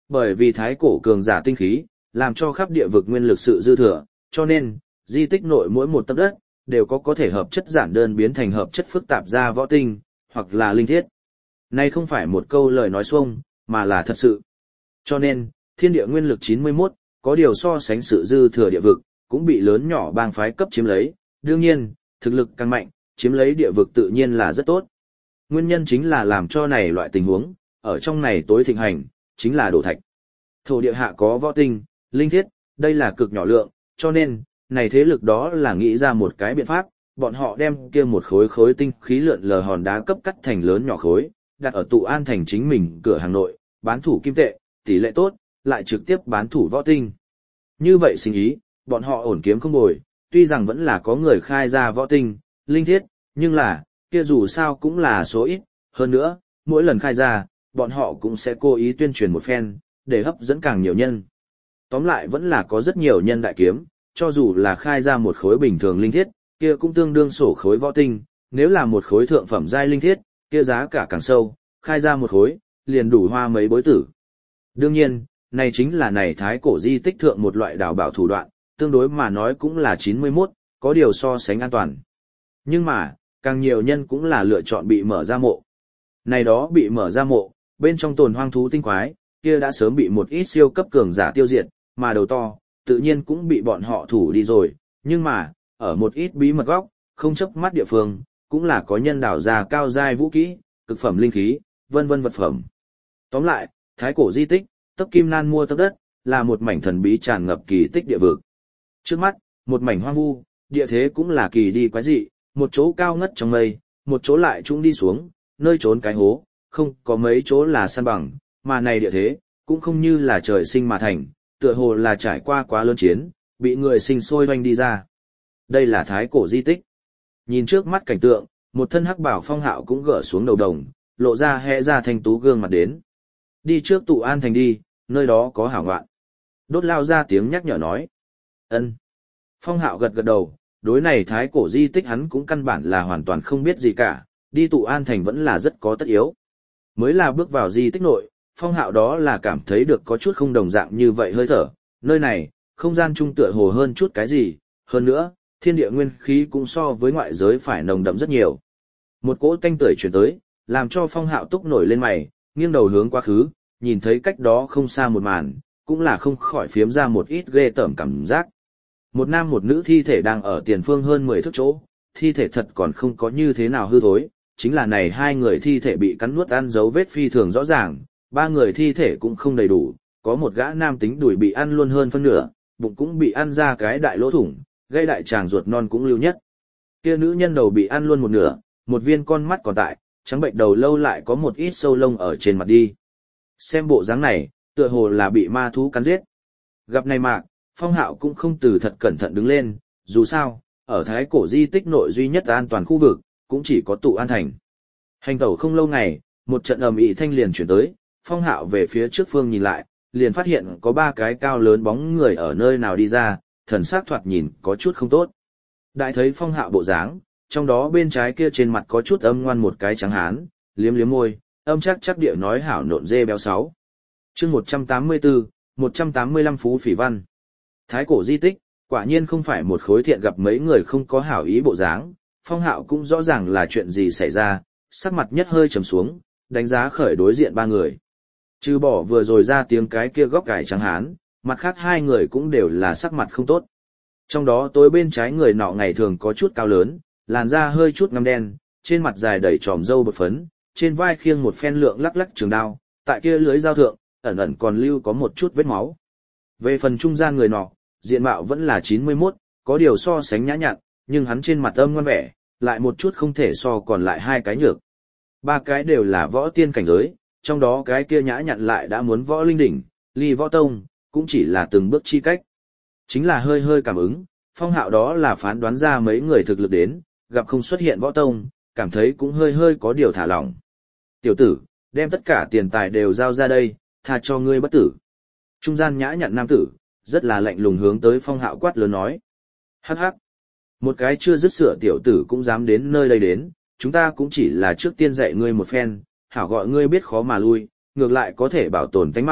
Bởi vì thái cổ cường giả tinh khí, làm cho khắp địa vực nguyên lực sự dư thừa, cho nên, di tích nội mỗi một tấc đất, đều có có thể hợp chất giản đơn biến thành hợp chất phức tạp ra võ tinh, hoặc là linh thiết. Này không phải một câu lời nói xuông, mà là thật sự. Cho nên, thiên địa nguyên lực chín mươi mốt, có điều so sánh sự dư thừa địa vực, cũng bị lớn nhỏ bang phái cấp chiếm lấy, đương nhiên, thực lực càng mạnh, chiếm lấy địa vực tự nhiên là rất tốt. Nguyên nhân chính là làm cho này loại tình huống, ở trong này tối thịnh hành, chính là đổ thạch. Thổ địa hạ có võ tinh, linh thiết, đây là cực nhỏ lượng, cho nên, này thế lực đó là nghĩ ra một cái biện pháp, bọn họ đem kia một khối khối tinh khí lượn lờ hòn đá cấp cắt thành lớn nhỏ khối, đặt ở tụ an thành chính mình cửa hàng nội, bán thủ kim tệ, tỷ lệ tốt, lại trực tiếp bán thủ võ tinh. Như vậy sinh ý, bọn họ ổn kiếm không bồi, tuy rằng vẫn là có người khai ra võ tinh, linh thiết, nhưng là, kia dù sao cũng là số ít, hơn nữa, mỗi lần khai ra, bọn họ cũng sẽ cố ý tuyên truyền một phen, để hấp dẫn càng nhiều nhân. Tóm lại vẫn là có rất nhiều nhân đại kiếm, cho dù là khai ra một khối bình thường linh thiết, kia cũng tương đương sổ khối võ tinh, nếu là một khối thượng phẩm giai linh thiết, kia giá cả càng sâu, khai ra một khối, liền đủ hoa mấy bối tử. Đương nhiên, này chính là này thái cổ di tích thượng một loại đào bảo thủ đoạn, tương đối mà nói cũng là chín mươi mốt, có điều so sánh an toàn. Nhưng mà, càng nhiều nhân cũng là lựa chọn bị mở ra mộ. Này đó bị mở ra mộ, bên trong tồn hoang thú tinh quái, kia đã sớm bị một ít siêu cấp cường giả tiêu diệt, mà đầu to, tự nhiên cũng bị bọn họ thủ đi rồi, nhưng mà, ở một ít bí mật góc, không chớp mắt địa phương, cũng là có nhân đào ra cao giai vũ kỹ, cực phẩm linh khí, vân vân vật phẩm. Tóm lại, thái cổ di tích, tấc kim nan mua tấc đất, là một mảnh thần bí tràn ngập kỳ tích địa vực. Trước mắt, một mảnh hoang vu, địa thế cũng là kỳ đi quái dị, một chỗ cao ngất trong mây, một chỗ lại trũng đi xuống, nơi trốn cái hố, không có mấy chỗ là san bằng, mà này địa thế, cũng không như là trời sinh mà thành, tựa hồ là trải qua quá lớn chiến, bị người sinh sôi hoanh đi ra. Đây là thái cổ di tích. Nhìn trước mắt cảnh tượng, một thân hắc bảo Phong Hạo cũng gỡ xuống đầu đồng, lộ ra hẽ ra thanh tú gương mặt đến. Đi trước tụ an thành đi, nơi đó có hảo ngoạn. Đốt lao ra tiếng nhắc nhở nói. Ân. Phong Hạo gật gật đầu, đối này thái cổ di tích hắn cũng căn bản là hoàn toàn không biết gì cả, đi tụ an thành vẫn là rất có tất yếu. Mới là bước vào di tích nội, Phong Hạo đó là cảm thấy được có chút không đồng dạng như vậy hơi thở, nơi này, không gian trung tựa hồ hơn chút cái gì, hơn nữa, thiên địa nguyên khí cũng so với ngoại giới phải nồng đậm rất nhiều. Một cỗ tanh tưởi chuyển tới, làm cho Phong Hạo túc nổi lên mày, nghiêng đầu hướng quá khứ, nhìn thấy cách đó không xa một màn, cũng là không khỏi phiếm ra một ít ghê tởm cảm giác. Một nam một nữ thi thể đang ở tiền phương hơn mười thước chỗ, thi thể thật còn không có như thế nào hư thối, chính là này hai người thi thể bị cắn nuốt ăn dấu vết phi thường rõ ràng, ba người thi thể cũng không đầy đủ, có một gã nam tính đùi bị ăn luôn hơn phân nửa, bụng cũng bị ăn ra cái đại lỗ thủng, gây đại tràng ruột non cũng lưu nhất. Kia nữ nhân đầu bị ăn luôn một nửa, một viên con mắt còn tại, trắng bệnh đầu lâu lại có một ít sâu lông ở trên mặt đi. Xem bộ dáng này, tựa hồ là bị ma thú cắn giết. Gặp này mạc, Phong Hạo cũng không từ thật cẩn thận đứng lên, dù sao, ở thái cổ di tích nội duy nhất an toàn khu vực, cũng chỉ có tụ an thành. Hành tẩu không lâu ngày, một trận ầm ĩ thanh liền chuyển tới, Phong Hạo về phía trước phương nhìn lại, liền phát hiện có ba cái cao lớn bóng người ở nơi nào đi ra, thần sắc thoạt nhìn có chút không tốt. Đại thấy Phong Hạo bộ dáng, trong đó bên trái kia trên mặt có chút âm ngoan một cái trắng hán, liếm liếm môi, âm chắc chắc địa nói hảo nộn dê béo sáu. Chương một trăm tám mươi tư, một trăm tám mươi lăm Phú Phỉ Văn. Thái cổ di tích, quả nhiên không phải một khối thiện gặp mấy người không có hảo ý bộ dáng, Phong Hạo cũng rõ ràng là chuyện gì xảy ra, sắc mặt nhất hơi trầm xuống, đánh giá khởi đối diện ba người. Trừ bỏ vừa rồi ra tiếng cái kia góc cải trắng hán, mặt khác hai người cũng đều là sắc mặt không tốt. Trong đó tối bên trái người nọ ngày thường có chút cao lớn, làn da hơi chút ngăm đen, trên mặt dài đầy tròm râu bột phấn, trên vai khiêng một phen lượng lắc lắc trường đao, tại kia lưới dao thượng, ẩn ẩn còn lưu có một chút vết máu. Về phần trung gian người nọ, diện mạo vẫn là chín mươi mốt, có điều so sánh nhã nhặn, nhưng hắn trên mặt âm ngoan vẻ, lại một chút không thể so còn lại hai cái nhược. Ba cái đều là võ tiên cảnh giới, trong đó cái kia nhã nhặn lại đã muốn võ linh đỉnh, ly võ tông, cũng chỉ là từng bước chi cách. Chính là hơi hơi cảm ứng, Phong Hạo đó là phán đoán ra mấy người thực lực đến, gặp không xuất hiện võ tông, cảm thấy cũng hơi hơi có điều thả lỏng. Tiểu tử, đem tất cả tiền tài đều giao ra đây, tha cho ngươi bất tử. Trung gian nhã nhặn nam tử, rất là lạnh lùng hướng tới Phong Hạo quát lớn nói. Hắc hắc, một cái chưa dứt sửa tiểu tử cũng dám đến nơi đây đến, chúng ta cũng chỉ là trước tiên dạy ngươi một phen, hảo gọi ngươi biết khó mà lui, ngược lại có thể bảo tồn tánh mạng,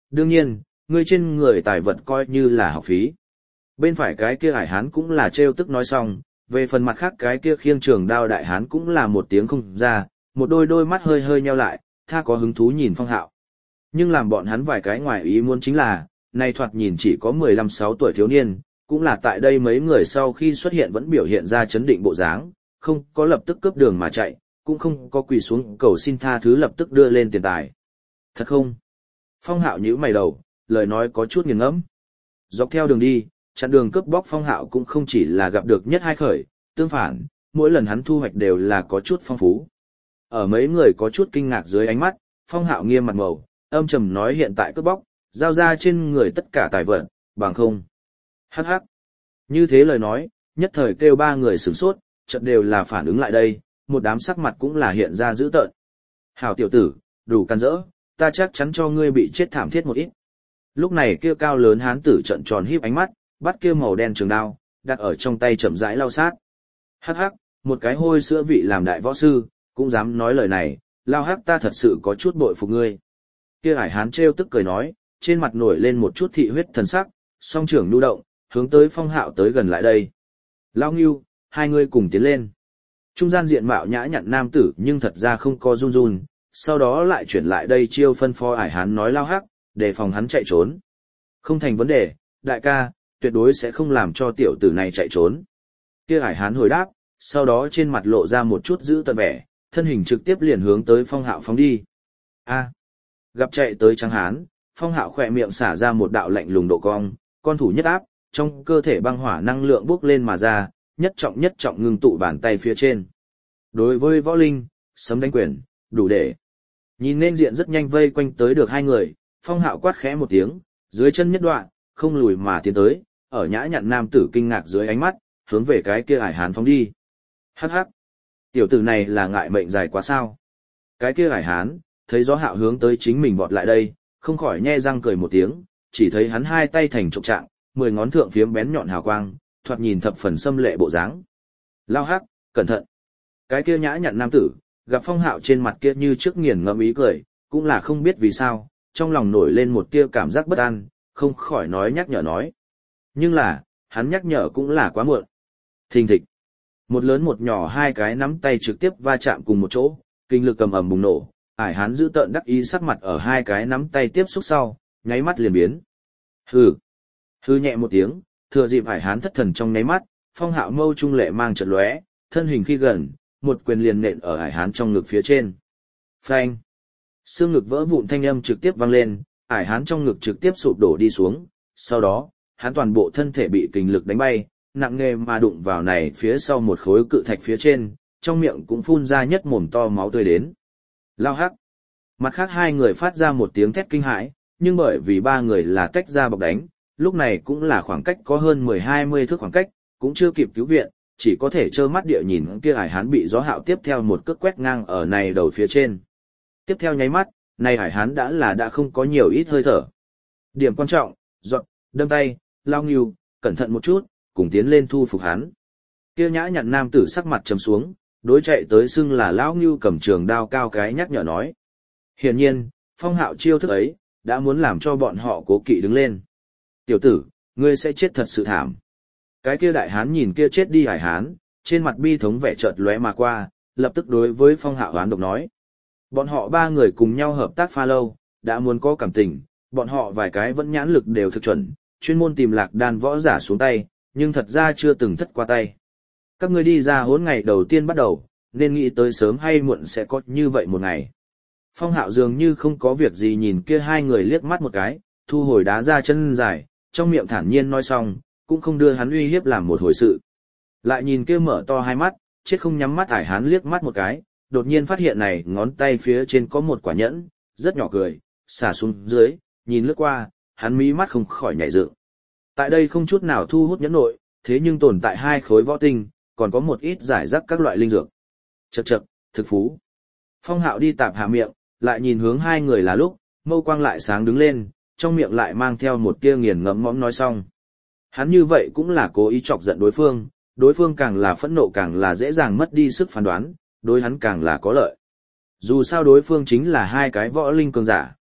đương nhiên, ngươi trên người tài vật coi như là học phí. Bên phải cái kia hải hán cũng là trêu tức nói xong, về phần mặt khác cái kia khiêng trường đao đại hán cũng là một tiếng không ra, một đôi đôi mắt hơi hơi nheo lại, tha có hứng thú nhìn Phong Hạo. Nhưng làm bọn hắn vài cái ngoài ý muốn chính là, này thoạt nhìn chỉ có mười lăm sáu tuổi thiếu niên, cũng là tại đây mấy người sau khi xuất hiện vẫn biểu hiện ra chấn định bộ dáng, không có lập tức cướp đường mà chạy, cũng không có quỳ xuống cầu xin tha thứ lập tức đưa lên tiền tài. Thật không? Phong Hạo nhíu mày đầu, lời nói có chút nghiền ngẫm. Dọc theo đường đi, chặn đường cướp bóc Phong Hạo cũng không chỉ là gặp được nhất hai khởi, tương phản, mỗi lần hắn thu hoạch đều là có chút phong phú. Ở mấy người có chút kinh ngạc dưới ánh mắt, Phong Hạo nghiêm mặt màu, âm trầm nói hiện tại cướp bóc, giao ra trên người tất cả tài vật, bằng không. Hắc hắc. Như thế lời nói, nhất thời kêu ba người sửng sốt, chợt đều là phản ứng lại đây, một đám sắc mặt cũng là hiện ra dữ tợn. Hảo tiểu tử, đủ can dỡ, ta chắc chắn cho ngươi bị chết thảm thiết một ít. Lúc này kia cao lớn hán tử trợn tròn híp ánh mắt, bắt kia màu đen trường đao, đặt ở trong tay chậm rãi lao sát. Hắc hắc, một cái hôi sữa vị làm đại võ sư, cũng dám nói lời này, lao hắc ta thật sự có chút bội phục ngươi. Kia hải hán trêu tức cười nói, trên mặt nổi lên một chút thị huyết thần sắc, song trưởng nhu động, hướng tới Phong Hạo tới gần lại đây. Lao Ngưu, hai người cùng tiến lên. Trung gian diện mạo nhã nhặn nam tử nhưng thật ra không có run run, sau đó lại chuyển lại đây chiêu phân phó hải hán nói lao hắc, để phòng hắn chạy trốn. Không thành vấn đề, đại ca, tuyệt đối sẽ không làm cho tiểu tử này chạy trốn. Kia hải hán hồi đáp, sau đó trên mặt lộ ra một chút giữ tận vẻ, thân hình trực tiếp liền hướng tới Phong Hạo phóng đi. A, gặp chạy tới trắng hán, Phong Hạo khỏe miệng xả ra một đạo lạnh lùng độ cong, con thủ nhất áp, trong cơ thể băng hỏa năng lượng bốc lên mà ra, nhất trọng nhất trọng ngưng tụ bàn tay phía trên. Đối với võ linh, sấm đánh quyền, đủ để. Nhìn nên diện rất nhanh vây quanh tới được hai người, Phong Hạo quát khẽ một tiếng, dưới chân nhất đoạn, không lùi mà tiến tới, ở nhã nhặn nam tử kinh ngạc dưới ánh mắt, hướng về cái kia hải hán phóng đi. Hắc hắc, tiểu tử này là ngại mệnh dài quá sao? Cái kia hải hán, thấy gió Hạo hướng tới chính mình vọt lại đây, không khỏi nhe răng cười một tiếng, chỉ thấy hắn hai tay thành trục trạng, mười ngón thượng phiếm bén nhọn hào quang, thoạt nhìn thập phần xâm lệ bộ dáng. Lao hắc, cẩn thận. Cái kia nhã nhặn nam tử, gặp Phong Hạo trên mặt kia như trước nghiền ngẫm ý cười, cũng là không biết vì sao, trong lòng nổi lên một tia cảm giác bất an, không khỏi nói nhắc nhở nói. Nhưng là, hắn nhắc nhở cũng là quá muộn. Thình thịch. Một lớn một nhỏ hai cái nắm tay trực tiếp va chạm cùng một chỗ, kinh lực cầm ầm bùng nổ, ải hắn giữ tợn đắc ý sắc mặt ở hai cái nắm tay tiếp xúc sau, nháy mắt liền biến. Hừ. Hừ nhẹ một tiếng, thừa dịp ải hắn thất thần trong nháy mắt, Phong Hạo mâu trung lệ mang chợt lóe, thân hình khi gần, một quyền liền nện ở ải hắn trong ngực phía trên. Phanh. Xương ngực vỡ vụn thanh âm trực tiếp vang lên, ải hắn trong ngực trực tiếp sụp đổ đi xuống, sau đó, hắn toàn bộ thân thể bị kình lực đánh bay, nặng nề mà đụng vào này phía sau một khối cự thạch phía trên, trong miệng cũng phun ra nhất mồm to máu tươi đến. Lao hắc. Mặt khác hai người phát ra một tiếng thét kinh hãi, nhưng bởi vì ba người là tách ra bọc đánh, lúc này cũng là khoảng cách có hơn mười hai mươi thước khoảng cách, cũng chưa kịp cứu viện, chỉ có thể trơ mắt địa nhìn kia hải hán bị gió Hạo tiếp theo một cước quét ngang ở này đầu phía trên. Tiếp theo nháy mắt, này hải hán đã là đã không có nhiều ít hơi thở. Điểm quan trọng, dọn, đâm tay, Lao Ngưu, cẩn thận một chút, cùng tiến lên thu phục hắn. Kia nhã nhặn nam tử sắc mặt trầm xuống, đối chạy tới xưng là Lão Ngưu cầm trường đao cao cái nhắc nhở nói. Hiển nhiên, Phong Hạo chiêu thức ấy, đã muốn làm cho bọn họ cố kỵ đứng lên. Tiểu tử, ngươi sẽ chết thật sự thảm. Cái kia đại hán nhìn kia chết đi hải hán, trên mặt bi thống vẻ chợt lóe mà qua, lập tức đối với Phong Hạo hoán độc nói. Bọn họ ba người cùng nhau hợp tác pha lâu, đã muốn có cảm tình, bọn họ vài cái vẫn nhãn lực đều thực chuẩn, chuyên môn tìm lạc đan võ giả xuống tay, nhưng thật ra chưa từng thất qua tay. Các ngươi đi ra hỗn ngày đầu tiên bắt đầu, nên nghĩ tới sớm hay muộn sẽ có như vậy một ngày. Phong Hạo dường như không có việc gì nhìn kia hai người liếc mắt một cái, thu hồi đá ra chân dài, trong miệng thản nhiên nói xong, cũng không đưa hắn uy hiếp làm một hồi sự. Lại nhìn kia mở to hai mắt, chết không nhắm mắt ải hắn liếc mắt một cái, đột nhiên phát hiện này ngón tay phía trên có một quả nhẫn, rất nhỏ cười, xả xuống dưới, nhìn lướt qua, hắn mí mắt không khỏi nhảy dựng. Tại đây không chút nào thu hút nhẫn nội, thế nhưng tồn tại hai khối võ tinh, còn có một ít giải rác các loại linh dược. Chậc chậc, thực phú. Phong Hạo đi tạp hạ miệng, lại nhìn hướng hai người là lúc, mâu quang lại sáng đứng lên, trong miệng lại mang theo một tia nghiền ngẫm mõm nói xong. Hắn như vậy cũng là cố ý chọc giận đối phương, đối phương càng là phẫn nộ càng là dễ dàng mất đi sức phán đoán, đối hắn càng là có lợi. Dù sao đối phương chính là hai cái võ linh cường giả,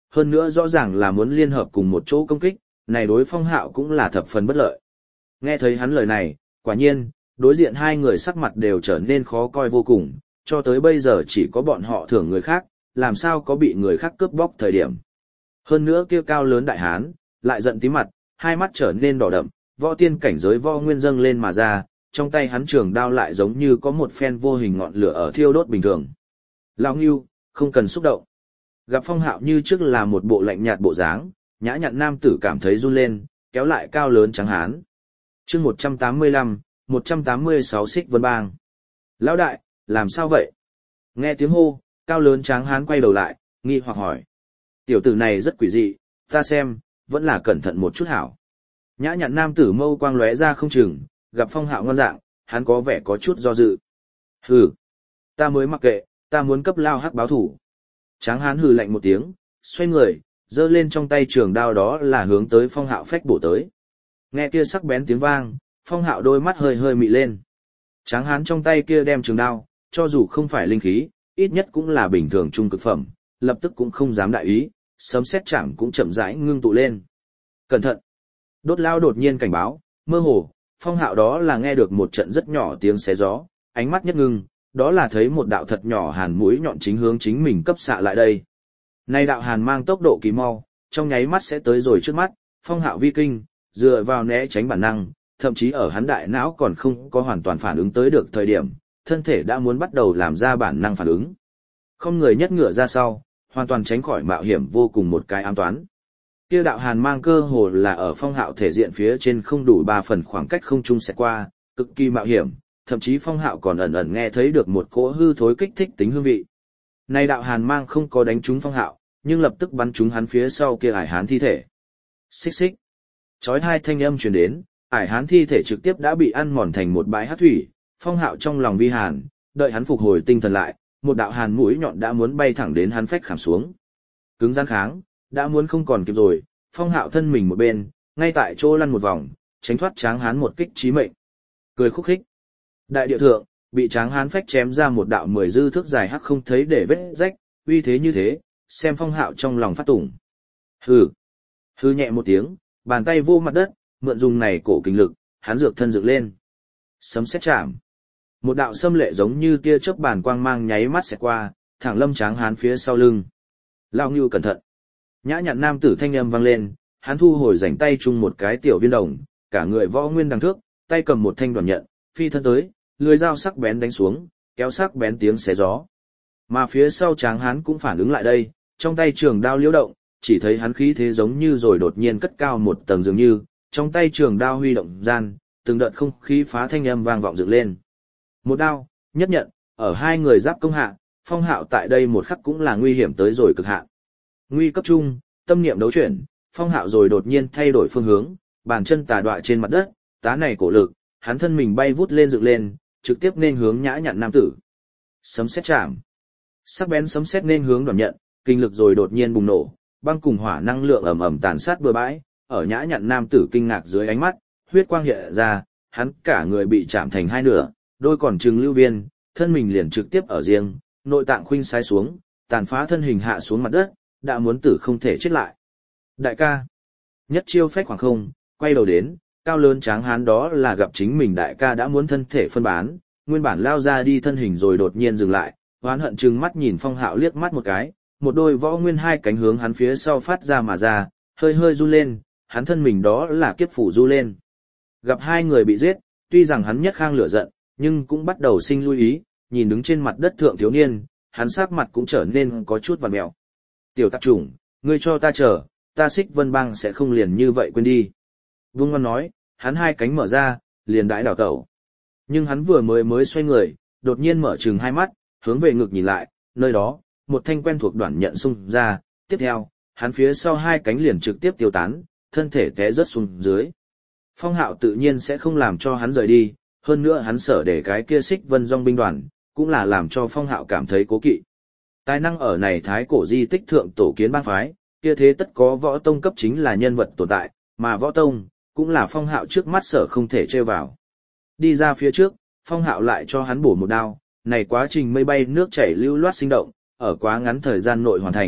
hơn nữa rõ ràng là muốn liên hợp cùng một chỗ công kích, này đối Phong Hạo cũng là thập phần bất lợi. Nghe thấy hắn lời này, quả nhiên, đối diện hai người sắc mặt đều trở nên khó coi vô cùng, cho tới bây giờ chỉ có bọn họ thưởng người khác, làm sao có bị người khác cướp bóc thời điểm. Hơn nữa kia cao lớn đại hán, lại giận tí mặt, hai mắt trở nên đỏ đậm, võ tiên cảnh giới võ nguyên dâng lên mà ra, trong tay hắn trường đao lại giống như có một phen vô hình ngọn lửa ở thiêu đốt bình thường. Lão Ngưu, không cần xúc động. Gặp Phong Hạo như trước là một bộ lạnh nhạt bộ dáng, nhã nhặn nam tử cảm thấy run lên, kéo lại cao lớn trắng hán. Chương một trăm tám mươi lăm, một trăm tám mươi sáu Xích Vân Bang. Lão đại, làm sao vậy? Nghe tiếng hô, cao lớn tráng hán quay đầu lại, nghi hoặc hỏi. Tiểu tử này rất quỷ dị, ta xem, vẫn là cẩn thận một chút hảo. Nhã nhặn nam tử mâu quang lóe ra không chừng, gặp Phong Hạo ngon dạng, hắn có vẻ có chút do dự. Hừ, ta mới mặc kệ, ta muốn cấp lao hắc báo thủ. Tráng hán hừ lạnh một tiếng, xoay người, giơ lên trong tay trường đao đó là hướng tới Phong Hạo phách bổ tới. Nghe kia sắc bén tiếng vang, Phong Hạo đôi mắt hơi hơi mị lên. Tráng hán trong tay kia đem trường đao, cho dù không phải linh khí, ít nhất cũng là bình thường trung cực phẩm, lập tức cũng không dám đại ý, sấm sét chạm cũng chậm rãi ngưng tụ lên. Cẩn thận! Đốt lao đột nhiên cảnh báo, mơ hồ, Phong Hạo đó là nghe được một trận rất nhỏ tiếng xé gió, ánh mắt nhất ngưng, đó là thấy một đạo thật nhỏ hàn mũi nhọn chính hướng chính mình cấp xạ lại đây. Nay đạo hàn mang tốc độ kỳ mau, trong nháy mắt sẽ tới rồi trước mắt, Phong Hạo vi kinh, dựa vào né tránh bản năng, thậm chí ở hắn đại não còn không có hoàn toàn phản ứng tới được thời điểm, thân thể đã muốn bắt đầu làm ra bản năng phản ứng. Không người nhất ngựa ra sau, hoàn toàn tránh khỏi mạo hiểm vô cùng một cái ám toán. Kia đạo hàn mang cơ hồ là ở Phong Hạo thể diện phía trên không đủ ba phần khoảng cách không trung sẽ qua, cực kỳ mạo hiểm, thậm chí Phong Hạo còn ẩn ẩn nghe thấy được một cỗ hư thối kích thích tính hương vị. Này đạo hàn mang không có đánh trúng Phong Hạo, nhưng lập tức bắn trúng hắn phía sau kia ải hán thi thể. Xích xích. Chói hai thanh âm truyền đến, ải hán thi thể trực tiếp đã bị ăn mòn thành một bãi hắc thủy, Phong Hạo trong lòng vi hàn, đợi hắn phục hồi tinh thần lại, một đạo hàn mũi nhọn đã muốn bay thẳng đến hắn phách khảm xuống. Cứng rắn kháng, đã muốn không còn kịp rồi, Phong Hạo thân mình một bên, ngay tại chỗ lăn một vòng, tránh thoát tráng hán một kích chí mệnh. Cười khúc khích. Đại địa thượng, bị tráng hán phách chém ra một đạo mười dư thước dài hắc không thấy để vết rách, uy thế như thế, xem Phong Hạo trong lòng phát tủng. Hừ. Hừ nhẹ một tiếng, bàn tay vô mặt đất, mượn dùng này cổ kinh lực, hắn dược thân dựng lên. Sấm sét chạm. Một đạo xâm lệ giống như tia chớp bàn quang mang nháy mắt xẹt qua, thẳng lâm tráng hán phía sau lưng. Lao Ngưu cẩn thận. Nhã nhặn nam tử thanh âm vang lên, hắn thu hồi rảnh tay chung một cái tiểu viên đồng, cả người võ nguyên đằng thước, tay cầm một thanh đoàn nhận, phi thân tới, lưỡi dao sắc bén đánh xuống, kéo sắc bén tiếng xé gió. Mà phía sau tráng hán cũng phản ứng lại đây, trong tay trường đao liễu động, chỉ thấy hắn khí thế giống như rồi đột nhiên cất cao một tầng dường như, trong tay trường đao huy động gian, từng đợt không khí phá thanh âm vang vọng dựng lên. Một đao, nhất nhận, ở hai người giáp công hạ, Phong Hạo tại đây một khắc cũng là nguy hiểm tới rồi cực hạn. Nguy cấp trung, tâm niệm đấu chuyển, Phong Hạo rồi đột nhiên thay đổi phương hướng, bàn chân tà đọa trên mặt đất, tá này cổ lực, hắn thân mình bay vút lên dựng lên, trực tiếp nên hướng nhã nhặn nam tử. Sấm sét chạm. Sắc bén sấm sét nên hướng Đoàn Nhận, kinh lực rồi đột nhiên bùng nổ, băng cùng hỏa năng lượng ầm ầm tàn sát bừa bãi, ở nhã nhặn nam tử kinh ngạc dưới ánh mắt, huyết quang hiện ra, hắn cả người bị chạm thành hai nửa, đôi còn trừng lưu viên, thân mình liền trực tiếp ở riêng, nội tạng khuynh sai xuống, tàn phá thân hình hạ xuống mặt đất, đã muốn tử không thể chết lại. Đại ca, nhất chiêu phách khoảng không, quay đầu đến, cao lớn tráng hán đó là gặp chính mình đại ca đã muốn thân thể phân bán, nguyên bản lao ra đi thân hình rồi đột nhiên dừng lại, hoán hận trừng mắt nhìn Phong Hạo liếc mắt một cái, một đôi võ nguyên hai cánh hướng hắn phía sau phát ra mà ra, hơi hơi run lên, hắn thân mình đó là kiếp phủ du lên. Gặp hai người bị giết, tuy rằng hắn nhất khang lửa giận, nhưng cũng bắt đầu sinh lưu ý, nhìn đứng trên mặt đất thượng thiếu niên, hắn sắc mặt cũng trở nên có chút vằn mèo. Tiểu tạp chủng, ngươi cho ta chờ, ta Xích Vân Bang sẽ không liền như vậy quên đi. Vương Ngoan nói, hắn hai cánh mở ra, liền đãi đảo tẩu. Nhưng hắn vừa mới mới xoay người, đột nhiên mở trừng hai mắt, hướng về ngực nhìn lại, nơi đó, một thanh quen thuộc đoạn nhận xung ra, tiếp theo, hắn phía sau hai cánh liền trực tiếp tiêu tán, thân thể té rớt xuống dưới. Phong Hạo tự nhiên sẽ không làm cho hắn rời đi, hơn nữa hắn sợ để cái kia Xích Vân Dòng binh đoàn, cũng là làm cho Phong Hạo cảm thấy cố kỵ. Tài năng ở này thái cổ di tích thượng tổ kiến bang phái, kia thế tất có võ tông cấp chính là nhân vật tồn tại, mà võ tông, cũng là Phong Hạo trước mắt sở không thể trêu vào. Đi ra phía trước, Phong Hạo lại cho hắn bổ một đao, này quá trình mây bay nước chảy lưu loát sinh động, ở quá ngắn thời gian nội hoàn thành,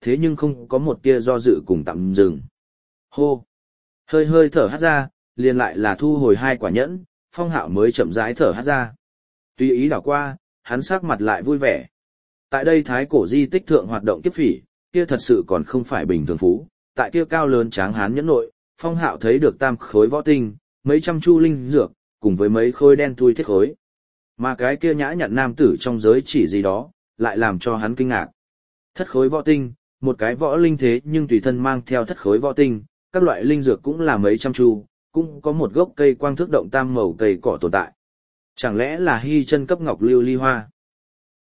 thế nhưng không có một tia do dự cùng tạm dừng. Hô! Hơi hơi thở hắt ra, liền lại là thu hồi hai quả nhẫn, Phong Hạo mới chậm rãi thở hắt ra. Tùy ý đảo qua, hắn sắc mặt lại vui vẻ. Tại đây thái cổ di tích thượng hoạt động kiếp phỉ, kia thật sự còn không phải bình thường phú, tại kia cao lớn tráng hán nhẫn nội, Phong Hạo thấy được tam khối võ tinh, mấy trăm chu linh dược, cùng với mấy khối đen thui thiết khối. Mà cái kia nhã nhặn nam tử trong giới chỉ gì đó, lại làm cho hắn kinh ngạc. Thất khối võ tinh, một cái võ linh thế nhưng tùy thân mang theo thất khối võ tinh, các loại linh dược cũng là mấy trăm chu, cũng có một gốc cây quang thước động tam màu cây cỏ tồn tại. Chẳng lẽ là hy chân cấp ngọc lưu ly hoa?